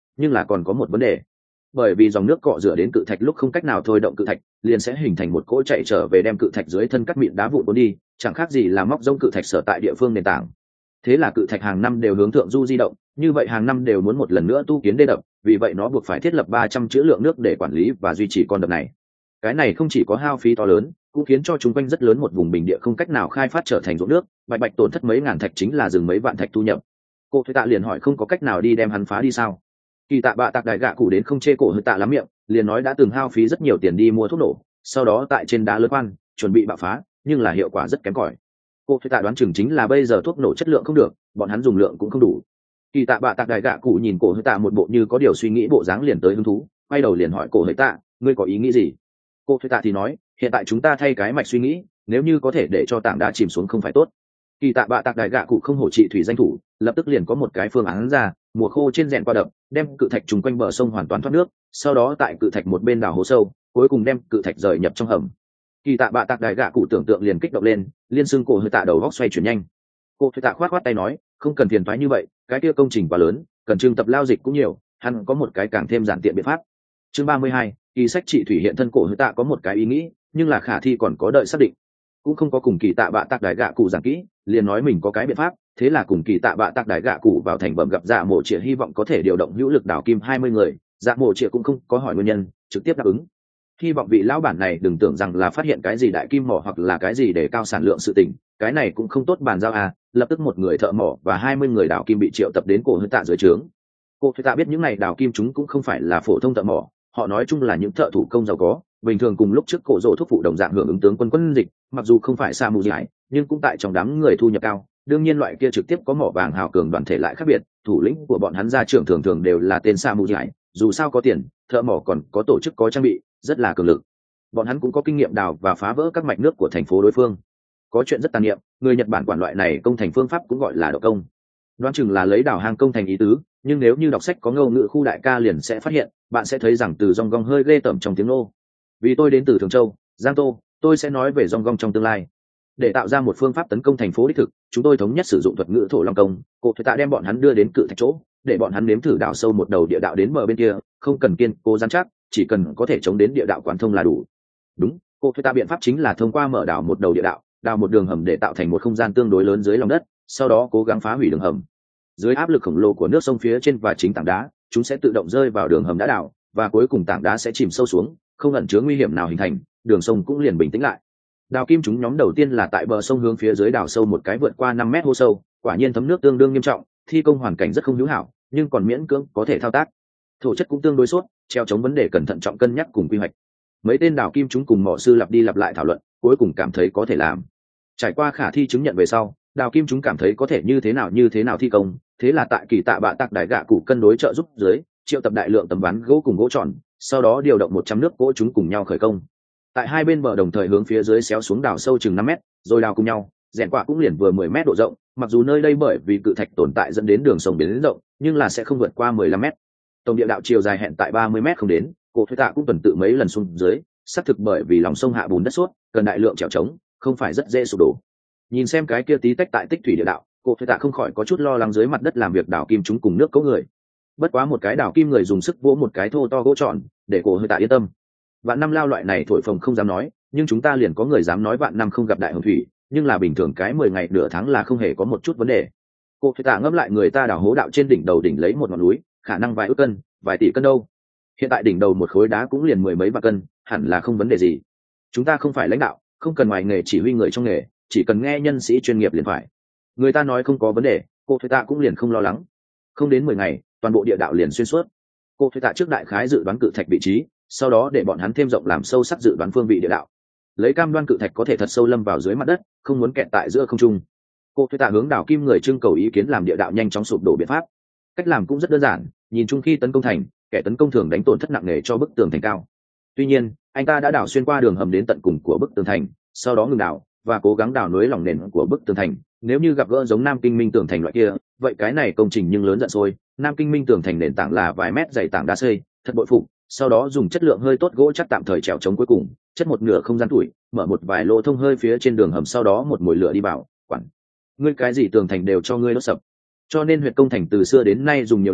nhưng là còn có một vấn đề. Bởi vì dòng nước cọ rửa đến cự thạch lúc không cách nào thôi động cự thạch, liền sẽ hình thành một cỗ chạy trở về đem cự thạch dưới thân cắt mịn đá vụn cuốn đi, chẳng khác gì là móc rông cự thạch sở tại địa phương nền tảng. Thế là cự thạch hàng năm đều hướng thượng du di động, như vậy hàng năm đều muốn một lần nữa tu kiến đê đập, vì vậy nó buộc phải thiết lập ba trăm trữ lượng nước để quản lý và duy trì con đập này. Cái này không chỉ có hao phí to lớn, cũng khiến cho chúng quanh rất lớn một vùng bình địa không cách nào khai phát trở thành ruộng nước, bạch bạch tổn thất mấy ngàn thạch chính là dừng mấy vạn thạch thu nhập. Cô thuê tạ liền hỏi không có cách nào đi đem hắn phá đi sao? Kỳ tạ bạ tạc đại gạ cụ đến không chê cổ hơi tạ lắm miệng, liền nói đã từng hao phí rất nhiều tiền đi mua thuốc nổ, sau đó tại trên đá lớn quan chuẩn bị bạo phá, nhưng là hiệu quả rất kém cỏi. Cô thuê tạ đoán chừng chính là bây giờ thuốc nổ chất lượng không được, bọn hắn dùng lượng cũng không đủ. Kỳ tạ bạ tạc đại gạ cụ nhìn cổ hơi tạ một bộ như có điều suy nghĩ bộ dáng liền tới hứng thú, quay đầu liền hỏi cổ hơi tạ, ngươi có ý nghĩ gì? Cô thuê tạ thì nói, hiện tại chúng ta thay cái mạch suy nghĩ, nếu như có thể để cho tảng đá chìm xuống không phải tốt. Kỳ tạ bạ tạc đại gạ cụ không hổ trị thủy danh thủ, lập tức liền có một cái phương án ra, mùa khô trên rèn qua đập, đem cự thạch trùng quanh bờ sông hoàn toàn thoát nước, sau đó tại cự thạch một bên đào hố sâu, cuối cùng đem cự thạch rời nhập trong hầm. Kỳ tạ bạ tạc đại gạ cụ tưởng tượng liền kích động lên, liên xương cổ hơi tạ đầu góc xoay chuyển nhanh. Cô hơi tạ khoát khoát tay nói, không cần phiền toái như vậy, cái kia công trình quá lớn, cần trưng tập lao dịch cũng nhiều, hắn có một cái càng thêm giản tiện biện pháp. Chương ba mươi hai, kỳ sách trị thủy hiện thân cổ hơi tạ có một cái ý nghĩ, nhưng là khả thi còn có đợi xác định. Cũng không có cùng kỳ tạ bạ tạc đại gạ cụ giảng kỹ, liền nói mình có cái biện pháp, thế là cùng kỳ tạ bạ tạc đại gạ cụ vào thành bẩm gặp dạ mộ trịa hy vọng có thể điều động hữu lực đảo kim hai mươi người, dạ mộ trịa cũng không có hỏi nguyên nhân, trực tiếp đáp ứng. Hy vọng vị lão bản này đừng tưởng rằng là phát hiện cái gì đại kim mỏ hoặc là cái gì để cao sản lượng sự tình, cái này cũng không tốt bàn giao à, lập tức một người thợ mỏ và hai mươi người đảo kim bị triệu tập đến cổ hơi tạ dưới trướng. Cổ hơi tạ biết những này đảo kim chúng cũng không phải là phổ thông thợ mỏ, họ nói chung là những thợ thủ công giàu có, bình thường cùng lúc trước cổ rồ thúc phụ đồng dạng hưởng ứng tướng quân quân dịch, mặc dù không phải sa mù giải, nhưng cũng tại trong đám người thu nhập cao, đương nhiên loại kia trực tiếp có mỏ vàng hào cường đoàn thể lại khác biệt, thủ lĩnh của bọn hắn gia trưởng thường thường đều là tên sa mù giải, dù sao có tiền, thợ mỏ còn có tổ chức có trang bị, rất là cường lực. Bọn hắn cũng có kinh nghiệm đào và phá vỡ các mạch nước của thành phố đối phương. Có chuyện rất tàn niệm, người Nhật Bản quản loại này công thành phương pháp cũng gọi là độc công. Đoán chừng là lấy đào hang công thành ý tứ, nhưng nếu như đọc sách có ngâu ngữ khu đại ca liền sẽ phát hiện, bạn sẽ thấy rằng từ dòng gong hơi ghê tởm trong tiếng nô. Vì tôi đến từ Thường Châu, Giang Tô, tôi sẽ nói về dòng gong trong tương lai. Để tạo ra một phương pháp tấn công thành phố đích thực, chúng tôi thống nhất sử dụng thuật ngữ thổ long công, cổ thuê tạ đem bọn hắn đưa đến cự thạch chỗ, để bọn hắn nếm thử đào sâu một đầu địa đạo đến bờ bên kia, không cần kiên cố rắn chắc, chỉ cần có thể chống đến địa đạo quán thông là đủ. Đúng, cổ thuê tạ biện pháp chính là thông qua mở đào một đầu địa đạo, đào một đường hầm để tạo thành một không gian tương đối lớn dưới lòng đất, sau đó cố gắng phá hủy đường hầm. Dưới áp lực khổng lồ của nước sông phía trên và chính tảng đá, chúng sẽ tự động rơi vào đường hầm đã đào, và cuối cùng tảng đá sẽ chìm sâu xuống, không ẩn chứa nguy hiểm nào hình thành, đường sông cũng liền bình tĩnh lại. Đào kim chúng nhóm đầu tiên là tại bờ sông hướng phía dưới đào sâu một cái vượt qua năm mét hố sâu, quả nhiên thấm nước tương đương nghiêm trọng, thi công hoàn cảnh rất không hữu hảo, nhưng còn miễn cưỡng có thể thao tác. Thổ chất cũng tương đối suốt, treo chống vấn đề cẩn thận trọng cân nhắc cùng quy hoạch. Mấy tên đào kim chúng cùng mỏ sư lặp đi lặp lại thảo luận, cuối cùng cảm thấy có thể làm. Trải qua khả thi chứng nhận về sau, đào kim chúng cảm thấy có thể như thế nào như thế nào thi công, thế là tại kỳ tạ bạ tạc đại gạ cụ cân đối trợ giúp dưới, triệu tập đại lượng tấm ván gỗ cùng gỗ tròn, sau đó điều động một trăm nước gỗ chúng cùng nhau khởi công. Tại hai bên bờ đồng thời hướng phía dưới xéo xuống đào sâu chừng năm mét, rồi đào cùng nhau, rèn quả cũng liền vừa mười mét độ rộng, mặc dù nơi đây bởi vì cự thạch tồn tại dẫn đến đường sông biến rộng, nhưng là sẽ không vượt qua mười lăm mét. Tổng địa đạo chiều dài hẹn tại ba mươi mét không đến, cổ thuê tạ cũng tuần tự mấy lần xuống dưới, xác thực bởi vì lòng sông hạ bùn đất suốt, cần đại lượng trèo trống, không phải rất dễ sụp đổ. Nhìn xem cái kia tí tách tại tích thủy địa đạo, cổ thuê tạ không khỏi có chút lo lắng dưới mặt đất làm việc đào kim chúng cùng nước có người. Bất quá một cái đào kim người dùng sức vỗ một cái thô to gỗ tròn, để cổ thuê tạ yên tâm. Vạn năm lao loại này thổi phồng không dám nói, nhưng chúng ta liền có người dám nói vạn năm không gặp đại hồng thủy, nhưng là bình thường cái mười ngày nửa tháng là không hề có một chút vấn đề. Cổ thuê tạ ngẫm lại người ta đào hố đạo trên đỉnh đầu đỉnh lấy một ngọn núi, khả năng vài ức cân, vài tỷ cân đâu. Hiện tại đỉnh đầu một khối đá cũng liền mười mấy vạn cân, hẳn là không vấn đề gì. Chúng ta không phải lãnh đạo, không cần ngoài nghề chỉ huy người trong nghề, chỉ cần nghe nhân sĩ chuyên nghiệp liền phải. Người ta nói không có vấn đề, cô thuê tạ cũng liền không lo lắng. Không đến mười ngày, toàn bộ địa đạo liền xuyên suốt. Cô thuê tạ trước đại khái dự đoán cự thạch vị trí, sau đó để bọn hắn thêm rộng làm sâu sắc dự đoán phương vị địa đạo, lấy cam đoan cự thạch có thể thật sâu lâm vào dưới mặt đất, không muốn kẹt tại giữa không trung. Cô thuê tạ hướng đào kim người trưng cầu ý kiến làm địa đạo nhanh chóng sụp đổ biện pháp. Cách làm cũng rất đơn giản, nhìn chung khi tấn công thành, kẻ tấn công thường đánh tổn thất nặng nề cho bức tường thành cao. Tuy nhiên, anh ta đã đào xuyên qua đường hầm đến tận cùng của bức tường thành, sau đó ngừng đào và cố gắng đào nối lòng nền của bức tường thành. Nếu như gặp gỡ giống Nam Kinh Minh tường thành loại kia, vậy cái này công trình nhưng lớn giận sôi. Nam Kinh Minh tường thành nền tảng là vài mét dày tảng đá xây, thật bội phục. Sau đó dùng chất lượng hơi tốt gỗ chắc tạm thời trèo chống cuối cùng, chất một nửa không gian tuổi, mở một vài lỗ thông hơi phía trên đường hầm, sau đó một mồi lửa đi vào, quản ngươi cái gì tường thành đều cho ngươi đốt sập. Cho nên huyện công thành từ xưa đến nay dùng nhiều đây,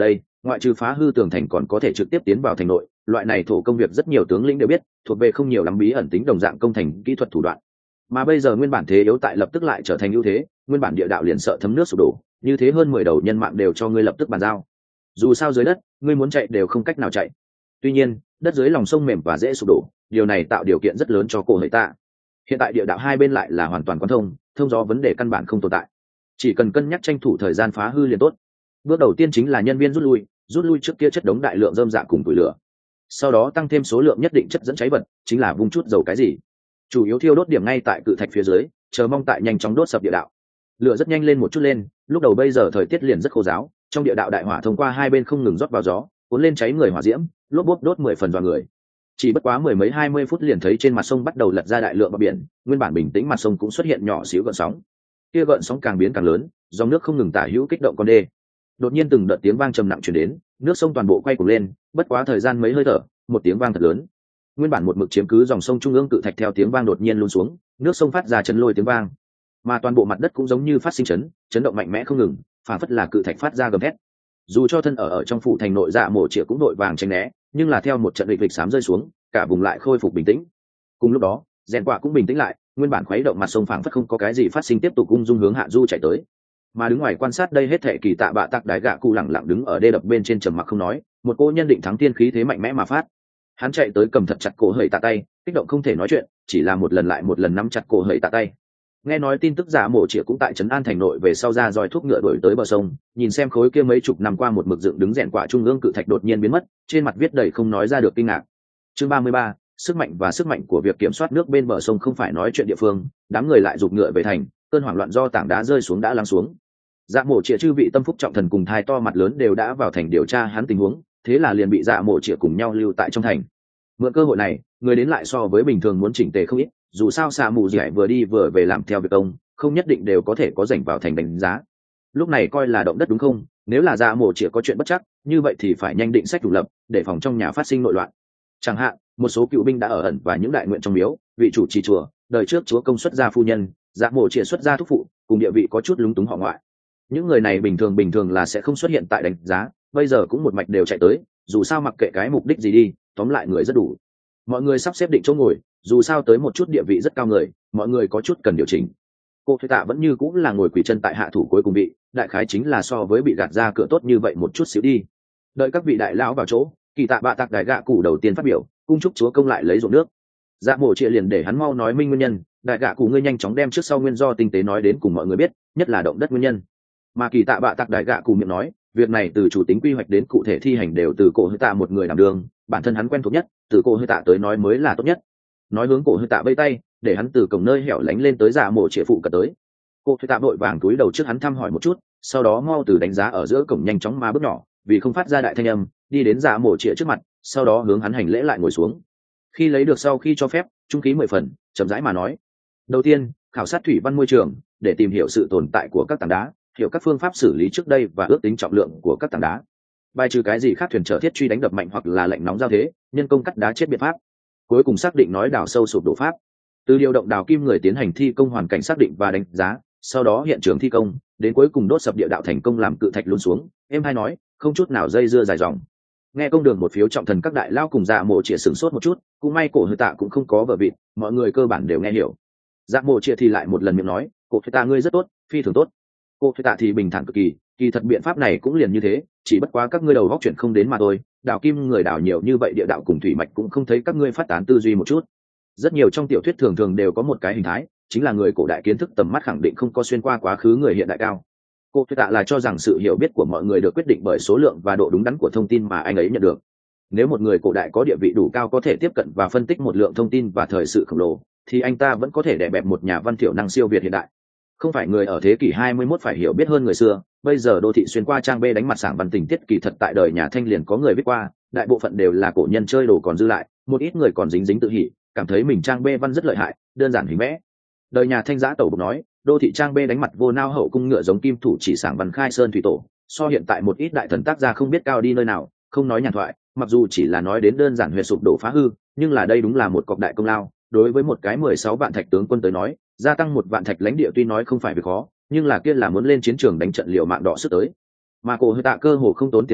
ngoại trừ phá hư tường thành còn có thể trực tiếp tiến vào thành nội, loại này thổ công việc rất nhiều tướng lĩnh đều biết, thuộc về không nhiều lắm bí ẩn tính đồng dạng công thành kỹ thuật thủ đoạn. Mà bây giờ nguyên bản thế yếu tại lập tức lại trở thành ưu thế, nguyên bản địa đạo liền sợ thấm nước sụp đổ, như thế hơn mười đầu nhân mạng đều cho ngươi lập tức bàn giao. Dù sao dưới đất, ngươi muốn chạy đều không cách nào chạy. Tuy nhiên, đất dưới lòng sông mềm và dễ sụp đổ, điều này tạo điều kiện rất lớn cho cổ hệ tạ. Hiện tại địa đạo hai bên lại là hoàn toàn quan thông, thông gió vấn đề căn bản không tồn tại, chỉ cần cân nhắc tranh thủ thời gian phá hư liền tốt. Bước đầu tiên chính là nhân viên rút lui, rút lui trước kia chất đống đại lượng rơm rạ cùng củi lửa, sau đó tăng thêm số lượng nhất định chất dẫn cháy vật, chính là vung chút dầu cái gì, chủ yếu thiêu đốt điểm ngay tại cự thạch phía dưới, chờ mong tại nhanh chóng đốt sập địa đạo. Lửa rất nhanh lên một chút lên, lúc đầu bây giờ thời tiết liền rất khô giáo, trong địa đạo đại hỏa thông qua hai bên không ngừng rót vào gió, cuốn lên cháy người hỏa diễm, lốp bốp đốt mười phần vào người. Chỉ bất quá mười mấy hai mươi phút liền thấy trên mặt sông bắt đầu lật ra đại lượng bọt biển, nguyên bản bình tĩnh mặt sông cũng xuất hiện nhỏ xíu gợn sóng. Kia gợn sóng càng biến càng lớn, dòng nước không ngừng tả hữu kích động con đê. Đột nhiên từng đợt tiếng vang trầm nặng truyền đến, nước sông toàn bộ quay cuồng lên, bất quá thời gian mấy hơi thở, một tiếng vang thật lớn. Nguyên bản một mực chiếm cứ dòng sông trung ương cự thạch theo tiếng vang đột nhiên lún xuống, nước sông phát ra chấn lôi tiếng vang, mà toàn bộ mặt đất cũng giống như phát sinh chấn, chấn động mạnh mẽ không ngừng, phản phất là cự thạch phát ra gầm thét. Dù cho thân ở ở trong phủ thành nội Dạ Mộ Chĩa cũng đội vàng tránh né, nhưng là theo một trận lịch lịch xám rơi xuống, cả vùng lại khôi phục bình tĩnh. Cùng lúc đó, rèn quả cũng bình tĩnh lại, nguyên bản khuấy động mặt sông phảng phất không có cái gì phát sinh, tiếp tục ung dung hướng hạ du chạy tới. Mà đứng ngoài quan sát đây hết thệ Kỳ Tạ Bạ Tạc Đái Gạ Cụ lẳng lặng đứng ở đê đập bên trên trầm mặc không nói, một cô nhân định thắng tiên khí thế mạnh mẽ mà phát. Hắn chạy tới cầm thật chặt cổ hời tạ tay, kích động không thể nói chuyện, chỉ là một lần lại một lần nắm chặt cổ hời tạ tay. Nghe nói tin tức Dạ Mộ Chĩa cũng tại trấn an thành nội về sau ra roi thuốc ngựa đuổi tới bờ sông, nhìn xem khối kia mấy chục năm qua một mực dựng đứng rèn quả trung ương cự thạch đột nhiên biến mất, trên mặt viết đầy không nói ra được kinh ngạc. Chương ba mươi ba, sức mạnh và sức mạnh của việc kiểm soát nước bên bờ sông không phải nói chuyện địa phương, đám người lại giục ngựa về thành, cơn hoảng loạn do tảng đá rơi xuống đã lắng xuống. Dạ Mộ Chĩa chư vị tâm phúc trọng thần cùng thai to mặt lớn đều đã vào thành điều tra hắn tình huống, thế là liền bị Dạ Mộ Chĩa cùng nhau lưu tại trong thành. Mượn cơ hội này, người đến lại so với bình thường muốn chỉnh tề không ít, dù sao xạ mù dẻ vừa đi vừa về làm theo việc công, không nhất định đều có thể có rảnh vào thành đánh giá. Lúc này coi là động đất đúng không? Nếu là Dạ Mộ Chĩa có chuyện bất chắc, như vậy thì phải nhanh định sách chủ lập, để phòng trong nhà phát sinh nội loạn. Chẳng hạn, một số cựu binh đã ở ẩn và những đại nguyện trong miếu, vị chủ trì chùa, đời trước chúa công xuất gia phu nhân, Dạ Mộ Chĩa xuất gia thúc phụ, cùng địa vị có chút lúng túng họ ngoại. Những người này bình thường bình thường là sẽ không xuất hiện tại đánh giá, bây giờ cũng một mạch đều chạy tới, dù sao mặc kệ cái mục đích gì đi, tóm lại người rất đủ. Mọi người sắp xếp định chỗ ngồi, dù sao tới một chút địa vị rất cao người, mọi người có chút cần điều chỉnh. Cô Thuế Tạ vẫn như cũng là ngồi quỳ chân tại hạ thủ cuối cùng vị, đại khái chính là so với bị gạt ra cửa tốt như vậy một chút xíu đi. Đợi các vị đại lão vào chỗ, Kỳ Tạ Bạ Tạc Đái Gạ Cụ đầu tiên phát biểu, cung chúc chúa công lại lấy ruộng nước. Dạ Mộ Chĩa liền để hắn mau nói minh nguyên nhân, đại gạ cụ ngươi nhanh chóng đem trước sau nguyên do tinh tế nói đến cùng mọi người biết, nhất là động đất nguyên nhân. Mà Kỳ Tạ Bạ Tạc Đái Gạ Cụ miệng nói, việc này từ chủ tính quy hoạch đến cụ thể thi hành đều từ Cổ Hơi Tạ một người đảm đương, bản thân hắn quen thuộc nhất, từ Cổ Hơi Tạ tới nói mới là tốt nhất. Nói hướng Cổ Hơi Tạ vây tay, để hắn từ cổng nơi hẻo lánh lên tới Dạ Mộ Chĩa phụ cận tới. Cổ Hơi Tạ vội vàng túi đầu trước hắn thăm hỏi một chút, sau đó mau từ đánh giá ở giữa cổng nhanh chóng ma bước nhỏ, vì không phát ra đại thanh âm, đi đến Dạ Mộ Chĩa trước mặt, sau đó hướng hắn hành lễ lại ngồi xuống. Khi lấy được sau khi cho phép, trung khí mười phần, chậm rãi mà nói. Đầu tiên, khảo sát thủy văn môi trường, để tìm hiểu sự tồn tại của các tảng đá, hiểu các phương pháp xử lý trước đây và ước tính trọng lượng của các tảng đá. Bài trừ cái gì khác thuyền chở thiết truy đánh đập mạnh hoặc là lạnh nóng giao thế, nhân công cắt đá chết biện pháp. Cuối cùng xác định nói đào sâu sụp đổ pháp. Từ điều động đào kim người tiến hành thi công hoàn cảnh xác định và đánh giá, sau đó hiện trường thi công, đến cuối cùng đốt sập địa đạo thành công làm cự thạch lún xuống. Em hay nói, không chút nào dây dưa dài dòng. Nghe công đường một phiếu trọng thần các đại lao cùng Dạ Mộ Chĩa sửng sốt một chút, cũng may Cổ Hơi Tạ cũng không có vợ vịt, mọi người cơ bản đều nghe hiểu. Dạ Mộ Chĩa thì lại một lần miệng nói, Cổ Hơi Tạ ngươi rất tốt, phi thường tốt. Cổ Hơi Tạ thì bình thản cực kỳ, kỳ thật biện pháp này cũng liền như thế, chỉ bất quá các ngươi đầu góc chuyện không đến mà thôi, đào kim người đào nhiều như vậy địa đạo cùng thủy mạch cũng không thấy các ngươi phát tán tư duy một chút. Rất nhiều trong tiểu thuyết thường thường đều có một cái hình thái, chính là người cổ đại kiến thức tầm mắt khẳng định không có xuyên qua quá khứ người hiện đại cao. Cô Thuế Tạ là cho rằng sự hiểu biết của mọi người được quyết định bởi số lượng và độ đúng đắn của thông tin mà anh ấy nhận được. Nếu một người cổ đại có địa vị đủ cao có thể tiếp cận và phân tích một lượng thông tin và thời sự khổng lồ, thì anh ta vẫn có thể đè bẹp một nhà văn thiểu năng siêu việt hiện đại. Không phải người ở thế kỷ hai mươi mốt phải hiểu biết hơn người xưa, bây giờ đô thị xuyên qua trang B đánh mặt sảng văn tình tiết kỳ thật tại đời nhà Thanh liền có người viết qua, đại bộ phận đều là cổ nhân chơi đồ còn dư lại, một ít người còn dính dính tự hỉ, cảm thấy mình trang B văn rất lợi hại, đơn giản hình vẽ. Đời nhà Thanh Giã Tẩu Bộc nói, đô thị trang B đánh mặt vô nao hậu cung ngựa giống kim thủ chỉ sảng văn khai sơn thủy tổ, so hiện tại một ít đại thần tác gia không biết cao đi nơi nào, không nói nhàn thoại, mặc dù chỉ là nói đến đơn giản huyệt sụp đổ phá hư, nhưng là đây đúng là một cọc đại công lao. Đối với một cái mười sáu vạn thạch tướng quân tới nói, gia tăng một vạn thạch lãnh địa tuy nói không phải việc khó, nhưng là kia là muốn lên chiến trường đánh trận liều mạng đỏ sức tới. Mà Cổ Hơi Tạ cơ hồ không tốn tiền gì,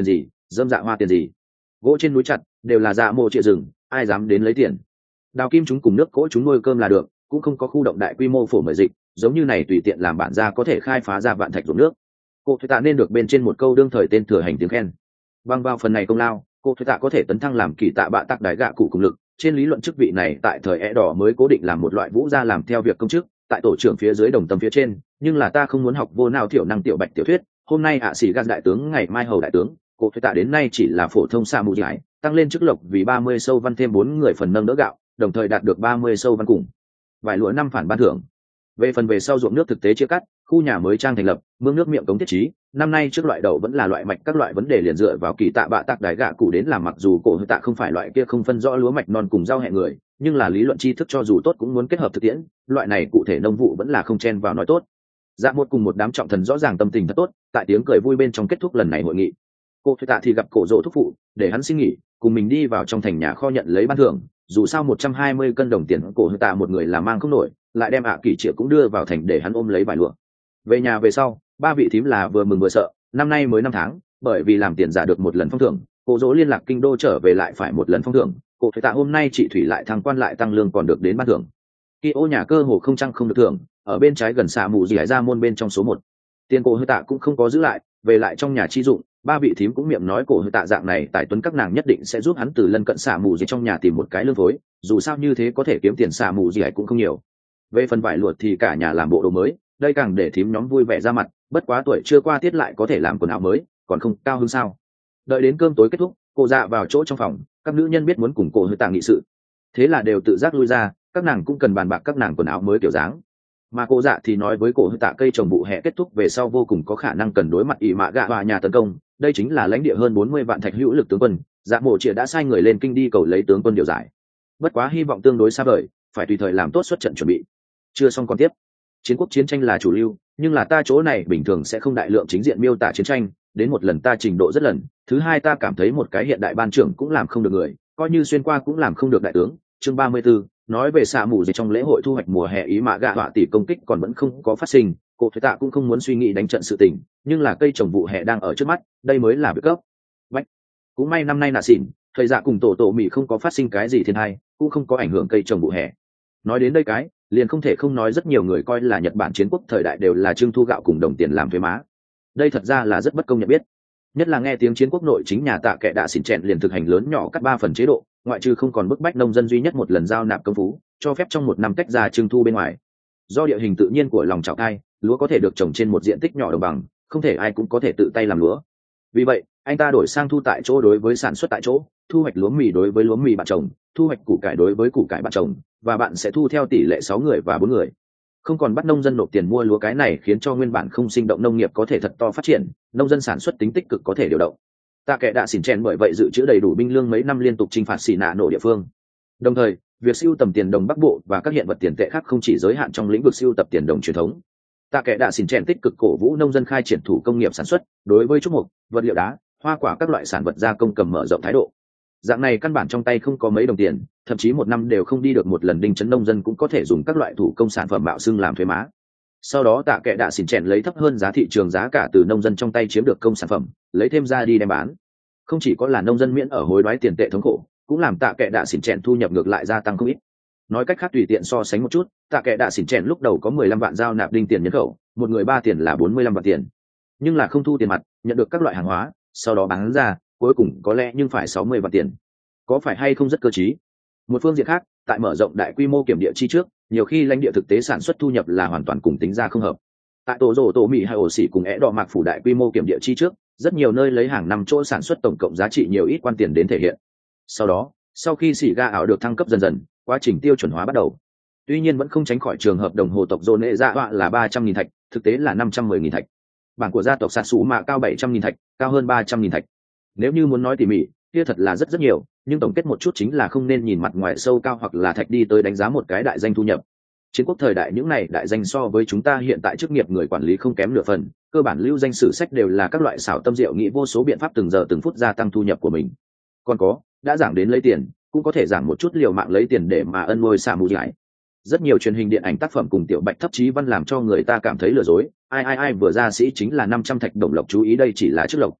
dâm dạ hoa tiền gì, gỗ trên núi chặt đều là dạ mộ trịa rừng, ai dám đến lấy tiền. Đào kim chúng cùng nước cỗ chúng nuôi cơm là được, cũng không có khu động đại quy mô phổ mời dịch, giống như này tùy tiện làm bản gia có thể khai phá ra vạn thạch ruộng nước. Cô thuế tạ nên được bên trên một câu đương thời tên thừa hành tiếng khen. Bằng vào phần này công lao, cô thuế tạ có thể tấn thăng làm kỳ tạ bạ tắc đại gạ cụ cùng lực. Trên lý luận chức vị này tại thời é đỏ mới cố định làm một loại vũ gia làm theo việc công chức, tại tổ trưởng phía dưới đồng tâm phía trên, nhưng là ta không muốn học vô nào thiểu năng tiểu bạch tiểu thuyết. Hôm nay ạ sĩ gan đại tướng, ngày mai hầu đại tướng, cô thuế tạ đến nay chỉ là phổ thông sa mù giải, tăng lên chức lộc vì ba mươi sâu văn thêm bốn người phần nâng đỡ gạo, đồng thời đạt được ba mươi sâu văn cùng vài lúa năm phản ban thưởng. Về phần về sau ruộng nước thực tế chia cắt, khu nhà mới trang thành lập, mương nước miệng cống thiết trí, năm nay trước loại đậu vẫn là loại mạch, các loại vấn đề liền dựa vào kỳ tạ bạ tạc đài gạ cụ đến làm. Mặc dù cổ hư tạ không phải loại kia không phân rõ lúa mạch non cùng rau hẹ người, nhưng là lý luận tri thức cho dù tốt cũng muốn kết hợp thực tiễn, loại này cụ thể nông vụ vẫn là không chen vào nói tốt. Dạ một cùng một đám trọng thần rõ ràng tâm tình thật tốt, tại tiếng cười vui bên trong kết thúc lần này hội nghị. Cô hư tạ thì gặp cổ rỗ thúc phụ, để hắn xin nghỉ, cùng mình đi vào trong thành nhà kho nhận lấy ban thưởng. Dù sao một trăm hai mươi cân đồng tiền cổ hư tạ một người là mang không nổi, lại đem ạ kỳ triệu cũng đưa vào thành để hắn ôm lấy vài lụa. Về nhà về sau, ba vị thím là vừa mừng vừa sợ. Năm nay mới năm tháng, bởi vì làm tiền giả được một lần phong thưởng, cô dỗ liên lạc kinh đô trở về lại phải một lần phong thưởng. Cô phải tạ hôm nay chị thủy lại thăng quan lại tăng lương còn được đến ban thưởng. Khi ô nhà cơ hồ không trăng không được thưởng, ở bên trái gần xạ mù gì hải ra môn bên trong số một. Tiền cổ hư tạ cũng không có giữ lại, về lại trong nhà chi dụng. Ba vị thím cũng miệng nói cổ hư tạ dạng này tại tuấn các nàng nhất định sẽ giúp hắn từ lân cận xạ mù gì trong nhà tìm một cái lương phối, dù sao như thế có thể kiếm tiền xạ mù gì hải cũng không nhiều. Về phần vải luộc thì cả nhà làm bộ đồ mới, đây càng để thím nhóm vui vẻ ra mặt. Bất quá tuổi chưa qua tiết lại có thể làm quần áo mới, còn không cao hơn sao. Đợi đến cơm tối kết thúc, cô dạ vào chỗ trong phòng, các nữ nhân biết muốn cùng cổ hư tạ nghị sự, thế là đều tự giác lui ra. Các nàng cũng cần bàn bạc các nàng quần áo mới kiểu dáng, mà cô dạ thì nói với cổ hư tạ cây trồng vụ hè kết thúc về sau vô cùng có khả năng cần đối mặt ỷ mạ gạ hòa nhà tấn công. Đây chính là lãnh địa hơn bốn mươi vạn thạch hữu lực tướng quân, dạ mộ chĩa đã sai người lên kinh đi cầu lấy tướng quân điều giải. Bất quá hy vọng tương đối xa vời, phải tùy thời làm tốt xuất trận chuẩn bị. Chưa xong còn tiếp. Chiến quốc chiến tranh là chủ lưu, nhưng là ta chỗ này bình thường sẽ không đại lượng chính diện miêu tả chiến tranh, đến một lần ta trình độ rất lần, thứ hai ta cảm thấy một cái hiện đại ban trưởng cũng làm không được người, coi như xuyên qua cũng làm không được đại tướng. Chương ba mươi 34, nói về xạ mù gì trong lễ hội thu hoạch mùa hè ý mạ gạ họa tỷ công kích còn vẫn không có phát sinh, cô thuế tạ cũng không muốn suy nghĩ đánh trận sự tình, nhưng là cây trồng vụ hè đang ở trước mắt, đây mới là việc cấp bách. Cũng may năm nay nạ xỉn, thời dạ cùng tổ tổ mỹ không có phát sinh cái gì thiên hay, cũng không có ảnh hưởng cây trồng vụ hè. Nói đến đây cái liền không thể không nói rất nhiều người coi là Nhật Bản chiến quốc thời đại đều là trưng thu gạo cùng đồng tiền làm thuế má, đây thật ra là rất bất công nhận biết. Nhất là nghe tiếng chiến quốc nội chính nhà tạ kệ đạ xỉn chẹn liền thực hành lớn nhỏ cắt ba phần chế độ, ngoại trừ không còn bức bách nông dân duy nhất một lần giao nạp công phú, cho phép trong một năm tách ra trưng thu bên ngoài. Do địa hình tự nhiên của lòng chảo thai, lúa có thể được trồng trên một diện tích nhỏ đồng bằng, không thể ai cũng có thể tự tay làm lúa. Vì vậy anh ta đổi sang thu tại chỗ đối với sản xuất tại chỗ, thu hoạch lúa mì đối với lúa mì bạn trồng, thu hoạch củ cải đối với củ cải bạn trồng, và bạn sẽ thu theo tỷ lệ sáu người và bốn người. Không còn bắt nông dân nộp tiền mua lúa, cái này khiến cho nguyên bản không sinh động nông nghiệp có thể thật to phát triển, nông dân sản xuất tính tích cực có thể điều động. Tạ kệ đạ xỉn chèn bởi vậy dự trữ đầy đủ binh lương mấy năm liên tục chinh phạt xì nạ nổ địa phương. Đồng thời việc sưu tầm tiền đồng Bắc Bộ và các hiện vật tiền tệ khác không chỉ giới hạn trong lĩnh vực sưu tập tiền đồng truyền thống. Tạ kệ đạ xỉn chèn tích cực cổ vũ nông dân khai triển thủ công nghiệp sản xuất, đối với trúc mục, vật liệu đá, hoa quả các loại sản vật gia công cầm mở rộng thái độ. Dạng này căn bản trong tay không có mấy đồng tiền, thậm chí một năm đều không đi được một lần, đinh chấn nông dân cũng có thể dùng các loại thủ công sản phẩm mạo xưng làm thuế má. Sau đó tạ kệ đạ xỉn chèn lấy thấp hơn giá thị trường giá cả từ nông dân trong tay chiếm được công sản phẩm, lấy thêm ra đi đem bán. Không chỉ có là nông dân miễn ở hối đoái tiền tệ thống khổ, cũng làm tạ kệ đạ xỉn chèn thu nhập ngược lại gia tăng không ít. Nói cách khác tùy tiện so sánh một chút, tạ kệ đạ xỉn chèn lúc đầu có mười lăm vạn giao nạp đinh tiền nhân khẩu, một người ba tiền là bốn mươi lăm vạn tiền, nhưng là không thu tiền mặt, nhận được các loại hàng hóa, sau đó bán ra, cuối cùng có lẽ nhưng phải sáu mươi vạn tiền. Có phải hay không rất cơ trí? Một phương diện khác, tại mở rộng đại quy mô kiểm địa chi trước, nhiều khi lãnh địa thực tế sản xuất thu nhập là hoàn toàn cùng tính ra không hợp. Tại tổ rổ tổ mỹ hay ổ xỉ cùng é đỏ mạc phủ đại quy mô kiểm địa chi trước, rất nhiều nơi lấy hàng năm chỗ sản xuất tổng cộng giá trị nhiều ít quan tiền đến thể hiện. Sau đó, sau khi xỉ ga ảo được thăng cấp dần dần, quá trình tiêu chuẩn hóa bắt đầu. Tuy nhiên vẫn không tránh khỏi trường hợp đồng hồ tộc dồn nệ dạ họa là ba trăm nghìn thạch, thực tế là năm trăm mười nghìn thạch. Bảng của gia tộc sạt sủ mạ cao bảy trăm nghìn thạch, cao hơn ba trăm nghìn thạch. Nếu như muốn nói tỉ mỉ, kia thật là rất rất nhiều, nhưng tổng kết một chút chính là không nên nhìn mặt ngoài sâu cao hoặc là thạch đi tới đánh giá một cái đại danh thu nhập. Chiến quốc thời đại những này đại danh so với chúng ta hiện tại chức nghiệp người quản lý không kém nửa phần, cơ bản lưu danh sử sách đều là các loại xảo tâm diệu nghĩ vô số biện pháp từng giờ từng phút gia tăng thu nhập của mình. Còn có, đã giảng đến lấy tiền, cũng có thể giảng một chút liều mạng lấy tiền để mà ân nuôi xả mù giải. Rất nhiều truyền hình điện ảnh tác phẩm cùng tiểu bạch thấp chí văn làm cho người ta cảm thấy lừa dối, ai ai ai vừa ra sĩ chính là năm trăm thạch đồng lộc, chú ý đây chỉ là trước lộc.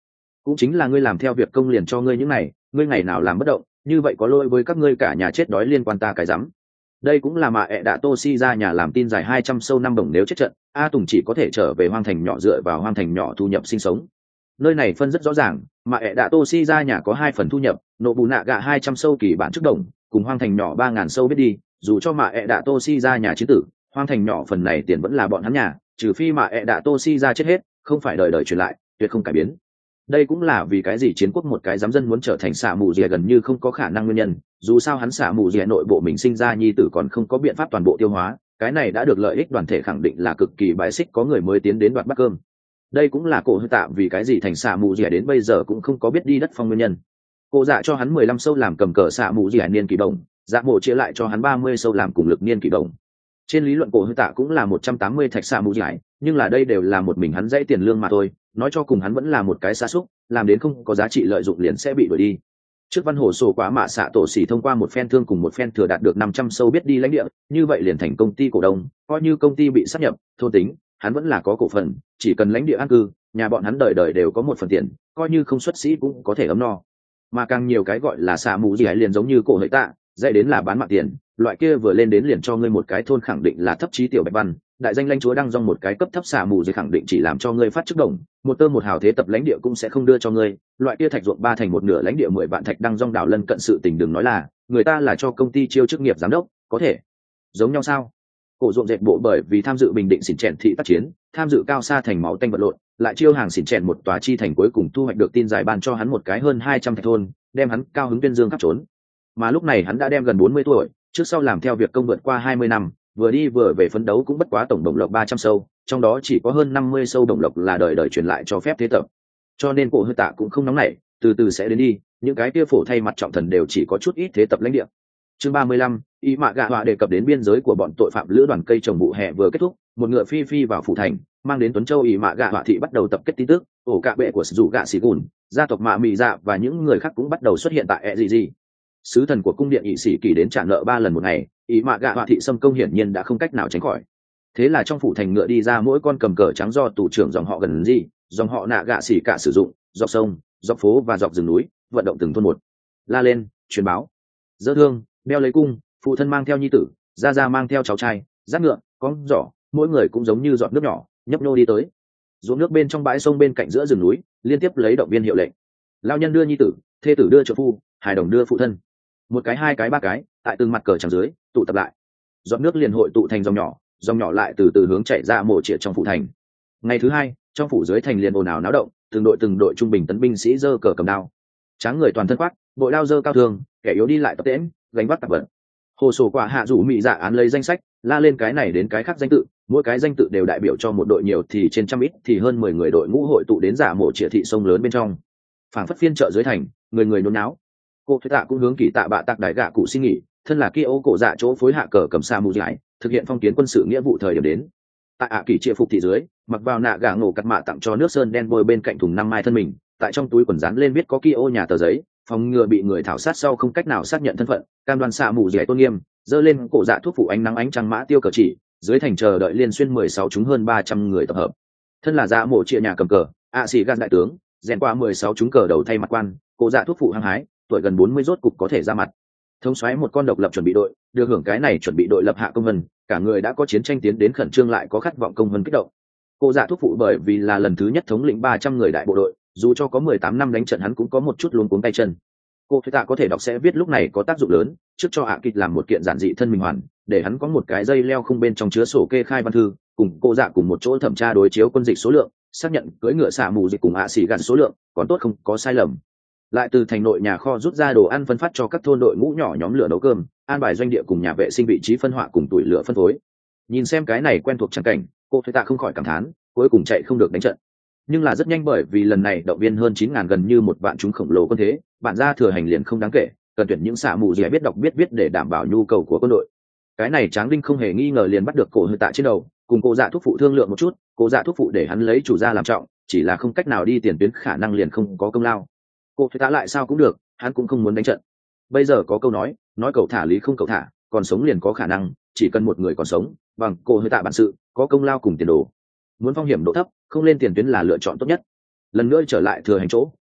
cũng chính là ngươi làm theo việc công liền cho ngươi những này, ngươi ngày nào làm bất động, như vậy có lỗi với các ngươi cả nhà chết đói liên quan ta cái rắm. Đây cũng là mà ẹ đã tô si ra nhà làm tin dài hai trăm sâu năm đồng, nếu chết trận A Tùng chỉ có thể trở về hoang thành nhỏ dựa vào hoang thành nhỏ thu nhập sinh sống. Nơi này phân rất rõ ràng, mà ẹ đã tô si ra nhà có hai phần thu nhập, nộ bù nạ gạ hai trăm sâu kỳ bản trước đồng, cùng hoang thành nhỏ ba ngàn sâu biết đi, dù cho mà ẹ đã tô si ra nhà chiến tử, hoang thành nhỏ phần này tiền vẫn là bọn hắn nhà, trừ phi mà ẹ đã tô si ra chết hết, không phải đời đời truyền lại, tuyệt không cải biến. Đây cũng là vì cái gì chiến quốc một cái giám dân muốn trở thành xạ mù dìa gần như không có khả năng nguyên nhân, dù sao hắn xạ mù dìa nội bộ mình sinh ra nhi tử còn không có biện pháp toàn bộ tiêu hóa, cái này đã được lợi ích đoàn thể khẳng định là cực kỳ bãi xích có người mới tiến đến đoạt bát cơm. Đây cũng là cổ hư tạ vì cái gì thành xạ mù dìa đến bây giờ cũng không có biết đi đất phong nguyên nhân. Cô dạ cho hắn mười lăm sâu làm cầm cờ xạ mù dìa niên kỳ đồng, dạ mộ chia lại cho hắn ba mươi sâu làm cùng lực niên kỳ đồng. Trên lý luận cổ hư tạ cũng là một trăm tám mươi thạch xạ mù dìa, nhưng là đây đều là một mình hắn dãy tiền lương mà thôi, nói cho cùng hắn vẫn là một cái xa xúc, làm đến không có giá trị lợi dụng liền sẽ bị đuổi đi. Trước văn hồ sổ quá mạ xạ tổ xỉ thông qua một phen thương cùng một phen thừa đạt được năm trăm sâu biết đi lãnh địa, như vậy liền thành công ty cổ đông, coi như công ty bị sáp nhập, thôn tính, hắn vẫn là có cổ phần, chỉ cần lãnh địa an cư, nhà bọn hắn đời đời đều có một phần tiền, coi như không xuất sĩ cũng có thể ấm no. Mà càng nhiều cái gọi là xạ mù gì ấy liền giống như cổ hợi tạ, dạy đến là bán mạng tiền, loại kia vừa lên đến liền cho ngươi một cái thôn khẳng định là thấp chí tiểu bạch văn, đại danh lãnh chúa đang dòng một cái cấp thấp xạ mù gì khẳng định chỉ làm cho ngươi phát chức đồng, một tơ một hào thế tập lãnh địa cũng sẽ không đưa cho ngươi, loại kia thạch ruộng ba thành một nửa lãnh địa mười vạn thạch đang dòng đảo lân cận sự tình đừng nói là, người ta là cho công ty chiêu chức nghiệp giám đốc, có thể giống nhau sao? Cổ ruộng dệt bộ bởi vì tham dự bình định xỉn chèn thị tác chiến, tham dự cao xa thành máu tanh vật lộn, lại chiêu hàng xỉn chèn một tòa chi thành cuối cùng thu hoạch được tin giải ban cho hắn một cái hơn hai trăm thạch thôn, đem hắn cao hứng tuyên dương khắp trốn. Mà lúc này hắn đã đem gần bốn mươi tuổi, trước sau làm theo việc công vượt qua hai mươi năm, vừa đi vừa về phấn đấu cũng bất quá tổng đồng lộc ba trăm sâu, trong đó chỉ có hơn năm mươi sâu đồng lộc là đời đời truyền lại cho phép thế tập. Cho nên cổ hư tạ cũng không nóng nảy, từ từ sẽ đến đi, những cái kia phổ thay mặt trọng thần đều chỉ có chút ít thế tập lãnh địa. Chương ba mươi lăm, ý mạ gạ họa đề cập đến biên giới của bọn tội phạm lữ đoàn cây trồng vụ hè vừa kết thúc, một ngựa phi phi vào phủ thành, mang đến Tuấn Châu ý mạ gạ họa thị bắt đầu tập kết tin tức, ổ cạ bệ của sử gạ xì gùn, gia tộc mạ mị dạ và những người khác cũng bắt đầu xuất hiện tại e gì gì. Sứ thần của cung điện ỵ sĩ kỳ đến trả nợ ba lần một ngày, ý mạ gạ họa thị xâm công hiển nhiên đã không cách nào tránh khỏi. Thế là trong phủ thành ngựa đi ra mỗi con cầm cờ trắng do tù trưởng dòng họ gần gì, dòng họ nạ gạ xỉ cả sử dụng, dọc sông, dọc phố và dọc rừng núi, vận động từng thôn một, la lên, truyền báo, dỡ thương, đeo lấy cung, phụ thân mang theo nhi tử, gia gia mang theo cháu trai, dắt ngựa, con giỏ, mỗi người cũng giống như giọt nước nhỏ, nhấp nô đi tới. Ruộng nước bên trong bãi sông bên cạnh giữa rừng núi, liên tiếp lấy động viên hiệu lệnh. Lao nhân đưa nhi tử, thê tử đưa trợ phu, hài đồng đưa phụ thân. Một cái hai cái ba cái, tại từng mặt cờ trắng dưới, tụ tập lại. Giọt nước liền hội tụ thành dòng nhỏ, dòng nhỏ lại từ từ hướng chạy ra mộ trịa trong phủ thành. Ngày thứ hai, trong phủ dưới thành liền ồn ào náo động, từng đội từng đội trung bình tấn binh sĩ giơ cờ cầm đao, tráng người toàn thân khoác, bội đao giơ cao thường, kẻ yếu đi lại tập tễnh, gánh vác tạp vật. Hồ sổ quả hạ rủ mị dạ án lấy danh sách, la lên cái này đến cái khác danh tự, mỗi cái danh tự đều đại biểu cho một đội nhiều thì trên trăm ít thì hơn mười người đội ngũ hội tụ đến giả mộ trịa thị sông lớn bên trong. Phảng phất phiên chợ dưới thành, người người nôn náo. Cô thuế tạ cũng hướng kỳ tạ bạ tạc đại gạ cụ xin nghỉ, thân là kia ô cổ dạ chỗ phối hạ cờ cầm sa mù giải, thực hiện phong kiến quân sự nghĩa vụ thời điểm đến. Tại ạ kỳ chia phục thị dưới, mặc vào nạ gà ngổ cắt mạ tặng cho nước sơn đen bôi bên cạnh thùng năm mai thân mình, tại trong túi quần dán lên viết có kia ô nhà tờ giấy, phòng ngừa bị người thảo sát sau không cách nào xác nhận thân phận, cam đoan sa mù giải tôn nghiêm, dơ lên cổ dạ thuốc phụ ánh nắng ánh trăng mã tiêu cờ chỉ, dưới thành chờ đợi liên xuyên mười sáu chúng hơn ba trăm người tập hợp. Thân là dạ mộ chia nhà cầm cờ, ạ xì gan đại tướng, rèn qua mười sáu chúng cờ đầu thay mặt quan, cổ dạ thuốc phụ hăng hái, tuổi gần bốn mươi rốt cục có thể ra mặt. Thống soái một con độc lập chuẩn bị đội, được hưởng cái này chuẩn bị đội lập hạ công vân, cả người đã có chiến tranh tiến đến khẩn trương lại có khát vọng công vân kích động. Cô dạ thuốc phụ bởi vì là lần thứ nhất thống lĩnh ba trăm người đại bộ đội, dù cho có mười tám năm đánh trận hắn cũng có một chút luống cuống tay chân. Cô thuế tạ có thể đọc sẽ viết lúc này có tác dụng lớn, trước cho hạ kịch làm một kiện giản dị thân mình hoàn, để hắn có một cái dây leo không bên trong chứa sổ kê khai văn thư, cùng cô dạ cùng một chỗ thẩm tra đối chiếu quân dịch số lượng, xác nhận cưỡi ngựa xả mù dịch cùng hạ xỉ gạt số lượng, còn tốt không có sai lầm. Lại từ thành nội nhà kho rút ra đồ ăn phân phát cho các thôn đội ngũ nhỏ nhóm lửa nấu cơm, an bài doanh địa cùng nhà vệ sinh vị trí phân họa cùng tuổi lửa phân phối. Nhìn xem cái này quen thuộc trắng cảnh, cô thuế tạ không khỏi cảm thán, cuối cùng chạy không được đánh trận. Nhưng là rất nhanh bởi vì lần này động viên hơn chín ngàn gần như một vạn chúng khổng lồ quân thế, bản ra thừa hành liền không đáng kể, cần tuyển những xạ mù gì biết đọc biết viết để đảm bảo nhu cầu của quân đội. Cái này Tráng Đinh không hề nghi ngờ liền bắt được cổ hư tạ trên đầu, cùng cô dạ thuốc phụ thương lượng một chút, cô dạ thuốc phụ để hắn lấy chủ gia làm trọng, chỉ là không cách nào đi tiền tuyến khả năng liền không có công lao. Cô thuế tá lại sao cũng được, hắn cũng không muốn đánh trận. Bây giờ có câu nói, nói cậu thả lý không cậu thả, còn sống liền có khả năng, chỉ cần một người còn sống, bằng cô hơi tạ bản sự, có công lao cùng tiền đồ. Muốn phong hiểm độ thấp, không lên tiền tuyến là lựa chọn tốt nhất. Lần nữa trở lại thừa hành chỗ,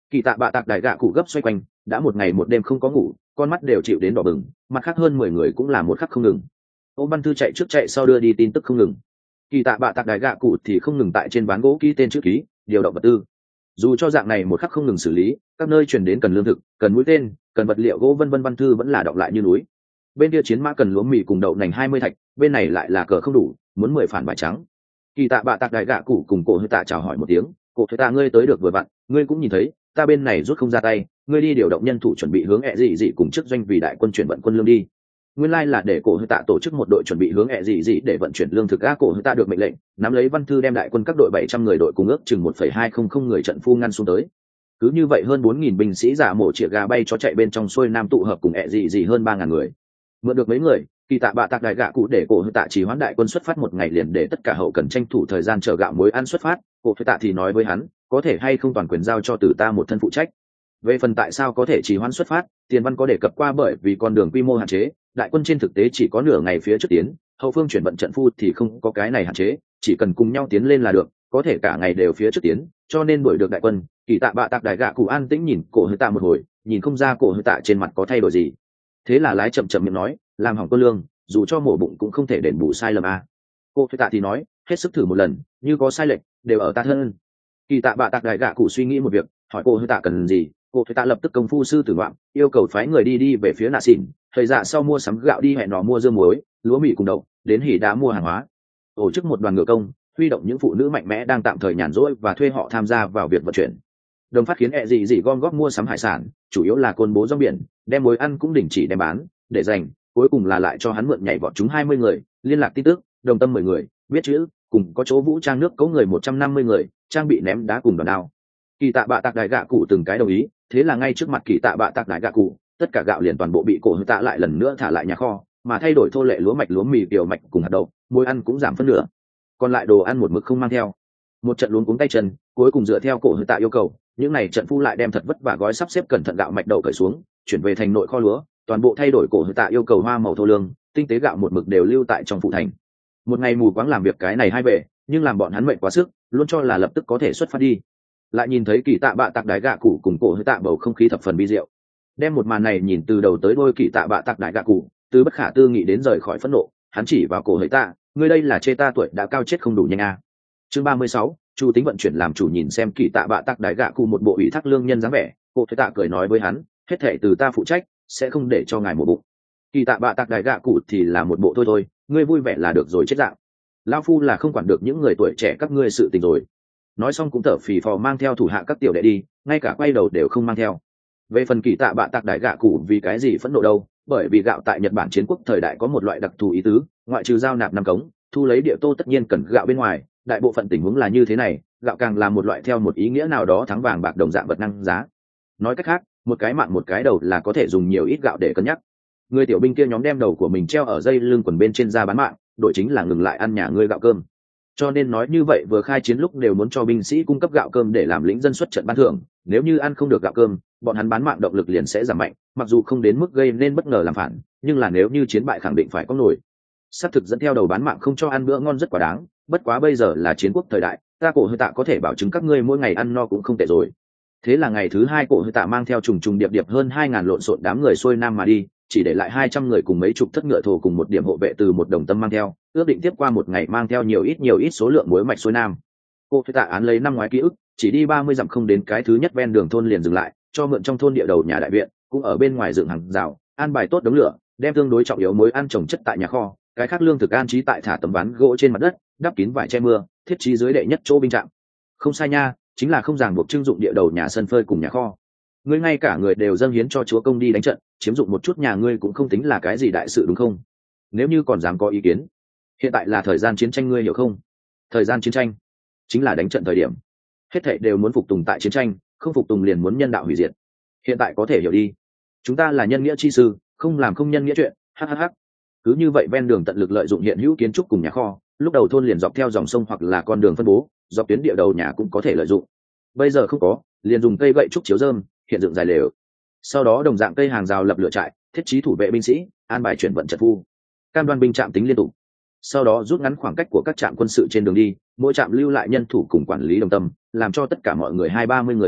Kỳ tạ bạ tạc đại gạ cụ gấp xoay quanh, đã một ngày một đêm không có ngủ, con mắt đều chịu đến đỏ bừng, mặt khác hơn mười người cũng là một khắc không ngừng. Ôm văn thư chạy trước chạy sau đưa đi tin tức không ngừng. Kỳ tạ bạ tạc đại gạ cụ thì không ngừng tại trên ván gỗ ký tên chữ ký, điều động vật tư. Dù cho dạng này một khắc không ngừng xử lý, các nơi truyền đến cần lương thực, cần mũi tên, cần vật liệu gỗ vân vân văn thư vẫn là đọng lại như núi. Bên kia chiến mã cần lúa mì cùng đậu nành hai mươi thạch, bên này lại là cờ không đủ, muốn mười phản bài trắng. Kỳ tạ bạ tạc đại gạ cụ cùng cổ hơi tạ chào hỏi một tiếng, cổ hơi tạ ngươi tới được vừa vặn, ngươi cũng nhìn thấy, ta bên này rút không ra tay, ngươi đi điều động nhân thủ chuẩn bị hướng ẹ dị dị cùng chức doanh vì đại quân chuyển vận quân lương đi. Nguyên lai là để cổ hơi tạ tổ chức một đội chuẩn bị hướng ẹ dị dị để vận chuyển lương thực. A cổ hơi tạ được mệnh lệnh, nắm lấy văn thư đem đại quân các đội bảy trăm người đội cùng ước chừng một phẩy hai không không người trận phu ngăn xuống tới. Cứ như vậy hơn bốn nghìn binh sĩ giả mổ chĩa gà bay cho chạy bên trong xuôi nam tụ hợp cùng ẹ dị dị hơn ba ngàn người. Mượn được mấy người, kỳ tạ bạ tạc đại gạ cụ để cổ hơi tạ chỉ hoãn đại quân xuất phát một ngày liền để tất cả hậu cần tranh thủ thời gian chờ gạo muối ăn xuất phát. Cổ hơi tạ thì nói với hắn, có thể hay không toàn quyền giao cho từ ta một thân phụ trách. Về phần tại sao có thể trì hoãn xuất phát, tiền văn có đề cập qua, bởi vì con đường quy mô hạn chế, đại quân trên thực tế chỉ có nửa ngày phía trước tiến, hậu phương chuyển vận trận phu thì không có cái này hạn chế, chỉ cần cùng nhau tiến lên là được, có thể cả ngày đều phía trước tiến, cho nên đuổi được đại quân. Kỳ tạ bạ tạc đại gạ cụ an tĩnh nhìn cổ hơi tạ một hồi, nhìn không ra cổ hơi tạ trên mặt có thay đổi gì, thế là lái chậm chậm miệng nói, làm hỏng quân lương, dù cho mổ bụng cũng không thể đền bù sai lầm a. Cổ hơi tạ thì nói, hết sức thử một lần, như có sai lệch đều ở ta thân. Kỳ tạ bạ tạc đại gạ cụ suy nghĩ một việc, hỏi cổ hơi tạ cần gì. Cổ hơi tạ lập tức công phu sư tử ngoạm, yêu cầu phái người đi đi về phía nạ xỉn, thời dạ sau mua sắm gạo đi hẹn nọ mua dưa muối, lúa mì cùng đậu, đến hỉ đã mua hàng hóa. Tổ chức một đoàn ngựa công, huy động những phụ nữ mạnh mẽ đang tạm thời nhàn rỗi và thuê họ tham gia vào việc vận chuyển. Đồng phát khiến ẹ dị dị gom góp mua sắm hải sản, chủ yếu là côn bố rong biển, đem muối ăn cũng đình chỉ đem bán, để dành, cuối cùng là lại cho hắn mượn nhảy vọt chúng hai mươi người, liên lạc tin tức, đồng tâm mười người, biết chữ, cùng có chỗ vũ trang nước cấu người một trăm năm mươi người, trang bị ném đá cùng đòn đao. Kỳ tạ bạ tạc đại gạ cụ từng cái đồng ý, thế là ngay trước mặt kỳ tạ bạ tạc đại gạ cụ, tất cả gạo liền toàn bộ bị cổ hơi tạ lại lần nữa thả lại nhà kho, mà thay đổi thô lệ lúa mạch lúa mì tiểu mạch cùng hạt đậu, muối ăn cũng giảm phân nửa, còn lại đồ ăn một mực không mang theo. Một trận luống cuống tay chân, cuối cùng dựa theo cổ hơi tạ yêu cầu, những này trận phu lại đem thật vất vả gói sắp xếp cẩn thận gạo mạch đậu cởi xuống, chuyển về thành nội kho lúa, toàn bộ thay đổi cổ hơi tạ yêu cầu hoa màu thô lương, tinh tế gạo một mực đều lưu tại trong phụ thành. Một ngày mù quáng làm việc cái này hai bề, nhưng làm bọn hắn mệt quá sức, luôn cho là lập tức có thể xuất phát đi. Lại nhìn thấy kỳ tạ bạ tạc đại gạ cụ cùng cổ hơi tạ bầu không khí thập phần bi diệu. Đem một màn này nhìn từ đầu tới đôi, kỳ tạ bạ tạc đại gạ cụ từ bất khả tư nghị đến rời khỏi phẫn nộ, hắn chỉ vào cổ hơi tạ, ngươi đây là chê ta tuổi đã cao chết không đủ nhanh à. Chương ba mươi sáu, Chu tính vận chuyển làm chủ nhìn xem kỳ tạ bạ tạc đại gạ cụ một bộ ủy thác lương nhân dáng vẻ, cổ hơi tạ cười nói với hắn, hết thảy từ ta phụ trách, sẽ không để cho ngài một bụng. Kỳ tạ bạ tạc đại gạ cụ thì là một bộ thôi thôi, ngươi vui vẻ là được rồi chết dạng. Lao phu là không quản được những người tuổi trẻ các ngươi sự tình rồi. Nói xong cũng thở phì phò mang theo thủ hạ các tiểu đệ đi, ngay cả quay đầu đều không mang theo. Về phần kỳ tạ bạ tạc đại gạ cụ vì cái gì phẫn nộ đâu, bởi vì gạo tại Nhật Bản chiến quốc thời đại có một loại đặc thù ý tứ, ngoại trừ giao nạp năm cống, thu lấy địa tô tất nhiên cần gạo bên ngoài, đại bộ phận tình huống là như thế này, gạo càng là một loại theo một ý nghĩa nào đó thắng vàng bạc đồng dạng vật năng giá. Nói cách khác, một cái mạng một cái đầu là có thể dùng nhiều ít gạo để cân nhắc. Người tiểu binh kia nhóm đem đầu của mình treo ở dây lưng quần bên trên ra bán mạng, đội chính là ngừng lại ăn nhà ngươi gạo cơm. Cho nên nói như vậy, vừa khai chiến lúc đều muốn cho binh sĩ cung cấp gạo cơm để làm lính dân xuất trận ban thưởng, nếu như ăn không được gạo cơm, bọn hắn bán mạng động lực liền sẽ giảm mạnh, mặc dù không đến mức gây nên bất ngờ làm phản, nhưng là nếu như chiến bại khẳng định phải có nổi. Xác thực dẫn theo đầu bán mạng không cho ăn bữa ngon rất quá đáng, bất quá bây giờ là chiến quốc thời đại, ta cổ hơi tạ có thể bảo chứng các ngươi mỗi ngày ăn no cũng không tệ rồi. Thế là ngày thứ hai cổ hơi tạ mang theo trùng trùng điệp điệp hơn hai ngàn lộn xộn đám người xuôi nam mà đi, chỉ để lại hai trăm người cùng mấy chục thất ngựa thổ cùng một điểm hộ vệ từ một đồng tâm mang theo, ước định tiếp qua một ngày mang theo nhiều ít nhiều ít số lượng muối mạch xuôi nam. Cô phải tạ án lấy năm ngoái ký ức, chỉ đi ba mươi dặm không đến cái thứ nhất ven đường thôn liền dừng lại, cho mượn trong thôn địa đầu nhà đại viện, cũng ở bên ngoài dựng hàng rào, an bài tốt đống lửa, đem tương đối trọng yếu muối ăn trồng chất tại nhà kho, cái khác lương thực an trí tại thả tấm ván gỗ trên mặt đất, đắp kín vải che mưa, thiết trí dưới đệ nhất chỗ binh trạm. Không sai nha, chính là không ràng buộc trưng dụng địa đầu nhà sân phơi cùng nhà kho. Ngươi ngay cả người đều dâng hiến cho chúa công đi đánh trận, chiếm dụng một chút nhà ngươi cũng không tính là cái gì đại sự đúng không? Nếu như còn dám có ý kiến, hiện tại là thời gian chiến tranh, ngươi hiểu không? Thời gian chiến tranh chính là đánh trận thời điểm, hết thảy đều muốn phục tùng tại chiến tranh, không phục tùng liền muốn nhân đạo hủy diệt. Hiện tại có thể hiểu đi, chúng ta là nhân nghĩa chi sư, không làm không nhân nghĩa chuyện. Hhh. Cứ như vậy ven đường tận lực lợi dụng hiện hữu kiến trúc cùng nhà kho, lúc đầu thôn liền dọc theo dòng sông hoặc là con đường phân bố, dọc tuyến địa đầu nhà cũng có thể lợi dụng. Bây giờ không có, liền dùng cây gậy trúc chiếu rơm hiện dựng dài lều. Sau đó đồng dạng cây hàng rào lập lửa trại, thiết trí thủ vệ binh sĩ, an bài chuyển vận trận phu, cam đoan binh trạm tính liên tục. Sau đó rút ngắn khoảng cách của các trạm quân sự trên đường đi, mỗi trạm lưu lại nhân thủ cùng quản lý đồng tâm, làm cho tất cả mọi người hai ba mươi người một đội,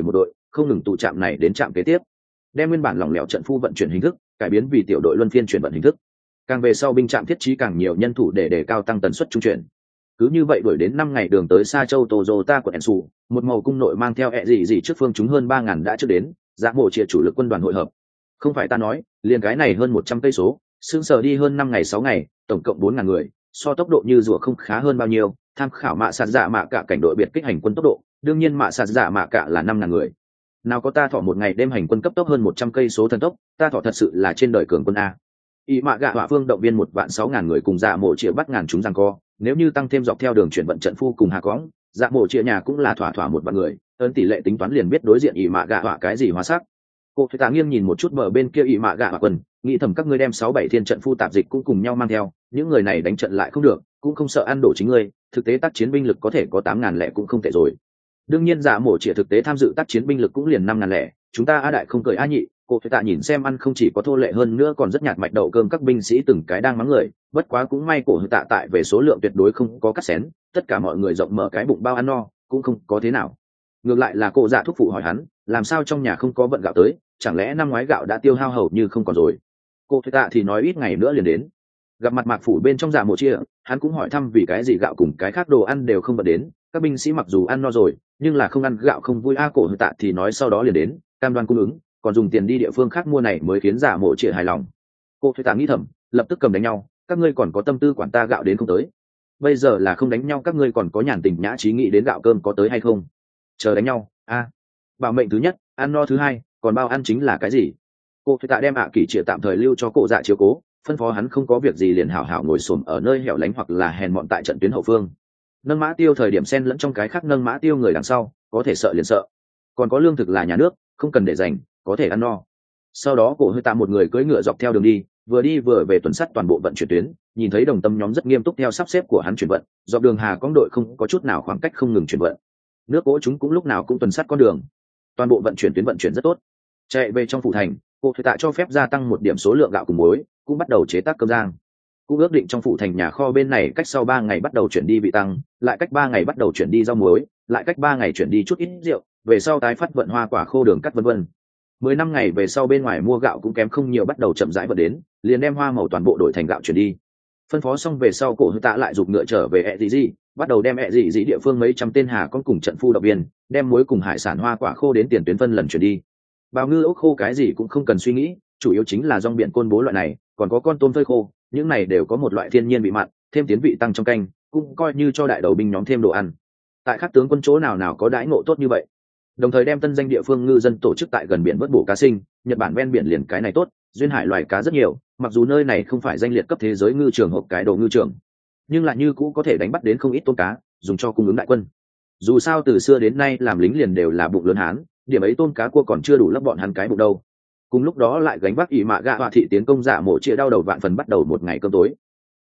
không ngừng tụ trạm này đến trạm kế tiếp, đem nguyên bản lỏng lẻo trận phu vận chuyển hình thức cải biến vì tiểu đội luân phiên chuyển vận hình thức. Càng về sau binh trạm thiết trí càng nhiều nhân thủ để đề cao tăng tần suất trung chuyển. Cứ như vậy đuổi đến năm ngày đường tới Sa Châu Toyota của Ensu, một màu cung nội mang theo ẹ gì gì trước phương chúng hơn ba ngàn đã trước đến, Dạ Mộ Triệt chủ lực quân đoàn hội hợp. Không phải ta nói, liền cái này hơn một trăm cây số, sương sờ đi hơn năm ngày sáu ngày, tổng cộng bốn ngàn người, so tốc độ như rùa không khá hơn bao nhiêu, tham khảo mạ sạt dạ mạ cả cảnh đội biệt kích hành quân tốc độ, đương nhiên mạ sạt dạ mạ cả là năm ngàn người. Nào có ta thọ một ngày đêm hành quân cấp tốc hơn một trăm cây số thần tốc, ta thọ thật sự là trên đời cường quân a. Y mạ gạ hỏa phương động viên một vạn sáu ngàn người cùng Dạ Mộ Triệt bắt ngàn chúng giằng co, nếu như tăng thêm dọc theo đường chuyển vận trận phu cùng hà cõng, Dạ Mộ Triệt nhà cũng là thỏa thỏa một vạn người, ấn tỷ lệ tính toán liền biết đối diện Y mạ gạ hỏa cái gì hóa sắc. Cô Thủy Tạ nghiêng nhìn một chút bờ bên kia Y mạ gạ hỏa quân, nghĩ thầm các ngươi đem sáu bảy thiên trận phu tạp dịch cũng cùng nhau mang theo, những người này đánh trận lại không được, cũng không sợ ăn đổ chính ngươi, thực tế tác chiến binh lực có thể có tám ngàn lẻ cũng không tệ rồi. Đương nhiên Dạ Mộ Triệt thực tế tham dự tác chiến binh lực cũng liền năm ngàn lẻ, chúng ta a đại không cười a nhị. Cô Thủy Tạ nhìn xem ăn không chỉ có thô lệ hơn nữa còn rất nhạt mạch đậu cơm các binh sĩ từng cái đang mắng người, bất quá cũng may cổ Thủy Tạ tại về số lượng tuyệt đối không có cắt xén, tất cả mọi người rộng mở cái bụng bao ăn no, cũng không có thế nào. Ngược lại là cô Dạ thúc phụ hỏi hắn, làm sao trong nhà không có vận gạo tới, chẳng lẽ năm ngoái gạo đã tiêu hao hầu như không còn rồi. Cô Thủy Tạ thì nói ít ngày nữa liền đến. Gặp mặt Mạc phủ bên trong Dạ Mộ Chia, hắn cũng hỏi thăm vì cái gì gạo cùng cái khác đồ ăn đều không vận đến, các binh sĩ mặc dù ăn no rồi, nhưng là không ăn gạo không vui a. Cổ Thủy Tạ thì nói sau đó liền đến, cam đoan cung ứng, còn dùng tiền đi địa phương khác mua này mới khiến Dạ Mộ Triệt hài lòng. Cô Thủy Tạ nghĩ thầm, lập tức cầm đánh nhau, các ngươi còn có tâm tư quản ta gạo đến không tới. Bây giờ là không đánh nhau các ngươi còn có nhàn tình nhã trí nghĩ đến gạo cơm có tới hay không. Chờ đánh nhau a à. Bảo mệnh thứ nhất, ăn no thứ hai, còn bao ăn chính là cái gì. Cô Thủy Tạ đem ạ kỷ triệt tạm thời lưu cho Cổ Dạ chiếu cố, phân phó hắn không có việc gì liền hảo hảo ngồi xổm ở nơi hẻo lánh hoặc là hèn mọn tại trận tuyến hậu phương. Nâng mã tiêu thời điểm xen lẫn trong cái khác nâng mã tiêu người đằng sau, có thể sợ liền sợ. Còn có lương thực là nhà nước, không cần để dành, có thể ăn no. Sau đó Cổ Hơi Tạ một người cưỡi ngựa dọc theo đường đi, vừa đi vừa về tuần sát toàn bộ vận chuyển tuyến, nhìn thấy đồng tâm nhóm rất nghiêm túc theo sắp xếp của hắn chuyển vận, dọc đường hà con đội không có chút nào khoảng cách không ngừng chuyển vận. Nước cỗ chúng cũng lúc nào cũng tuần sát con đường, toàn bộ vận chuyển tuyến vận chuyển rất tốt. Chạy về trong phủ thành, Cổ Hơi Tạ cho phép gia tăng một điểm số lượng gạo cùng muối, cũng bắt đầu chế tác cơm rang. Cũng ước định trong phủ thành nhà kho bên này cách sau ba ngày bắt đầu chuyển đi vị tăng, lại cách ba ngày bắt đầu chuyển đi rau muối, lại cách ba ngày chuyển đi chút ít rượu, về sau tái phát vận hoa quả khô đường cắt vân vân. Mười năm ngày về sau bên ngoài mua gạo cũng kém không nhiều bắt đầu chậm rãi vận đến, liền đem hoa màu toàn bộ đổi thành gạo chuyển đi. Phân phó xong về sau Cổ Hơi Tạ lại giục ngựa trở về ẹ dị dị, bắt đầu đem ẹ dị dị địa phương mấy trăm tên hà con cùng trận phu động viên, đem muối cùng hải sản hoa quả khô đến tiền tuyến phân lần chuyển đi. Bào ngư ốc khô cái gì cũng không cần suy nghĩ, chủ yếu chính là rong biển côn bố loại này, còn có con tôm phơi khô, những này đều có một loại thiên nhiên vị mặn, thêm tiến vị tăng trong canh, cũng coi như cho đại đầu binh nhóm thêm đồ ăn. Tại các tướng quân chỗ nào nào có đãi ngộ tốt như vậy. Đồng thời đem tân danh địa phương ngư dân tổ chức tại gần biển vớt bổ cá sinh, Nhật Bản ven biển liền cái này tốt, duyên hải loài cá rất nhiều, mặc dù nơi này không phải danh liệt cấp thế giới ngư trường hộp cái đồ ngư trường, nhưng lại như cũ có thể đánh bắt đến không ít tôm cá, dùng cho cung ứng đại quân. Dù sao từ xưa đến nay làm lính liền đều là bụng lớn hán, điểm ấy tôm cá cua còn chưa đủ lấp bọn hắn cái bụng đâu. Cùng lúc đó lại gánh vác ỷ mạ gạ họa thị tiến công Dạ Mộ Triệt đau đầu vạn phần bắt đầu một ngày cơm tối.